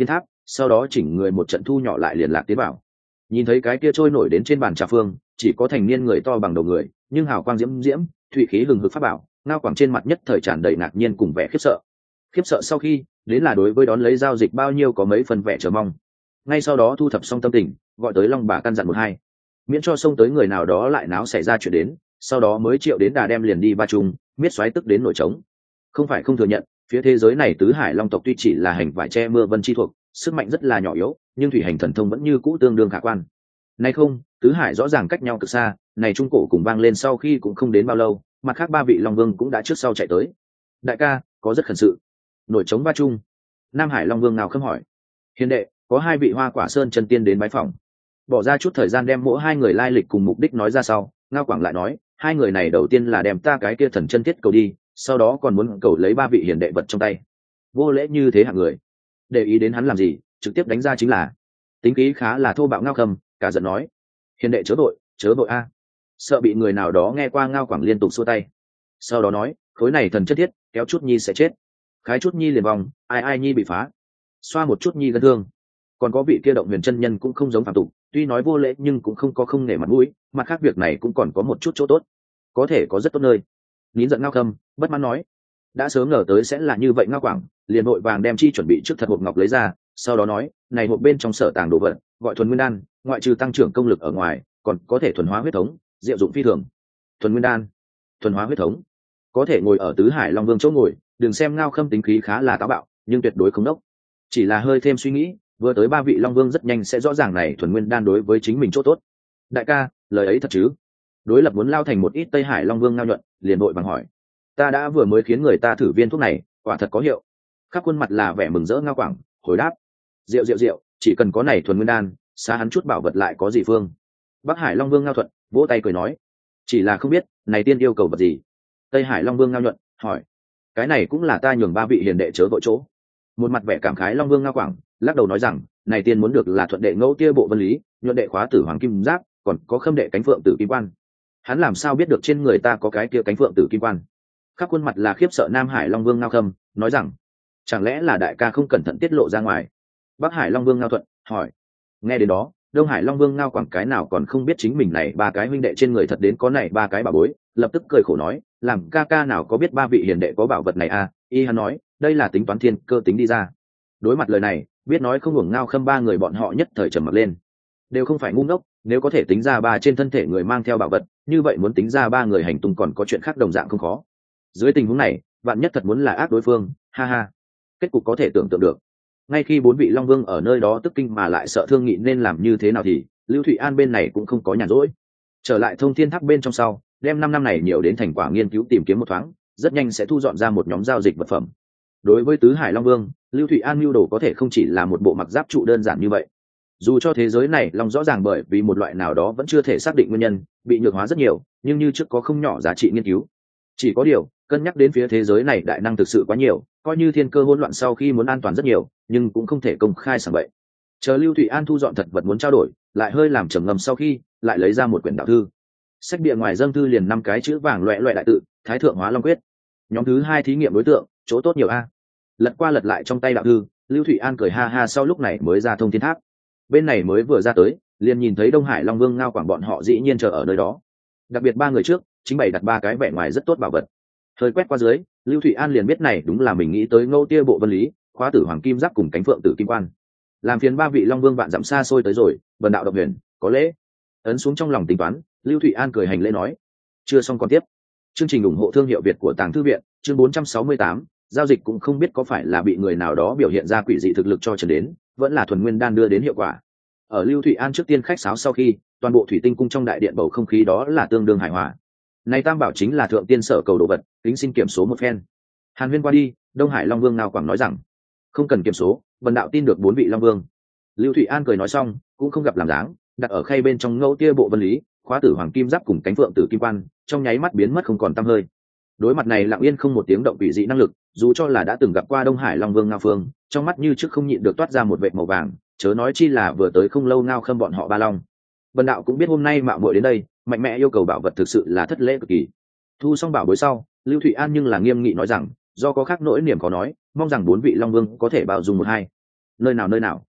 sau đó chỉnh người một trận thu nhỏ lại liền lạc tiến vào. Nhìn thấy cái kia trôi nổi đến trên bàn trà phương, chỉ có thành niên người to bằng đầu người, nhưng hào quang diễm diễm, thủy khí hừng hực pháp bảo, Ngao Quảng trên mặt nhất thời tràn đầy ngạc nhiên cùng vẻ khiếp sợ. Khiếp sợ sau khi, đến là đối với đón lấy giao dịch bao nhiêu có mấy phần vẻ chờ mong. Ngay sau đó thu thập xong tâm tình, gọi tới Long bà căn dặn một hai, miễn cho xông tới người nào đó lại náo xảy ra chuyện đến, sau đó mới triệu đến đà đem liền đi ba chung, miết xoáy tức đến nổi trống. Không phải không thừa nhận, phía thế giới này tứ hải long tộc tuy chỉ là hành vải che mưa vân chi thuộc, sức mạnh rất là nhỏ yếu, nhưng thủy hành thần thông vẫn như cũ tương đương khả quan. Nay không, tứ hải rõ ràng cách nhau cực xa, này trung cổ cùng vang lên sau khi cũng không đến bao lâu, mặt khác ba vị long vương cũng đã trước sau chạy tới. Đại ca, có rất khẩn sự. Nổi trống ba chung. Nam Hải Long Vương nào khâm hỏi. Hiền đệ, có hai vị Hoa Quả Sơn chân tiên đến bái phòng. Bỏ ra chút thời gian đem mỗi hai người lai lịch cùng mục đích nói ra sau, Ngao Quảng lại nói, hai người này đầu tiên là đem ta cái kia thần chân thiết cầu đi, sau đó còn muốn cầu lấy ba vị hiền đệ vật trong tay. Vô lễ như thế hạng người, để ý đến hắn làm gì, trực tiếp đánh ra chính là. Tính khí khá là thô bạo Ngao Khâm, cả giận nói, hiền đệ chớ vội, chớ vội a. Sợ bị người nào đó nghe qua, Ngao Quảng liên tục xua tay. Sau đó nói, khối này thần chân thiết, kéo chút nhi sẽ chết. Khái chút nhi liền vòng, ai ai nhi bị phá, xoa một chút nhi gân thương. Còn có vị kia động huyền chân nhân cũng không giống phạm tục, tuy nói vô lễ nhưng cũng không có không nể mặt mũi, mặt khác việc này cũng còn có một chút chỗ tốt, có thể có rất tốt nơi. Nín giận Ngao Khâm, bất mãn nói, đã sớm ngờ tới sẽ là như vậy. Ngao Quảng liền vội vàng đem chi chuẩn bị trước thật hộp ngọc lấy ra, sau đó nói, này hộp bên trong sở tàng đồ vật gọi thuần nguyên đan, ngoại trừ tăng trưởng công lực ở ngoài còn có thể thuần hóa huyết thống, diệu dụng phi thường. Thuần nguyên đan, thuần hóa huyết thống, có thể ngồi ở tứ hải long vương chỗ ngồi. Đừng xem Ngao Khâm tính khí khá là táo bạo, nhưng tuyệt đối không đốc, chỉ là hơi thêm suy nghĩ, vừa tới ba vị long vương rất nhanh sẽ rõ ràng này thuần nguyên đan đối với chính mình chỗ tốt. Đại ca, lời ấy thật chứ? Đối lập muốn lao thành một ít Tây Hải long vương Ngao Nhuận liền vội bằng hỏi, ta đã vừa mới khiến người ta thử viên thuốc này, quả thật có hiệu. Khắp khuôn mặt là vẻ mừng rỡ Ngao Quảng hồi đáp, rượu rượu rượu, chỉ cần có này thuần nguyên đan, xa hắn chút bảo vật lại có gì phương. Bắc Hải long vương Ngao Thuận vỗ tay cười nói, chỉ là không biết này tiên yêu cầu vật gì. Tây Hải long vương Ngao Nhuận hỏi, cái này cũng là ta nhường ba vị hiền đệ chớ vội chỗ. Một mặt vẻ cảm khái long vương Ngao Quảng lắc đầu nói rằng, này tiên muốn được là thuận đệ ngẫu tia bộ vân lý, nhuận đệ khóa tử hoàng kim giáp, còn có khâm đệ cánh phượng tử kim quan. Hắn làm sao biết được trên người ta có cái kia cánh phượng tử kim quan? Khắp khuôn mặt là khiếp sợ Nam Hải long vương Ngao Khâm nói rằng, chẳng lẽ là đại ca không cẩn thận tiết lộ ra ngoài? Bắc Hải long vương Ngao Thuận hỏi. Nghe đến đó, Đông Hải long vương Ngao Quảng cái nào còn không biết chính mình này ba cái huynh đệ trên người thật đến có này ba cái bảo bối, lập tức cười khổ nói, làm ca ca nào có biết ba vị hiền đệ có bảo vật này à? Y hắn nói, đây là tính toán thiên cơ tính đi ra. Đối mặt lời này, biết nói không hưởng Ngao Khâm ba người bọn họ nhất thời trầm mặc lên. Đều không phải ngu ngốc, nếu có thể tính ra ba trên thân thể người mang theo bảo vật, như vậy muốn tính ra ba người hành tung còn có chuyện khác đồng dạng không khó. Dưới tình huống này, bạn nhất thật muốn là ác đối phương, ha ha. Kết cục có thể tưởng tượng được. Ngay khi bốn vị long vương ở nơi đó tức kinh mà lại sợ thương nghị nên làm như thế nào thì Lưu Thụy An bên này cũng không có nhàn rỗi. Trở lại Thông Thiên Tháp bên trong sau, đem năm năm này nhiều đến thành quả nghiên cứu tìm kiếm một thoáng, rất nhanh sẽ thu dọn ra một nhóm giao dịch vật phẩm. Đối với tứ hải long vương, Lưu Thụy An mưu đồ có thể không chỉ là một bộ mặc giáp trụ đơn giản như vậy. Dù cho thế giới này long rõ ràng bởi vì một loại nào đó vẫn chưa thể xác định nguyên nhân bị nhược hóa rất nhiều, nhưng như trước có không nhỏ giá trị nghiên cứu. Chỉ có điều cân nhắc đến phía thế giới này đại năng thực sự quá nhiều, coi như thiên cơ hỗn loạn sau khi muốn an toàn rất nhiều, nhưng cũng không thể công khai sảng bậy. Chờ Lưu Thụy An thu dọn thật vật muốn trao đổi, lại hơi làm trầm ngâm sau khi lại lấy ra một quyển đạo thư. Sách bìa ngoài dâng thư liền năm cái chữ vàng loẹ loẹ đại tự, Thái Thượng Hóa Long Quyết. Nhóm thứ hai thí nghiệm đối tượng, chỗ tốt nhiều a. Lật qua lật lại trong tay đạo thư, Lưu Thụy An cười ha ha, sau lúc này mới ra Thông Thiên Tháp. Bên này mới vừa ra tới, liền nhìn thấy Đông Hải Long Vương Ngao Quảng bọn họ dĩ nhiên chờ ở nơi đó. Đặc biệt ba người trước, chính bày đặt ba cái vẻ ngoài rất tốt bảo vật. Hơi quét qua dưới, Lưu Thụy An liền biết này đúng là mình nghĩ tới Ngô Tia bộ vân lý, khóa tử hoàng kim giáp cùng cánh phượng tử kim quan. Làm phiền ba vị Long Vương vạn dặm xa xôi tới rồi, bần đạo động huyền, có lễ. Ấn xuống trong lòng tính toán, Lưu Thụy An cười hành lễ nói. Chưa xong còn tiếp. Chương trình ủng hộ thương hiệu Việt của Tàng Thư viện, chương bốn trăm sáu mươi tám, giao dịch cũng không biết có phải là bị người nào đó biểu hiện ra quỷ dị thực lực cho trần đến, vẫn là thuần nguyên đan đưa đến hiệu quả. Ở Lưu Thụy An trước tiên khách sáo sau khi, toàn bộ thủy tinh cung trong đại điện bầu không khí đó là tương đương hài hòa. Này tam bảo chính là thượng tiên sở cầu đồ vật, kính xin kiểm số một phen. Hàn Huyên qua đi, Đông Hải Long Vương Ngao Quảng nói rằng, không cần kiểm số, bần đạo tin được bốn vị Long Vương. Lưu Thụy An cười nói xong, cũng không gặp làm dáng, đặt ở khay bên trong Ngẫu Tia bộ vân lý, khóa tử hoàng kim giáp cùng cánh phượng tử kim quan, trong nháy mắt biến mất không còn tăm hơi. Đối mặt này lặng yên không một tiếng động quỷ dị năng lực, dù cho là đã từng gặp qua Đông Hải Long Vương Ngao Phương, trong mắt như trước không nhịn được toát ra một vệt màu vàng, chớ nói chi là vừa tới không lâu Ngao Khâm bọn họ ba long. Bần đạo cũng biết hôm nay mạo muội đến đây, mạnh mẽ yêu cầu bảo vật thực sự là thất lễ cực kỳ. Thu xong bảo bối sau, Lưu Thụy An nhưng là nghiêm nghị nói rằng, do có khác nỗi niềm khó nói, mong rằng bốn vị Long Vương có thể bảo dùng một hai. Nơi nào nơi nào,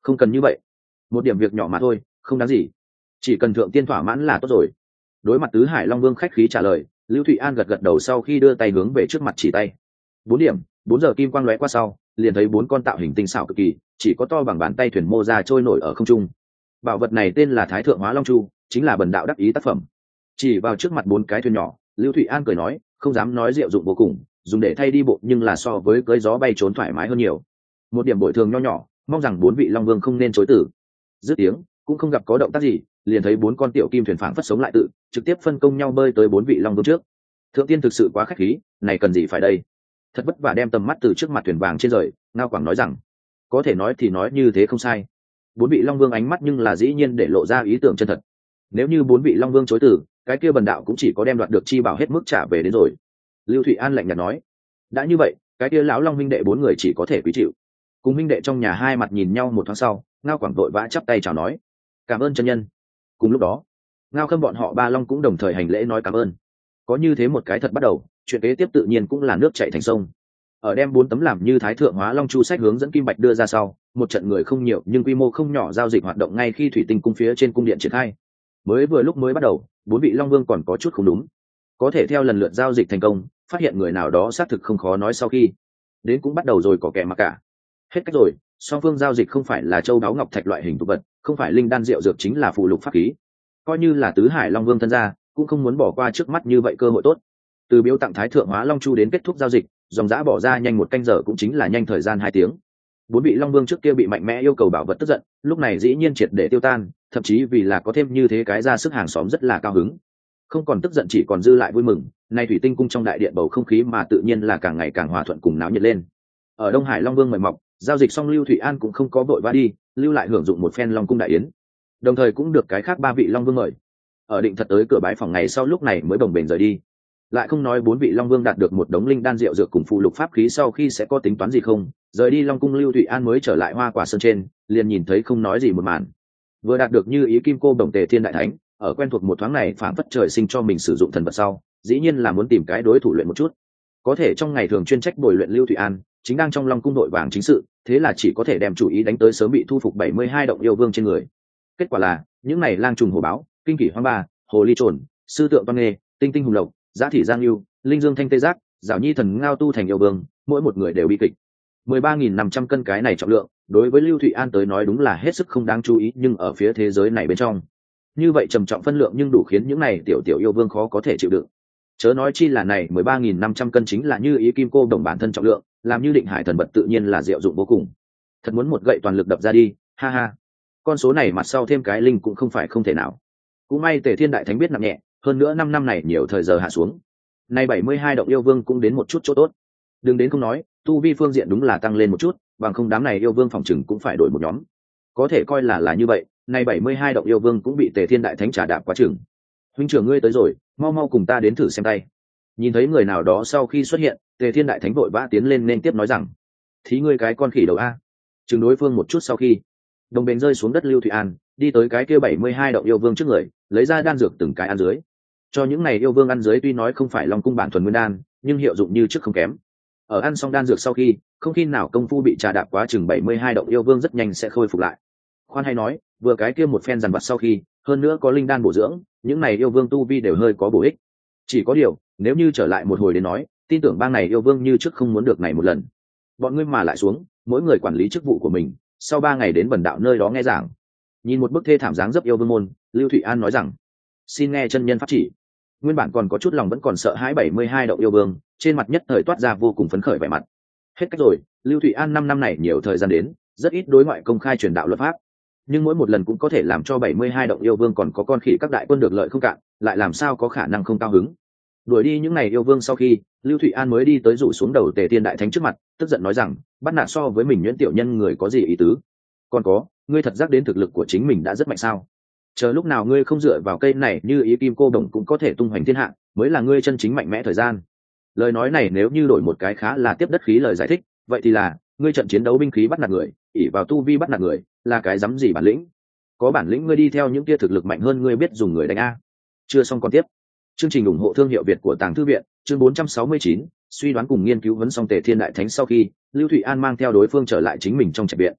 Không cần như vậy, một điểm việc nhỏ mà thôi, không đáng gì, chỉ cần thượng tiên thỏa mãn là tốt rồi. Đối mặt tứ hải long vương khách khí trả lời, Lưu Thụy An gật gật đầu sau khi đưa tay hướng về trước mặt chỉ tay. Bốn điểm, bốn giờ kim quang lóe qua sau, liền thấy bốn con tạo hình tinh xảo cực kỳ, chỉ có to bằng bàn tay thuyền mô ra trôi nổi ở không trung. Bảo vật này tên là Thái Thượng Hóa Long Chu, chính là bần đạo đắc ý tác phẩm. Chỉ vào trước mặt bốn cái thuyền nhỏ, Lưu Thụy An cười nói, không dám nói diệu dụng vô cùng, dùng để thay đi bộ nhưng là so với cưỡi gió bay trốn thoải mái hơn nhiều. Một điểm bội thường nho nhỏ, mong rằng bốn vị long vương không nên chối từ. Dứt tiếng, cũng không gặp có động tác gì, liền thấy bốn con tiểu kim thuyền phảng phất sống lại tự, trực tiếp phân công nhau bơi tới bốn vị long vương trước. Thượng tiên thực sự quá khách khí, này cần gì phải đây? Thật vất vả đem tầm mắt từ trước mặt thuyền vàng trên rời, Ngao Quảng nói rằng, có thể nói thì nói như thế không sai. Bốn vị long vương ánh mắt nhưng là dĩ nhiên để lộ ra ý tưởng chân thật. Nếu như bốn vị long vương chối từ, cái kia bần đạo cũng chỉ có đem đoạt được chi bảo hết mức trả về đến rồi. Lưu Thụy An lạnh nhạt nói, đã như vậy, cái kia lão long minh đệ bốn người chỉ có thể quý chịu. Cùng minh đệ trong nhà hai mặt nhìn nhau một thoáng sau, Ngao Quảng vội vã chắp tay chào nói, cảm ơn chân nhân. Cùng lúc đó, Ngao Khâm bọn họ ba long cũng đồng thời hành lễ nói cảm ơn. Có như thế một cái thật bắt đầu, chuyện kế tiếp tự nhiên cũng là nước chảy thành sông. Ở đem bốn tấm làm như Thái Thượng Hóa Long Chu sách hướng dẫn kim bạch đưa ra sau, một trận người không nhiều nhưng quy mô không nhỏ giao dịch hoạt động ngay khi thủy tinh cung phía trên cung điện triển khai. Mới vừa lúc mới bắt đầu, bốn vị long vương còn có chút không đúng. Có thể theo lần lượt giao dịch thành công, phát hiện người nào đó xác thực không khó nói, sau khi đến cũng bắt đầu rồi có kẻ mặc cả. Hết cách rồi, song phương giao dịch không phải là châu báu ngọc thạch loại hình tục vật, không phải linh đan rượu dược, chính là phù lục pháp khí. Coi như là tứ hải long vương thân gia, cũng không muốn bỏ qua trước mắt như vậy cơ hội tốt. Từ biếu tặng Thái Thượng Hóa Long Chu đến kết thúc giao dịch, dòng giã bỏ ra nhanh một canh giờ, cũng chính là nhanh thời gian hai tiếng. Bốn vị long vương trước kia bị mạnh mẽ yêu cầu bảo vật tức giận, lúc này dĩ nhiên triệt để tiêu tan, thậm chí vì là có thêm như thế cái ra sức hàng xóm rất là cao hứng. Không còn tức giận, chỉ còn dư lại vui mừng. Nay thủy tinh cung trong đại điện bầu không khí mà tự nhiên là càng ngày càng hòa thuận cùng náo nhiệt lên. Ở Đông Hải long vương mời mọc, giao dịch xong Lưu Thụy An cũng không có vội vã đi, lưu lại hưởng dụng một phen long cung đại yến, đồng thời cũng được cái khác ba vị long vương mời. Ở định thật tới cửa bái phòng ngày sau, lúc này mới bồng bềnh rời đi. Lại không nói bốn vị long vương đạt được một đống linh đan rượu dược cùng phụ lục pháp khí sau khi sẽ có tính toán gì không. Rời đi long cung, Lưu Thụy An mới trở lại Hoa Quả Sơn trên, liền nhìn thấy không nói gì một màn. Vừa đạt được như ý kim cô đồng Tề Thiên đại thánh, ở quen thuộc một thoáng này phản phất trời sinh cho mình sử dụng thần vật sau, dĩ nhiên là muốn tìm cái đối thủ luyện một chút. Có thể trong ngày thường chuyên trách bồi luyện Lưu Thụy An chính đang trong long cung đội vàng chính sự, thế là chỉ có thể đem chủ ý đánh tới sớm bị thu phục bảy mươi hai động yêu vương trên người. Kết quả là những này lang trùng hổ báo, kinh kỷ hoang ba, hồ ly trồn, sư tượng toan nghê, tinh tinh hùng lộc, giá thị giang lưu, linh dương thanh tê giác, giảo nhi thần ngao tu thành yêu vương, mỗi một người đều bị kịch. mười ba nghìn năm trăm cân cái này trọng lượng, đối với Lưu Thụy An tới nói đúng là hết sức không đáng chú ý, nhưng ở phía thế giới này bên trong, như vậy trầm trọng phân lượng nhưng đủ khiến những này tiểu tiểu yêu vương khó có thể chịu đựng. Chớ nói chi là này mười ba nghìn năm trăm cân chính là như ý kim cô đồng bản thân trọng lượng, làm như định hải thần vật tự nhiên là diệu dụng vô cùng. Thật muốn một gậy toàn lực đập ra đi, ha ha. Con số này mặt sau thêm cái linh cũng không phải không thể nào. Cũng may Tề Thiên đại thánh biết nặng nhẹ, hơn nữa năm năm này nhiều thời giờ hạ xuống. Nay bảy mươi hai động yêu vương cũng đến một chút chỗ tốt. Đừng đến không nói, tu vi phương diện đúng là tăng lên một chút, bằng không đám này yêu vương phòng chừng cũng phải đổi một nhóm. Có thể coi là là như vậy, nay bảy mươi hai động yêu vương cũng bị Tề Thiên đại thánh trả đạp quá chừng. Huynh trưởng ngươi tới rồi, mau mau cùng ta đến thử xem tay. Nhìn thấy người nào đó sau khi xuất hiện, Tề Thiên đại thánh vội vã tiến lên nên tiếp nói rằng, thí ngươi cái con khỉ đầu a. Chừng đối phương một chút sau khi, đồng bền rơi xuống đất, Lưu Thụy An đi tới cái kia bảy mươi hai động yêu vương trước người, lấy ra đan dược từng cái ăn dưới. Cho những này yêu vương ăn dưới tuy nói không phải long cung bản thuần nguyên đan, nhưng hiệu dụng như trước không kém. Ở ăn xong đan dược sau khi, không khi nào công phu bị trà đạp quá chừng bảy mươi hai động yêu vương rất nhanh sẽ khôi phục lại. Khoan hay nói, vừa cái kia một phen dằn vặt sau khi, hơn nữa có linh đan bổ dưỡng, những này yêu vương tu vi đều hơi có bổ ích. Chỉ có điều, nếu như trở lại một hồi đến nói, tin tưởng bang này yêu vương như trước không muốn được này một lần. Bọn ngươi mà lại xuống, mỗi người quản lý chức vụ của mình, sau ba ngày đến bần đạo nơi đó nghe giảng. Nhìn một bức thê thảm dáng dấp yêu vương môn, Lưu Thụy An nói rằng, xin nghe chân nhân pháp chỉ. Nguyên bản còn có chút lòng vẫn còn sợ hãi bảy mươi hai động yêu vương, trên mặt nhất thời toát ra vô cùng phấn khởi vẻ mặt. Hết cách rồi, Lưu Thụy An năm năm này nhiều thời gian đến, rất ít đối ngoại công khai truyền đạo luật pháp, nhưng mỗi một lần cũng có thể làm cho bảy mươi hai động yêu vương còn có con khỉ các đại quân được lợi không cạn, lại làm sao có khả năng không cao hứng. Đuổi đi những này yêu vương sau khi, Lưu Thụy An mới đi tới rủ xuống đầu Tề Thiên đại thánh trước mặt, tức giận nói rằng, bắt nạt so với mình nhuyễn tiểu nhân người có gì ý tứ? Còn có, ngươi thật giác đến thực lực của chính mình đã rất mạnh sao? Chờ lúc nào ngươi không dựa vào cây này như ý kim cô đồng cũng có thể tung hoành thiên hạ, mới là ngươi chân chính mạnh mẽ thời gian. Lời nói này nếu như đổi một cái khá là tiếp đất khí lời giải thích, vậy thì là, ngươi trận chiến đấu binh khí bắt nạt người, ỷ vào tu vi bắt nạt người, là cái dám gì bản lĩnh? Có bản lĩnh ngươi đi theo những kia thực lực mạnh hơn ngươi biết dùng người đánh a. Chưa xong còn tiếp. Chương trình ủng hộ thương hiệu Việt của Tàng Thư viện, chương bốn trăm sáu mươi chín, suy đoán cùng nghiên cứu vấn xong Tề Thiên đại thánh sau khi, Lưu Thụy An mang theo đối phương trở lại chính mình trong trạch viện.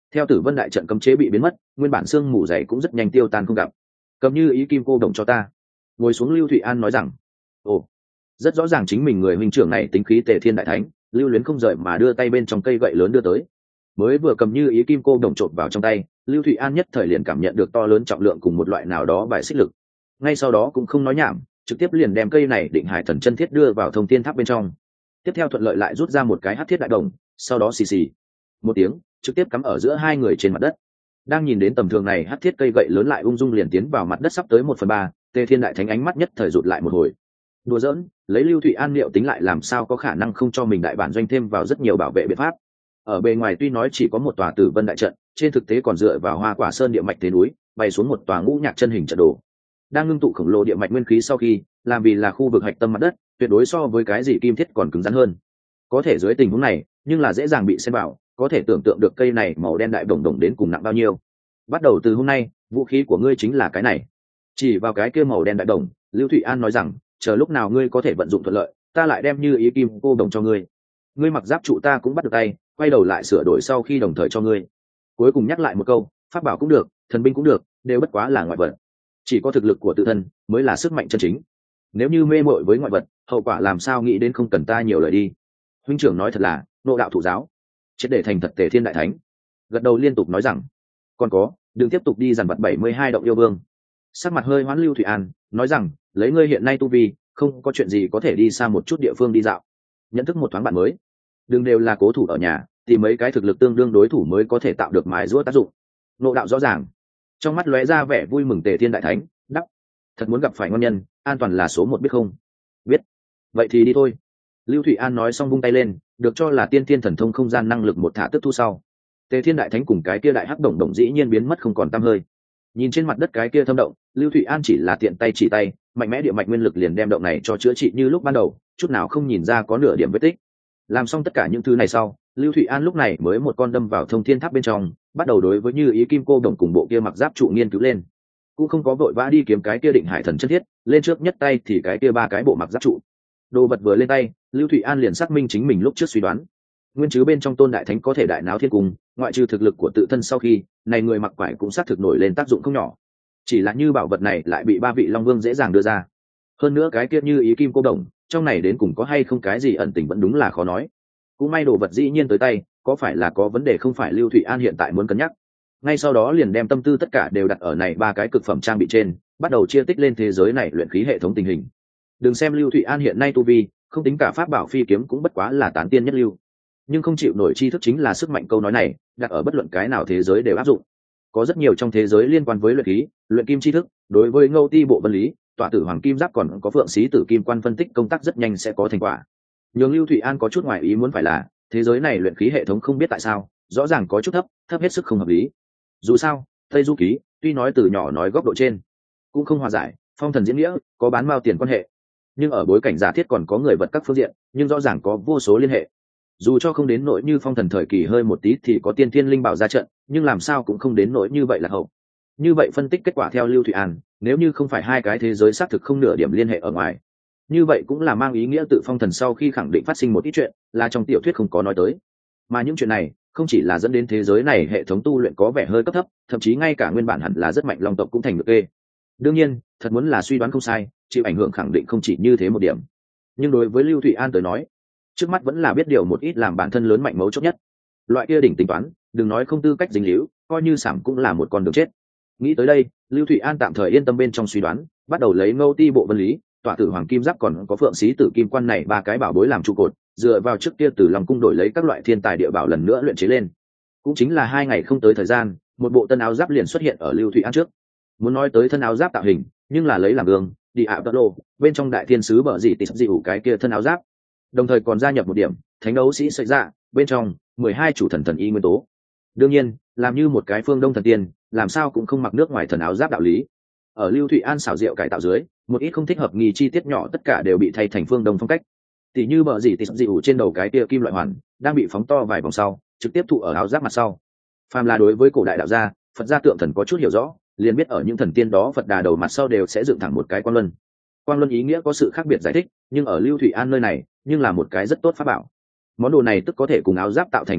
Theo tử vân đại trận cấm chế bị biến mất, nguyên bản xương mù dày cũng rất nhanh tiêu tan không gặp. Cầm như ý kim cô đồng cho ta. Ngồi xuống Lưu Thụy An nói rằng, ồ, rất rõ ràng chính mình người huynh trưởng này tính khí Tề Thiên đại thánh, lưu luyến không rời mà đưa tay bên trong cây gậy lớn đưa tới. Mới vừa cầm như ý kim cô đồng trộn vào trong tay, Lưu Thụy An nhất thời liền cảm nhận được to lớn trọng lượng cùng một loại nào đó bài xích lực. Ngay sau đó cũng không nói nhảm, trực tiếp liền đem cây này định hải thần chân thiết đưa vào thông thiên tháp bên trong. Tiếp theo thuận lợi lại rút ra một cái hắc thiết đại đồng, sau đó xì xì một tiếng, trực tiếp cắm ở giữa hai người trên mặt đất. Đang nhìn đến tầm thường này hắc thiết cây gậy lớn lại ung dung liền tiến vào mặt đất sắp tới một phần ba, Tề Thiên đại thánh ánh mắt nhất thời rụt lại một hồi. Đùa giỡn, lấy Lưu Thụy An liệu tính lại làm sao có khả năng không cho mình đại bản doanh thêm vào rất nhiều bảo vệ biện pháp. Ở bề ngoài tuy nói chỉ có một tòa Tử Vân đại trận, trên thực tế còn dựa vào Hoa Quả Sơn địa mạch thế núi, bày xuống một tòa ngũ nhạc chân hình trận đồ. Đang ngưng tụ khổng lồ địa mạch nguyên khí sau khi, làm vì là khu vực hạch tâm mặt đất, tuyệt đối so với cái gì kim thiết còn cứng rắn hơn. Có thể dưới tình huống này, nhưng là dễ dàng bị xen vào, có thể tưởng tượng được cây này màu đen đại đồng đồng đến cùng nặng bao nhiêu. Bắt đầu từ hôm nay, vũ khí của ngươi chính là cái này. Chỉ vào cái kia màu đen đại đồng, Lưu Thụy An nói rằng, chờ lúc nào ngươi có thể vận dụng thuận lợi, ta lại đem như ý kim cô đồng cho ngươi. Ngươi mặc giáp trụ ta cũng bắt được tay, quay đầu lại sửa đổi sau khi đồng thời cho ngươi. Cuối cùng nhắc lại một câu, pháp bảo cũng được, thần binh cũng được, đều bất quá là ngoại vật. Chỉ có thực lực của tự thân mới là sức mạnh chân chính. Nếu như mê mội với ngoại vật, hậu quả làm sao nghĩ đến không cần ta nhiều lời đi. Huynh trưởng nói thật là nộ đạo thủ giáo, chết để thành thật Tề Thiên đại thánh. Gật đầu liên tục nói rằng, còn có, đừng tiếp tục đi dằn vặt bảy mươi hai động yêu vương. Sắc mặt hơi hoán Lưu Thụy An nói rằng, lấy ngươi hiện nay tu vi, không có chuyện gì có thể đi xa một chút địa phương đi dạo, nhận thức một thoáng bạn mới. Đừng đều là cố thủ ở nhà, tìm mấy cái thực lực tương đương đối thủ mới có thể tạo được mái giũa tác dụng. Nộ đạo rõ ràng. Trong mắt lóe ra vẻ vui mừng Tề Thiên đại thánh, đắp, thật muốn gặp phải ngon nhân, an toàn là số một biết không? Biết. Vậy thì đi thôi. Lưu Thụy An nói xong vung tay lên, được cho là tiên thiên thần thông không gian năng lực một thả tức thu sau. Tề Thiên đại thánh cùng cái kia đại hắc đồng đồng dĩ nhiên biến mất không còn tăm hơi. Nhìn trên mặt đất cái kia thâm động, Lưu Thụy An chỉ là tiện tay chỉ tay, mạnh mẽ địa mạch nguyên lực liền đem động này cho chữa trị như lúc ban đầu, chút nào không nhìn ra có nửa điểm vết tích. Làm xong tất cả những thứ này sau, Lưu Thụy An lúc này mới một con đâm vào thông thiên tháp bên trong, bắt đầu đối với như ý kim cô đồng cùng bộ kia mặc giáp trụ nghiên cứu lên. Cũng không có vội vã đi kiếm cái kia định hải thần chân thiết, lên trước nhất tay thì cái kia ba cái bộ mặc giáp trụ. Đồ vật vừa lên tay, Lưu Thụy An liền xác minh chính mình lúc trước suy đoán. Nguyên chứ bên trong Tôn đại thánh có thể đại náo thiên cung, ngoại trừ thực lực của tự thân sau khi, này người mặc quải cũng xác thực nổi lên tác dụng không nhỏ. Chỉ là như bảo vật này lại bị ba vị Long Vương dễ dàng đưa ra. Hơn nữa cái kia như ý kim cô đồng, trong này đến cùng có hay không cái gì ẩn tình vẫn đúng là khó nói. Cũng may đồ vật dĩ nhiên tới tay, có phải là có vấn đề không phải Lưu Thụy An hiện tại muốn cân nhắc. Ngay sau đó liền đem tâm tư tất cả đều đặt ở này ba cái cực phẩm trang bị trên, bắt đầu chia tích lên thế giới này luyện khí hệ thống tình hình. Đừng xem Lưu Thụy An hiện nay tu vi, không tính cả pháp bảo phi kiếm cũng bất quá là tán tiên nhất lưu. Nhưng không chịu nổi tri thức chính là sức mạnh câu nói này, đặt ở bất luận cái nào thế giới đều áp dụng. Có rất nhiều trong thế giới liên quan với luyện khí, luyện kim tri thức, đối với Ngâu Ti bộ vân lý, tọa tử hoàng kim giáp còn có phượng sĩ tử kim quan phân tích công tác rất nhanh sẽ có thành quả. Nhưng Lưu Thụy An có chút ngoài ý muốn phải là, thế giới này luyện khí hệ thống không biết tại sao, rõ ràng có chút thấp, thấp hết sức không hợp lý. Dù sao, Tây Du Ký, tuy nói từ nhỏ nói góc độ trên, cũng không hòa giải, phong thần diễn nghĩa, có bán mao tiền quan hệ. Nhưng ở bối cảnh giả thiết còn có người vật các phương diện, nhưng rõ ràng có vô số liên hệ. Dù cho không đến nỗi như phong thần thời kỳ hơi một tí thì có tiên thiên linh bảo ra trận, nhưng làm sao cũng không đến nỗi như vậy là hậu. Như vậy phân tích kết quả theo Lưu Thụy An, nếu như không phải hai cái thế giới xác thực không nửa điểm liên hệ ở ngoài, như vậy cũng là mang ý nghĩa tự phong thần sau khi khẳng định phát sinh một ít chuyện là trong tiểu thuyết không có nói tới. Mà những chuyện này không chỉ là dẫn đến thế giới này hệ thống tu luyện có vẻ hơi cấp thấp, thậm chí ngay cả nguyên bản hẳn là rất mạnh long tộc cũng thành ngược kê. Đương nhiên, thật muốn là suy đoán không sai, chịu ảnh hưởng khẳng định không chỉ như thế một điểm. Nhưng đối với Lưu Thụy An tới nói, trước mắt vẫn là biết điều một ít làm bản thân lớn mạnh mấu chốt nhất. Loại kia đỉnh tính toán, đừng nói không tư cách dính líu, coi như sảm cũng là một con đường chết. Nghĩ tới đây, Lưu Thụy An tạm thời yên tâm bên trong suy đoán, bắt đầu lấy Ngâu Ti bộ vân lý, tọa tử hoàng kim giáp còn có phượng sĩ tử kim quan này ba cái bảo bối làm trụ cột, dựa vào trước kia từ lòng cung đổi lấy các loại thiên tài địa bảo lần nữa luyện chế lên. Cũng chính là hai ngày không tới thời gian, một bộ tân áo giáp liền xuất hiện ở Lưu Thụy An trước. Muốn nói tới thân áo giáp tạo hình, nhưng là lấy làm gương, đi ạ tơ lô, bên trong đại thiên sứ bở gì tịt dịu cái kia thân áo giáp. Đồng thời còn gia nhập một điểm, thánh đấu sĩ sợi dạ, bên trong mười hai chủ thần thần y nguyên tố. Đương nhiên, làm như một cái phương đông thần tiên, làm sao cũng không mặc nước ngoài thần áo giáp đạo lý. Ở Lưu Thụy An xảo diệu cải tạo dưới, một ít không thích hợp nghi chi tiết nhỏ tất cả đều bị thay thành phương đông phong cách. Tỷ như bờ gì tịt dịu trên đầu cái kia kim loại hoàn, đang bị phóng to vài vòng sau, trực tiếp thụ ở áo giáp mặt sau. Phàm là đối với cổ đại đạo gia, Phật gia tượng thần có chút hiểu rõ, liền biết ở những thần tiên đó Phật đà đầu mặt sau đều sẽ dựng thẳng một cái quang luân. Quang luân ý nghĩa có sự khác biệt giải thích, nhưng ở Lưu Thụy An nơi này, nhưng là một cái rất tốt pháp bảo. Món đồ này tức có thể cùng áo giáp tạo thành trang phục,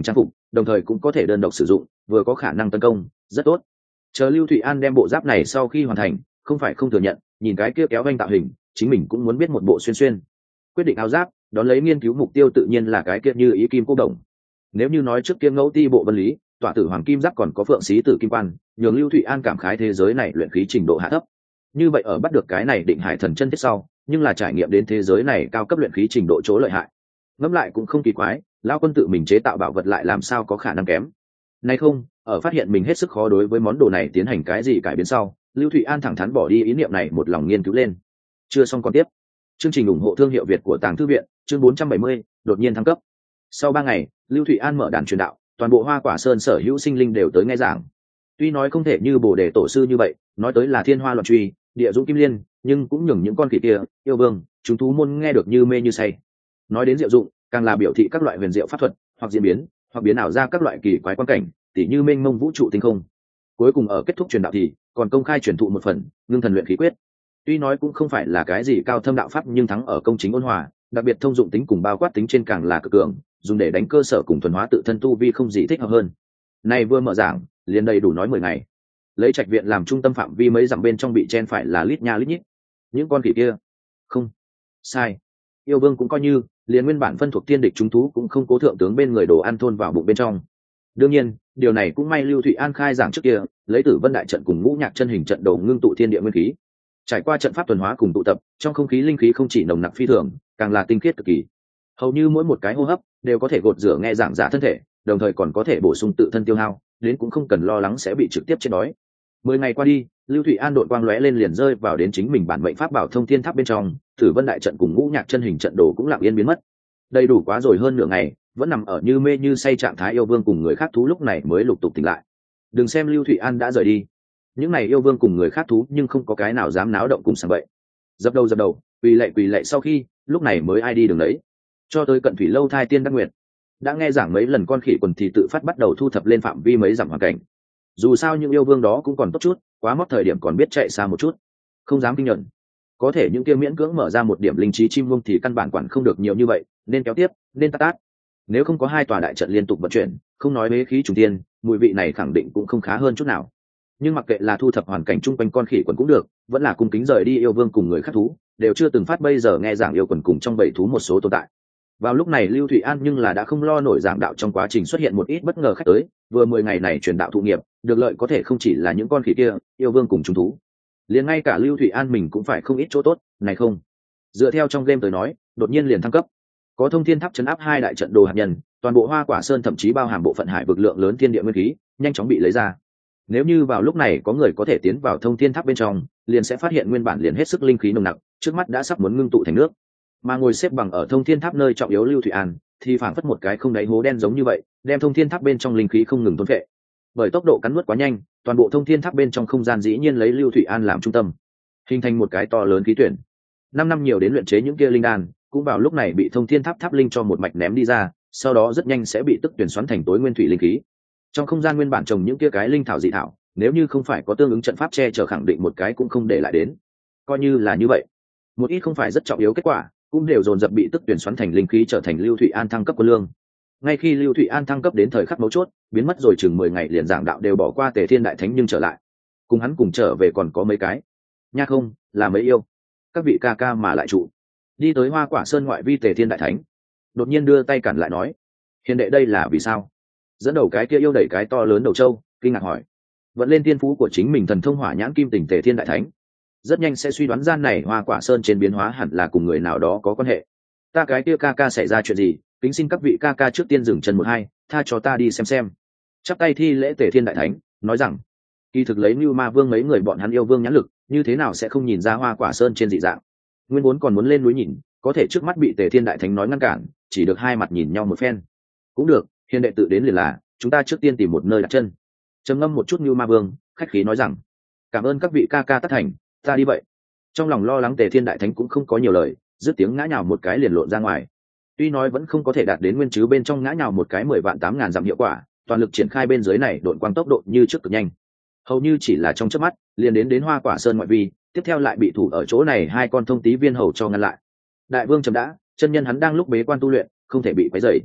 đồng thời cũng có thể đơn độc sử dụng, vừa có khả năng tấn công, rất tốt. Chờ Lưu Thụy An đem bộ giáp này sau khi hoàn thành, không phải không thừa nhận, nhìn cái kia kéo vanh tạo hình, chính mình cũng muốn biết một bộ xuyên xuyên. Quyết định áo giáp, đón lấy nghiên cứu mục tiêu tự nhiên là cái kia như ý kim cô đồng. Nếu như nói trước kia ngẫu ti bộ vân lý, tỏa tử hoàng kim giáp còn có phượng xí tử kim quan, nhường Lưu Thụy An cảm khái thế giới này luyện khí trình độ hạ thấp. Như vậy ở bắt được cái này định hải thần chân thiết sau, nhưng là trải nghiệm đến thế giới này cao cấp luyện khí trình độ chỗ lợi hại. Ngẫm lại cũng không kỳ quái, lão quân tự mình chế tạo bảo vật lại làm sao có khả năng kém. Nay không, ở phát hiện mình hết sức khó đối với món đồ này tiến hành cái gì cải biến sau, Lưu Thụy An thẳng thắn bỏ đi ý niệm này, một lòng nghiên cứu lên. Chưa xong còn tiếp. Chương trình ủng hộ thương hiệu Việt của Tàng Thư viện, chương bốn trăm bảy mươi, đột nhiên thăng cấp. Sau ba ngày, Lưu Thụy An mở đàn truyền đạo, toàn bộ Hoa Quả Sơn sở hữu sinh linh đều tới nghe giảng. Tuy nói không thể như Bồ Đề tổ sư như vậy, nói tới là thiên hoa loạn truy, địa dũng kim liên, nhưng cũng nhường những con khỉ kia, yêu vương, chúng thú môn nghe được như mê như say. Nói đến diệu dụng, càng là biểu thị các loại huyền diệu pháp thuật, hoặc diễn biến, hoặc biến ảo ra các loại kỳ quái quan cảnh, tỉ như mênh mông vũ trụ tinh không. Cuối cùng ở kết thúc truyền đạo thì còn công khai truyền thụ một phần ngưng thần luyện khí quyết. Tuy nói cũng không phải là cái gì cao thâm đạo pháp, nhưng thắng ở công chính ôn hòa, đặc biệt thông dụng tính cùng bao quát tính trên càng là cực cường, dùng để đánh cơ sở cùng thuần hóa tự thân tu vi không gì thích hợp hơn. Này vừa mở giảng, liền đầy đủ nói mười ngày. Lấy Trạch viện làm trung tâm phạm vi mấy dặm bên trong bị chen phải là lít nha lít nhít. Những con khỉ kia, không sai, yêu vương cũng coi như, liền nguyên bản phân thuộc tiên địch chúng thú cũng không cố thượng tướng bên người đồ ăn thôn vào bụng bên trong. Đương nhiên, điều này cũng may Lưu Thụy An khai giảng trước kia, lấy Tử Vân đại trận cùng ngũ nhạc chân hình trận đầu ngưng tụ thiên địa nguyên khí. Trải qua trận pháp tuần hóa cùng tụ tập, trong không khí linh khí không chỉ nồng nặc phi thường, càng là tinh khiết cực kỳ. Hầu như mỗi một cái hô hấp đều có thể gột rửa nghe giảng giả thân thể, đồng thời còn có thể bổ sung tự thân tiêu hao, đến cũng không cần lo lắng sẽ bị trực tiếp chết đói. Mười ngày qua đi, Lưu Thụy An đội quang lóe lên liền rơi vào đến chính mình bản mệnh pháp bảo thông thiên tháp bên trong, Tử Vân đại trận cùng ngũ nhạc chân hình trận đồ cũng lặng yên biến mất. Đầy đủ quá rồi hơn nửa ngày, vẫn nằm ở như mê như say trạng thái yêu vương cùng người khác thú lúc này mới lục tục tỉnh lại. Đừng xem Lưu Thụy An đã rời đi, những này yêu vương cùng người khác thú nhưng không có cái nào dám náo động cùng sảng bậy. Dập đầu dập đầu, quỳ lạy quỳ lạy, sau khi lúc này mới ai đi đường đấy. Cho tới cận thủy lâu thai tiên đắc nguyệt, đã nghe giảng mấy lần con khỉ quần thì tự phát bắt đầu thu thập lên phạm vi mấy dặm hoàn cảnh. Dù sao những yêu vương đó cũng còn tốt chút, quá mất thời điểm còn biết chạy xa một chút, không dám kinh nhận. Có thể những kia miễn cưỡng mở ra một điểm linh trí chim muông thì căn bản quản không được nhiều như vậy, nên kéo tiếp, nên tát tát. Nếu không có hai tòa đại trận liên tục vận chuyển, không nói bế khí trùng tiên, mùi vị này khẳng định cũng không khá hơn chút nào. Nhưng mặc kệ là thu thập hoàn cảnh chung quanh con khỉ quần cũng được, vẫn là cung kính rời đi yêu vương cùng người khác thú, đều chưa từng phát bây giờ nghe giảng yêu quần cùng trong bảy thú một số tồn tại. Vào lúc này Lưu Thụy An nhưng là đã không lo nổi giảng đạo trong quá trình xuất hiện một ít bất ngờ khách tới, vừa mười ngày này truyền đạo thụ nghiệp, được lợi có thể không chỉ là những con khỉ kia, yêu vương cùng chúng thú, liền ngay cả Lưu Thụy An mình cũng phải không ít chỗ tốt, này không. Dựa theo trong game tới nói, đột nhiên liền thăng cấp. Có thông thiên tháp chấn áp hai đại trận đồ hạt nhân, toàn bộ Hoa Quả Sơn thậm chí bao hàm bộ phận hải vực lượng lớn thiên địa nguyên khí, nhanh chóng bị lấy ra. Nếu như vào lúc này có người có thể tiến vào thông thiên tháp bên trong, liền sẽ phát hiện nguyên bản liền hết sức linh khí nồng nặc, trước mắt đã sắp muốn ngưng tụ thành nước. Mà ngồi xếp bằng ở thông thiên tháp nơi trọng yếu Lưu Thụy An, thì phảng phất một cái không đáy hố đen giống như vậy, đem thông thiên tháp bên trong linh khí không ngừng thôn phệ. Bởi tốc độ cắn nuốt quá nhanh, toàn bộ thông thiên tháp bên trong không gian dĩ nhiên lấy Lưu Thụy An làm trung tâm, hình thành một cái to lớn khí tuyển. Năm năm nhiều đến luyện chế những kia linh đan, cũng vào lúc này bị thông thiên tháp tháp linh cho một mạch ném đi ra, sau đó rất nhanh sẽ bị tức tuyển xoắn thành tối nguyên thủy linh khí. Trong không gian nguyên bản trồng những kia cái linh thảo dị thảo, nếu như không phải có tương ứng trận pháp che chở, khẳng định một cái cũng không để lại đến. Coi như là như vậy, một ít không phải rất trọng yếu kết quả, cũng đều dồn dập bị tức tuyển xoắn thành linh khí, trở thành Lưu Thụy An thăng cấp quân lương. Ngay khi Lưu Thụy An thăng cấp đến thời khắc mấu chốt, biến mất rồi chừng mười ngày liền giảng đạo đều bỏ qua Tề Thiên đại thánh, nhưng trở lại cùng hắn cùng trở về còn có mấy cái nha, không là mấy yêu các vị ca ca mà lại trụ đi tới Hoa Quả Sơn ngoại vi. Tề Thiên đại thánh đột nhiên đưa tay cản lại nói: hiền đệ, đây là vì sao? Dẫn đầu cái kia yêu đẩy cái to lớn đầu trâu, kinh ngạc hỏi. Vận lên thiên phú của chính mình thần thông hỏa nhãn kim tình Tề Thiên đại thánh rất nhanh sẽ suy đoán gian này Hoa Quả Sơn trên biến hóa hẳn là cùng người nào đó có quan hệ. Ta cái kia ca ca xảy ra chuyện gì? Kính xin các vị ca ca trước tiên dừng chân một hai, tha cho ta đi xem xem. Chắp tay thi lễ Tề Thiên đại thánh nói rằng, kỳ thực lấy Nưu Ma Vương mấy người bọn hắn yêu vương nhãn lực, như thế nào sẽ không nhìn ra Hoa Quả Sơn trên dị dạng. Nguyên vốn còn muốn lên núi nhìn, có thể trước mắt bị Tề Thiên đại thánh nói ngăn cản, chỉ được hai mặt nhìn nhau một phen. Cũng được, hiền đệ tự đến liền là, chúng ta trước tiên tìm một nơi đặt chân. Trầm ngâm một chút, Nưu Ma Vương khách khí nói rằng, cảm ơn các vị ca ca tất thành, ta đi vậy. Trong lòng lo lắng Tề Thiên đại thánh cũng không có nhiều lời, dứt tiếng ngã nhào một cái liền lộn ra ngoài. Tuy nói vẫn không có thể đạt đến nguyên chứ bên trong ngã nhào một cái mười vạn tám ngàn dặm hiệu quả, toàn lực triển khai bên dưới này độn quang tốc độ như trước cực nhanh, hầu như chỉ là trong chớp mắt liền đến đến Hoa Quả Sơn ngoại vi. Tiếp theo lại bị thủ ở chỗ này hai con thông tí viên hầu cho ngăn lại. Đại vương chấm đã, chân nhân hắn đang lúc bế quan tu luyện, không thể bị quấy rầy.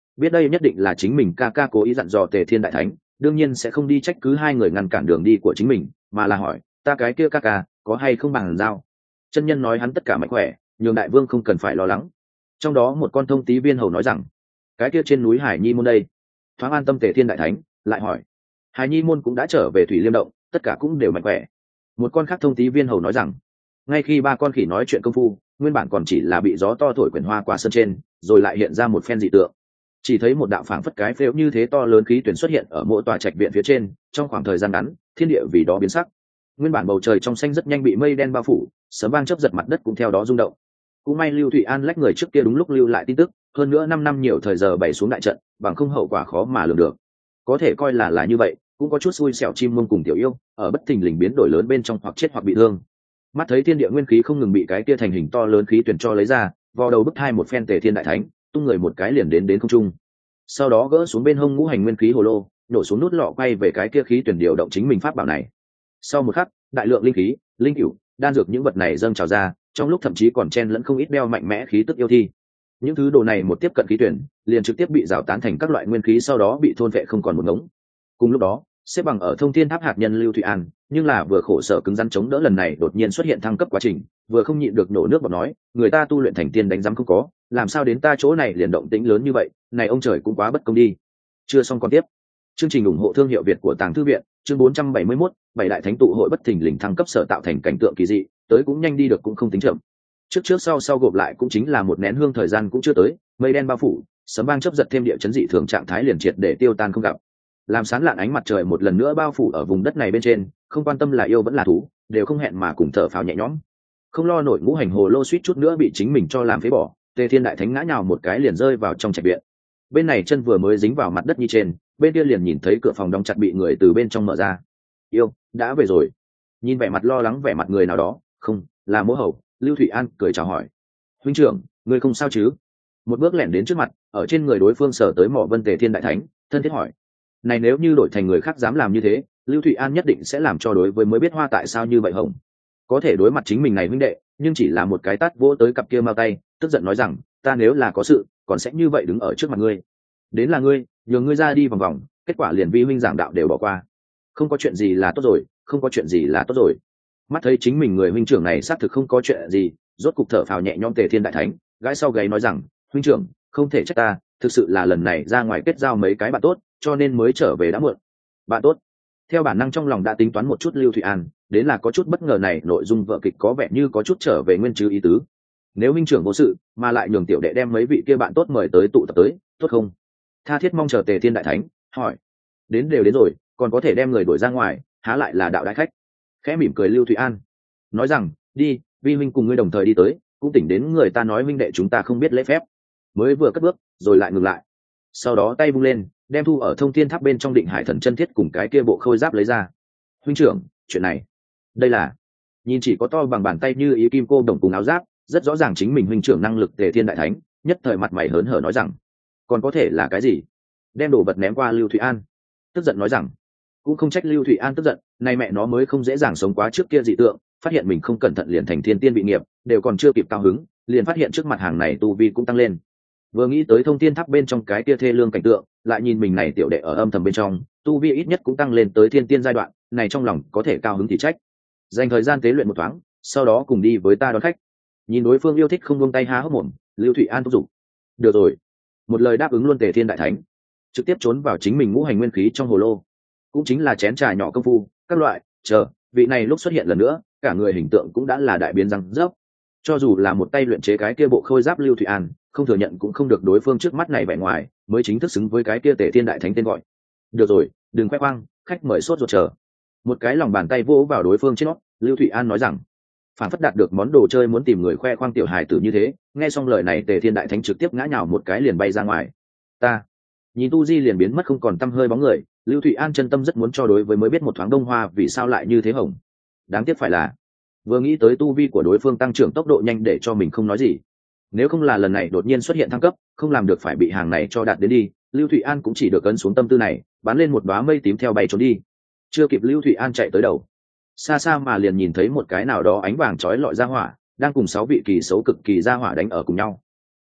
biết đây nhất định là chính mình ca ca cố ý dặn dò Tề Thiên đại thánh, đương nhiên sẽ không đi trách cứ hai người ngăn cản đường đi của chính mình, mà là hỏi ta cái kia ca ca có hay không bằng giao. Chân nhân nói hắn tất cả mạnh khỏe, nhường đại vương không cần phải lo lắng. Trong đó một con thông tí viên hầu nói rằng cái kia trên núi Hải Nhi môn đây. Thoáng an tâm Tề Thiên đại thánh lại hỏi Hải Nhi môn cũng đã trở về Thủy Liêm động, tất cả cũng đều mạnh khỏe. Một con khác thông tí viên hầu nói rằng ngay khi ba con khỉ nói chuyện công phu, nguyên bản còn chỉ là bị gió to thổi quyển hoa qua sân trên, rồi lại hiện ra một phen dị tượng. Chỉ thấy một đạo phảng phất cái phễu như thế to lớn khí tuyển xuất hiện ở mỗi tòa trạch viện phía trên, trong khoảng thời gian ngắn thiên địa vì đó biến sắc. Nguyên bản bầu trời trong xanh rất nhanh bị mây đen bao phủ, sấm vang chớp giật, mặt đất cũng theo đó rung động. Cũng may Lưu Thụy An lách người trước kia đúng lúc lưu lại tin tức, hơn nữa năm năm nhiều thời giờ bày xuống đại trận, bằng không hậu quả khó mà lường được. Có thể coi là là như vậy, cũng có chút xui xẻo chim mông cùng tiểu yêu ở bất thình lình biến đổi lớn bên trong hoặc chết hoặc bị thương. Mắt thấy thiên địa nguyên khí không ngừng bị cái kia thành hình to lớn khí tuyển cho lấy ra, vò đầu bức hai một phen Tề Thiên đại thánh tung người một cái liền đến đến không trung. Sau đó gỡ xuống bên hông ngũ hành nguyên khí hồ lô, nổ xuống nút lọ quay về cái kia khí tuyển điều động chính mình pháp bảo này. Sau một khắc, đại lượng linh khí, linh cửu, đan dược những vật này dâng trào ra, trong lúc thậm chí còn chen lẫn không ít đeo mạnh mẽ khí tức yêu thi. Những thứ đồ này một tiếp cận khí tuyển, liền trực tiếp bị rào tán thành các loại nguyên khí, sau đó bị thôn vệ không còn một ngống. Cùng lúc đó, xếp bằng ở Thông Thiên Tháp hạt nhân Lưu Thụy An, nhưng là vừa khổ sở cứng rắn chống đỡ lần này đột nhiên xuất hiện thăng cấp quá trình, vừa không nhịn được nổ nước bọt nói, người ta tu luyện thành tiên đánh giám không có, làm sao đến ta chỗ này liền động tĩnh lớn như vậy, này ông trời cũng quá bất công đi. Chưa xong còn tiếp. Chương trình ủng hộ thương hiệu Việt của Tàng Thư viện, chương bốn trăm bảy mươi mốt, bảy đại thánh tụ hội bất thình lình thăng cấp sở tạo thành cảnh tượng kỳ dị, tới cũng nhanh đi được cũng không tính chậm. Trước trước sau sau gộp lại cũng chính là một nén hương thời gian cũng chưa tới, mây đen bao phủ, sấm vang chớp giật thêm địa chấn dị thường trạng thái liền triệt để tiêu tan không gặp. Làm sáng lạn ánh mặt trời một lần nữa bao phủ ở vùng đất này bên trên, không quan tâm là yêu vẫn là thú, đều không hẹn mà cùng thở phào nhẹ nhõm. Không lo nổi ngũ hành hồ lô suýt chút nữa bị chính mình cho làm phế bỏ, Tề Thiên đại thánh ngã nhào một cái liền rơi vào trong trạch viện. Bên này chân vừa mới dính vào mặt đất như trên, bên kia liền nhìn thấy cửa phòng đóng chặt bị người từ bên trong mở ra. Yêu đã về rồi. Nhìn vẻ mặt lo lắng vẻ mặt người nào đó, không là Mỗ Hầu, Lưu Thụy An cười chào hỏi. Huynh trưởng, ngươi không sao chứ? Một bước lẻn đến trước mặt, ở trên người đối phương sờ tới mỏ Vân Tề Thiên đại thánh, thân thiết hỏi. Này nếu như đổi thành người khác dám làm như thế, Lưu Thụy An nhất định sẽ làm cho đối với mới biết hoa tại sao như vậy hồng. Có thể đối mặt chính mình này huynh đệ, nhưng chỉ là một cái tát vỗ tới cặp kia mau tay, tức giận nói rằng, ta nếu là có sự, còn sẽ như vậy đứng ở trước mặt ngươi. Đến là ngươi, nhường ngươi ra đi vòng vòng, kết quả liền vi huynh giảng đạo đều bỏ qua. Không có chuyện gì là tốt rồi, không có chuyện gì là tốt rồi. Mắt thấy chính mình người huynh trưởng này xác thực không có chuyện gì, rốt cục thở phào nhẹ nhõm Tề Thiên đại thánh, gãi sau gáy nói rằng, huynh trưởng, không thể trách ta, thực sự là lần này ra ngoài kết giao mấy cái bạn tốt, cho nên mới trở về đã muộn. Bạn tốt. Theo bản năng trong lòng đã tính toán một chút Lưu Thụy An, đến là có chút bất ngờ này nội dung vở kịch có vẻ như có chút trở về nguyên chứ ý tứ. Nếu huynh trưởng vô sự, mà lại nhường tiểu đệ đem mấy vị kia bạn tốt mời tới tụ tập tới, tốt không? Tha thiết mong chờ Tề Thiên đại thánh, hỏi. Đến đều đến rồi, còn có thể đem người đuổi ra ngoài, há lại là đạo đại khách. Khẽ mỉm cười Lưu Thụy An, nói rằng, đi, vi huynh cùng ngươi đồng thời đi tới, cũng tỉnh đến người ta nói huynh đệ chúng ta không biết lễ phép. Mới vừa cất bước, rồi lại ngừng lại. Sau đó tay vung lên, đem thu ở Thông Thiên Tháp bên trong Định Hải Thần chân thiết cùng cái kia bộ khôi giáp lấy ra. Huynh trưởng, chuyện này, đây là nhìn chỉ có to bằng bàn tay như ý kim cô đồng cùng áo giáp, rất rõ ràng chính mình huynh trưởng năng lực Tề Thiên đại thánh, nhất thời mặt mày hớn hở nói rằng, còn có thể là cái gì? Đem đồ vật ném qua Lưu Thụy An, tức giận nói rằng, cũng không trách Lưu Thụy An tức giận, nay mẹ nó mới không dễ dàng sống quá trước kia dị tượng, phát hiện mình không cẩn thận liền thành thiên tiên bị nghiệp, đều còn chưa kịp cao hứng, liền phát hiện trước mặt hàng này tu vi cũng tăng lên. Vừa nghĩ tới Thông Thiên Tháp bên trong cái kia thê lương cảnh tượng, lại nhìn mình này tiểu đệ ở âm thầm bên trong, tu vi ít nhất cũng tăng lên tới thiên tiên giai đoạn, này trong lòng có thể cao hứng thì trách. Dành thời gian tế luyện một thoáng, sau đó cùng đi với ta đón khách. Nhìn đối phương yêu thích không buông tay há hốc mồm, Lưu Thụy An thúc giục. Được rồi. Một lời đáp ứng luôn Tề Thiên đại thánh, trực tiếp trốn vào chính mình ngũ hành nguyên khí trong hồ lô, cũng chính là chén trà nhỏ công phu, các loại, chờ, vị này lúc xuất hiện lần nữa, cả người hình tượng cũng đã là đại biến răng rớp. Cho dù là một tay luyện chế cái kia bộ khôi giáp Lưu Thụy An, không thừa nhận cũng không được đối phương trước mắt này vẻ ngoài, mới chính thức xứng với cái kia Tề Thiên đại thánh tên gọi. Được rồi, đừng khoe khoang, khách mời sốt ruột chờ. Một cái lòng bàn tay vỗ vào đối phương trên nó, Lưu Thụy An nói rằng, phản phất đạt được món đồ chơi muốn tìm người khoe khoang tiểu hài tử như thế. Nghe xong lời này Tề Thiên đại thánh trực tiếp ngã nhào một cái liền bay ra ngoài. Ta nhìn tu di liền biến mất không còn tăm hơi bóng người, Lưu Thụy An chân tâm rất muốn cho đối với mới biết một thoáng đông hoa vì sao lại như thế hồng. Đáng tiếc phải là vừa nghĩ tới tu vi của đối phương tăng trưởng tốc độ nhanh để cho mình không nói gì. Nếu không là lần này đột nhiên xuất hiện thăng cấp, không làm được phải bị hàng này cho đạt đến đi, Lưu Thụy An cũng chỉ được ấn xuống tâm tư này, bắn lên một đóa mây tím theo bay trốn đi. Chưa kịp Lưu Thụy An chạy tới đầu, xa xa mà liền nhìn thấy một cái nào đó ánh vàng chói lọi ra hỏa, đang cùng sáu vị kỳ xấu cực kỳ ra hỏa đánh ở cùng nhau.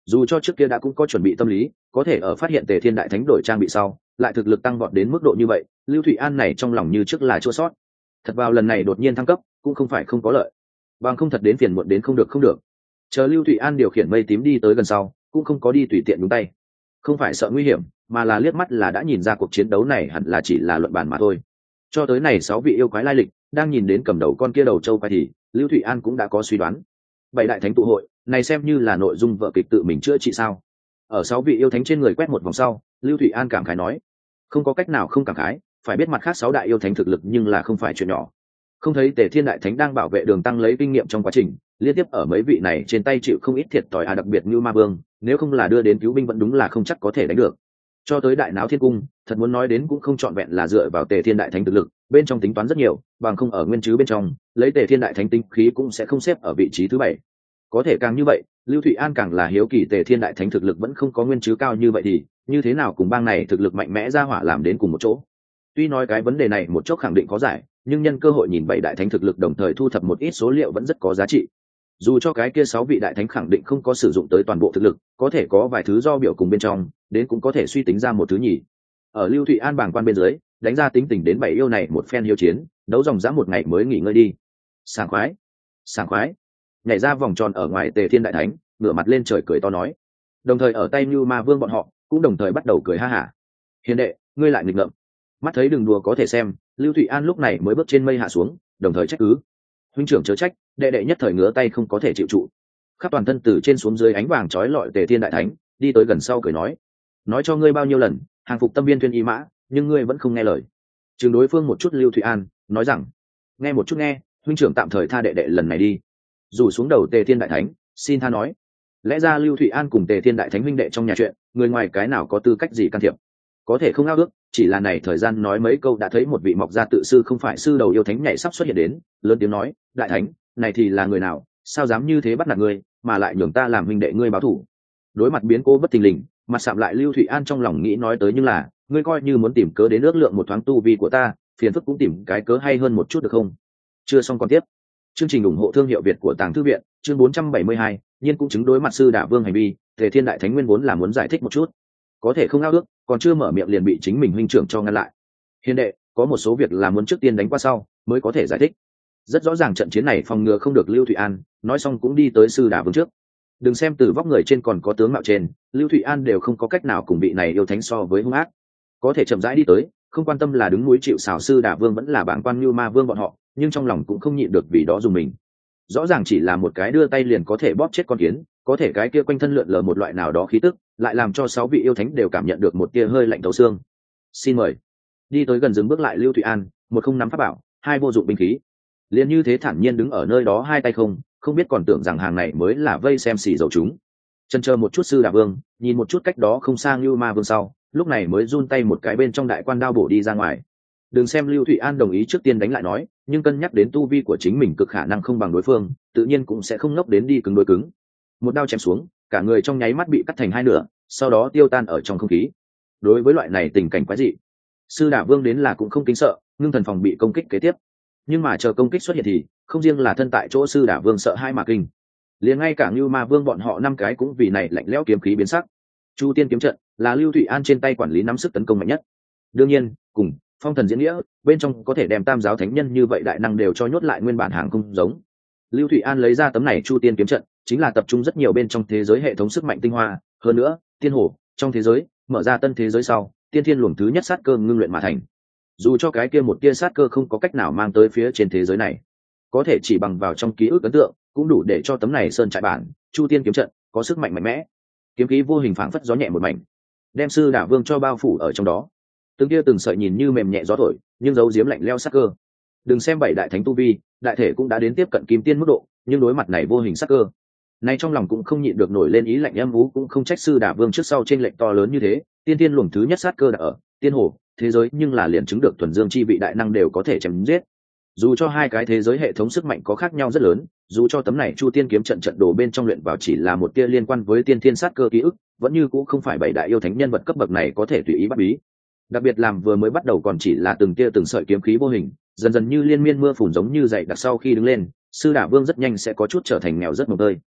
dù cho trước kia đã cũng có chuẩn bị tâm lý, có thể ở phát hiện Tề Thiên Đại Thánh đổi trang bị sau lại thực lực tăng vọt đến mức độ như vậy, Lưu Thụy An này trong lòng như trước là chua sót. Thật vào lần này đột nhiên thăng cấp cũng không phải không có lợi, bằng không thật đến phiền muộn đến không được không được. Chờ Lưu Thụy An điều khiển mây tím đi tới gần sau cũng không có đi tùy tiện đúng tay, không phải sợ nguy hiểm mà là liếc mắt là đã nhìn ra cuộc chiến đấu này hẳn là chỉ là luận bàn mà thôi. Cho tới này sáu vị yêu quái lai lịch, đang nhìn đến cầm đầu con kia đầu châu quái thì Lưu Thụy An cũng đã có suy đoán. Bảy đại thánh tụ hội này xem như là nội dung vở kịch tự mình chữa trị sao? Ở sáu vị yêu thánh trên người quét một vòng sau, Lưu Thụy An cảm khái nói, không có cách nào không cảm khái, phải biết mặt khác sáu đại yêu thánh thực lực nhưng là không phải chuyện nhỏ. Không thấy Tề Thiên Đại Thánh đang bảo vệ đường tăng lấy kinh nghiệm trong quá trình, liên tiếp ở mấy vị này trên tay chịu không ít thiệt thòi, à đặc biệt như Ma Vương, nếu không là đưa đến cứu binh vẫn đúng là không chắc có thể đánh được. Cho tới Đại Náo Thiên Cung, thật muốn nói đến cũng không trọn vẹn là dựa vào Tề Thiên Đại Thánh thực lực, bên trong tính toán rất nhiều, bằng không ở nguyên chứ bên trong, lấy Tề Thiên Đại Thánh tinh khí cũng sẽ không xếp ở vị trí thứ bảy. Có thể càng như vậy, Lưu Thụy An càng là hiếu kỳ Tề Thiên Đại Thánh thực lực vẫn không có nguyên chứ cao như vậy thì như thế nào cùng bang này thực lực mạnh mẽ ra hỏa làm đến cùng một chỗ. Tuy nói cái vấn đề này một chốc khẳng định có giải, nhưng nhân cơ hội nhìn bảy đại thánh thực lực đồng thời thu thập một ít số liệu vẫn rất có giá trị. Dù cho cái kia sáu vị đại thánh khẳng định không có sử dụng tới toàn bộ thực lực, có thể có vài thứ do biểu cùng bên trong đến cũng có thể suy tính ra một thứ nhỉ. Ở Lưu Thụy An bảng quan bên dưới đánh ra tính tình đến bảy yêu này một phen hiếu chiến, đấu dòng dã một ngày mới nghỉ ngơi đi. Sảng khoái, sảng khoái. Nhảy ra vòng tròn ở ngoài Tề Thiên Đại Thánh ngửa mặt lên trời cười to nói, đồng thời ở tay Như Ma Vương bọn họ cũng đồng thời bắt đầu cười ha hả. Hiền đệ, ngươi lại nghịch ngợm. Mắt thấy đừng đùa có thể xem, Lưu Thụy An lúc này mới bước trên mây hạ xuống, đồng thời trách cứ, huynh trưởng chớ trách, đệ đệ nhất thời ngứa tay không có thể chịu trụ. Khắp toàn thân từ trên xuống dưới ánh vàng chói lọi Tề Thiên Đại Thánh đi tới gần sau cười nói, nói cho ngươi bao nhiêu lần hàng phục tâm viên tuyên y mã, nhưng ngươi vẫn không nghe lời. Chừng đối phương một chút Lưu Thụy An nói rằng, nghe một chút nghe, huynh trưởng tạm thời tha đệ đệ lần này đi. Rủ xuống đầu Tề Thiên Đại Thánh xin tha nói, lẽ ra Lưu Thụy An cùng Tề Thiên Đại Thánh huynh đệ trong nhà chuyện, người ngoài cái nào có tư cách gì can thiệp, có thể không ao ước, chỉ là này thời gian nói mấy câu đã thấy một vị mọc ra tự sư không phải sư đầu yêu thánh nhảy sắp xuất hiện đến, lớn tiếng nói, đại thánh này thì là người nào, sao dám như thế bắt nạt ngươi, mà lại nhường ta làm huynh đệ ngươi báo thủ. Đối mặt biến cố bất thình lình, mặt sạm lại Lưu Thụy An trong lòng nghĩ nói tới, nhưng là ngươi coi như muốn tìm cớ đến ước lượng một thoáng tu vi của ta, phiền phức cũng tìm cái cớ hay hơn một chút được không? Chưa xong còn tiếp. Chương trình ủng hộ thương hiệu Việt của Tàng Thư Viện, chương bốn trăm bảy mươi hai, nhiên cũng chứng đối mặt sư Đả Vương hành vi, Tề Thiên Đại Thánh nguyên vốn là muốn giải thích một chút, có thể không ao ước, còn chưa mở miệng liền bị chính mình huynh trưởng cho ngăn lại. Hiền đệ, có một số việc là muốn trước tiên đánh qua sau mới có thể giải thích. Rất rõ ràng trận chiến này phòng ngừa không được Lưu Thụy An, nói xong cũng đi tới sư Đả Vương trước. Đừng xem từ vóc người trên còn có tướng mạo trên, Lưu Thụy An đều không có cách nào cùng vị này yêu thánh so với hung ác. Có thể chậm rãi đi tới, không quan tâm là đứng núi chịu sào sư Đả Vương vẫn là bảng quan Như Ma Vương bọn họ, nhưng trong lòng cũng không nhịn được vì đó dùng mình. Rõ ràng chỉ là một cái đưa tay liền có thể bóp chết con kiến, có thể cái kia quanh thân lượn lờ một loại nào đó khí tức, lại làm cho sáu vị yêu thánh đều cảm nhận được một tia hơi lạnh thấu xương. Xin mời. Đi tới gần dừng bước lại Lưu Thụy An, một không nắm pháp bảo, hai vô dụng binh khí, liền như thế thản nhiên đứng ở nơi đó hai tay không, không biết còn tưởng rằng hàng này mới là vây xem xì dầu chúng. Chân chờ một chút sư Đả Vương, nhìn một chút cách đó không sang Lưu Ma Vương sau, lúc này mới run tay một cái bên trong đại quan đao bổ đi ra ngoài. Đừng xem Lưu Thụy An đồng ý trước tiên đánh lại nói, nhưng cân nhắc đến tu vi của chính mình cực khả năng không bằng đối phương, tự nhiên cũng sẽ không ngốc đến đi cứng đối cứng. Một đao chém xuống, cả người trong nháy mắt bị cắt thành hai nửa, sau đó tiêu tan ở trong không khí. Đối với loại này tình cảnh quái dị, sư Đả Vương đến là cũng không kính sợ, ngưng thần phòng bị công kích kế tiếp. Nhưng mà chờ công kích xuất hiện thì không riêng là thân tại chỗ sư Đả Vương sợ hai mà kinh, liền ngay cả Lưu Ma Vương bọn họ năm cái cũng vì này lạnh lẽo kiếm khí biến sắc. Chu Tiên kiếm trận là Lưu Thụy An trên tay quản lý nắm sức tấn công mạnh nhất. Đương nhiên, cùng Phong Thần diễn nghĩa bên trong có thể đem tam giáo thánh nhân như vậy đại năng đều cho nhốt lại nguyên bản hàng không giống. Lưu Thụy An lấy ra tấm này Chu Tiên kiếm trận, chính là tập trung rất nhiều bên trong thế giới hệ thống sức mạnh tinh hoa, hơn nữa, tiên hồ trong thế giới mở ra tân thế giới sau, tiên thiên luồng thứ nhất sát cơ ngưng luyện mà thành. Dù cho cái kia một tia sát cơ không có cách nào mang tới phía trên thế giới này, có thể chỉ bằng vào trong ký ức ấn tượng cũng đủ để cho tấm này sơn trại bản Chu Tiên kiếm trận có sức mạnh mạnh mẽ. Kiếm khí vô hình phảng phất gió nhẹ một mảnh, đem sư Đả Vương cho bao phủ ở trong đó. Từng kia từng sợi nhìn như mềm nhẹ gió thổi, nhưng giấu giếm lạnh lẽo sát cơ. Đừng xem bảy đại thánh tu vi, đại thể cũng đã đến tiếp cận kim tiên mức độ, nhưng đối mặt này vô hình sát cơ, nay trong lòng cũng không nhịn được nổi lên ý lạnh âm u, cũng không trách sư Đả Vương trước sau trên lệnh to lớn như thế, tiên tiên luồng thứ nhất sát cơ đã ở tiên hồ thế giới, nhưng là liền chứng được thuần dương chi vị đại năng đều có thể chém giết. Dù cho hai cái thế giới hệ thống sức mạnh có khác nhau rất lớn, dù cho tấm này Chu Tiên kiếm trận trận đồ bên trong luyện vào chỉ là một tia liên quan với tiên thiên sát cơ ký ức, vẫn như cũng không phải bảy đại yêu thánh nhân vật cấp bậc này có thể tùy ý bắt bí. Đặc biệt làm vừa mới bắt đầu còn chỉ là từng tia từng sợi kiếm khí vô hình, dần dần như liên miên mưa phùn giống như dậy đặc, sau khi đứng lên sư Đả Vương rất nhanh sẽ có chút trở thành nghèo rất mồng tơi.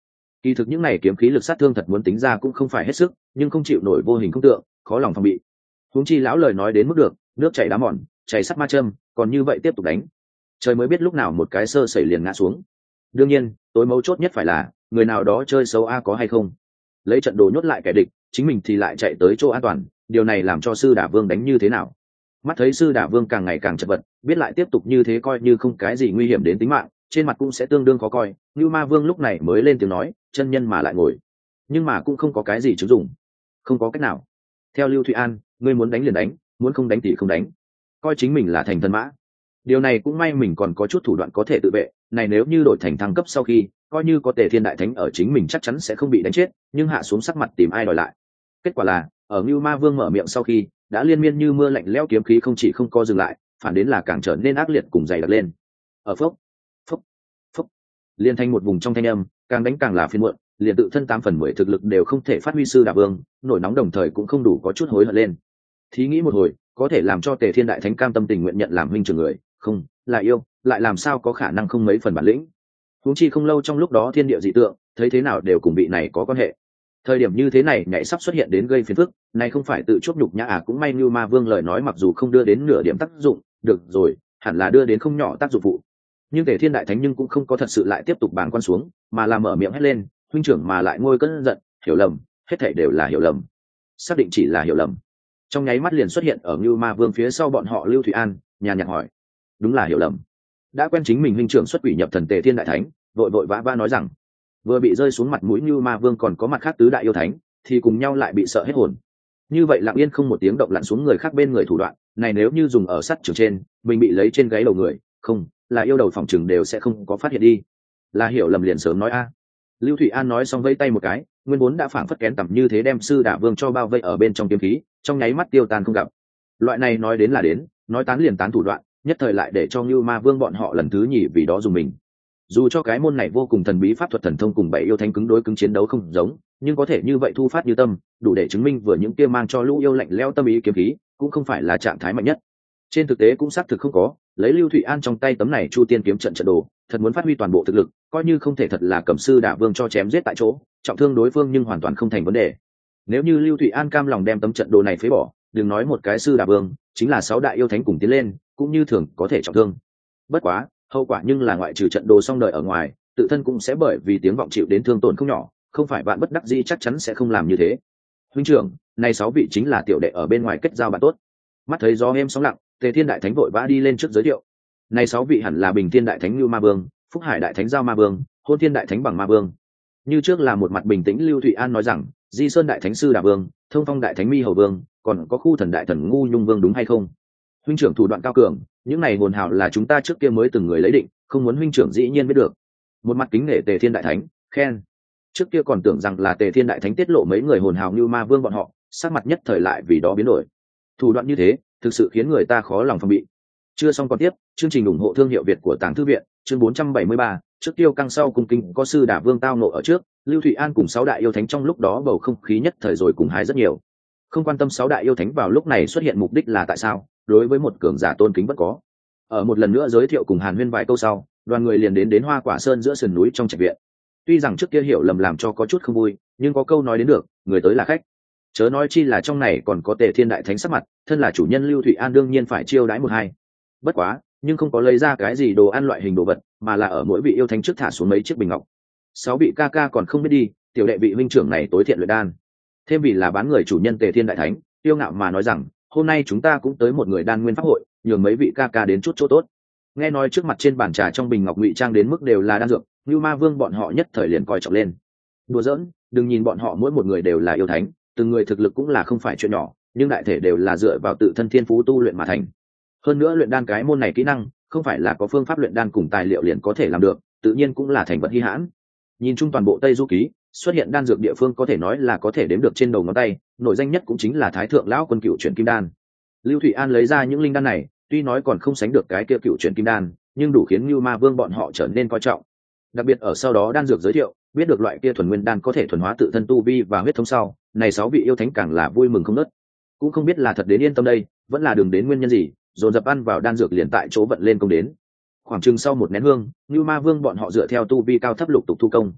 Kỳ thực những này kiếm khí lực sát thương thật muốn tính ra cũng không phải hết sức, nhưng không chịu nổi vô hình không tượng, khó lòng phòng bị. Huống chi lão lời nói đến mức được, nước chảy đá mòn, chảy sắt ma châm, còn như vậy tiếp tục đánh. Trời mới biết lúc nào một cái sơ sẩy liền ngã xuống. Đương nhiên, tối mấu chốt nhất phải là người nào đó chơi xấu a có hay không. Lấy trận đồ nhốt lại kẻ địch, chính mình thì lại chạy tới chỗ an toàn, điều này làm cho sư đả vương đánh như thế nào. Mắt thấy sư đả vương càng ngày càng chật vật, biết lại tiếp tục như thế coi như không cái gì nguy hiểm đến tính mạng, trên mặt cũng sẽ tương đương khó coi. Như Ma Vương lúc này mới lên tiếng nói, chân nhân mà lại ngồi, nhưng mà cũng không có cái gì chứng dụng, không có cách nào. Theo Lưu Thụy An, ngươi muốn đánh liền đánh, muốn không đánh thì không đánh, coi chính mình là thành thần mã. Điều này cũng may mình còn có chút thủ đoạn có thể tự vệ, này nếu như đổi thành thăng cấp sau khi, coi như có Tề Thiên Đại Thánh ở chính mình chắc chắn sẽ không bị đánh chết, nhưng hạ xuống sắc mặt tìm ai đòi lại. Kết quả là, ở Như Ma Vương mở miệng sau khi, đã liên miên như mưa lạnh lẽo kiếm khí không chỉ không co dừng lại, phản đến là càng trở nên ác liệt cùng dày đặc lên. Ở phốc, phốc, phốc, liên thành một vùng trong thanh âm, càng đánh càng là phiền muộn, liền tự thân tám phần mười thực lực đều không thể phát huy sư đả vương, nổi nóng đồng thời cũng không đủ có chút hối hận lên. Thí nghĩ một hồi, có thể làm cho Tề Thiên Đại Thánh cam tâm tình nguyện nhận làm huynh trưởng người, không, là yêu, lại làm sao có khả năng không mấy phần bản lĩnh. Huống chi không lâu trong lúc đó thiên địa dị tượng, thấy thế nào đều cùng vị này có quan hệ. Thời điểm như thế này nhảy sắp xuất hiện đến gây phiền phức, này không phải tự chuốc nhục nhã à, cũng may Như Ma Vương lời nói mặc dù không đưa đến nửa điểm tác dụng, được rồi, hẳn là đưa đến không nhỏ tác dụng phụ. Nhưng Tề Thiên Đại Thánh nhưng cũng không có thật sự lại tiếp tục bàng quan xuống, mà là mở miệng hét lên, huynh trưởng mà lại ngôi cơn giận, hiểu lầm, hết thảy đều là hiểu lầm. Xác định chỉ là hiểu lầm. Trong nháy mắt liền xuất hiện ở Như Ma Vương phía sau bọn họ Lưu Thụy An, nhàn nhạt hỏi, đúng là hiểu lầm. Đã quen chính mình huynh trưởng xuất quỷ nhập thần Tề Thiên Đại Thánh, vội vội vã vã nói rằng, vừa bị rơi xuống mặt mũi Như Ma Vương còn có mặt khác tứ đại yêu thánh, thì cùng nhau lại bị sợ hết hồn. Như vậy lặng yên không một tiếng động lặn xuống người khác bên người thủ đoạn, này nếu như dùng ở sắt trường trên, mình bị lấy trên gáy đầu người, không, là yêu đầu phòng trường đều sẽ không có phát hiện đi. Là hiểu lầm liền sớm nói a. Lưu Thụy An nói xong vây tay một cái, nguyên vốn đã phảng phất kén tầm như thế đem sư đả vương cho bao vây ở bên trong kiếm khí, trong nháy mắt tiêu tan không gặp. Loại này nói đến là đến, nói tán liền tán thủ đoạn, nhất thời lại để cho Như Ma Vương bọn họ lần thứ nhì vì đó dùng mình. Dù cho cái môn này vô cùng thần bí pháp thuật thần thông cùng bảy yêu thánh cứng đối cứng chiến đấu không giống, nhưng có thể như vậy thu phát như tâm, đủ để chứng minh vừa những kia mang cho lũ yêu lạnh lẽo tâm ý kiếm khí, cũng không phải là trạng thái mạnh nhất. Trên thực tế cũng xác thực không có, lấy Lưu Thụy An trong tay tấm này Chu Tiên kiếm trận trận đồ, thật muốn phát huy toàn bộ thực lực, coi như không thể thật là cầm sư đả vương cho chém giết tại chỗ, trọng thương đối phương nhưng hoàn toàn không thành vấn đề. Nếu như Lưu Thụy An cam lòng đem tấm trận đồ này phế bỏ, đừng nói một cái sư đả vương, chính là sáu đại yêu thánh cùng tiến lên, cũng như thường có thể trọng thương. Bất quá, hậu quả nhưng là ngoại trừ trận đồ xong đời ở ngoài, tự thân cũng sẽ bởi vì tiếng vọng chịu đến thương tổn không nhỏ, không phải bạn bất đắc dĩ chắc chắn sẽ không làm như thế. Huynh trưởng, này sáu vị chính là tiểu đệ ở bên ngoài kết giao bạn tốt. Mắt thấy gió êm sóng lặng, Tề Thiên Đại Thánh vội vã đi lên trước giới thiệu. Này sáu vị hẳn là Bình Thiên Đại Thánh Như Ma Vương, Phúc Hải Đại Thánh Giao Ma Vương, Hôn Thiên Đại Thánh Bằng Ma Vương. Như trước là một mặt bình tĩnh Lưu Thụy An nói rằng, Di Sơn Đại Thánh Sư Đà Vương, Thông Phong Đại Thánh Mi Hầu Vương, còn có Khu Thần Đại Thần Ngu Nhung Vương đúng hay không? Huynh trưởng thủ đoạn cao cường, những này hồn hào là chúng ta trước kia mới từng người lấy định, không muốn huynh trưởng dĩ nhiên biết được. Một mặt kính nể Tề Thiên Đại Thánh, khen. Trước kia còn tưởng rằng là Tề Thiên Đại Thánh tiết lộ mấy người hồn hào như Ma Vương bọn họ, sắc mặt nhất thời lại vì đó biến đổi. Thủ đoạn như thế, thực sự khiến người ta khó lòng phòng bị. Chưa xong còn tiếp, chương trình ủng hộ thương hiệu Việt của Tàng Thư viện, chương bốn trăm bảy mươi ba, trước tiêu căng sau cung kinh có sư Đả Vương tao nộ ở trước, Lưu Thụy An cùng sáu đại yêu thánh trong lúc đó bầu không khí nhất thời rồi cùng hái rất nhiều. Không quan tâm sáu đại yêu thánh vào lúc này xuất hiện mục đích là tại sao, đối với một cường giả tôn kính vẫn có. Ở một lần nữa giới thiệu cùng Hàn Huyên vài câu sau, đoàn người liền đến đến Hoa Quả Sơn giữa sườn núi trong trạch viện. Tuy rằng trước kia hiểu lầm làm cho có chút không vui, nhưng có câu nói đến được, người tới là khách. Chớ nói chi là trong này còn có Tề Thiên Đại Thánh sắc mặt, thân là chủ nhân Lưu Thụy An đương nhiên phải chiêu đãi một hai. Bất quá, nhưng không có lấy ra cái gì đồ ăn loại hình đồ vật, mà là ở mỗi vị yêu thánh trước thả xuống mấy chiếc bình ngọc. Sáu vị ca ca còn không biết đi, tiểu đệ vị huynh trưởng này tối thiện luyện đan. Thêm vì là bán người chủ nhân Tề Thiên Đại Thánh, tiêu ngạo mà nói rằng, hôm nay chúng ta cũng tới một người đan nguyên pháp hội, nhường mấy vị ca ca đến chút chỗ tốt. Nghe nói trước mặt trên bàn trà trong bình ngọc ngụy trang đến mức đều là đan dược, Như Ma Vương bọn họ nhất thời liền coi trọng lên. Đùa giỡn, đừng nhìn bọn họ mỗi một người đều là yêu thánh, từng người thực lực cũng là không phải chuyện nhỏ, nhưng đại thể đều là dựa vào tự thân thiên phú tu luyện mà thành. Hơn nữa luyện đan cái môn này kỹ năng, không phải là có phương pháp luyện đan cùng tài liệu liền có thể làm được, tự nhiên cũng là thành vật hi hãn. Nhìn chung toàn bộ Tây Du ký, xuất hiện đan dược địa phương có thể nói là có thể đếm được trên đầu ngón tay, nổi danh nhất cũng chính là Thái Thượng lão quân Cựu Chuyển Kim Đan. Lưu Thụy An lấy ra những linh đan này, tuy nói còn không sánh được cái kia Cựu Chuyển Kim Đan, nhưng đủ khiến Như Ma Vương bọn họ trở nên coi trọng. Đặc biệt ở sau đó đan dược giới thiệu, biết được loại kia thuần nguyên đan có thể thuần hóa tự thân tu vi và huyết thống sau, này sáu vị yêu thánh càng là vui mừng không ngớt. Cũng không biết là thật đến yên tâm đây, vẫn là đường đến nguyên nhân gì, dồn dập ăn vào đan dược liền tại chỗ vận lên công đến. Khoảng chừng sau một nén hương, Như Ma Vương bọn họ dựa theo tu vi cao thấp lục tục thu công.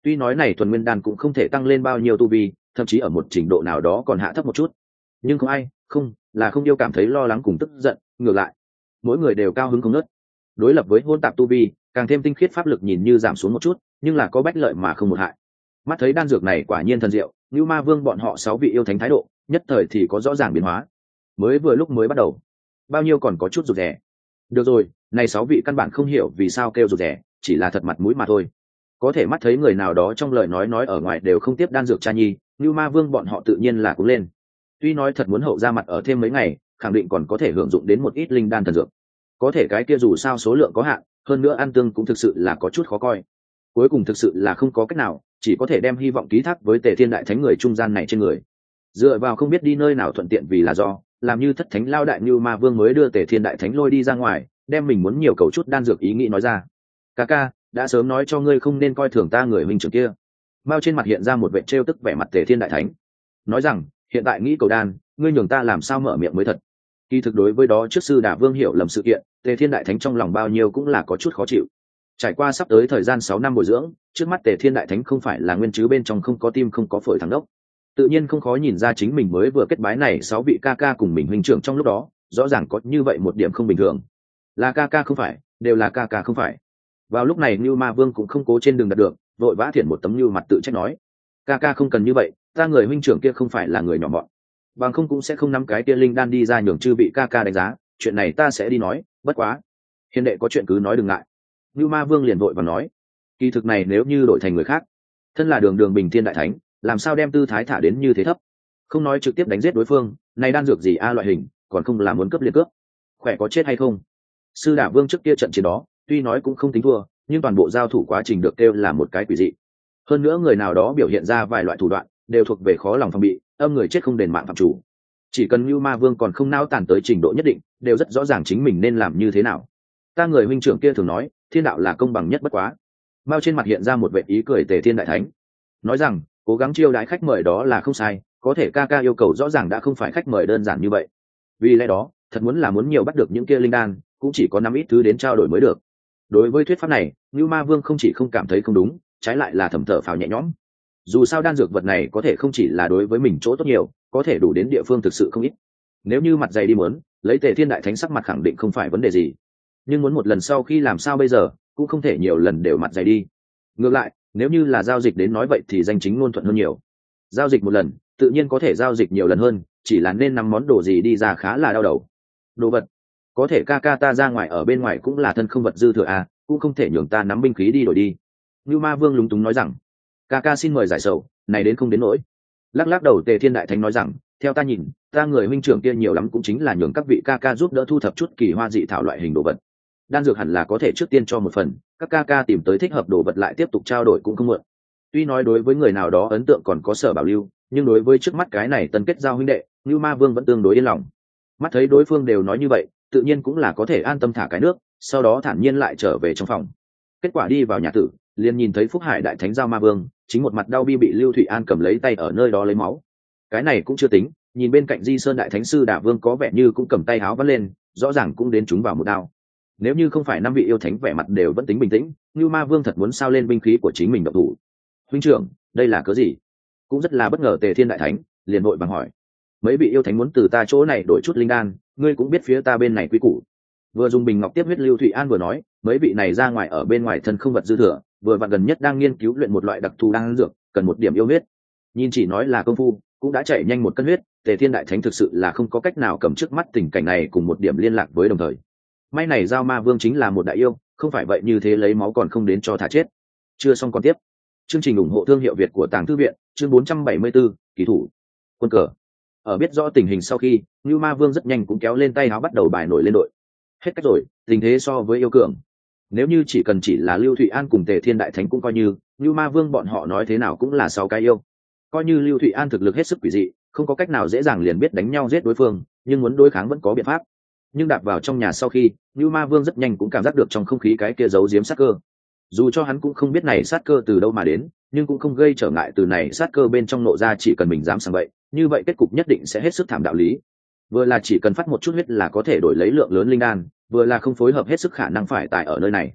Tuy nói này thuần nguyên đan cũng không thể tăng lên bao nhiêu tu vi, thậm chí ở một trình độ nào đó còn hạ thấp một chút, nhưng không ai không là không yêu cảm thấy lo lắng cùng tức giận, ngược lại mỗi người đều cao hứng không nớt. Đối lập với hôn tạp tu vi, càng thêm tinh khiết pháp lực nhìn như giảm xuống một chút, nhưng là có bách lợi mà không một hại. Mắt thấy đan dược này quả nhiên thần diệu, như ma vương bọn họ sáu vị yêu thánh thái độ nhất thời thì có rõ ràng biến hóa. Mới vừa lúc mới bắt đầu bao nhiêu còn có chút rụt rè. Được rồi, này sáu vị căn bản không hiểu vì sao kêu rụt rè, chỉ là thật mặt mũi mà thôi. Có thể mắt thấy người nào đó trong lời nói nói ở ngoài đều không tiếp đan dược cha nhi, như ma vương bọn họ tự nhiên là cũng lên. Tuy nói thật muốn hậu ra mặt ở thêm mấy ngày, khẳng định còn có thể hưởng dụng đến một ít linh đan thần dược, có thể cái kia dù sao số lượng có hạn, hơn nữa ăn tương cũng thực sự là có chút khó coi. Cuối cùng thực sự là không có cách nào, chỉ có thể đem hy vọng ký thác với Tề Thiên Đại Thánh người trung gian này trên người. Dựa vào không biết đi nơi nào thuận tiện vì là do làm như thất thánh lao đại như ma vương mới đưa Tề Thiên Đại Thánh lôi đi ra ngoài, đem mình muốn nhiều cầu chút đan dược ý nghĩ nói ra. Ca ca, đã sớm nói cho ngươi không nên coi thường ta người huynh trưởng kia. Mao trên mặt hiện ra một vẻ trêu tức vẻ mặt Tề Thiên Đại Thánh, nói rằng hiện tại nghĩ cầu đan, ngươi nhường ta làm sao mở miệng mới thật. Kỳ thực đối với đó trước sư Đả Vương hiểu lầm sự kiện, Tề Thiên Đại Thánh trong lòng bao nhiêu cũng là có chút khó chịu. Trải qua sắp tới thời gian sáu năm bồi dưỡng, trước mắt Tề Thiên Đại Thánh không phải là nguyên chứ bên trong không có tim không có phổi thằng đốc. Tự nhiên không khó nhìn ra chính mình mới vừa kết bái này sáu vị ca ca cùng mình huynh trưởng trong lúc đó, rõ ràng có như vậy một điểm không bình thường. Là ca ca không phải, đều là ca ca không phải. Vào lúc này Nưu Ma Vương cũng không cố trên đường đạt được, vội vã thiện một tấm nưu mặt tự trách nói: "Ca ca không cần như vậy, ta người huynh trưởng kia không phải là người nhỏ mọn. Bằng không cũng sẽ không nắm cái kia linh đan đi ra nhường chư vị ca ca đánh giá, chuyện này ta sẽ đi nói, bất quá hiền đệ có chuyện cứ nói đừng ngại." Nưu Ma Vương liền vội và nói: "Kỳ thực này nếu như đổi thành người khác, thân là đường đường bình thiên đại thánh, làm sao đem tư thái thả đến như thế thấp, không nói trực tiếp đánh giết đối phương, này đan dược gì a loại hình, còn không là muốn cướp liên cướp, khỏe có chết hay không?" Sư Đả Vương trước kia trận chiến đó, tuy nói cũng không tính thua, nhưng toàn bộ giao thủ quá trình được kêu là một cái quỷ dị. Hơn nữa người nào đó biểu hiện ra vài loại thủ đoạn, đều thuộc về khó lòng phòng bị, âm người chết không đền mạng phạm chủ. Chỉ cần Nưu Ma Vương còn không nao tàn tới trình độ nhất định, đều rất rõ ràng chính mình nên làm như thế nào. Ta người huynh trưởng kia thường nói, thiên đạo là công bằng nhất bất quá. Mao trên mặt hiện ra một vẻ ý cười Tề Thiên Đại Thánh, nói rằng cố gắng chiêu đãi khách mời đó là không sai, có thể ca ca yêu cầu rõ ràng đã không phải khách mời đơn giản như vậy. Vì lẽ đó, thật muốn là muốn nhiều bắt được những kia linh đan, cũng chỉ có năm ít thứ đến trao đổi mới được. Đối với thuyết pháp này, Nưu Ma Vương không chỉ không cảm thấy không đúng, trái lại là thầm thở phào nhẹ nhõm. Dù sao đan dược vật này có thể không chỉ là đối với mình chỗ tốt nhiều, có thể đủ đến địa phương thực sự không ít. Nếu như mặt dày đi muốn, lấy Tề Thiên Đại Thánh sắc mặt khẳng định không phải vấn đề gì. Nhưng muốn một lần sau khi làm sao bây giờ, cũng không thể nhiều lần đều mặt dày đi. Ngược lại, nếu như là giao dịch đến nói vậy thì danh chính ngôn thuận hơn nhiều. Giao dịch một lần, tự nhiên có thể giao dịch nhiều lần hơn, chỉ là nên nắm món đồ gì đi ra khá là đau đầu. Đồ vật, có thể ca ca ta ra ngoài ở bên ngoài cũng là thân không vật dư thừa à, cũng không thể nhường ta nắm binh khí đi đổi đi. Nưu Ma Vương lúng túng nói rằng, ca ca xin mời giải sầu, này đến không đến nỗi. Lắc lắc đầu Tề Thiên Đại Thánh nói rằng, theo ta nhìn, ta người huynh trưởng kia nhiều lắm cũng chính là nhường các vị ca ca giúp đỡ thu thập chút kỳ hoa dị thảo loại hình đồ vật. Đan dược hẳn là có thể trước tiên cho một phần, các ca ca tìm tới thích hợp đồ vật lại tiếp tục trao đổi cũng không muộn. Tuy nói đối với người nào đó ấn tượng còn có sở bảo lưu, nhưng đối với trước mắt cái này tân kết giao huynh đệ, Nưu Ma Vương vẫn tương đối yên lòng. Mắt thấy đối phương đều nói như vậy, tự nhiên cũng là có thể an tâm thả cái nước, sau đó thản nhiên lại trở về trong phòng. Kết quả đi vào nhà tử, liền nhìn thấy Phúc Hải Đại Thánh Giao Ma Vương chính một mặt đau bi bị Lưu Thụy An cầm lấy tay ở nơi đó lấy máu. Cái này cũng chưa tính, nhìn bên cạnh Di Sơn Đại Thánh Sư Đả Vương có vẻ như cũng cầm tay háo vắt lên, rõ ràng cũng đến chúng vào một đao. Nếu như không phải năm vị yêu thánh vẻ mặt đều vẫn tính bình tĩnh, như Ma Vương thật muốn sao lên binh khí của chính mình động thủ. Huynh trưởng, đây là cớ gì? Cũng rất là bất ngờ Tề Thiên Đại Thánh liền vội vàng hỏi. Mấy vị yêu thánh muốn từ ta chỗ này đổi chút linh đan, ngươi cũng biết phía ta bên này quy củ. Vừa dùng bình ngọc tiếp huyết Lưu Thụy An vừa nói, mấy vị này ra ngoài ở bên ngoài thân không vật dư thừa, vừa vặn gần nhất đang nghiên cứu luyện một loại đặc thù đan dược, cần một điểm yêu huyết. Nhìn chỉ nói là công phu, cũng đã chạy nhanh một cân huyết, Tề Thiên Đại Thánh thực sự là không có cách nào cầm trước mắt tình cảnh này cùng một điểm liên lạc với đồng thời. May này Giao Ma Vương chính là một đại yêu, không phải vậy như thế lấy máu còn không đến cho thả chết. Chưa xong còn tiếp. Chương trình ủng hộ thương hiệu Việt của Tàng Thư viện, chương bốn trăm bảy mươi bốn, kỳ thủ. Quân cờ. Ở biết rõ tình hình sau khi, Nưu Ma Vương rất nhanh cũng kéo lên tay áo bắt đầu bài nổi lên đội. Hết cách rồi, tình thế so với yêu cường. Nếu như chỉ cần chỉ là Lưu Thụy An cùng Tề Thiên Đại Thánh cũng coi như, Nưu Ma Vương bọn họ nói thế nào cũng là sáu cái yêu. Coi như Lưu Thụy An thực lực hết sức quỷ dị, không có cách nào dễ dàng liền biết đánh nhau giết đối phương, nhưng muốn đối kháng vẫn có biện pháp. Nhưng đạp vào trong nhà sau khi, Nưu Ma Vương rất nhanh cũng cảm giác được trong không khí cái kia giấu giếm sát cơ. Dù cho hắn cũng không biết này sát cơ từ đâu mà đến, nhưng cũng không gây trở ngại từ này sát cơ bên trong nộ ra, chỉ cần mình dám sang vậy, như vậy kết cục nhất định sẽ hết sức thảm đạo lý. Vừa là chỉ cần phát một chút huyết là có thể đổi lấy lượng lớn linh đan, vừa là không phối hợp hết sức khả năng phải tại ở nơi này.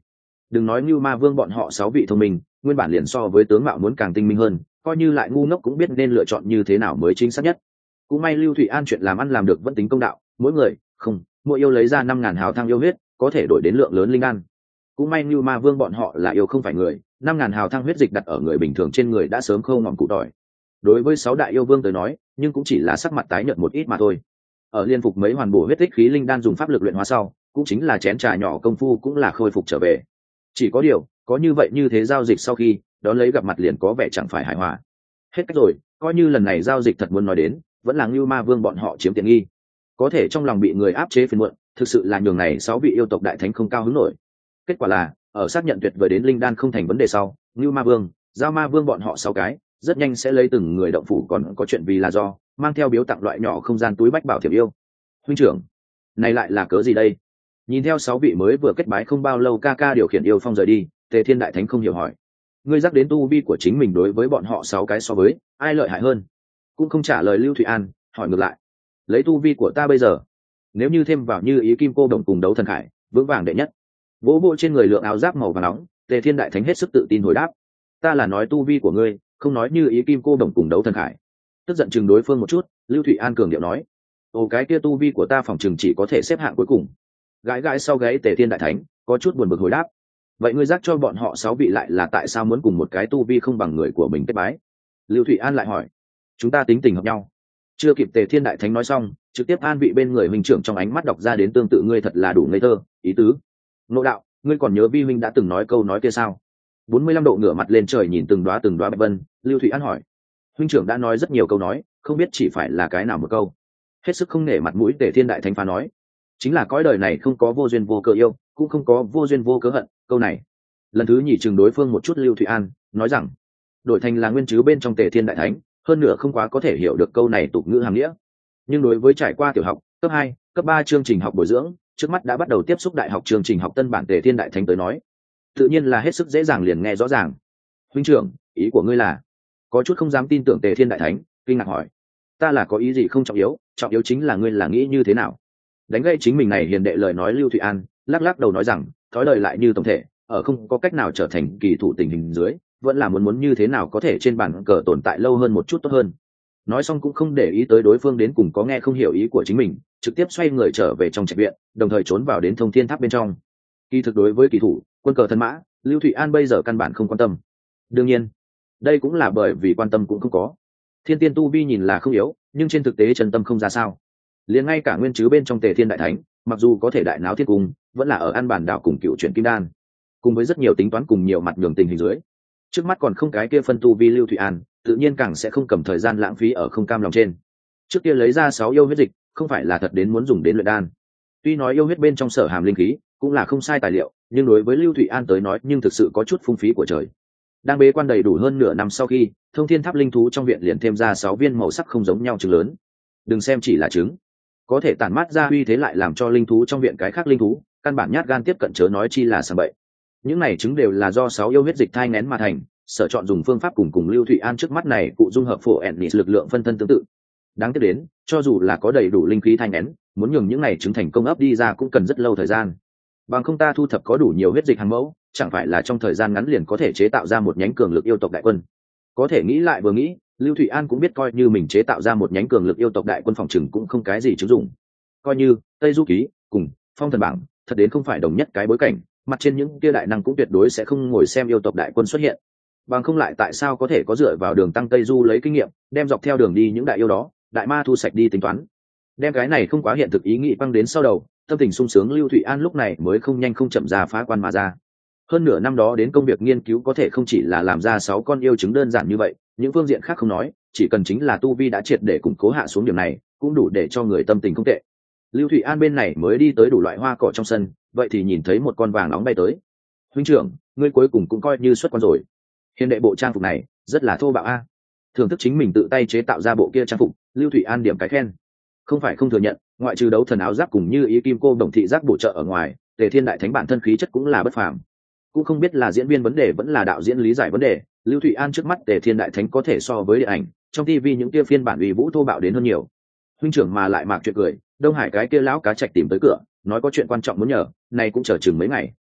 đừng nói như ma vương bọn họ sáu vị thông minh, nguyên bản liền so với tướng mạo muốn càng tinh minh hơn, coi như lại ngu ngốc cũng biết nên lựa chọn như thế nào mới chính xác nhất. Cũng may Lưu Thụy An chuyện làm ăn làm được vẫn tính công đạo, mỗi người không mỗi yêu lấy ra năm ngàn hào thang yêu huyết, có thể đổi đến lượng lớn linh đan. Cũng may như ma vương bọn họ là yêu không phải người, năm ngàn hào thang huyết dịch đặt ở người bình thường trên người đã sớm khô ngọn cụ tỏi. Đối với sáu đại yêu vương tới nói, nhưng cũng chỉ là sắc mặt tái nhợt một ít mà thôi. Ở liên phục mấy hoàn bổ huyết tích khí linh đan dùng pháp lực luyện hóa sau, cũng chính là chén trà nhỏ công phu cũng là khôi phục trở về. Chỉ có điều, có như vậy như thế giao dịch sau khi đón lấy gặp mặt liền có vẻ chẳng phải hài hòa. Hết cách rồi, coi như lần này giao dịch thật muốn nói đến, vẫn là Ngưu Ma Vương bọn họ chiếm tiện nghi. Có thể trong lòng bị người áp chế phiền muộn, thực sự là nhường này sáu vị yêu tộc đại thánh không cao hứng nổi. Kết quả là, ở xác nhận tuyệt vời đến linh đan không thành vấn đề sau, Ngưu Ma Vương, Giao Ma Vương bọn họ sáu cái, rất nhanh sẽ lấy từng người động phủ còn có chuyện vì là do, mang theo biếu tặng loại nhỏ không gian túi bách bảo thiệp yêu. Huynh trưởng, này lại là cớ gì đây? Nhìn theo sáu vị mới vừa kết bái không bao lâu ca ca điều khiển yêu phong rời đi, Tề Thiên đại thánh không hiểu hỏi: ngươi dắt đến tu vi của chính mình đối với bọn họ sáu cái so với ai lợi hại hơn? Cũng không trả lời Lưu Thụy An, hỏi ngược lại: lấy tu vi của ta bây giờ, nếu như thêm vào như ý kim cô đồng cùng đấu thần khải, vững vàng đệ nhất. Vỗ bộ trên người lượng áo giáp màu vàng nóng, Tề Thiên đại thánh hết sức tự tin hồi đáp: ta là nói tu vi của ngươi, không nói như ý kim cô đồng cùng đấu thần khải. Tức giận chừng đối phương một chút, Lưu Thụy An cường điệu nói: ồ, cái kia tu vi của ta phòng chừng chỉ có thể xếp hạng cuối cùng. Gãi gãi sau gáy Tề Thiên đại thánh có chút buồn bực hồi đáp: vậy ngươi giác cho bọn họ sáu vị lại là tại sao muốn cùng một cái tu vi không bằng người của mình kết bái? Lưu Thụy An lại hỏi: chúng ta tính tình hợp nhau. Chưa kịp Tề Thiên đại thánh nói xong, trực tiếp an vị bên người huynh trưởng trong ánh mắt đọc ra đến tương tự ngươi thật là đủ ngây thơ ý tứ. Ngộ đạo, ngươi còn nhớ vi huynh đã từng nói câu nói kia sao? Bốn mươi lăm độ ngửa mặt lên trời nhìn từng đóa từng đóa bạch vân, Lưu Thụy An hỏi: huynh trưởng đã nói rất nhiều câu nói, không biết chỉ phải là cái nào một câu? Hết sức không nể mặt mũi Tề Thiên đại thánh phá nói: chính là cõi đời này không có vô duyên vô cớ yêu, cũng không có vô duyên vô cớ hận. Câu này lần thứ nhì chừng đối phương một chút, Lưu Thụy An nói rằng đổi thành là nguyên chứ bên trong Tề Thiên đại thánh, hơn nữa không quá có thể hiểu được câu này tục ngữ hàm nghĩa. Nhưng đối với trải qua tiểu học, cấp hai, cấp ba chương trình học bồi dưỡng, trước mắt đã bắt đầu tiếp xúc đại học chương trình học tân bản Tề Thiên đại thánh tới nói, tự nhiên là hết sức dễ dàng liền nghe rõ ràng. Huynh trưởng, ý của ngươi là? Có chút không dám tin tưởng Tề Thiên đại thánh kinh ngạc hỏi: ta là có ý gì không trọng yếu, trọng yếu chính là ngươi là nghĩ như thế nào? Đánh gây chính mình này hiền đệ lời nói, Lưu Thụy An lắc lắc đầu nói rằng thói đời lại như tổng thể, ở không có cách nào trở thành kỳ thủ tình hình dưới, vẫn là muốn muốn như thế nào có thể trên bàn cờ tồn tại lâu hơn một chút tốt hơn. Nói xong cũng không để ý tới đối phương đến cùng có nghe không hiểu ý của chính mình, trực tiếp xoay người trở về trong trạch viện, đồng thời trốn vào đến thông thiên tháp bên trong. Kỳ thực đối với kỳ thủ quân cờ thân mã, Lưu Thụy An bây giờ căn bản không quan tâm. Đương nhiên đây cũng là bởi vì quan tâm cũng không có. Thiên tiên tu vi nhìn là không yếu, nhưng trên thực tế chân tâm không ra sao. Liền ngay cả nguyên chứ bên trong Tề Thiên đại thánh, mặc dù có thể đại náo thiên cung, vẫn là ở an bản đạo cùng cựu chuyển kim đan, cùng với rất nhiều tính toán cùng nhiều mặt nhường tình hình dưới, trước mắt còn không cái kia phân tu vi Lưu Thụy An tự nhiên càng sẽ không cầm thời gian lãng phí ở không cam lòng trên. Trước kia lấy ra sáu yêu huyết dịch, không phải là thật đến muốn dùng đến luyện đan. Tuy nói yêu huyết bên trong sở hàm linh khí cũng là không sai tài liệu, nhưng đối với Lưu Thụy An tới nói nhưng thực sự có chút phung phí của trời. Đang bế quan đầy đủ hơn nửa năm sau khi, thông thiên tháp linh thú trong viện liền thêm ra sáu viên màu sắc không giống nhau trứng lớn. Đừng xem chỉ là trứng, có thể tản mát ra uy thế lại làm cho linh thú trong viện cái khác linh thú căn bản nhát gan tiếp cận, chớ nói chi là sang bậy. Những này trứng đều là do sáu yêu huyết dịch thai nén mà thành, sở chọn dùng phương pháp cùng cùng Lưu Thụy An trước mắt này cụ dung hợp phổ ennis lực lượng phân thân tương tự. Đáng tiếc đến, cho dù là có đầy đủ linh khí thai nén, muốn nhường những này trứng thành công ấp đi ra cũng cần rất lâu thời gian. Bằng không ta thu thập có đủ nhiều huyết dịch hàng mẫu, chẳng phải là trong thời gian ngắn liền có thể chế tạo ra một nhánh cường lực yêu tộc đại quân. Có thể nghĩ lại vừa nghĩ, Lưu Thụy An cũng biết coi như mình chế tạo ra một nhánh cường lực yêu tộc đại quân phòng trừng cũng không cái gì chứng dụng. Coi như Tây Du Ký cùng Phong Thần Bảng thật đến không phải đồng nhất cái bối cảnh, mặt trên những kia đại năng cũng tuyệt đối sẽ không ngồi xem yêu tộc đại quân xuất hiện. Bằng không lại tại sao có thể có dựa vào đường tăng Tây Du lấy kinh nghiệm, đem dọc theo đường đi những đại yêu đó, đại ma thu sạch đi tính toán. Đem cái này không quá hiện thực ý nghĩ băng đến sau đầu, tâm tình sung sướng Lưu Thụy An lúc này mới không nhanh không chậm ra phá quan mà ra. Hơn nửa năm đó đến công việc nghiên cứu có thể không chỉ là làm ra sáu con yêu trứng đơn giản như vậy, những phương diện khác không nói, chỉ cần chính là tu vi đã triệt để củng cố hạ xuống điểm này, cũng đủ để cho người tâm tình không tệ. Lưu Thụy An bên này mới đi tới đủ loại hoa cỏ trong sân, vậy thì nhìn thấy một con vàng nóng bay tới. Huynh trưởng, ngươi cuối cùng cũng coi như xuất quan rồi. Hiền đệ bộ trang phục này rất là thô bạo a. Thưởng thức chính mình tự tay chế tạo ra bộ kia trang phục, Lưu Thụy An điểm cái khen. Không phải không thừa nhận, ngoại trừ đấu thần áo giáp cùng như ý kim cô đồng thị giác bổ trợ ở ngoài, Tề Thiên đại thánh bản thân khí chất cũng là bất phàm. Cũng không biết là diễn viên vấn đề vẫn là đạo diễn lý giải vấn đề, Lưu Thụy An trước mắt Tề Thiên đại thánh có thể so với điện ảnh, trong ti vi những kia phiên bản uy vũ thô bạo đến hơn nhiều. Huynh trưởng mà lại mạc chuyện cười, Đông Hải cái kia lão cá trạch tìm tới cửa, nói có chuyện quan trọng muốn nhờ, này cũng chờ chừng mấy ngày.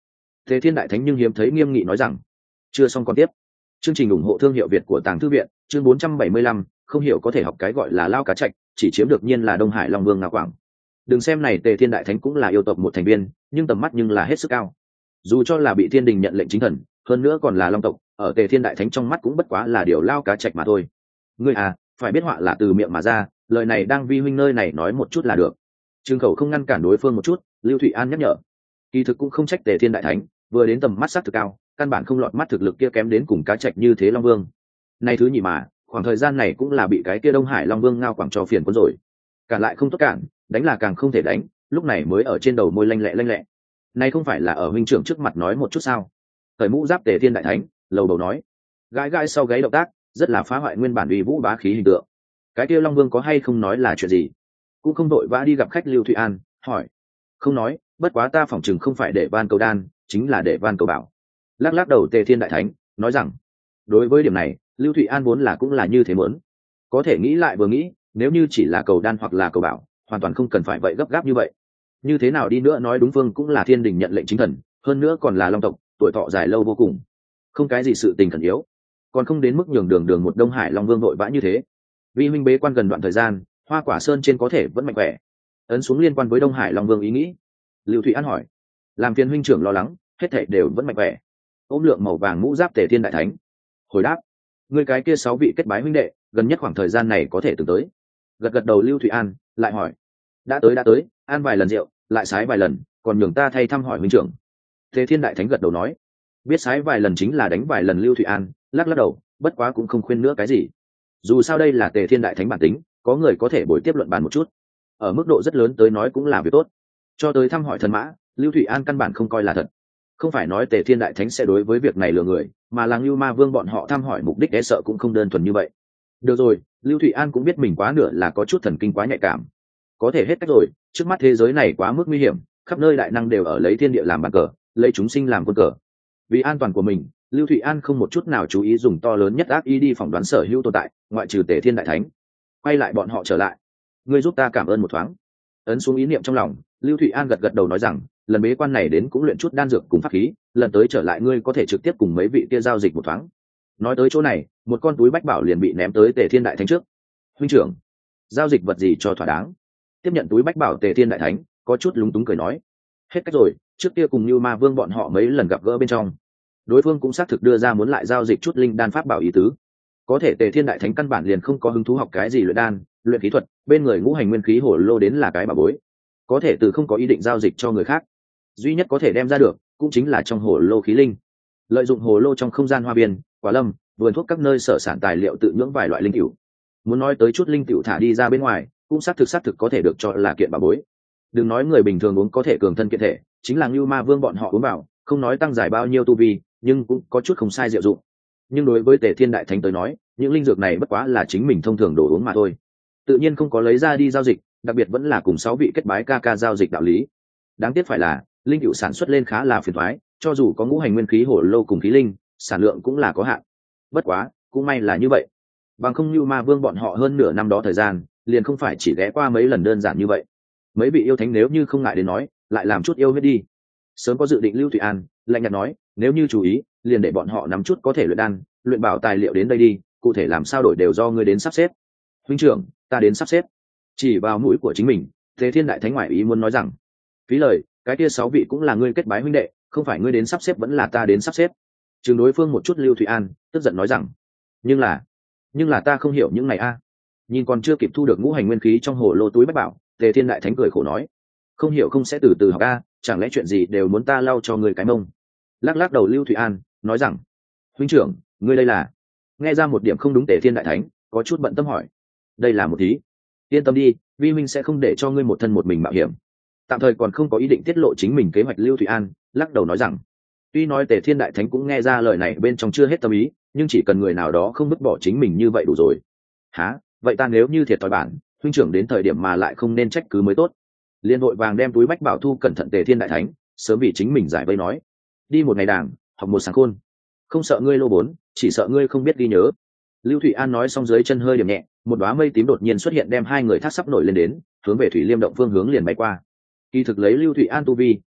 Tề Thiên Đại Thánh nhưng hiếm thấy nghiêm nghị nói rằng. Chưa xong còn tiếp. Chương trình ủng hộ thương hiệu Việt của Tàng Thư viện, chương bốn trăm bảy mươi lăm, không hiểu có thể học cái gọi là lao cá trạch, chỉ chiếm được nhiên là Đông Hải Long Vương Ngao Quảng. Đừng xem này Tề Thiên Đại Thánh cũng là yêu tộc một thành viên, nhưng tầm mắt nhưng là hết sức cao. Dù cho là bị Thiên Đình nhận lệnh chính thần, hơn nữa còn là Long tộc, ở Tề Thiên Đại Thánh trong mắt cũng bất quá là điều lao cá trạch mà thôi. Ngươi à, phải biết họa là từ miệng mà ra, lời này đang vi huynh nơi này nói một chút là được. Trương Khẩu không ngăn cản đối phương một chút, Lưu Thụy An nhắc nhở. Kỳ thực cũng không trách Tề Thiên Đại Thánh, vừa đến tầm mắt sắc thực cao, căn bản không lọt mắt thực lực kia kém đến cùng cá trạch như thế Long Vương. Nay thứ nhì mà, khoảng thời gian này cũng là bị cái kia Đông Hải Long Vương Ngao Quảng cho phiền cuốn rồi. Cản lại không tốt cản, đánh là càng không thể đánh, lúc này mới ở trên đầu môi lanh lẹ lanh lẹ. Nay không phải là ở huynh trưởng trước mặt nói một chút sao? Thời mũ giáp Tề Thiên Đại Thánh, lầu đầu nói. Gãi gãi sau gáy động tác, rất là phá hoại nguyên bản uy vũ bá khí hình tượng. Cái kia Long Vương có hay không nói là chuyện gì? Cũng không đội vã đi gặp khách Lưu Thụy An, hỏi. Không nói, bất quá ta phỏng chừng không phải để van cầu đan, chính là để van cầu bảo. Lắc lắc đầu Tề Thiên Đại Thánh nói rằng, đối với điểm này Lưu Thụy An vốn là cũng là như thế muốn, có thể nghĩ lại vừa nghĩ, nếu như chỉ là cầu đan hoặc là cầu bảo, hoàn toàn không cần phải vậy gấp gáp như vậy. Như thế nào đi nữa nói đúng phương cũng là Thiên Đình nhận lệnh chính thần, hơn nữa còn là Long tộc, tuổi thọ dài lâu vô cùng, không cái gì sự tình khẩn yếu, còn không đến mức nhường đường đường một Đông Hải Long Vương vội vã như thế. Vì huynh bế quan gần đoạn thời gian, Hoa Quả Sơn trên có thể vẫn mạnh khỏe. Ấn xuống liên quan với Đông Hải Long Vương ý nghĩ. Lưu Thụy An hỏi, làm phiền huynh trưởng lo lắng, hết thảy đều vẫn mạnh khỏe. Ôm lượng màu vàng mũ giáp Tề Thiên Đại Thánh hồi đáp, người cái kia sáu vị kết bái huynh đệ gần nhất khoảng thời gian này có thể từng tới. Gật gật đầu Lưu Thụy An lại hỏi, đã tới đã tới, ăn vài lần rượu lại sái vài lần, còn nhường ta thay thăm hỏi huynh trưởng. Tề Thiên Đại Thánh gật đầu nói, biết sái vài lần chính là đánh vài lần. Lưu Thụy An lắc lắc đầu, bất quá cũng không khuyên nữa cái gì, dù sao đây là Tề Thiên Đại Thánh bản tính, có người có thể bồi tiếp luận bàn một chút, ở mức độ rất lớn tới nói cũng là việc tốt. Cho tới thăm hỏi thần mã, Lưu Thụy An căn bản không coi là thật. Không phải nói Tề Thiên Đại Thánh sẽ đối với việc này lừa người, mà là Lưu Ma Vương bọn họ thăm hỏi mục đích e sợ cũng không đơn thuần như vậy. Được rồi, Lưu Thụy An cũng biết mình quá nửa là có chút thần kinh quá nhạy cảm, có thể hết cách rồi, trước mắt thế giới này quá mức nguy hiểm, khắp nơi đại năng đều ở lấy thiên địa làm bàn cờ, lấy chúng sinh làm quân cờ. Vì an toàn của mình, Lưu Thụy An không một chút nào chú ý dùng to lớn nhất ác ý đi phỏng đoán sở hữu tồn tại, ngoại trừ Tề Thiên Đại Thánh. Quay lại bọn họ trở lại, ngươi giúp ta cảm ơn một thoáng. Ấn xuống ý niệm trong lòng, Lưu Thụy An gật gật đầu nói rằng, lần bế quan này đến cũng luyện chút đan dược cùng pháp khí, lần tới trở lại ngươi có thể trực tiếp cùng mấy vị kia giao dịch một thoáng. Nói tới chỗ này, một con túi bách bảo liền bị ném tới Tề Thiên Đại Thánh trước. Huynh trưởng, giao dịch vật gì cho thỏa đáng? Tiếp nhận túi bách bảo Tề Thiên Đại Thánh có chút lúng túng cười nói, hết cách rồi, trước kia cùng Như Ma Vương bọn họ mấy lần gặp gỡ bên trong, đối phương cũng xác thực đưa ra muốn lại giao dịch chút linh đan pháp bảo ý tứ. Có thể Tề Thiên Đại Thánh căn bản liền không có hứng thú học cái gì luyện đan, luyện khí thuật, bên người ngũ hành nguyên khí hồ lô đến là cái bảo bối, có thể từ không có ý định giao dịch cho người khác, duy nhất có thể đem ra được cũng chính là trong hồ lô khí linh. Lợi dụng hồ lô trong không gian hoa biên, quả lâm, vườn thuốc các nơi sở sản tài liệu tự nhưỡng vài loại linh cửu. Muốn nói tới chút linh cửu thả đi ra bên ngoài, cũng xác thực xác thực có thể được cho là kiện bảo bối. Đừng nói người bình thường uống có thể cường thân kiện thể, chính là Lưu Ma Vương bọn họ uống vào, không nói tăng giải bao nhiêu tu vi, nhưng cũng có chút không sai diệu dụng. Nhưng đối với Tề Thiên Đại Thánh tới nói, những linh dược này bất quá là chính mình thông thường đồ uống mà thôi, tự nhiên không có lấy ra đi giao dịch, đặc biệt vẫn là cùng sáu vị kết bái ca ca giao dịch đạo lý. Đáng tiếc phải là linh cựu sản xuất lên khá là phiền toái, cho dù có ngũ hành nguyên khí hổ lô cùng khí linh, sản lượng cũng là có hạn. Bất quá cũng may là như vậy, bằng không Lưu Ma Vương bọn họ hơn nửa năm đó thời gian liền không phải chỉ ghé qua mấy lần đơn giản như vậy. Mấy vị yêu thánh nếu như không ngại đến nói, lại làm chút yêu huyết đi. Sớm có dự định Lưu Thụy An lạnh nhạt nói, nếu như chú ý liền để bọn họ nắm chút có thể luyện đan luyện bảo tài liệu đến đây đi, cụ thể làm sao đổi đều do ngươi đến sắp xếp. Huynh trưởng, ta đến sắp xếp. Chỉ vào mũi của chính mình, Tề Thiên Đại Thánh ngoại ý muốn nói rằng, phí lời, cái kia sáu vị cũng là ngươi kết bái huynh đệ, không phải ngươi đến sắp xếp vẫn là ta đến sắp xếp. Chừng đối phương một chút Lưu Thụy An tức giận nói rằng, nhưng là nhưng là ta không hiểu những này a. Nhìn còn chưa kịp thu được ngũ hành nguyên khí trong hồ lô túi bách bảo, Tề Thiên Đại Thánh cười khổ nói, không hiểu không sẽ từ từ học a, chẳng lẽ chuyện gì đều muốn ta lau cho người cái mông. Lắc lắc đầu Lưu Thụy An nói rằng, huynh trưởng, ngươi đây là. Nghe ra một điểm không đúng, Tề Thiên Đại Thánh có chút bận tâm hỏi, đây là một thí. Yên tâm đi, vi huynh sẽ không để cho ngươi một thân một mình mạo hiểm. Tạm thời còn không có ý định tiết lộ chính mình kế hoạch. Lưu Thụy An lắc đầu nói rằng, tuy nói Tề Thiên Đại Thánh cũng nghe ra lời này bên trong chưa hết tâm ý, nhưng chỉ cần người nào đó không vứt bỏ chính mình như vậy đủ rồi. Hả? Vậy ta nếu như thiệt thòi bản, huynh trưởng đến thời điểm mà lại không nên trách cứ mới tốt. Liên hội vàng đem túi bách bảo thu cẩn thận Tề Thiên Đại Thánh sớm vì chính mình giải vây nói, đi một ngày đàng, học một sáng khôn, không sợ ngươi lô bốn, chỉ sợ ngươi không biết ghi nhớ. Lưu Thụy An nói xong dưới chân hơi điểm nhẹ, một đóa mây tím đột nhiên xuất hiện đem hai người thác sắp nổi lên đến, hướng về Thủy Liêm động phương hướng liền bay qua. Kỳ thực lấy Lưu Thụy An tu vi,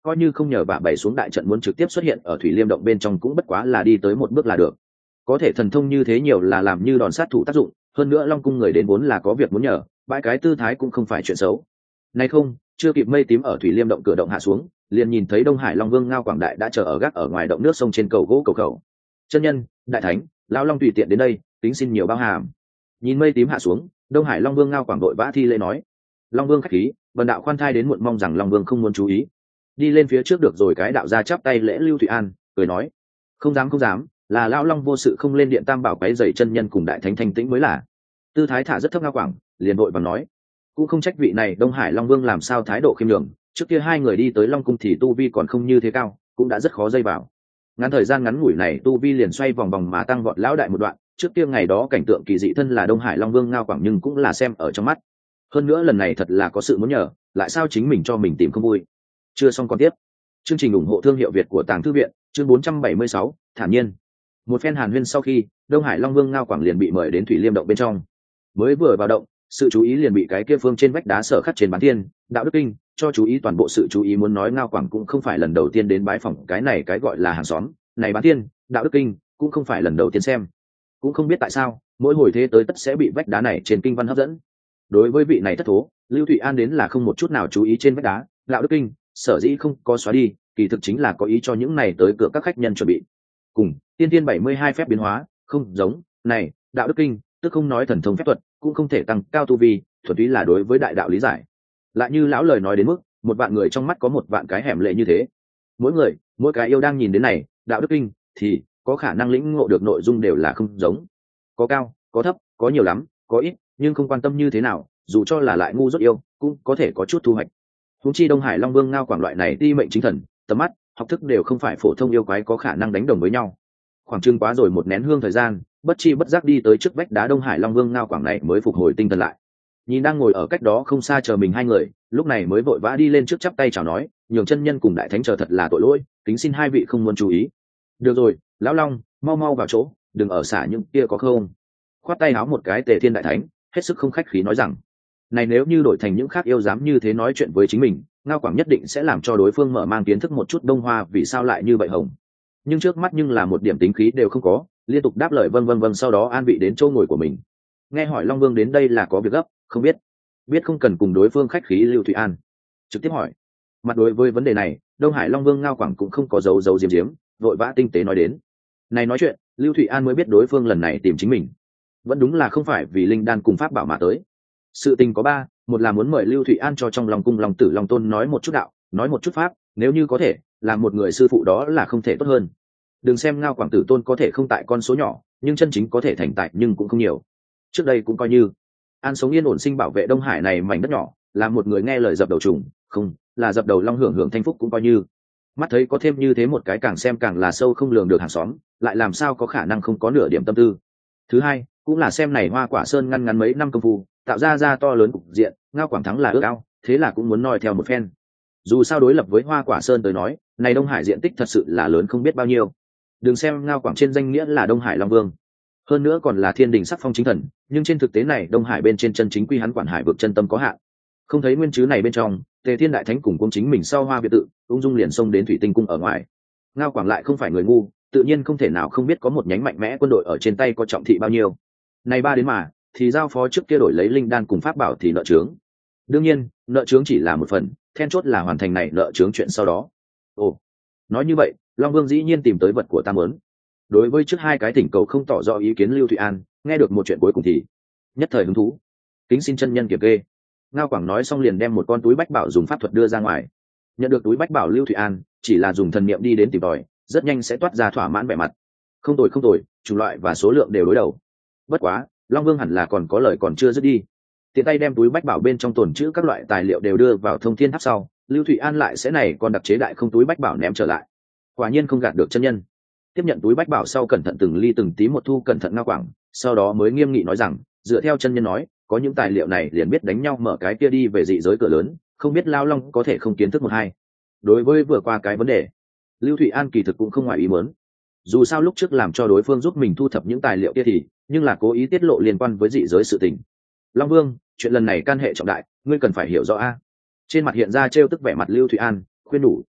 coi như không nhờ vả bày xuống đại trận muốn trực tiếp xuất hiện ở thủy liêm động bên trong cũng bất quá là đi tới một bước là được. Có thể thần thông như thế nhiều là làm như đòn sát thủ tác dụng, hơn nữa Long cung người đến vốn là có việc muốn nhờ, bãi cái tư thái cũng không phải chuyện xấu. Nay không, chưa kịp mây tím ở thủy liêm động cửa động hạ xuống, liền nhìn thấy Đông Hải Long Vương Ngao Quảng Đại đã chờ ở gác ở ngoài động nước sông trên cầu gỗ cầu khẩu. Chân nhân, đại thánh, lão long tùy tiện đến đây, tính xin nhiều bao hàm. Nhìn mây tím hạ xuống, Đông Hải Long Vương Ngao Quảng đội vã thi lễ nói: Long Vương khách khí, vần đạo khoan thai đến muộn, mong rằng Long Vương không muốn chú ý. Đi lên phía trước được rồi, cái đạo gia chắp tay lễ Lưu Thụy An, cười nói: không dám không dám, là lão long vô sự không lên điện tam bảo cái dày chân nhân cùng đại thánh thanh tĩnh mới là. Tư thái thả rất thấp Ngao Quảng, liền vội vàng nói: cũng không trách vị này Đông Hải Long Vương làm sao thái độ khiêm nhường, trước kia hai người đi tới Long cung thì tu vi còn không như thế cao, cũng đã rất khó dây vào. Ngắn thời gian ngắn ngủi này tu vi liền xoay vòng vòng mà tăng vọt lão đại một đoạn, trước kia ngày đó cảnh tượng kỳ dị thân là Đông Hải Long Vương Ngao Quảng nhưng cũng là xem ở trong mắt. Hơn nữa lần này thật là có sự muốn nhờ, lại sao chính mình cho mình tìm không vui. Chưa xong còn tiếp. Chương trình ủng hộ thương hiệu Việt của Tàng Thư viện, chương bốn trăm bảy mươi sáu, thản nhiên. Một phen hàn huyên sau khi, Đông Hải Long Vương Ngao Quảng liền bị mời đến thủy liêm động bên trong. Mới vừa vào động, sự chú ý liền bị cái kia phương trên vách đá sở khắc trên bán thiên đạo đức kinh cho chú ý toàn bộ sự chú ý. Muốn nói Ngao Quảng cũng không phải lần đầu tiên đến bái phỏng cái này cái gọi là hàng xóm này, bán thiên đạo đức kinh cũng không phải lần đầu tiên xem. Cũng không biết tại sao mỗi hồi thế tới tất sẽ bị vách đá này trên kinh văn hấp dẫn. Đối với vị này thất thố, Lưu Thụy An đến là không một chút nào chú ý trên vách đá đạo đức kinh, sở dĩ không có xóa đi, kỳ thực chính là có ý cho những này tới cửa các khách nhân chuẩn bị. Cùng tiên tiên bảy mươi hai phép biến hóa không giống này, đạo đức kinh tức không nói thần thông phép thuật, cũng không thể tăng cao tu vi, thuần túy là đối với đại đạo lý giải. Lại như lão lời nói đến mức một vạn người trong mắt có một vạn cái hẻm lệ như thế, mỗi người mỗi cái yêu đang nhìn đến này đạo đức kinh thì có khả năng lĩnh ngộ được nội dung đều là không giống, có cao có thấp, có nhiều lắm có ít, nhưng không quan tâm như thế nào, dù cho là lại ngu dốt yêu cũng có thể có chút thu hoạch. Huống chi Đông Hải Long Vương Ngao Quảng loại này ti mệnh chính thần, tầm mắt học thức đều không phải phổ thông yêu quái có khả năng đánh đồng với nhau. Khoảng chừng quá rồi một nén hương thời gian, bất chi bất giác đi tới trước vách đá Đông Hải Long Vương Ngao Quảng này mới phục hồi tinh thần lại, nhìn đang ngồi ở cách đó không xa chờ mình hai người, lúc này mới vội vã đi lên trước chắp tay chào nói: nhường chân nhân cùng đại thánh chờ thật là tội lỗi, kính xin hai vị không muốn chú ý. Được rồi, lão long, mau mau vào chỗ, đừng ở xả những kia có không. Khoát tay áo một cái Tề Thiên đại thánh hết sức không khách khí nói rằng: này nếu như đổi thành những khác yêu dám như thế nói chuyện với chính mình, Ngao Quảng nhất định sẽ làm cho đối phương mở mang kiến thức một chút Đông Hoa vì sao lại như vậy hồng. Nhưng trước mắt nhưng là một điểm tính khí đều không có, liên tục đáp lời vâng vâng vâng, sau đó an vị đến chỗ ngồi của mình. Nghe hỏi Long Vương đến đây là có việc gấp, không biết biết không cần cùng đối phương khách khí. Lưu Thụy An trực tiếp hỏi. Mặt đối với vấn đề này, Đông Hải Long Vương Ngao Quảng cũng không có dấu dấu diếm diếm, vội vã tinh tế nói đến. Này nói chuyện, Lưu Thụy An mới biết đối phương lần này tìm chính mình vẫn đúng là không phải vì linh đan cùng pháp bảo mà tới. Sự tình có ba: một là muốn mời Lưu Thụy An cho trong Long cung Long tử Long tôn nói một chút đạo, nói một chút pháp, nếu như có thể làm một người sư phụ đó là không thể tốt hơn. Đừng xem Ngao Quảng tử tôn có thể không tại con số nhỏ, nhưng chân chính có thể thành tại nhưng cũng không nhiều. Trước đây cũng coi như an sống yên ổn sinh bảo vệ Đông Hải này mảnh đất nhỏ, là một người nghe lời dập đầu trùng, không là dập đầu long hưởng hưởng thanh phúc cũng coi như. Mắt thấy có thêm như thế một cái càng xem càng là sâu không lường được hàng xóm, lại làm sao có khả năng không có nửa điểm tâm tư. Thứ hai cũng là xem này Hoa Quả Sơn ngăn ngắn mấy năm công phu tạo ra ra to lớn cục diện, Ngao Quảng thắng là ước ao, thế là cũng muốn noi theo một phen. Dù sao đối lập với Hoa Quả Sơn tới nói, này Đông Hải diện tích thật sự là lớn không biết bao nhiêu. Đừng xem Ngao Quảng trên danh nghĩa là Đông Hải Long Vương, hơn nữa còn là thiên đình sắc phong chính thần, nhưng trên thực tế này Đông Hải bên trên chân chính quy hắn quản hải vực chân tâm có hạn. Không thấy nguyên chứ này bên trong, Tề Thiên đại thánh cùng cung chính mình sau Hoa Việt tự ung dung liền xông đến thủy tinh cung ở ngoài. Ngao Quảng lại không phải người ngu, tự nhiên không thể nào không biết có một nhánh mạnh mẽ quân đội ở trên tay có trọng thị bao nhiêu. Này ba đến mà thì giao phó trước kia đổi lấy linh đan cùng pháp bảo thì nợ trướng. Đương nhiên nợ trướng chỉ là một phần, then chốt là hoàn thành này nợ trướng chuyện sau đó. Ồ, nói như vậy Long Vương dĩ nhiên tìm tới vật của ta muốn. Đối với trước hai cái thỉnh cầu không tỏ rõ ý kiến Lưu Thụy An nghe được một chuyện cuối cùng thì nhất thời hứng thú, kính xin chân nhân kiểm kê. Ngao Quảng nói xong liền đem một con túi bách bảo dùng pháp thuật đưa ra ngoài. Nhận được túi bách bảo, Lưu Thụy An chỉ là dùng thần niệm đi đến tìm tòi, rất nhanh sẽ toát ra thỏa mãn vẻ mặt. Không tồi không tồi, chủng loại và số lượng đều đối đầu. Bất quá Long Vương hẳn là còn có lời còn chưa dứt đi. Tiện tay đem túi bách bảo bên trong tồn trữ các loại tài liệu đều đưa vào thông thiên tháp sau, Lưu Thụy An lại sẽ này còn đặc chế đại không túi bách bảo ném trở lại. Quả nhiên không gạt được chân nhân. Tiếp nhận túi bách bảo sau, cẩn thận từng ly từng tí một thu cẩn thận Ngao Quảng, sau đó mới nghiêm nghị nói rằng: dựa theo chân nhân nói, có những tài liệu này liền biết đánh nhau mở cái kia đi về dị giới cửa lớn, không biết Lao Long có thể không kiến thức một hai. Đối với vừa qua cái vấn đề, Lưu Thụy An kỳ thực cũng không ngoài ý muốn. Dù sao lúc trước làm cho đối phương giúp mình thu thập những tài liệu kia thì nhưng là cố ý tiết lộ liên quan với dị giới sự tình. Long Vương, chuyện lần này can hệ trọng đại, ngươi cần phải hiểu rõ a. Trên mặt hiện ra trêu tức vẻ mặt Lưu Thụy An khuyên đủ.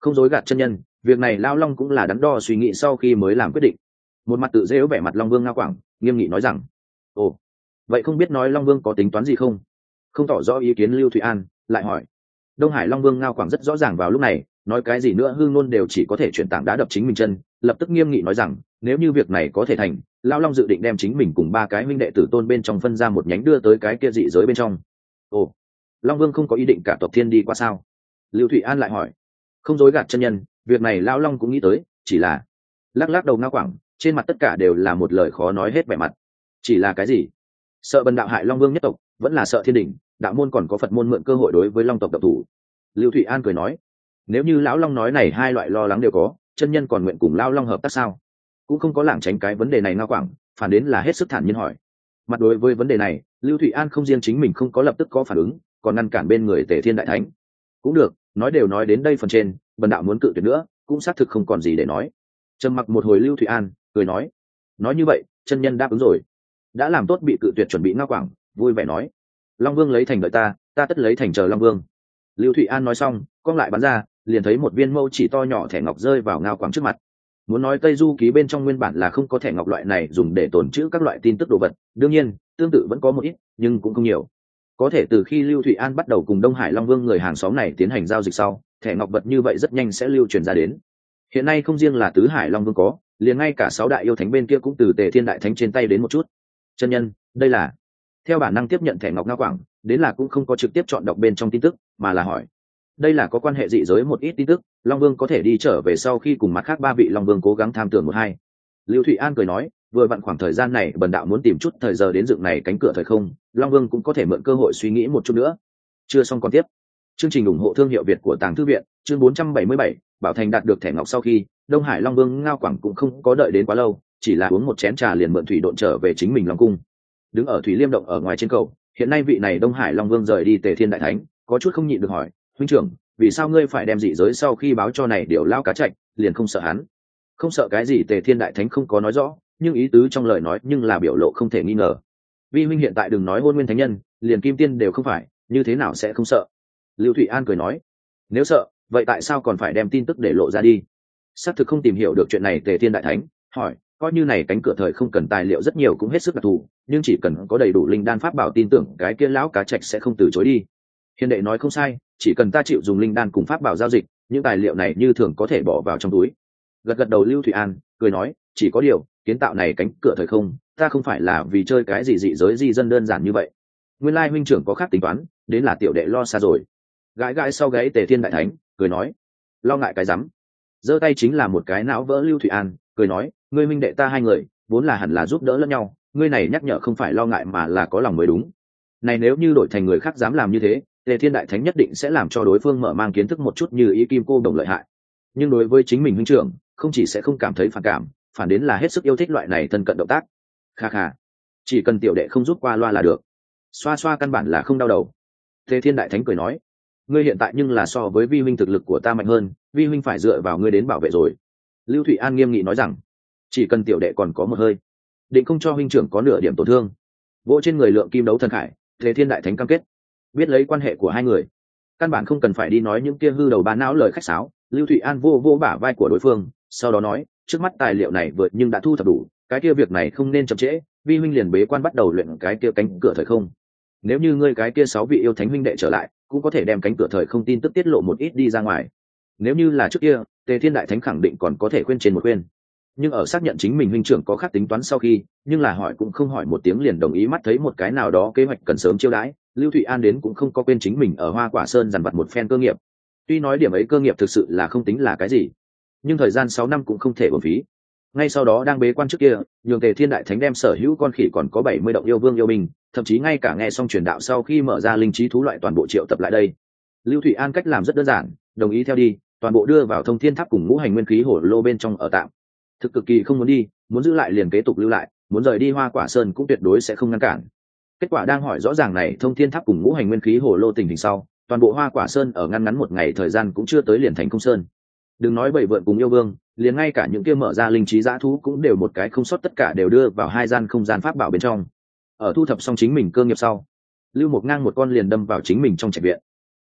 Không dối gạt chân nhân, việc này Lao Long cũng là đắn đo suy nghĩ sau khi mới làm quyết định. Một mặt tự dễu vẻ mặt Long Vương Ngao Quảng nghiêm nghị nói rằng: ồ, vậy không biết nói Long Vương có tính toán gì không? Không tỏ rõ ý kiến Lưu Thụy An lại hỏi. Đông Hải Long Vương Ngao Quảng rất rõ ràng vào lúc này, nói cái gì nữa hương ngôn đều chỉ có thể chuyển tảng đá đập chính mình chân, lập tức nghiêm nghị nói rằng: nếu như việc này có thể thành, Lao Long dự định đem chính mình cùng ba cái huynh đệ tử tôn bên trong phân ra một nhánh đưa tới cái kia dị giới bên trong. Ồ, Long Vương không có ý định cả tộc thiên đi qua sao? Lưu Thụy An lại hỏi. Không dối gạt chân nhân, việc này Lao Long cũng nghĩ tới, chỉ là lắc lắc đầu Ngao Quảng, trên mặt tất cả đều là một lời khó nói hết vẻ mặt. Chỉ là cái gì? Sợ bần đạo hại Long Vương nhất tộc, vẫn là sợ thiên đình, đạo môn còn có Phật môn mượn cơ hội đối với Long tộc độc thủ. Lưu Thụy An cười nói. Nếu như lão Long nói này hai loại lo lắng đều có, chân nhân còn nguyện cùng Lao Long hợp tác sao? Cũng không có lảng tránh cái vấn đề này Ngao Quảng, phản đến là hết sức thản nhiên hỏi. Mặt đối với vấn đề này, Lưu Thụy An không riêng chính mình không có lập tức có phản ứng, còn ngăn cản bên người Tề Thiên Đại Thánh. Cũng được, nói đều nói đến đây phần trên, bần đạo muốn cự tuyệt nữa, cũng xác thực không còn gì để nói. Trầm mặc một hồi Lưu Thụy An cười nói. Nói như vậy, chân nhân đáp ứng rồi. Đã làm tốt bị cự tuyệt chuẩn bị Ngao Quảng vui vẻ nói. Long Vương lấy thành đợi ta, ta tất lấy thành chờ Long Vương. Lưu Thụy An nói xong, cong lại bắn ra, liền thấy một viên mâu chỉ to nhỏ thẻ ngọc rơi vào Ngao Quảng trước mặt. Muốn nói Tây Du ký bên trong nguyên bản là không có thẻ ngọc loại này dùng để tồn trữ các loại tin tức đồ vật, đương nhiên tương tự vẫn có một ít, nhưng cũng không nhiều. Có thể từ khi Lưu Thụy An bắt đầu cùng Đông Hải Long Vương người hàng xóm này tiến hành giao dịch sau, thẻ ngọc vật như vậy rất nhanh sẽ lưu truyền ra đến. Hiện nay không riêng là tứ Hải Long Vương có, liền ngay cả sáu đại yêu thánh bên kia cũng từ Tề Thiên Đại Thánh trên tay đến một chút. Chân nhân, đây là theo bản năng tiếp nhận thẻ ngọc Ngao Quảng, đến là cũng không có trực tiếp chọn đọc bên trong tin tức, mà là hỏi. Đây là có quan hệ dị giới một ít tin tức, Long Vương có thể đi trở về sau khi cùng mặt khác ba vị Long Vương cố gắng tham tưởng một hai. Lưu Thụy An cười nói, vừa vặn khoảng thời gian này bần đạo muốn tìm chút thời giờ đến dựng này cánh cửa thời không, Long Vương cũng có thể mượn cơ hội suy nghĩ một chút nữa. Chưa xong còn tiếp. Chương trình ủng hộ thương hiệu Việt của Tàng Thư viện, chương bốn trăm bảy mươi bảy, Bảo Thành đạt được thẻ ngọc sau khi, Đông Hải Long Vương Ngao Quảng cũng không có đợi đến quá lâu, chỉ là uống một chén trà liền mượn thủy độn trở về chính mình Long cung. Đứng ở thủy liêm động ở ngoài trên cầu, hiện nay vị này Đông Hải Long Vương rời đi Tề Thiên Đại Thánh, có chút không nhịn được hỏi, huynh trưởng, vì sao ngươi phải đem dị giới sau khi báo cho này điều lao cá chạch, liền không sợ hắn? Không sợ cái gì? Tề Thiên Đại Thánh không có nói rõ, nhưng ý tứ trong lời nói nhưng là biểu lộ không thể nghi ngờ. Vi huynh hiện tại đừng nói hôn nguyên thánh nhân, liền kim tiên đều không phải, như thế nào sẽ không sợ? Lưu Thụy An cười nói, nếu sợ, vậy tại sao còn phải đem tin tức để lộ ra đi? Xác thực không tìm hiểu được chuyện này. Tề Thiên Đại Thánh hỏi, coi như này cánh cửa thời không cần tài liệu rất nhiều cũng hết sức đặc thù, nhưng chỉ cần có đầy đủ linh đan pháp bảo, tin tưởng cái kia lão cá trạch sẽ không từ chối đi. Hiền đệ nói không sai, chỉ cần ta chịu dùng linh đan cùng pháp bảo giao dịch, những tài liệu này như thường có thể bỏ vào trong túi. Gật gật đầu Lưu Thụy An cười nói, chỉ có điều kiến tạo này cánh cửa thời không, ta không phải là vì chơi cái gì dị giới di dân đơn giản như vậy. Nguyên lai huynh trưởng có khác tính toán, đến là tiểu đệ lo xa rồi. Gãi gãi sau gáy Tề Thiên Đại Thánh cười nói, lo ngại cái rắm. Giơ tay chính là một cái não vỡ Lưu Thụy An cười nói, ngươi huynh đệ ta hai người vốn là hẳn là giúp đỡ lẫn nhau, ngươi này nhắc nhở không phải lo ngại mà là có lòng mới đúng. Này nếu như đổi thành người khác dám làm như thế, Tề Thiên Đại Thánh nhất định sẽ làm cho đối phương mở mang kiến thức một chút như ý kim cô đồng lợi hại. Nhưng đối với chính mình huynh trưởng, không chỉ sẽ không cảm thấy phản cảm, phản đến là hết sức yêu thích loại này thân cận động tác. Kha kha, chỉ cần tiểu đệ không giúp qua loa là được, xoa xoa căn bản là không đau đầu. Tề Thiên Đại Thánh cười nói, ngươi hiện tại nhưng là so với vi huynh thực lực của ta mạnh hơn, vi huynh phải dựa vào ngươi đến bảo vệ rồi. Lưu Thụy An nghiêm nghị nói rằng, chỉ cần tiểu đệ còn có một hơi, định không cho huynh trưởng có nửa điểm tổn thương. Vỗ trên người lượng kim đấu thần khải, Tề Thiên Đại Thánh cam kết, biết lấy quan hệ của hai người, căn bản không cần phải đi nói những kia hư đầu ba não lời khách sáo. Lưu Thụy An vô vô bả vai của đối phương, sau đó nói, trước mắt tài liệu này vượt nhưng đã thu thập đủ, cái kia việc này không nên chậm trễ, vi huynh liền bế quan bắt đầu luyện cái kia cánh cửa thời không. Nếu như ngươi cái kia sáu vị yêu thánh huynh đệ trở lại, cũng có thể đem cánh cửa thời không tin tức tiết lộ một ít đi ra ngoài. Nếu như là trước kia, Tề Thiên Đại Thánh khẳng định còn có thể khuyên trên một khuyên, nhưng ở xác nhận chính mình huynh trưởng có khác tính toán sau khi, nhưng là hỏi cũng không hỏi một tiếng liền đồng ý mắt thấy một cái nào đó kế hoạch cần sớm chiêu đãi. Lưu Thụy An đến cũng không có quên chính mình ở Hoa Quả Sơn dằn vặt một phen cơ nghiệp. Tuy nói điểm ấy cơ nghiệp thực sự là không tính là cái gì, nhưng thời gian sáu năm cũng không thể uổng phí. Ngay sau đó đang bế quan trước kia, nhường Tề Thiên Đại Thánh đem sở hữu con khỉ còn có bảy mươi động yêu vương yêu binh, thậm chí ngay cả nghe xong truyền đạo sau khi mở ra linh trí thú loại toàn bộ triệu tập lại đây. Lưu Thụy An cách làm rất đơn giản, đồng ý theo đi, toàn bộ đưa vào Thông Thiên Tháp cùng ngũ hành nguyên khí hổ lô bên trong ở tạm. Thực cực kỳ không muốn đi, muốn giữ lại liền kế tục lưu lại, muốn rời đi Hoa Quả Sơn cũng tuyệt đối sẽ không ngăn cản. Kết quả đang hỏi rõ ràng này Thông Thiên Tháp cùng ngũ hành nguyên khí hổ lô tình hình sau, toàn bộ Hoa Quả Sơn ở ngăn ngắn một ngày thời gian cũng chưa tới liền thành công sơn. Đừng nói bảy vượn cùng yêu vương, liền ngay cả những kia mở ra linh trí dã thú cũng đều một cái không sót tất cả đều đưa vào hai gian không gian pháp bảo bên trong. Ở thu thập xong chính mình cơ nghiệp sau, Lưu Mục Ngang một con liền đâm vào chính mình trong trạch viện.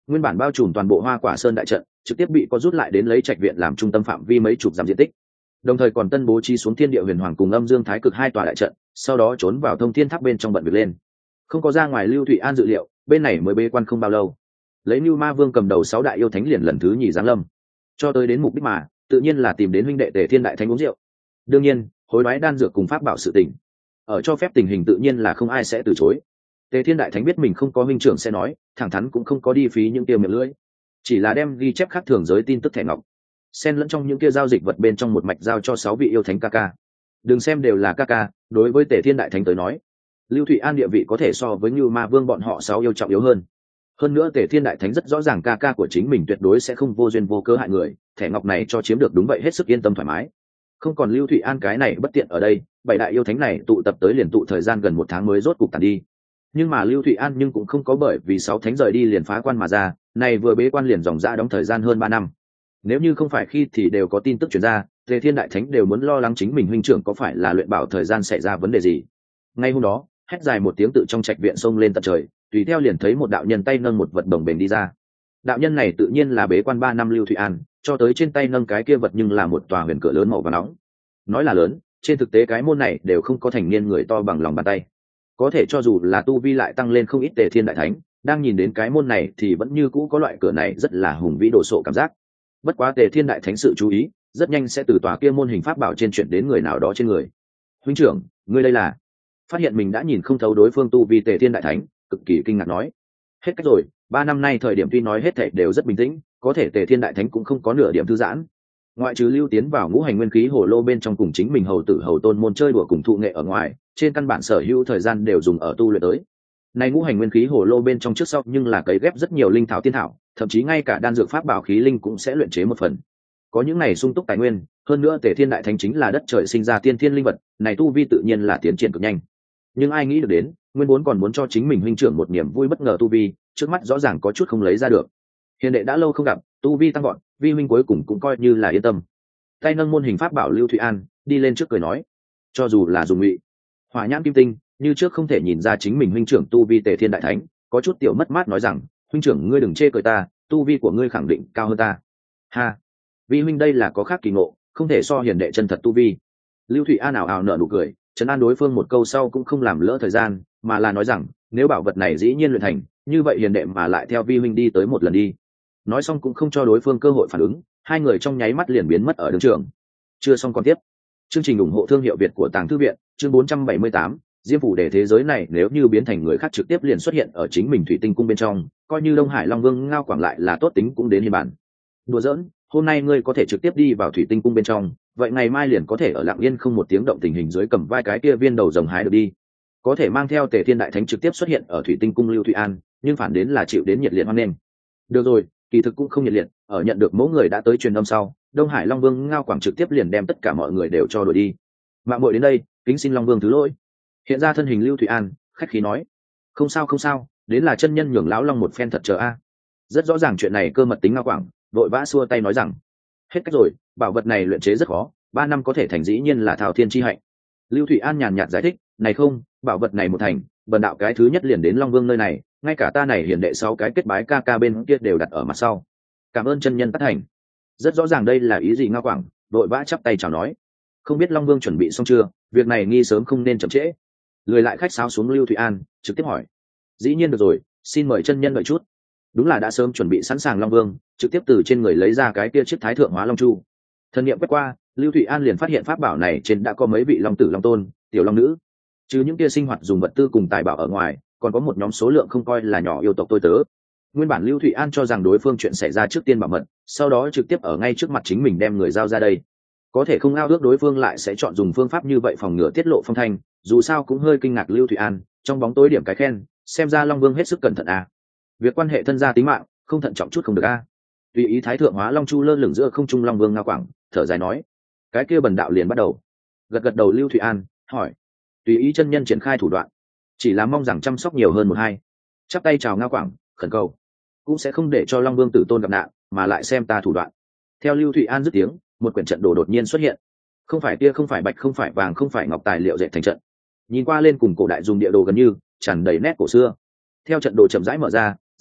nguyên bản bao trùm toàn bộ Hoa Quả Sơn đại trận trực tiếp bị có rút lại đến lấy trạch viện làm trung tâm phạm vi mấy chục dặm diện tích, đồng thời còn tân bố trí xuống Thiên Địa Huyền Hoàng cùng Âm Dương Thái Cực hai tòa đại trận, sau đó trốn vào Thông Thiên Tháp bên trong bận việc lên. Không có ra ngoài Lưu Thụy An dự liệu, bên này mới bế quan không bao lâu, lấy Nưu Ma Vương cầm đầu sáu đại yêu thánh liền lần thứ nhì giáng lâm, cho tới đến mục đích mà tự nhiên là tìm đến huynh đệ Tề Thiên đại thánh uống rượu. đương nhiên hối đoái đan dược cùng pháp bảo sự tình, ở cho phép tình hình tự nhiên là không ai sẽ từ chối. Tề Thiên đại thánh biết mình không có huynh trưởng sẽ nói, thẳng thắn cũng không có đi phí những tiêu miệng lưỡi, chỉ là đem ghi chép khác thường giới tin tức thẻ ngọc xen lẫn trong những kia giao dịch vật bên trong một mạch giao cho sáu vị yêu thánh ca ca. Đừng xem đều là ca ca, đối với Tề Thiên đại thánh tới nói, Lưu Thụy An địa vị có thể so với Như Ma Vương bọn họ sáu yêu trọng yếu hơn. Hơn nữa Tề Thiên đại thánh rất rõ ràng ca ca của chính mình tuyệt đối sẽ không vô duyên vô cớ hại người, thẻ ngọc này cho chiếm được đúng vậy hết sức yên tâm thoải mái. Không còn Lưu Thụy An cái này bất tiện ở đây, bảy đại yêu thánh này tụ tập tới liền tụ thời gian gần một tháng mới rốt cục tàn đi. Nhưng mà Lưu Thụy An nhưng cũng không có bởi vì sáu thánh rời đi liền phá quan mà ra, này vừa bế quan liền dòng dã đóng thời gian hơn ba năm. Nếu như không phải khi thì đều có tin tức truyền ra, Tề Thiên đại thánh đều muốn lo lắng chính mình huynh trưởng có phải là luyện bảo thời gian xảy ra vấn đề gì. Ngay hôm đó, hét dài một tiếng tự trong trạch viện xông lên tận trời, tùy theo liền thấy một đạo nhân tay nâng một vật đồng bền đi ra. Đạo nhân này tự nhiên là bế quan ba năm Lưu Thụy An, cho tới trên tay nâng cái kia vật nhưng là một tòa huyền cửa lớn màu vàng nóng. Nói là lớn, trên thực tế cái môn này đều không có thành niên người to bằng lòng bàn tay. Có thể cho dù là tu vi lại tăng lên không ít Tề Thiên đại thánh, đang nhìn đến cái môn này thì vẫn như cũ có loại cửa này rất là hùng vĩ đồ sộ cảm giác. Bất quá Tề Thiên đại thánh sự chú ý rất nhanh sẽ từ tòa kia môn hình pháp bảo trên chuyển đến người nào đó trên người. Huynh trưởng, ngươi đây là? Phát hiện mình đã nhìn không thấu đối phương tu vi, Tề Thiên đại thánh cực kỳ kinh ngạc nói: hết cách rồi, ba năm nay thời điểm tuy nói hết thảy đều rất bình tĩnh, có thể Tề Thiên đại thánh cũng không có nửa điểm thư giãn. Ngoại trừ lưu tiến vào ngũ hành nguyên khí hồ lô bên trong cùng chính mình hầu tử hầu tôn môn chơi đùa cùng thụ nghệ ở ngoài, trên căn bản sở hữu thời gian đều dùng ở tu luyện tới. Này ngũ hành nguyên khí hồ lô bên trong trước sau nhưng là cấy ghép rất nhiều linh thảo tiên thảo, thậm chí ngay cả đan dược pháp bảo khí linh cũng sẽ luyện chế một phần. Có những này sung túc tài nguyên, hơn nữa Tề Thiên đại thánh chính là đất trời sinh ra tiên thiên linh vật, này tu vi tự nhiên là tiến triển cực nhanh. Nhưng ai nghĩ được đến, nguyên vốn còn muốn cho chính mình huynh trưởng một niềm vui bất ngờ tu vi, trước mắt rõ ràng có chút không lấy ra được. Hiền đệ đã lâu không gặp, tu vi tăng gọn, vi huynh cuối cùng cũng coi như là yên tâm. Tay nâng môn hình pháp bảo Lưu Thụy An đi lên trước cười nói: cho dù là dùng ngụy hỏa nhãn kim tinh, như trước không thể nhìn ra chính mình huynh trưởng tu vi Tề Thiên đại thánh có chút tiểu mất mát nói rằng: huynh trưởng ngươi đừng chê cười ta, tu vi của ngươi khẳng định cao hơn ta. Ha, vi huynh đây là có khác kỳ ngộ, không thể so hiền đệ chân thật tu vi. Lưu Thụy An ảo ảo nở nụ cười, trấn an đối phương một câu sau cũng không làm lỡ thời gian, mà là nói rằng: nếu bảo vật này dĩ nhiên luyện thành, như vậy hiền đệ mà lại theo vi huynh đi tới một lần đi. Nói xong cũng không cho đối phương cơ hội phản ứng, hai người trong nháy mắt liền biến mất ở đường trường. Chưa xong còn tiếp. Chương trình ủng hộ thương hiệu Việt của Tàng Thư viện, chương bốn trăm bảy mươi tám, Diêm phủ để thế giới này nếu như biến thành người khác trực tiếp liền xuất hiện ở chính mình Thủy Tinh cung bên trong, coi như Đông Hải Long Vương Ngao Quảng lại là tốt tính cũng đến hiên bản. Đùa giỡn, hôm nay ngươi có thể trực tiếp đi vào Thủy Tinh cung bên trong, vậy ngày mai liền có thể ở lặng yên không một tiếng động tình hình dưới cầm vai cái kia viên đầu rồng hái được đi. Có thể mang theo Tề Thiên đại thánh trực tiếp xuất hiện ở Thủy Tinh cung Lưu Thụy An, nhưng phản đến là chịu đến nhiệt liệt hoan nghênh. Được rồi, kỳ thực cũng không nhiệt liệt, ở nhận được mẫu người đã tới truyền âm sau, Đông Hải Long Vương Ngao Quảng trực tiếp liền đem tất cả mọi người đều cho đuổi đi. Mạng muội đến đây, kính xin Long Vương thứ lỗi. Hiện ra thân hình Lưu Thụy An khách khí nói: không sao không sao, đến là chân nhân nhường lão Long một phen thật chờ a. Rất rõ ràng chuyện này cơ mật tính Ngao Quảng vội vã xua tay nói rằng: hết cách rồi, bảo vật này luyện chế rất khó, ba năm có thể thành dĩ nhiên là thao thiên chi hạnh. Lưu Thụy An nhàn nhạt giải thích: này không, bảo vật này một thành, bần đạo cái thứ nhất liền đến Long Vương nơi này, ngay cả ta này hiển đệ sáu cái kết bái ca ca bên kia đều đặt ở mặt sau. Cảm ơn chân nhân tác thành. Rất rõ ràng đây là ý gì Ngao Quảng vội vã chắp tay chào nói: không biết Long Vương chuẩn bị xong chưa, việc này nghi sớm không nên chậm trễ. Lười lại khách sáo xuống Lưu Thụy An trực tiếp hỏi: dĩ nhiên được rồi, xin mời chân nhân đợi chút. Đúng là đã sớm chuẩn bị sẵn sàng Long Vương trực tiếp từ trên người lấy ra cái kia chiếc thái thượng hóa long chu. Thần niệm quét qua, Lưu Thụy An liền phát hiện pháp bảo này trên đã có mấy vị long tử long tôn, tiểu long nữ. Chứ những kia sinh hoạt dùng vật tư cùng tài bảo ở ngoài, còn có một nhóm số lượng không coi là nhỏ yêu tộc tôi tớ. Nguyên bản Lưu Thụy An cho rằng đối phương chuyện xảy ra trước tiên bảo mật, sau đó trực tiếp ở ngay trước mặt chính mình đem người giao ra đây. Có thể không ao ước đối phương lại sẽ chọn dùng phương pháp như vậy phòng ngừa tiết lộ phong thanh, dù sao cũng hơi kinh ngạc Lưu Thụy An, trong bóng tối điểm cái khen, xem ra Long Vương hết sức cẩn thận à. Việc quan hệ thân gia tính mạng, không thận trọng chút không được à. Tùy ý thái thượng hóa long chu lơ lửng giữa không trung, Long Vương Ngao Quảng thở dài nói: cái kia bần đạo liền bắt đầu. Gật gật đầu Lưu Thụy An hỏi: tùy ý chân nhân triển khai thủ đoạn, chỉ là mong rằng chăm sóc nhiều hơn một hai. Chắp tay chào Ngao Quảng khẩn cầu: cũng sẽ không để cho Long Vương tử tôn gặp nạn, mà lại xem ta thủ đoạn. Theo Lưu Thụy An dứt tiếng, một quyển trận đồ đột nhiên xuất hiện. Không phải kia, không phải bạch, không phải vàng, không phải ngọc tài liệu dệt thành trận, nhìn qua lên cùng cổ đại dùng địa đồ gần như tràn đầy nét cổ xưa. Theo trận đồ chậm rãi mở ra,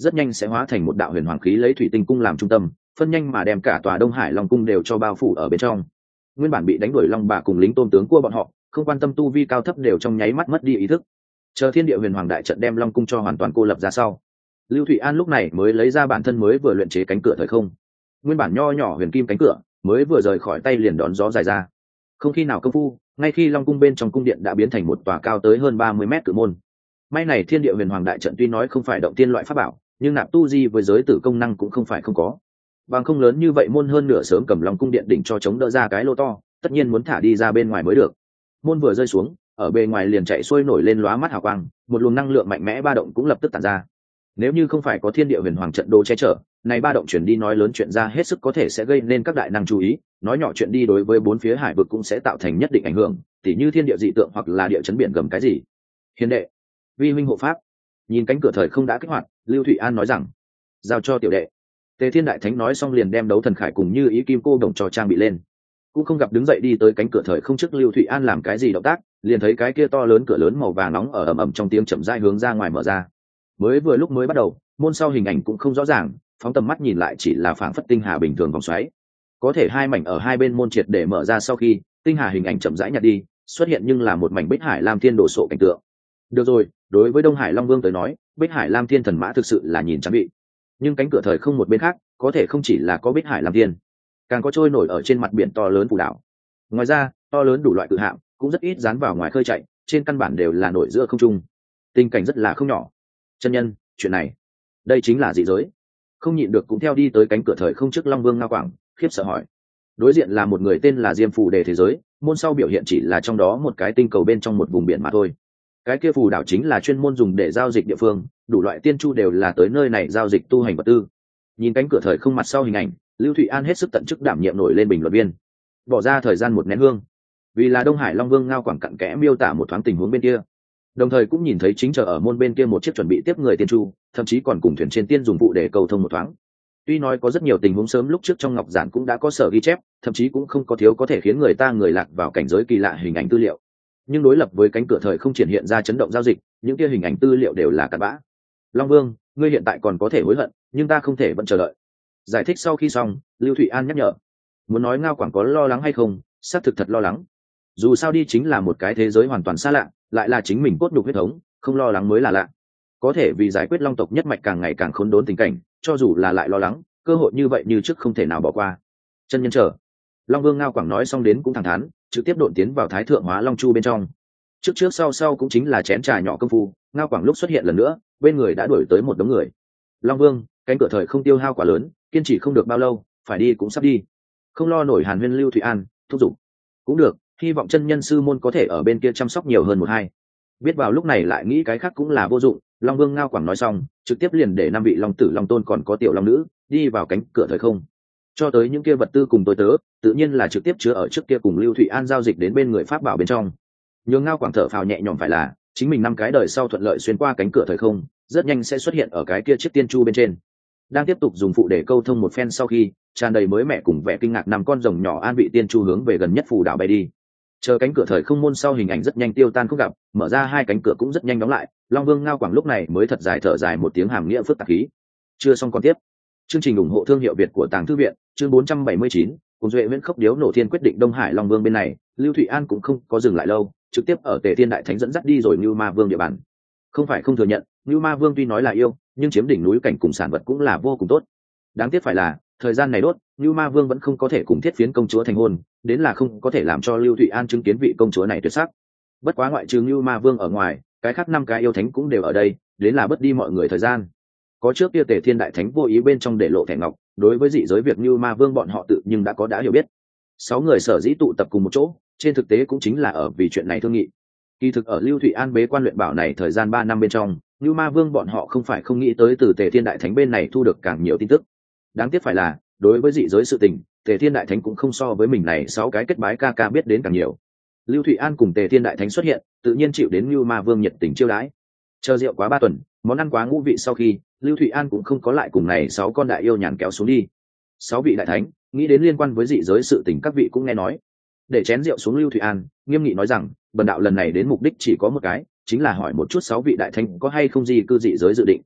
rất nhanh sẽ hóa thành một đạo huyền hoàng khí lấy thủy tinh cung làm trung tâm, phân nhanh mà đem cả tòa Đông Hải Long cung đều cho bao phủ ở bên trong. Nguyên bản bị đánh đuổi long bà cùng lính tôm tướng của bọn họ, không quan tâm tu vi cao thấp đều trong nháy mắt mất đi ý thức. Chờ thiên địa huyền hoàng đại trận đem long cung cho hoàn toàn cô lập ra sau, Lưu Thụy An lúc này mới lấy ra bản thân mới vừa luyện chế cánh cửa thời không. Nguyên bản nho nhỏ huyền kim cánh cửa mới vừa rời khỏi tay liền đón gió dài ra, không khi nào công phu, ngay khi long cung bên trong cung điện đã biến thành một tòa cao tới hơn ba mươi mét cự môn. May này thiên địa huyền hoàng đại trận tuy nói không phải động tiên loại pháp bảo, nhưng nạp tu di với giới tử công năng cũng không phải không có. Bằng không lớn như vậy môn hơn nửa sớm cầm long cung điện đỉnh cho chống đỡ ra cái lô to, tất nhiên muốn thả đi ra bên ngoài mới được. Môn vừa rơi xuống, ở bề ngoài liền chạy xuôi nổi lên lóa mắt hào quang, một luồng năng lượng mạnh mẽ ba động cũng lập tức tản ra. Nếu như không phải có thiên địa huyền hoàng trận đồ che chở, này ba động chuyển đi nói lớn chuyện ra hết sức có thể sẽ gây nên các đại năng chú ý, nói nhỏ chuyện đi đối với bốn phía hải vực cũng sẽ tạo thành nhất định ảnh hưởng, tỉ như thiên địa dị tượng hoặc là địa chấn biển gầm cái gì. Hiền đệ, vi huynh hộ pháp. Nhìn cánh cửa thời không đã kích hoạt, Lưu Thụy An nói rằng, giao cho tiểu đệ. Tề Thiên Đại Thánh nói xong liền đem đấu thần khải cùng như ý kim cô đồng cho trang bị lên, cũng không gặp đứng dậy đi tới cánh cửa thời không trước Lưu Thụy An làm cái gì động tác, liền thấy cái kia to lớn cửa lớn màu vàng nóng ở ầm ầm trong tiếng chậm rãi hướng ra ngoài mở ra. Mới vừa lúc mới bắt đầu, môn sau hình ảnh cũng không rõ ràng, phóng tầm mắt nhìn lại chỉ là phảng phất tinh hà bình thường vòng xoáy. Có thể hai mảnh ở hai bên môn triệt để mở ra sau khi, tinh hà hình ảnh chậm rãi nhạt đi, xuất hiện nhưng là một mảnh Bích Hải Lam Thiên đổ sộ cảnh tượng. Được rồi, đối với Đông Hải Long Vương tới nói, Bích Hải Lam Thiên thần mã thực sự là nhìn chán bị. Nhưng cánh cửa thời không một bên khác, có thể không chỉ là có Bích Hải Lam Thiên, càng có trôi nổi ở trên mặt biển to lớn phù đảo. Ngoài ra, to lớn đủ loại cự hạm cũng rất ít dán vào ngoài khơi chạy, trên căn bản đều là nổi giữa không trung. Tình cảnh rất là không nhỏ. Chân nhân, chuyện này, đây chính là dị giới. Không nhịn được cũng theo đi tới cánh cửa thời không trước Long Vương Ngao Quảng, khiếp sợ hỏi. Đối diện là một người tên là Diêm Phù Đề thế giới, môn sau biểu hiện chỉ là trong đó một cái tinh cầu bên trong một vùng biển mà thôi. Cái kia phù đảo chính là chuyên môn dùng để giao dịch địa phương, đủ loại tiên chu đều là tới nơi này giao dịch tu hành vật tư. Nhìn cánh cửa thời không mặt sau hình ảnh, Lưu Thụy An hết sức tận chức đảm nhiệm nổi lên bình luận viên, bỏ ra thời gian một nén hương, vì là Đông Hải Long Vương Ngao Quảng cặn kẽ miêu tả một thoáng tình huống bên kia, đồng thời cũng nhìn thấy chính chờ ở môn bên kia một chiếc chuẩn bị tiếp người tiên chu, thậm chí còn cùng thuyền trên tiên dùng vụ để cầu thông một thoáng. Tuy nói có rất nhiều tình huống sớm lúc trước trong ngọc giản cũng đã có sở ghi chép, thậm chí cũng không có thiếu có thể khiến người ta người lạc vào cảnh giới kỳ lạ hình ảnh tư liệu, nhưng đối lập với cánh cửa thời không triển hiện ra chấn động giao dịch, những kia hình ảnh tư liệu đều là cặn bã. Long Vương, ngươi hiện tại còn có thể hối hận, nhưng ta không thể vẫn chờ đợi. Giải thích sau khi xong, Lưu Thụy An nhắc nhở, muốn nói Ngao Quảng có lo lắng hay không, xác thực thật lo lắng. Dù sao đi chính là một cái thế giới hoàn toàn xa lạ, lại là chính mình cốt nhục huyết thống, không lo lắng mới là lạ. Có thể vì giải quyết long tộc nhất mạch càng ngày càng khốn đốn tình cảnh, cho dù là lại lo lắng, cơ hội như vậy như trước không thể nào bỏ qua. Chân nhân chờ. Long Vương Ngao Quảng nói xong đến cũng thẳng thắn, trực tiếp độn tiến vào Thái Thượng Hóa Long Chu bên trong. Trước trước sau sau cũng chính là chén trà nhỏ công phu, Ngao Quảng lúc xuất hiện lần nữa, bên người đã đuổi tới một đống người. Long Vương, cánh cửa thời không tiêu hao quá lớn, kiên trì không được bao lâu, phải đi cũng sắp đi. Không lo nổi Hàn Huyên Lưu Thụy An thúc giục. Cũng được, hy vọng chân nhân sư môn có thể ở bên kia chăm sóc nhiều hơn một hai. Biết vào lúc này lại nghĩ cái khác cũng là vô dụng, Long Vương Ngao Quảng nói xong, trực tiếp liền để năm vị long tử long tôn còn có tiểu long nữ đi vào cánh cửa thời không. Cho tới những kia vật tư cùng tôi tớ, tự nhiên là trực tiếp chứa ở trước kia cùng Lưu Thụy An giao dịch đến bên người pháp bảo bên trong. Nhường Ngao Quảng thở phào nhẹ nhõm phải là, chính mình năm cái đời sau thuận lợi xuyên qua cánh cửa thời không, rất nhanh sẽ xuất hiện ở cái kia chiếc tiên chu bên trên. Đang tiếp tục dùng phụ để câu thông một phen sau khi, tràn đầy mới mẻ cùng vẻ kinh ngạc năm con rồng nhỏ an vị tiên chu hướng về gần nhất phù đảo bay đi. Chờ cánh cửa thời không môn sau hình ảnh rất nhanh tiêu tan không gặp, mở ra hai cánh cửa cũng rất nhanh đóng lại, Long Vương Ngao Quảng lúc này mới thật dài thở dài một tiếng hàm nghĩa phức tạp khí. Chưa xong còn tiếp. Chương trình ủng hộ thương hiệu Việt của Tàng Thư viện, chương bốn trăm bảy mươi chín, cùng duệ viễn khốc điếu nổ thiên quyết định Đông Hải Long Vương bên này, Lưu Thụy An cũng không có dừng lại lâu, trực tiếp ở Tề Thiên Đại Thánh dẫn dắt đi rồi Nưu Ma Vương địa bàn. Không phải không thừa nhận, Nưu Ma Vương tuy nói là yêu, nhưng chiếm đỉnh núi cảnh cùng sản vật cũng là vô cùng tốt. Đáng tiếc phải là, thời gian này đốt, Nưu Ma Vương vẫn không có thể cùng Thiết Phiến công chúa thành hôn, đến là không có thể làm cho Lưu Thụy An chứng kiến vị công chúa này tuyệt sắc. Bất quá ngoại trừ Nưu Ma Vương ở ngoài, cái khác năm cái yêu thánh cũng đều ở đây, đến là bất đi mọi người thời gian. Có trước kia Tề Thiên Đại Thánh vô ý bên trong để lộ thẻ ngọc, đối với dị giới việc Nưu Ma Vương bọn họ tự nhưng đã có đã hiểu biết. Sáu người sở dĩ tụ tập cùng một chỗ, trên thực tế cũng chính là ở vì chuyện này thương nghị. Kỳ thực ở Lưu Thụy An bế quan luyện bảo này thời gian ba năm bên trong, Nưu Ma Vương bọn họ không phải không nghĩ tới từ Tề Thiên Đại Thánh bên này thu được càng nhiều tin tức. Đáng tiếc phải là, đối với dị giới sự tình, Tề Thiên Đại Thánh cũng không so với mình này sáu cái kết bái ca ca biết đến càng nhiều. Lưu Thụy An cùng Tề Thiên Đại Thánh xuất hiện, tự nhiên chịu đến Nưu Ma Vương nhiệt tình chiêu đãi. Chờ rượu quá ba tuần, món ăn quá ngũ vị sau khi, Lưu Thụy An cũng không có lại cùng này sáu con đại yêu nhàn kéo xuống đi. Sáu vị đại thánh, nghĩ đến liên quan với dị giới sự tình các vị cũng nghe nói. Để chén rượu xuống Lưu Thụy An, nghiêm nghị nói rằng, bần đạo lần này đến mục đích chỉ có một cái, chính là hỏi một chút sáu vị đại thánh có hay không gì cư dị giới dự định.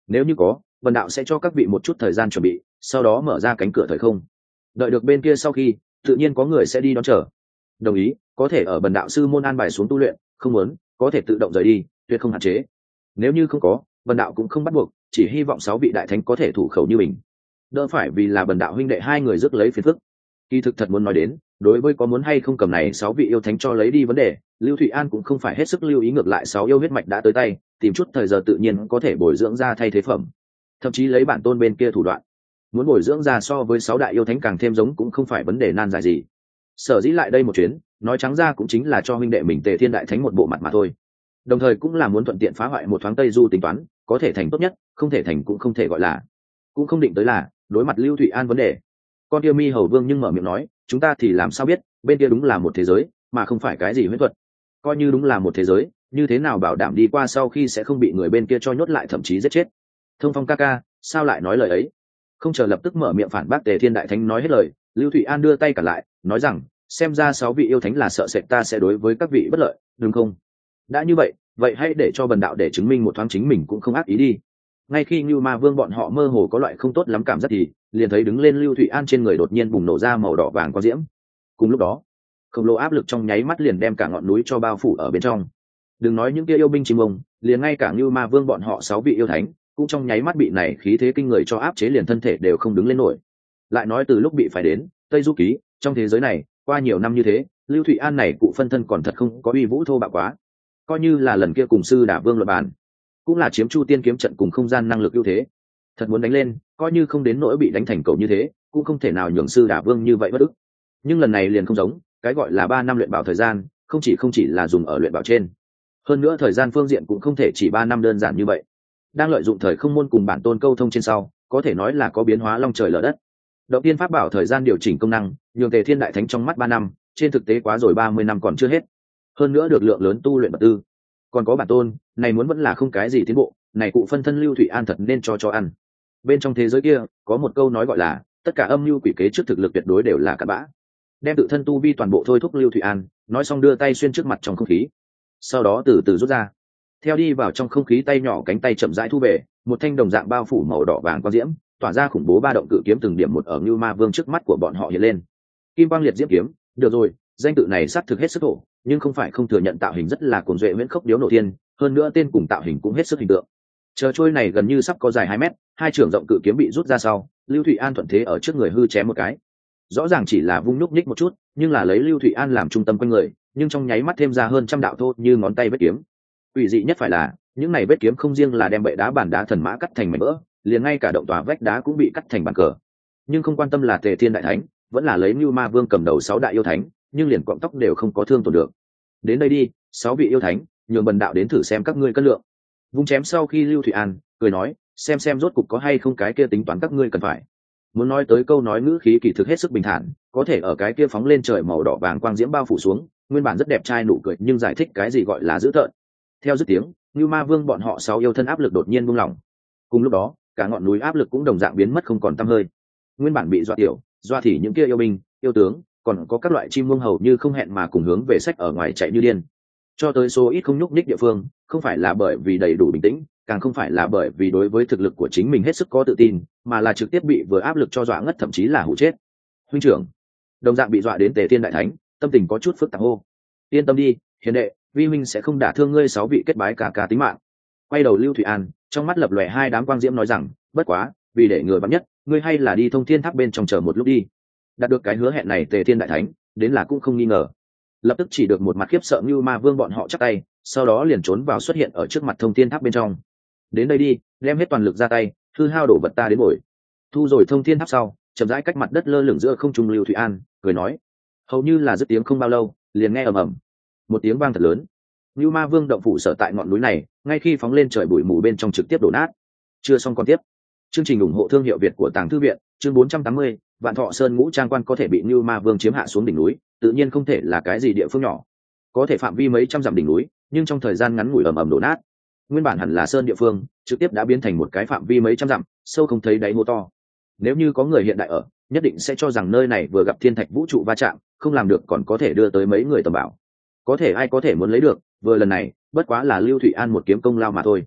nếu như có, vần đạo sẽ cho các vị một chút thời gian chuẩn bị, sau đó mở ra cánh cửa thời không. Đợi được bên kia sau khi, tự nhiên có người sẽ đi đón chờ. Đồng ý, có thể ở bần đạo sư môn an bài xuống tu luyện, không muốn có thể tự động rời đi, tuyệt không hạn chế. Nếu như không có, bần đạo cũng không bắt buộc, chỉ hy vọng sáu vị đại thánh có thể thủ khẩu như mình, đỡ phải vì là bần đạo huynh đệ hai người rước lấy phiền phức. Kỳ thực thật muốn nói đến, đối với có muốn hay không cầm này sáu vị yêu thánh cho lấy đi vấn đề, Lưu Thụy An cũng không phải hết sức lưu ý, ngược lại sáu yêu huyết mạch đã tới tay, tìm chút thời giờ tự nhiên có thể bồi dưỡng ra thay thế phẩm, thậm chí lấy bản tôn bên kia thủ đoạn, muốn bồi dưỡng ra so với sáu đại yêu thánh càng thêm giống cũng không phải vấn đề nan giải gì. Sở dĩ lại đây một chuyến, nói trắng ra cũng chính là cho huynh đệ mình Tề Thiên đại thánh một bộ mặt mà thôi, đồng thời cũng là muốn thuận tiện phá hoại một thoáng Tây Du tính toán, có thể thành tốt nhất, không thể thành cũng không thể gọi là, cũng không định tới là đối mặt Lưu Thụy An vấn đề. Con kia Mi Hầu Vương nhưng mở miệng nói, chúng ta thì làm sao biết, bên kia đúng là một thế giới mà không phải cái gì huyễn thuật, coi như đúng là một thế giới, như thế nào bảo đảm đi qua sau khi sẽ không bị người bên kia cho nhốt lại thậm chí giết chết. Thông Phong ca ca, sao lại nói lời ấy? Không chờ lập tức mở miệng phản bác Tề Thiên đại thánh nói hết lời, Lưu Thụy An đưa tay cả lại, nói rằng, xem ra sáu vị yêu thánh là sợ sệt ta sẽ đối với các vị bất lợi, đúng không? Đã như vậy, vậy hãy để cho bần đạo để chứng minh một thoáng chính mình cũng không ác ý đi. Ngay khi Như Ma Vương bọn họ mơ hồ có loại không tốt lắm cảm giác thì liền thấy đứng lên Lưu Thụy An trên người đột nhiên bùng nổ ra màu đỏ vàng có diễm. Cùng lúc đó, khổng lồ áp lực trong nháy mắt liền đem cả ngọn núi cho bao phủ ở bên trong. Đừng nói những kia yêu binh chim ông, liền ngay cả Như Ma Vương bọn họ sáu vị yêu thánh cũng trong nháy mắt bị này khí thế kinh người cho áp chế, liền thân thể đều không đứng lên nổi. Lại nói từ lúc bị phải đến Tây Du Ký, trong thế giới này qua nhiều năm như thế, Lưu Thụy An này cụ phân thân còn thật không có uy vũ thô bạo quá. Coi như là lần kia cùng sư Đả Vương luận bàn, cũng là chiếm Chu Tiên kiếm trận cùng không gian năng lực ưu thế. Thật muốn đánh lên, coi như không đến nỗi bị đánh thành cầu như thế, cũng không thể nào nhường sư Đả Vương như vậy bất ức. Nhưng lần này liền không giống, cái gọi là ba năm luyện bảo thời gian, không chỉ không chỉ là dùng ở luyện bảo trên, hơn nữa thời gian phương diện cũng không thể chỉ ba năm đơn giản như vậy. Đang lợi dụng thời không môn cùng bản tôn câu thông trên sau, có thể nói là có biến hóa long trời lở đất. Động tiên pháp bảo thời gian điều chỉnh công năng, nhường Tề Thiên đại thánh trong mắt ba năm, trên thực tế quá rồi ba mươi năm còn chưa hết. Hơn nữa được lượng lớn tu luyện vật tư, còn có bản tôn này muốn vẫn là không cái gì tiến bộ, này cụ phân thân Lưu Thụy An thật nên cho cho ăn. Bên trong thế giới kia có một câu nói gọi là tất cả âm mưu quỷ kế trước thực lực tuyệt đối đều là cặn bã. Đem tự thân tu vi toàn bộ thôi thúc Lưu Thụy An, nói xong đưa tay xuyên trước mặt trong không khí, sau đó từ từ rút ra, theo đi vào trong không khí, tay nhỏ cánh tay chậm rãi thu về, một thanh đồng dạng bao phủ màu đỏ vàng quang diễm, tỏa ra khủng bố ba động cự kiếm từng điểm một ở Như Ma Vương trước mắt của bọn họ hiện lên. Kim quang liệt diễm kiếm, được rồi, danh tự này xác thực hết sức thổ, nhưng không phải không thừa nhận tạo hình rất là cuồng duệ viễn khốc điếu nổ thiên, hơn nữa tên cùng tạo hình cũng hết sức hình tượng. Chờ trôi này gần như sắp có dài hai mét, hai trường rộng cự kiếm bị rút ra sau, Lưu Thụy An thuận thế ở trước người hư chém một cái. Rõ ràng chỉ là vung nhúc nhích một chút, nhưng là lấy Lưu Thụy An làm trung tâm quanh người, nhưng trong nháy mắt thêm ra hơn trăm đạo thô như ngón tay vết kiếm. Ủy dị nhất phải là, những này vết kiếm không riêng là đem bệ đá bản đá thần mã cắt thành mảnh vỡ, liền ngay cả động tòa vách đá cũng bị cắt thành bàn cờ. Nhưng không quan tâm là Tề Thiên đại thánh, vẫn là lấy Như Ma Vương cầm đầu sáu đại yêu thánh, nhưng liền cọng tóc đều không có thương tổn được. Đến đây đi, sáu vị yêu thánh, nhường bần đạo đến thử xem các ngươi cân lượng. Vung chém sau khi Lưu Thụy An cười nói, xem xem rốt cục có hay không cái kia tính toán các ngươi cần phải. Muốn nói tới câu nói ngữ khí kỳ thực hết sức bình thản, có thể ở cái kia phóng lên trời màu đỏ vàng quang diễm bao phủ xuống, nguyên bản rất đẹp trai nụ cười nhưng giải thích cái gì gọi là dữ tợn. Theo dứt tiếng, Như Ma Vương bọn họ sáu yêu thân áp lực đột nhiên buông lỏng. Cùng lúc đó, cả ngọn núi áp lực cũng đồng dạng biến mất không còn tăm hơi. Nguyên bản bị dọa tiểu, dọa thì những kia yêu binh, yêu tướng, còn có các loại chim muông hầu như không hẹn mà cùng hướng về sách ở ngoài chạy như điên. Cho tới số ít không nhúc nhích địa phương, không phải là bởi vì đầy đủ bình tĩnh, càng không phải là bởi vì đối với thực lực của chính mình hết sức có tự tin, mà là trực tiếp bị vừa áp lực cho dọa ngất, thậm chí là hụ chết. Huynh trưởng, đồng dạng bị dọa đến Tề Thiên đại thánh, tâm tình có chút phức tạp hô. Yên tâm đi, hiền đệ, vi huynh sẽ không đả thương ngươi sáu vị kết bái cả cả tính mạng. Quay đầu Lưu Thụy An, trong mắt lập lòe hai đám quang diễm nói rằng, bất quá, vì để người vắng nhất, ngươi hay là đi thông thiên tháp bên trong chờ một lúc đi. Đạt được cái hứa hẹn này, Tề Thiên đại thánh đến là cũng không nghi ngờ, lập tức chỉ được một mặt khiếp sợ Như Ma Vương bọn họ chắp tay, sau đó liền trốn vào xuất hiện ở trước mặt thông thiên tháp bên trong. Đến đây đi, đem hết toàn lực ra tay, hư hao đổ vật ta đến bồi. Thu rồi thông thiên tháp sau, chậm rãi cách mặt đất lơ lửng giữa không trung Lưu Thụy An cười nói, hầu như là dứt tiếng không bao lâu, liền nghe ầm ầm một tiếng vang thật lớn. Như Ma Vương động phủ sở tại ngọn núi này, ngay khi phóng lên trời bụi mù bên trong trực tiếp đổ nát. Chưa xong còn tiếp. Chương trình ủng hộ thương hiệu Việt của Tàng Thư viện, chương bốn trăm tám mươi, Vạn Thọ Sơn Ngũ Trang Quan có thể bị Như Ma Vương chiếm hạ xuống đỉnh núi, tự nhiên không thể là cái gì địa phương nhỏ. Có thể phạm vi mấy trăm dặm đỉnh núi, nhưng trong thời gian ngắn ngủi ầm ầm đổ nát. Nguyên bản hẳn là sơn địa phương, trực tiếp đã biến thành một cái phạm vi mấy trăm dặm, sâu không thấy đáy hố to. Nếu như có người hiện đại ở, nhất định sẽ cho rằng nơi này vừa gặp thiên thạch vũ trụ va chạm, không làm được còn có thể đưa tới mấy người tầm bảo. Có thể ai có thể muốn lấy được, vừa lần này, bất quá là Lưu Thụy An một kiếm công lao mà thôi.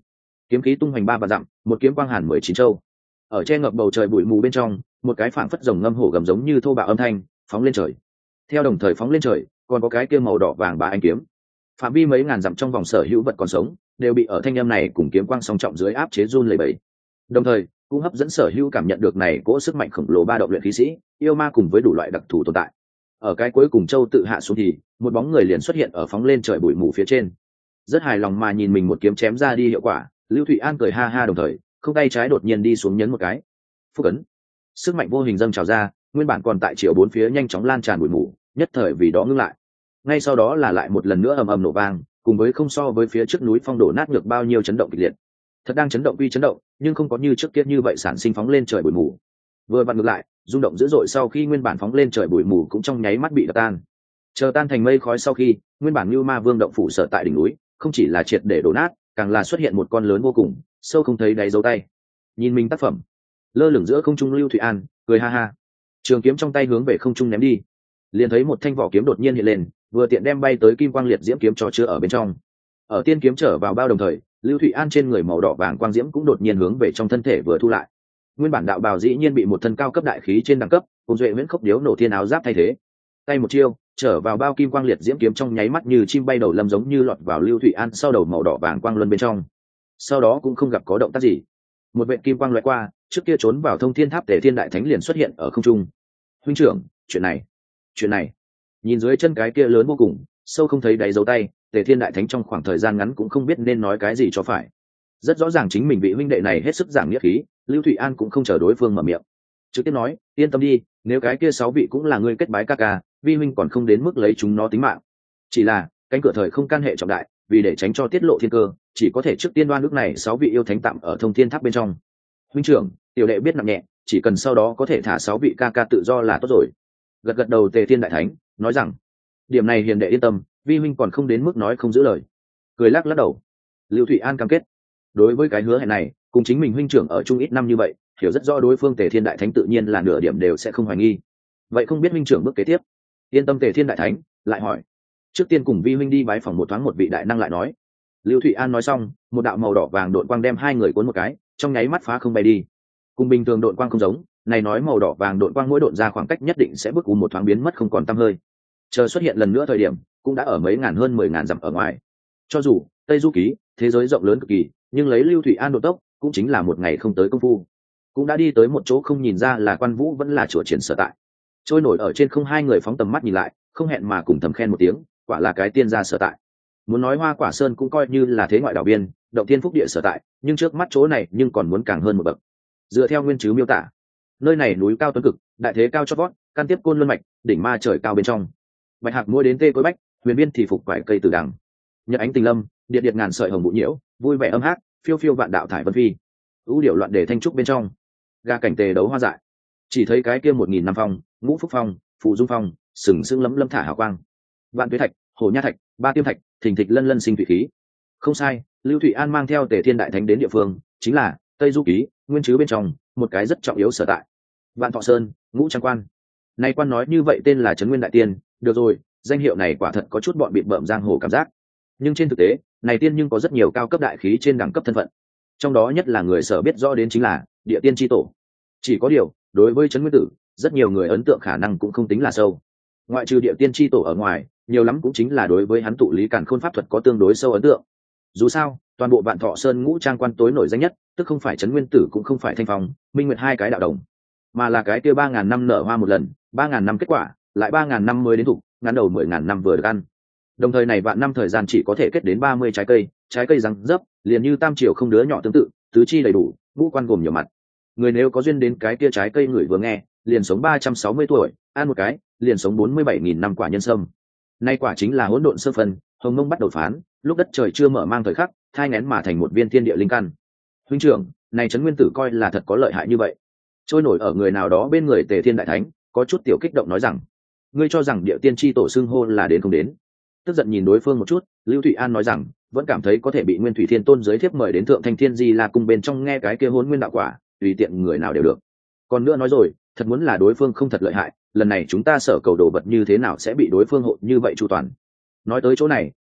kiếm khí tung hoành ba và dặm, một kiếm quang hàn mười chín châu. Ở che ngập bầu trời bụi mù bên trong, một cái phảng phất rồng ngâm hổ gầm giống như thô bạo âm thanh phóng lên trời. Theo đồng thời phóng lên trời, còn có cái kia màu đỏ vàng ba ánh kiếm. Phạm vi mấy ngàn dặm trong vòng sở hữu vật còn sống, đều bị ở thanh âm này cùng kiếm quang song trọng dưới áp chế run lẩy bẩy. Đồng thời, cũng hấp dẫn sở hữu cảm nhận được này cỗ sức mạnh khổng lồ ba động luyện khí sĩ, yêu ma cùng với đủ loại đặc thù tồn tại. Ở cái cuối cùng châu tự hạ xuống thì, một bóng người liền xuất hiện ở phóng lên trời bụi mù phía trên. Rất hài lòng mà nhìn mình một kiếm chém ra đi hiệu quả, Lưu Thụy An cười ha ha, đồng thời, không tay trái đột nhiên đi xuống nhấn một cái. Phúc ấn. Sức mạnh vô hình dâng trào ra, nguyên bản còn tại chiều bốn phía nhanh chóng lan tràn bụi mù, nhất thời vì đó ngưng lại. Ngay sau đó là lại một lần nữa ầm ầm nổ vang, cùng với không so với phía trước núi phong đổ nát ngược bao nhiêu chấn động kịch liệt. Thật đang chấn động quy chấn động, nhưng không có như trước kia như vậy sản sinh phóng lên trời bụi mù. Vừa vặn ngược lại, rung động dữ dội sau khi nguyên bản phóng lên trời bụi mù cũng trong nháy mắt bị đập tan. Chờ tan thành mây khói sau khi, nguyên bản Lưu Ma Vương động phủ sở tại đỉnh núi, không chỉ là triệt để đổ nát, càng là xuất hiện một con lớn vô cùng, sâu không thấy đáy dấu tay. Nhìn mình tác phẩm, lơ lửng giữa không trung Lưu Thụy An, cười ha ha. Trường kiếm trong tay hướng về không trung ném đi. Liền thấy một thanh vỏ kiếm đột nhiên hiện lên, vừa tiện đem bay tới kim quang liệt diễm kiếm cho chứa ở bên trong. Ở tiên kiếm trở vào bao đồng thời, Lưu Thụy An trên người màu đỏ vàng quang diễm cũng đột nhiên hướng về trong thân thể vừa thu lại. Nguyên bản đạo bào dĩ nhiên bị một thân cao cấp đại khí trên đẳng cấp, cùng duệ miễn khốc điếu nổ thiên áo giáp thay thế. Tay một chiêu, trở vào bao kim quang liệt diễm kiếm trong nháy mắt như chim bay đầu lâm giống như lọt vào Lưu Thụy An sau đầu màu đỏ vàng quang luân bên trong. Sau đó cũng không gặp có động tác gì. Một vệt kim quang lóe qua, trước kia trốn vào Thông Thiên Tháp Tề Thiên Đại Thánh liền xuất hiện ở không trung. Huynh trưởng, chuyện này, chuyện này. Nhìn dưới chân cái kia lớn vô cùng, sâu không thấy đáy dấu tay, Tề Thiên Đại Thánh trong khoảng thời gian ngắn cũng không biết nên nói cái gì cho phải. Rất rõ ràng chính mình vị huynh đệ này hết sức giảng nghĩa khí, Lưu Thụy An cũng không chờ đối phương mở miệng, trực tiếp nói, yên tâm đi, nếu cái kia sáu vị cũng là ngươi kết bái ca ca, vi huynh còn không đến mức lấy chúng nó tính mạng. Chỉ là cánh cửa thời không can hệ trọng đại, vì để tránh cho tiết lộ thiên cơ, chỉ có thể trước tiên đoan nước này sáu vị yêu thánh tạm ở Thông Thiên Tháp bên trong. Huynh trưởng, tiểu đệ biết nặng nhẹ, chỉ cần sau đó có thể thả sáu vị ca ca tự do là tốt rồi. Gật gật đầu Tề Thiên Đại Thánh nói rằng, điểm này hiền đệ yên tâm, vi huynh còn không đến mức nói không giữ lời. Cười lắc lắc đầu. Lưu Thụy An cam kết, đối với cái hứa hẹn này, cùng chính mình huynh trưởng ở chung ít năm như vậy, hiểu rất rõ đối phương Tề Thiên Đại Thánh tự nhiên là nửa điểm đều sẽ không hoài nghi. Vậy không biết huynh trưởng bước kế tiếp? Yên tâm Tề Thiên Đại Thánh lại hỏi, trước tiên cùng vi huynh đi bái phòng một thoáng một vị đại năng lại nói. Lưu Thụy An nói xong, một đạo màu đỏ vàng độn quang đem hai người cuốn một cái, trong nháy mắt phá không bay đi. Cùng bình thường độn quang không giống, này nói màu đỏ vàng độn quang mỗi độn ra khoảng cách nhất định sẽ bước u một thoáng biến mất không còn tăm hơi. Chờ xuất hiện lần nữa thời điểm, cũng đã ở mấy ngàn hơn mười ngàn dặm ở ngoài. Cho dù Tây Du Ký, thế giới rộng lớn cực kỳ, nhưng lấy Lưu Thụy An độ tốc, cũng chính là một ngày không tới công phu, cũng đã đi tới một chỗ không nhìn ra là Quan Vũ vẫn là chùa triển sở tại. Trôi nổi ở trên không, hai người phóng tầm mắt nhìn lại, không hẹn mà cùng thầm khen một tiếng, quả là cái tiên gia sở tại. Muốn nói Hoa Quả Sơn cũng coi như là thế ngoại đảo biên, động tiên phúc địa sở tại, nhưng trước mắt chỗ này nhưng còn muốn càng hơn một bậc. Dựa theo nguyên chứ miêu tả, nơi này núi cao tuấn cực, đại thế cao chót vót, can tiếp côn luân mạch, đỉnh ma trời cao bên trong. Bạch hạc mỗi đến tê cối bách, huyền biên thì phục vải cây tử đằng. Nhật ánh tình lâm, điện điện ngàn sợi hồng bụ nhiễu, vui vẻ âm hát, phiêu phiêu vạn đạo thải vân phi. Ưu điệu loạn để thanh trúc bên trong, ga cảnh tề đấu hoa dại. Chỉ thấy cái kia một nghìn năm phong, ngũ phúc phong, phụ dung phong, sừng sững lấm lâm thả hào quang. Vạn tuế thạch, hồ nha thạch, ba tiêm thạch, thình thịch lân lân sinh thủy khí. Không sai, Lưu Thụy An mang theo Tề Thiên Đại Thánh đến địa phương, chính là Tây Du Ký, nguyên chứ bên trong, một cái rất trọng yếu sở tại. Vạn Thọ Sơn, Ngũ Trang Quan. Nay quan nói như vậy tên là Trấn Nguyên Đại Tiên, được rồi, danh hiệu này quả thật có chút bọn bịt bợm giang hồ cảm giác. Nhưng trên thực tế, này tiên nhưng có rất nhiều cao cấp đại khí trên đẳng cấp thân phận. Trong đó nhất là người sở biết rõ đến chính là Địa Tiên chi tổ. Chỉ có điều, đối với Trấn Nguyên Tử, rất nhiều người ấn tượng khả năng cũng không tính là sâu. Ngoại trừ Địa Tiên chi tổ ở ngoài, nhiều lắm cũng chính là đối với hắn tụ lý càn khôn pháp thuật có tương đối sâu ấn tượng. Dù sao, toàn bộ Vạn Thọ Sơn Ngũ Trang Quan tối nổi danh nhất, tức không phải Trấn Nguyên Tử cũng không phải Thanh Phong, Minh Nguyệt hai cái đạo đồng, mà là cái kia ba ngàn năm nở hoa một lần, ba ngàn năm kết quả, lại ba ngàn năm mới đến thủ, ngắn đầu mười ngàn năm vừa được ăn. Đồng thời này vạn năm thời gian chỉ có thể kết đến ba mươi trái cây, trái cây răng dấp, liền như tam triều không đứa nhỏ tương tự, tứ chi đầy đủ, ngũ quan gồm nhiều mặt. Người nếu có duyên đến cái kia trái cây người vừa nghe, liền sống ba trăm sáu mươi tuổi, ăn một cái, liền sống bốn mươi bảy nghìn năm quả nhân sâm. Nay quả chính là hỗn độn sơ phân, hồng mông bắt đầu phán, lúc đất trời chưa mở mang thời khắc, thai nghén mà thành một viên thiên địa linh căn. Huynh trưởng, này Trấn Nguyên Tử coi là thật có lợi hại như vậy. Trôi nổi ở người nào đó bên người Tề Thiên Đại Thánh, có chút tiểu kích động nói rằng, ngươi cho rằng Địa Tiên chi tổ xưng hô là đến không đến. Tức giận nhìn đối phương một chút, Lưu Thụy An nói rằng, vẫn cảm thấy có thể bị Nguyên Thủy Thiên Tôn giới thiếp mời đến Thượng Thanh Thiên Di La cung bên trong nghe cái kia hôn nguyên đạo quả, tùy tiện người nào đều được. Còn nữa nói rồi, thật muốn là đối phương không thật lợi hại, lần này chúng ta sở cầu đồ vật như thế nào sẽ bị đối phương hộ như vậy chu toàn. Nói tới chỗ này,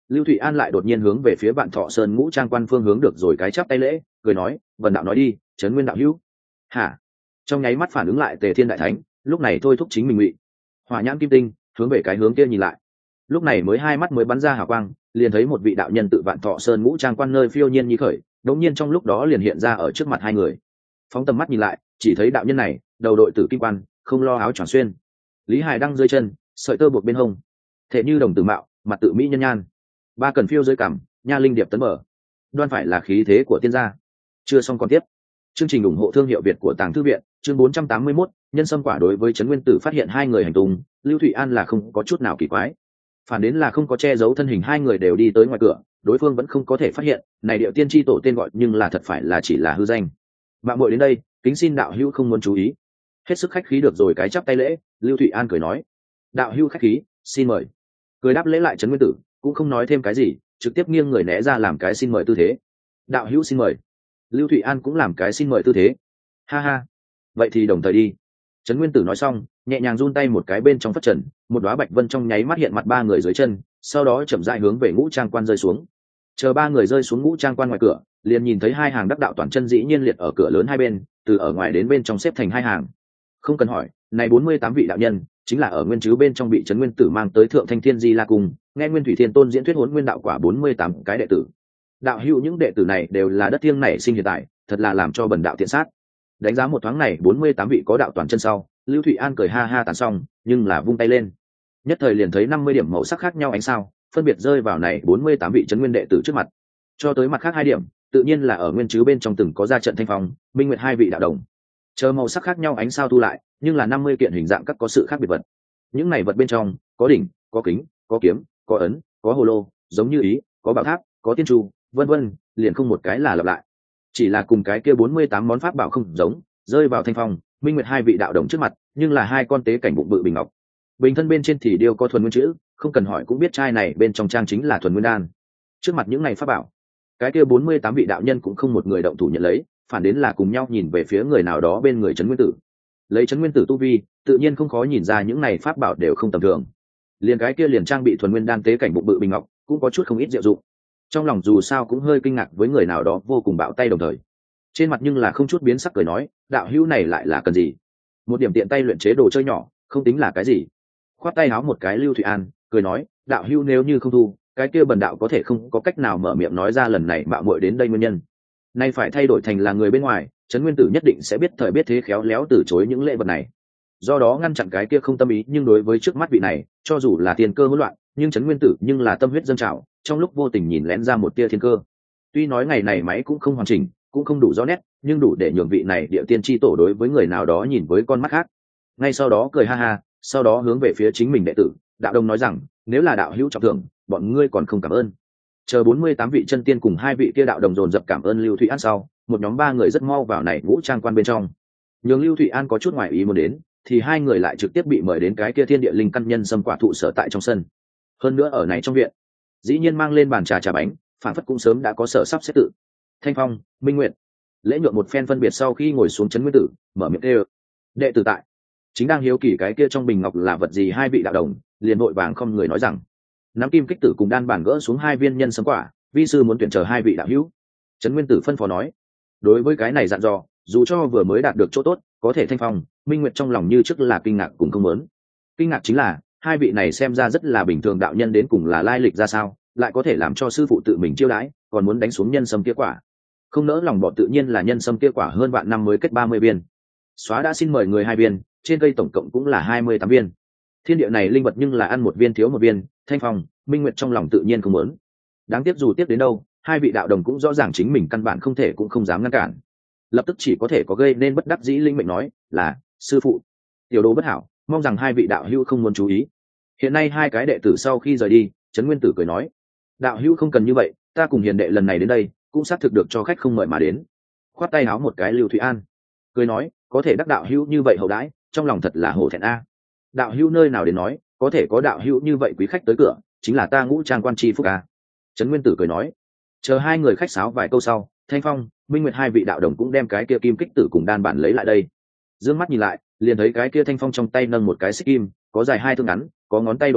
Lưu Thụy An lại đột nhiên hướng về phía Vạn Thọ Sơn ngũ trang quan phương hướng được rồi cái chắp tay lễ, cười nói, "Vân đạo nói đi, Trấn Nguyên đạo hữu." Hả? Trong nháy mắt phản ứng lại Tề Thiên đại thánh, lúc này thôi thúc chính mình ngụy hỏa nhãn kim tinh hướng về cái hướng kia nhìn lại. Lúc này mới hai mắt mới bắn ra hào quang, liền thấy một vị đạo nhân tự Vạn Thọ Sơn ngũ trang quan nơi phiêu nhiên như khởi, đột nhiên trong lúc đó liền hiện ra ở trước mặt hai người. Phóng tầm mắt nhìn lại, chỉ thấy đạo nhân này đầu đội tử kim quan, không lo áo choàng xuyên, lý hài đăng dưới chân, sợi tơ buộc bên hông, thể như đồng tử mạo, mặt tự mỹ nhân nhan, ba cần phiêu dưới cằm, nha linh điệp tấn mở, đoan phải là khí thế của tiên gia. Chưa xong còn tiếp. Chương trình ủng hộ thương hiệu Việt của Tàng Thư viện, chương bốn trăm tám mươi mốt, nhân sâm quả. Đối với Trấn Nguyên Tử phát hiện hai người hành tung, Lưu Thụy An là không có chút nào kỳ quái, phản đến là không có che giấu thân hình hai người đều đi tới ngoài cửa, đối phương vẫn không có thể phát hiện này điệu tiên tri tổ tên gọi, nhưng là thật phải là chỉ là hư danh. Mạng muội đến đây, kính xin đạo hữu không muốn chú ý. Hết sức khách khí được rồi cái chắp tay lễ, Lưu Thụy An cười nói, đạo hữu khách khí, xin mời. Cười đáp lễ lại Trấn Nguyên Tử cũng không nói thêm cái gì, trực tiếp nghiêng người né ra làm cái xin mời tư thế. Đạo hữu xin mời. Lưu Thụy An cũng làm cái xin mời tư thế. Ha ha, vậy thì đồng thời đi. Trấn Nguyên Tử nói xong, nhẹ nhàng run tay một cái, bên trong phất trần, một đóa bạch vân trong nháy mắt hiện mặt ba người dưới chân, sau đó chậm rãi hướng về ngũ trang quan rơi xuống. Chờ ba người rơi xuống ngũ trang quan ngoài cửa, liền nhìn thấy hai hàng đắc đạo toàn chân dĩ nhiên liệt ở cửa lớn hai bên, từ ở ngoài đến bên trong xếp thành hai hàng. Không cần hỏi, này bốn mươi tám vị đạo nhân chính là ở nguyên chứ bên trong bị Trấn Nguyên Tử mang tới Thượng Thanh Thiên Di La Cung, nghe Nguyên Thủy Thiên Tôn diễn thuyết Hỗn Nguyên đạo quả bốn mươi tám cái đệ tử. Đạo hữu những đệ tử này đều là đất thiêng này sinh hiện tại, thật là làm cho bần đạo tiện sát. Đánh giá một thoáng này bốn mươi tám vị có đạo toàn chân sau, Lưu Thụy An cười ha ha tàn xong, nhưng là vung tay lên, nhất thời liền thấy năm mươi điểm màu sắc khác nhau ánh sao phân biệt rơi vào này bốn mươi tám vị Trấn Nguyên đệ tử trước mặt. Cho tới mặt khác hai điểm, tự nhiên là ở nguyên chứ bên trong từng có ra trận Thanh Phong, Minh Nguyệt hai vị đạo đồng. Chờ màu sắc khác nhau ánh sao thu lại, nhưng là năm mươi kiện hình dạng các có sự khác biệt vật. Những này vật bên trong có đỉnh, có kính, có kiếm, có ấn, có hồ lô, giống như ý, có bảo tháp, có tiên trụ, vân vân, liền không một cái là lặp lại. Chỉ là cùng cái kia bốn mươi tám món pháp bảo không giống, rơi vào Thanh Phong, Minh Nguyệt hai vị đạo đồng trước mặt, nhưng là hai con tế cảnh bụng bự bình ngọc. Bình thân bên trên thì điêu có thuần nguyên chữ, không cần hỏi cũng biết chai này bên trong trang chính là thuần nguyên đan. Trước mặt những này pháp bảo, cái kia bốn mươi tám vị đạo nhân cũng không một người động thủ nhận lấy, phản đến là cùng nhau nhìn về phía người nào đó bên người Trấn Nguyên Tử. Lấy Trấn Nguyên Tử tu vi, tự nhiên không khó nhìn ra những này pháp bảo đều không tầm thường. Liền cái kia liền trang bị thuần nguyên đan tế cảnh bụng bự bình ngọc, cũng có chút không ít diệu dụng. Trong lòng dù sao cũng hơi kinh ngạc với người nào đó vô cùng bạo tay, đồng thời trên mặt nhưng là không chút biến sắc cười nói, đạo hữu này lại là cần gì? Một điểm tiện tay luyện chế đồ chơi nhỏ, không tính là cái gì. Khoát tay háo một cái, Lưu Thụy An cười nói, đạo hữu nếu như không thu, cái kia bần đạo có thể không có cách nào mở miệng nói ra lần này mạo muội đến đây nguyên nhân. Nay phải thay đổi thành là người bên ngoài, Trấn Nguyên Tử nhất định sẽ biết thời biết thế khéo léo từ chối những lễ vật này. Do đó ngăn chặn cái kia không tâm ý, nhưng đối với trước mắt vị này, cho dù là tiền cơ hỗn loạn, nhưng Trấn Nguyên Tử nhưng là tâm huyết dâng trào, trong lúc vô tình nhìn lén ra một tia thiên cơ. Tuy nói ngày này máy cũng không hoàn chỉnh, cũng không đủ rõ nét, nhưng đủ để nhường vị này địa tiên tri tổ đối với người nào đó nhìn với con mắt khác. Ngay sau đó cười ha ha, sau đó hướng về phía chính mình đệ tử đạo đồng nói rằng, nếu là đạo hữu trọng thưởng, bọn ngươi còn không cảm ơn. Chờ bốn mươi tám vị chân tiên cùng hai vị kia đạo đồng dồn dập cảm ơn Lưu Thụy An sau, một nhóm ba người rất mau vào này ngũ trang quan bên trong. Nhường Lưu Thụy An có chút ngoài ý muốn đến, thì hai người lại trực tiếp bị mời đến cái kia thiên địa linh căn nhân sâm quả thụ sở tại trong sân. Hơn nữa ở này trong viện, dĩ nhiên mang lên bàn trà trà bánh, phản phất cũng sớm đã có sở sắp xếp tự. Thanh Phong, Minh Nguyệt lễ nhuộm một phen phân biệt sau, khi ngồi xuống Trấn Nguyên Tử mở miệng kêu, đệ tử tại. Chính đang hiếu kỳ cái kia trong bình ngọc là vật gì, hai vị đạo đồng liền vội vàng không người nói rằng, nắm kim kích tử cùng đan bản gỡ xuống hai viên nhân sâm quả, vi sư muốn tuyển chờ hai vị đạo hữu. Trấn Nguyên Tử phân phó nói. Đối với cái này dặn dò, dù cho vừa mới đạt được chỗ tốt, có thể Thanh Phong, Minh Nguyệt trong lòng như trước là kinh ngạc cùng không muốn. Kinh ngạc chính là hai vị này xem ra rất là bình thường đạo nhân đến cùng là lai lịch ra sao, lại có thể làm cho sư phụ tự mình chiêu đãi, còn muốn đánh xuống nhân sâm kia quả. Không nỡ lòng bỏ, tự nhiên là nhân sâm kia quả hơn vạn năm mới kết ba mươi viên. Xóa đã xin mời người hai viên, trên cây tổng cộng cũng là hai mươi tám viên. Thiên địa này linh vật nhưng là ăn một viên thiếu một viên, Thanh Phong, Minh Nguyệt trong lòng tự nhiên không muốn. Đáng tiếc dù tiếp đến đâu, hai vị đạo đồng cũng rõ ràng chính mình căn bản không thể cũng không dám ngăn cản. Lập tức chỉ có thể có gây nên bất đắc dĩ linh mệnh nói là, sư phụ, tiểu đồ bất hảo, mong rằng hai vị đạo hữu không muốn chú ý. Hiện nay hai cái đệ tử sau khi rời đi, Trấn Nguyên Tử cười nói, đạo hữu không cần như vậy, ta cùng hiền đệ lần này đến đây cũng xác thực được cho khách không mời mà đến. Khoát tay áo một cái, Lưu Thụy An cười nói, có thể đắc đạo hữu như vậy hậu đãi, trong lòng thật là hổ thẹn a. Đạo hữu nơi nào đến nói, có thể có đạo hữu như vậy quý khách tới cửa, chính là ta ngũ trang quan tri phúc a. Trấn Nguyên Tử cười nói. Chờ hai người khách sáo vài câu sau, Thanh Phong, Minh Nguyệt hai vị đạo đồng cũng đem cái kia kim kích tử cùng đan bản lấy lại đây. Dương mắt nhìn lại, liền thấy cái kia Thanh Phong trong tay nâng một cái xích kim, có dài hai thước ngắn, có ngón tay độ lớn,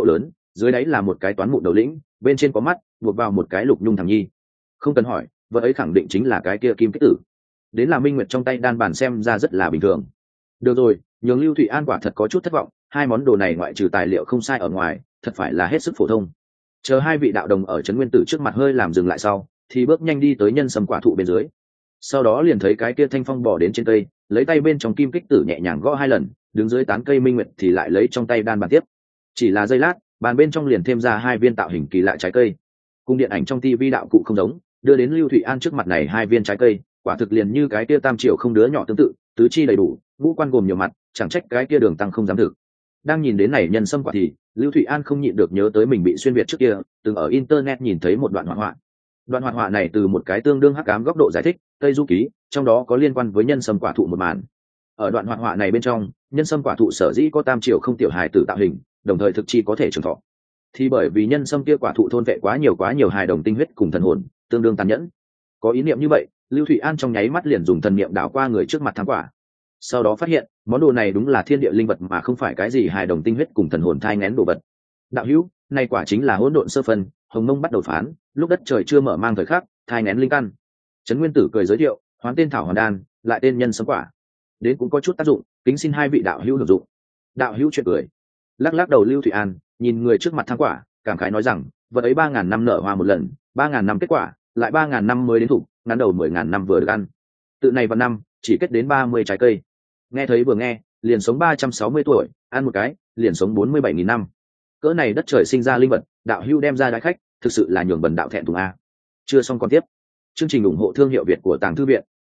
dưới đáy là một cái toán mụn đầu lĩnh, bên trên có mắt buộc vào một cái lục nhung thằng nhi. Không cần hỏi, vợ ấy khẳng định chính là cái kia Kim Kích Tử. Đến là Minh Nguyệt trong tay đan bàn xem ra rất là bình thường. Được rồi, nhường Lưu Thụy An quả thật có chút thất vọng, hai món đồ này ngoại trừ tài liệu không sai ở ngoài, thật phải là hết sức phổ thông. Chờ hai vị đạo đồng ở trấn Nguyên Tử trước mặt hơi làm dừng lại sau, thì bước nhanh đi tới nhân sâm quả thụ bên dưới. Sau đó liền thấy cái kia Thanh Phong bò đến trên cây, lấy tay bên trong Kim Kích Tử nhẹ nhàng gõ hai lần, đứng dưới tán cây Minh Nguyệt thì lại lấy trong tay đan bàn tiếp. Chỉ là giây lát, bàn bên trong liền thêm ra hai viên tạo hình kỳ lạ trái cây. Cung điện ảnh trong tivi đạo cụ không giống, đưa đến Lưu Thụy An trước mặt này hai viên trái cây, quả thực liền như cái kia tam triệu không đứa nhỏ tương tự, tứ chi đầy đủ, ngũ quan gồm nhiều mặt, chẳng trách cái kia Đường Tăng không dám thực. Đang nhìn đến này nhân sâm quả thì Lưu Thụy An không nhịn được nhớ tới mình bị xuyên việt trước kia từng ở internet nhìn thấy một đoạn hoạt họa. Đoạn hoạt họa này từ một cái tương đương hắc ám góc độ giải thích Tây Du Ký, trong đó có liên quan với nhân sâm quả thụ một màn. Ở đoạn hoạt họa này bên trong, nhân sâm quả thụ sở dĩ có tam triệu không tiểu hài tử tạo hình, đồng thời thực chi có thể trường thọ, thì bởi vì nhân sâm kia quả thụ thôn vệ quá nhiều quá nhiều hài đồng tinh huyết cùng thần hồn, tương đương tàn nhẫn. Có ý niệm như vậy, Lưu Thụy An trong nháy mắt liền dùng thần niệm đảo qua người trước mặt thám quả. Sau đó phát hiện món đồ này đúng là thiên địa linh vật mà không phải cái gì hài đồng tinh huyết cùng thần hồn thai ngén đồ vật. Đạo hữu, này quả chính là hỗn độn sơ phân, Hồng Mông bắt đầu phán, lúc đất trời chưa mở mang thời khắc, thai ngén linh căn. Trấn Nguyên Tử cười giới thiệu, hoán tên thảo hoàn đan, lại tên nhân sâm quả, đến cũng có chút tác dụng, kính xin hai vị đạo hữu hưởng dụng. Đạo hữu chuyện cười, lắc lắc đầu Lưu Thụy An, nhìn người trước mặt thám quả, cảm khái nói rằng, vật ấy ba ngàn năm nở hoa một lần, ba ngàn năm kết quả, lại ba ngàn năm mới đến thủ, ngắn đầu mười ngàn năm vừa được ăn. Tự này vào năm, chỉ kết đến ba mươi trái cây. Nghe thấy vừa nghe, liền sống ba trăm sáu mươi tuổi, ăn một cái, liền sống bốn mươi bảy nghìn năm. Cỡ này đất trời sinh ra linh vật, đạo hữu đem ra đái khách, thực sự là nhường bần đạo thẹn thùng a. Chưa xong còn tiếp. Chương trình ủng hộ thương hiệu Việt của Tàng Thư viện.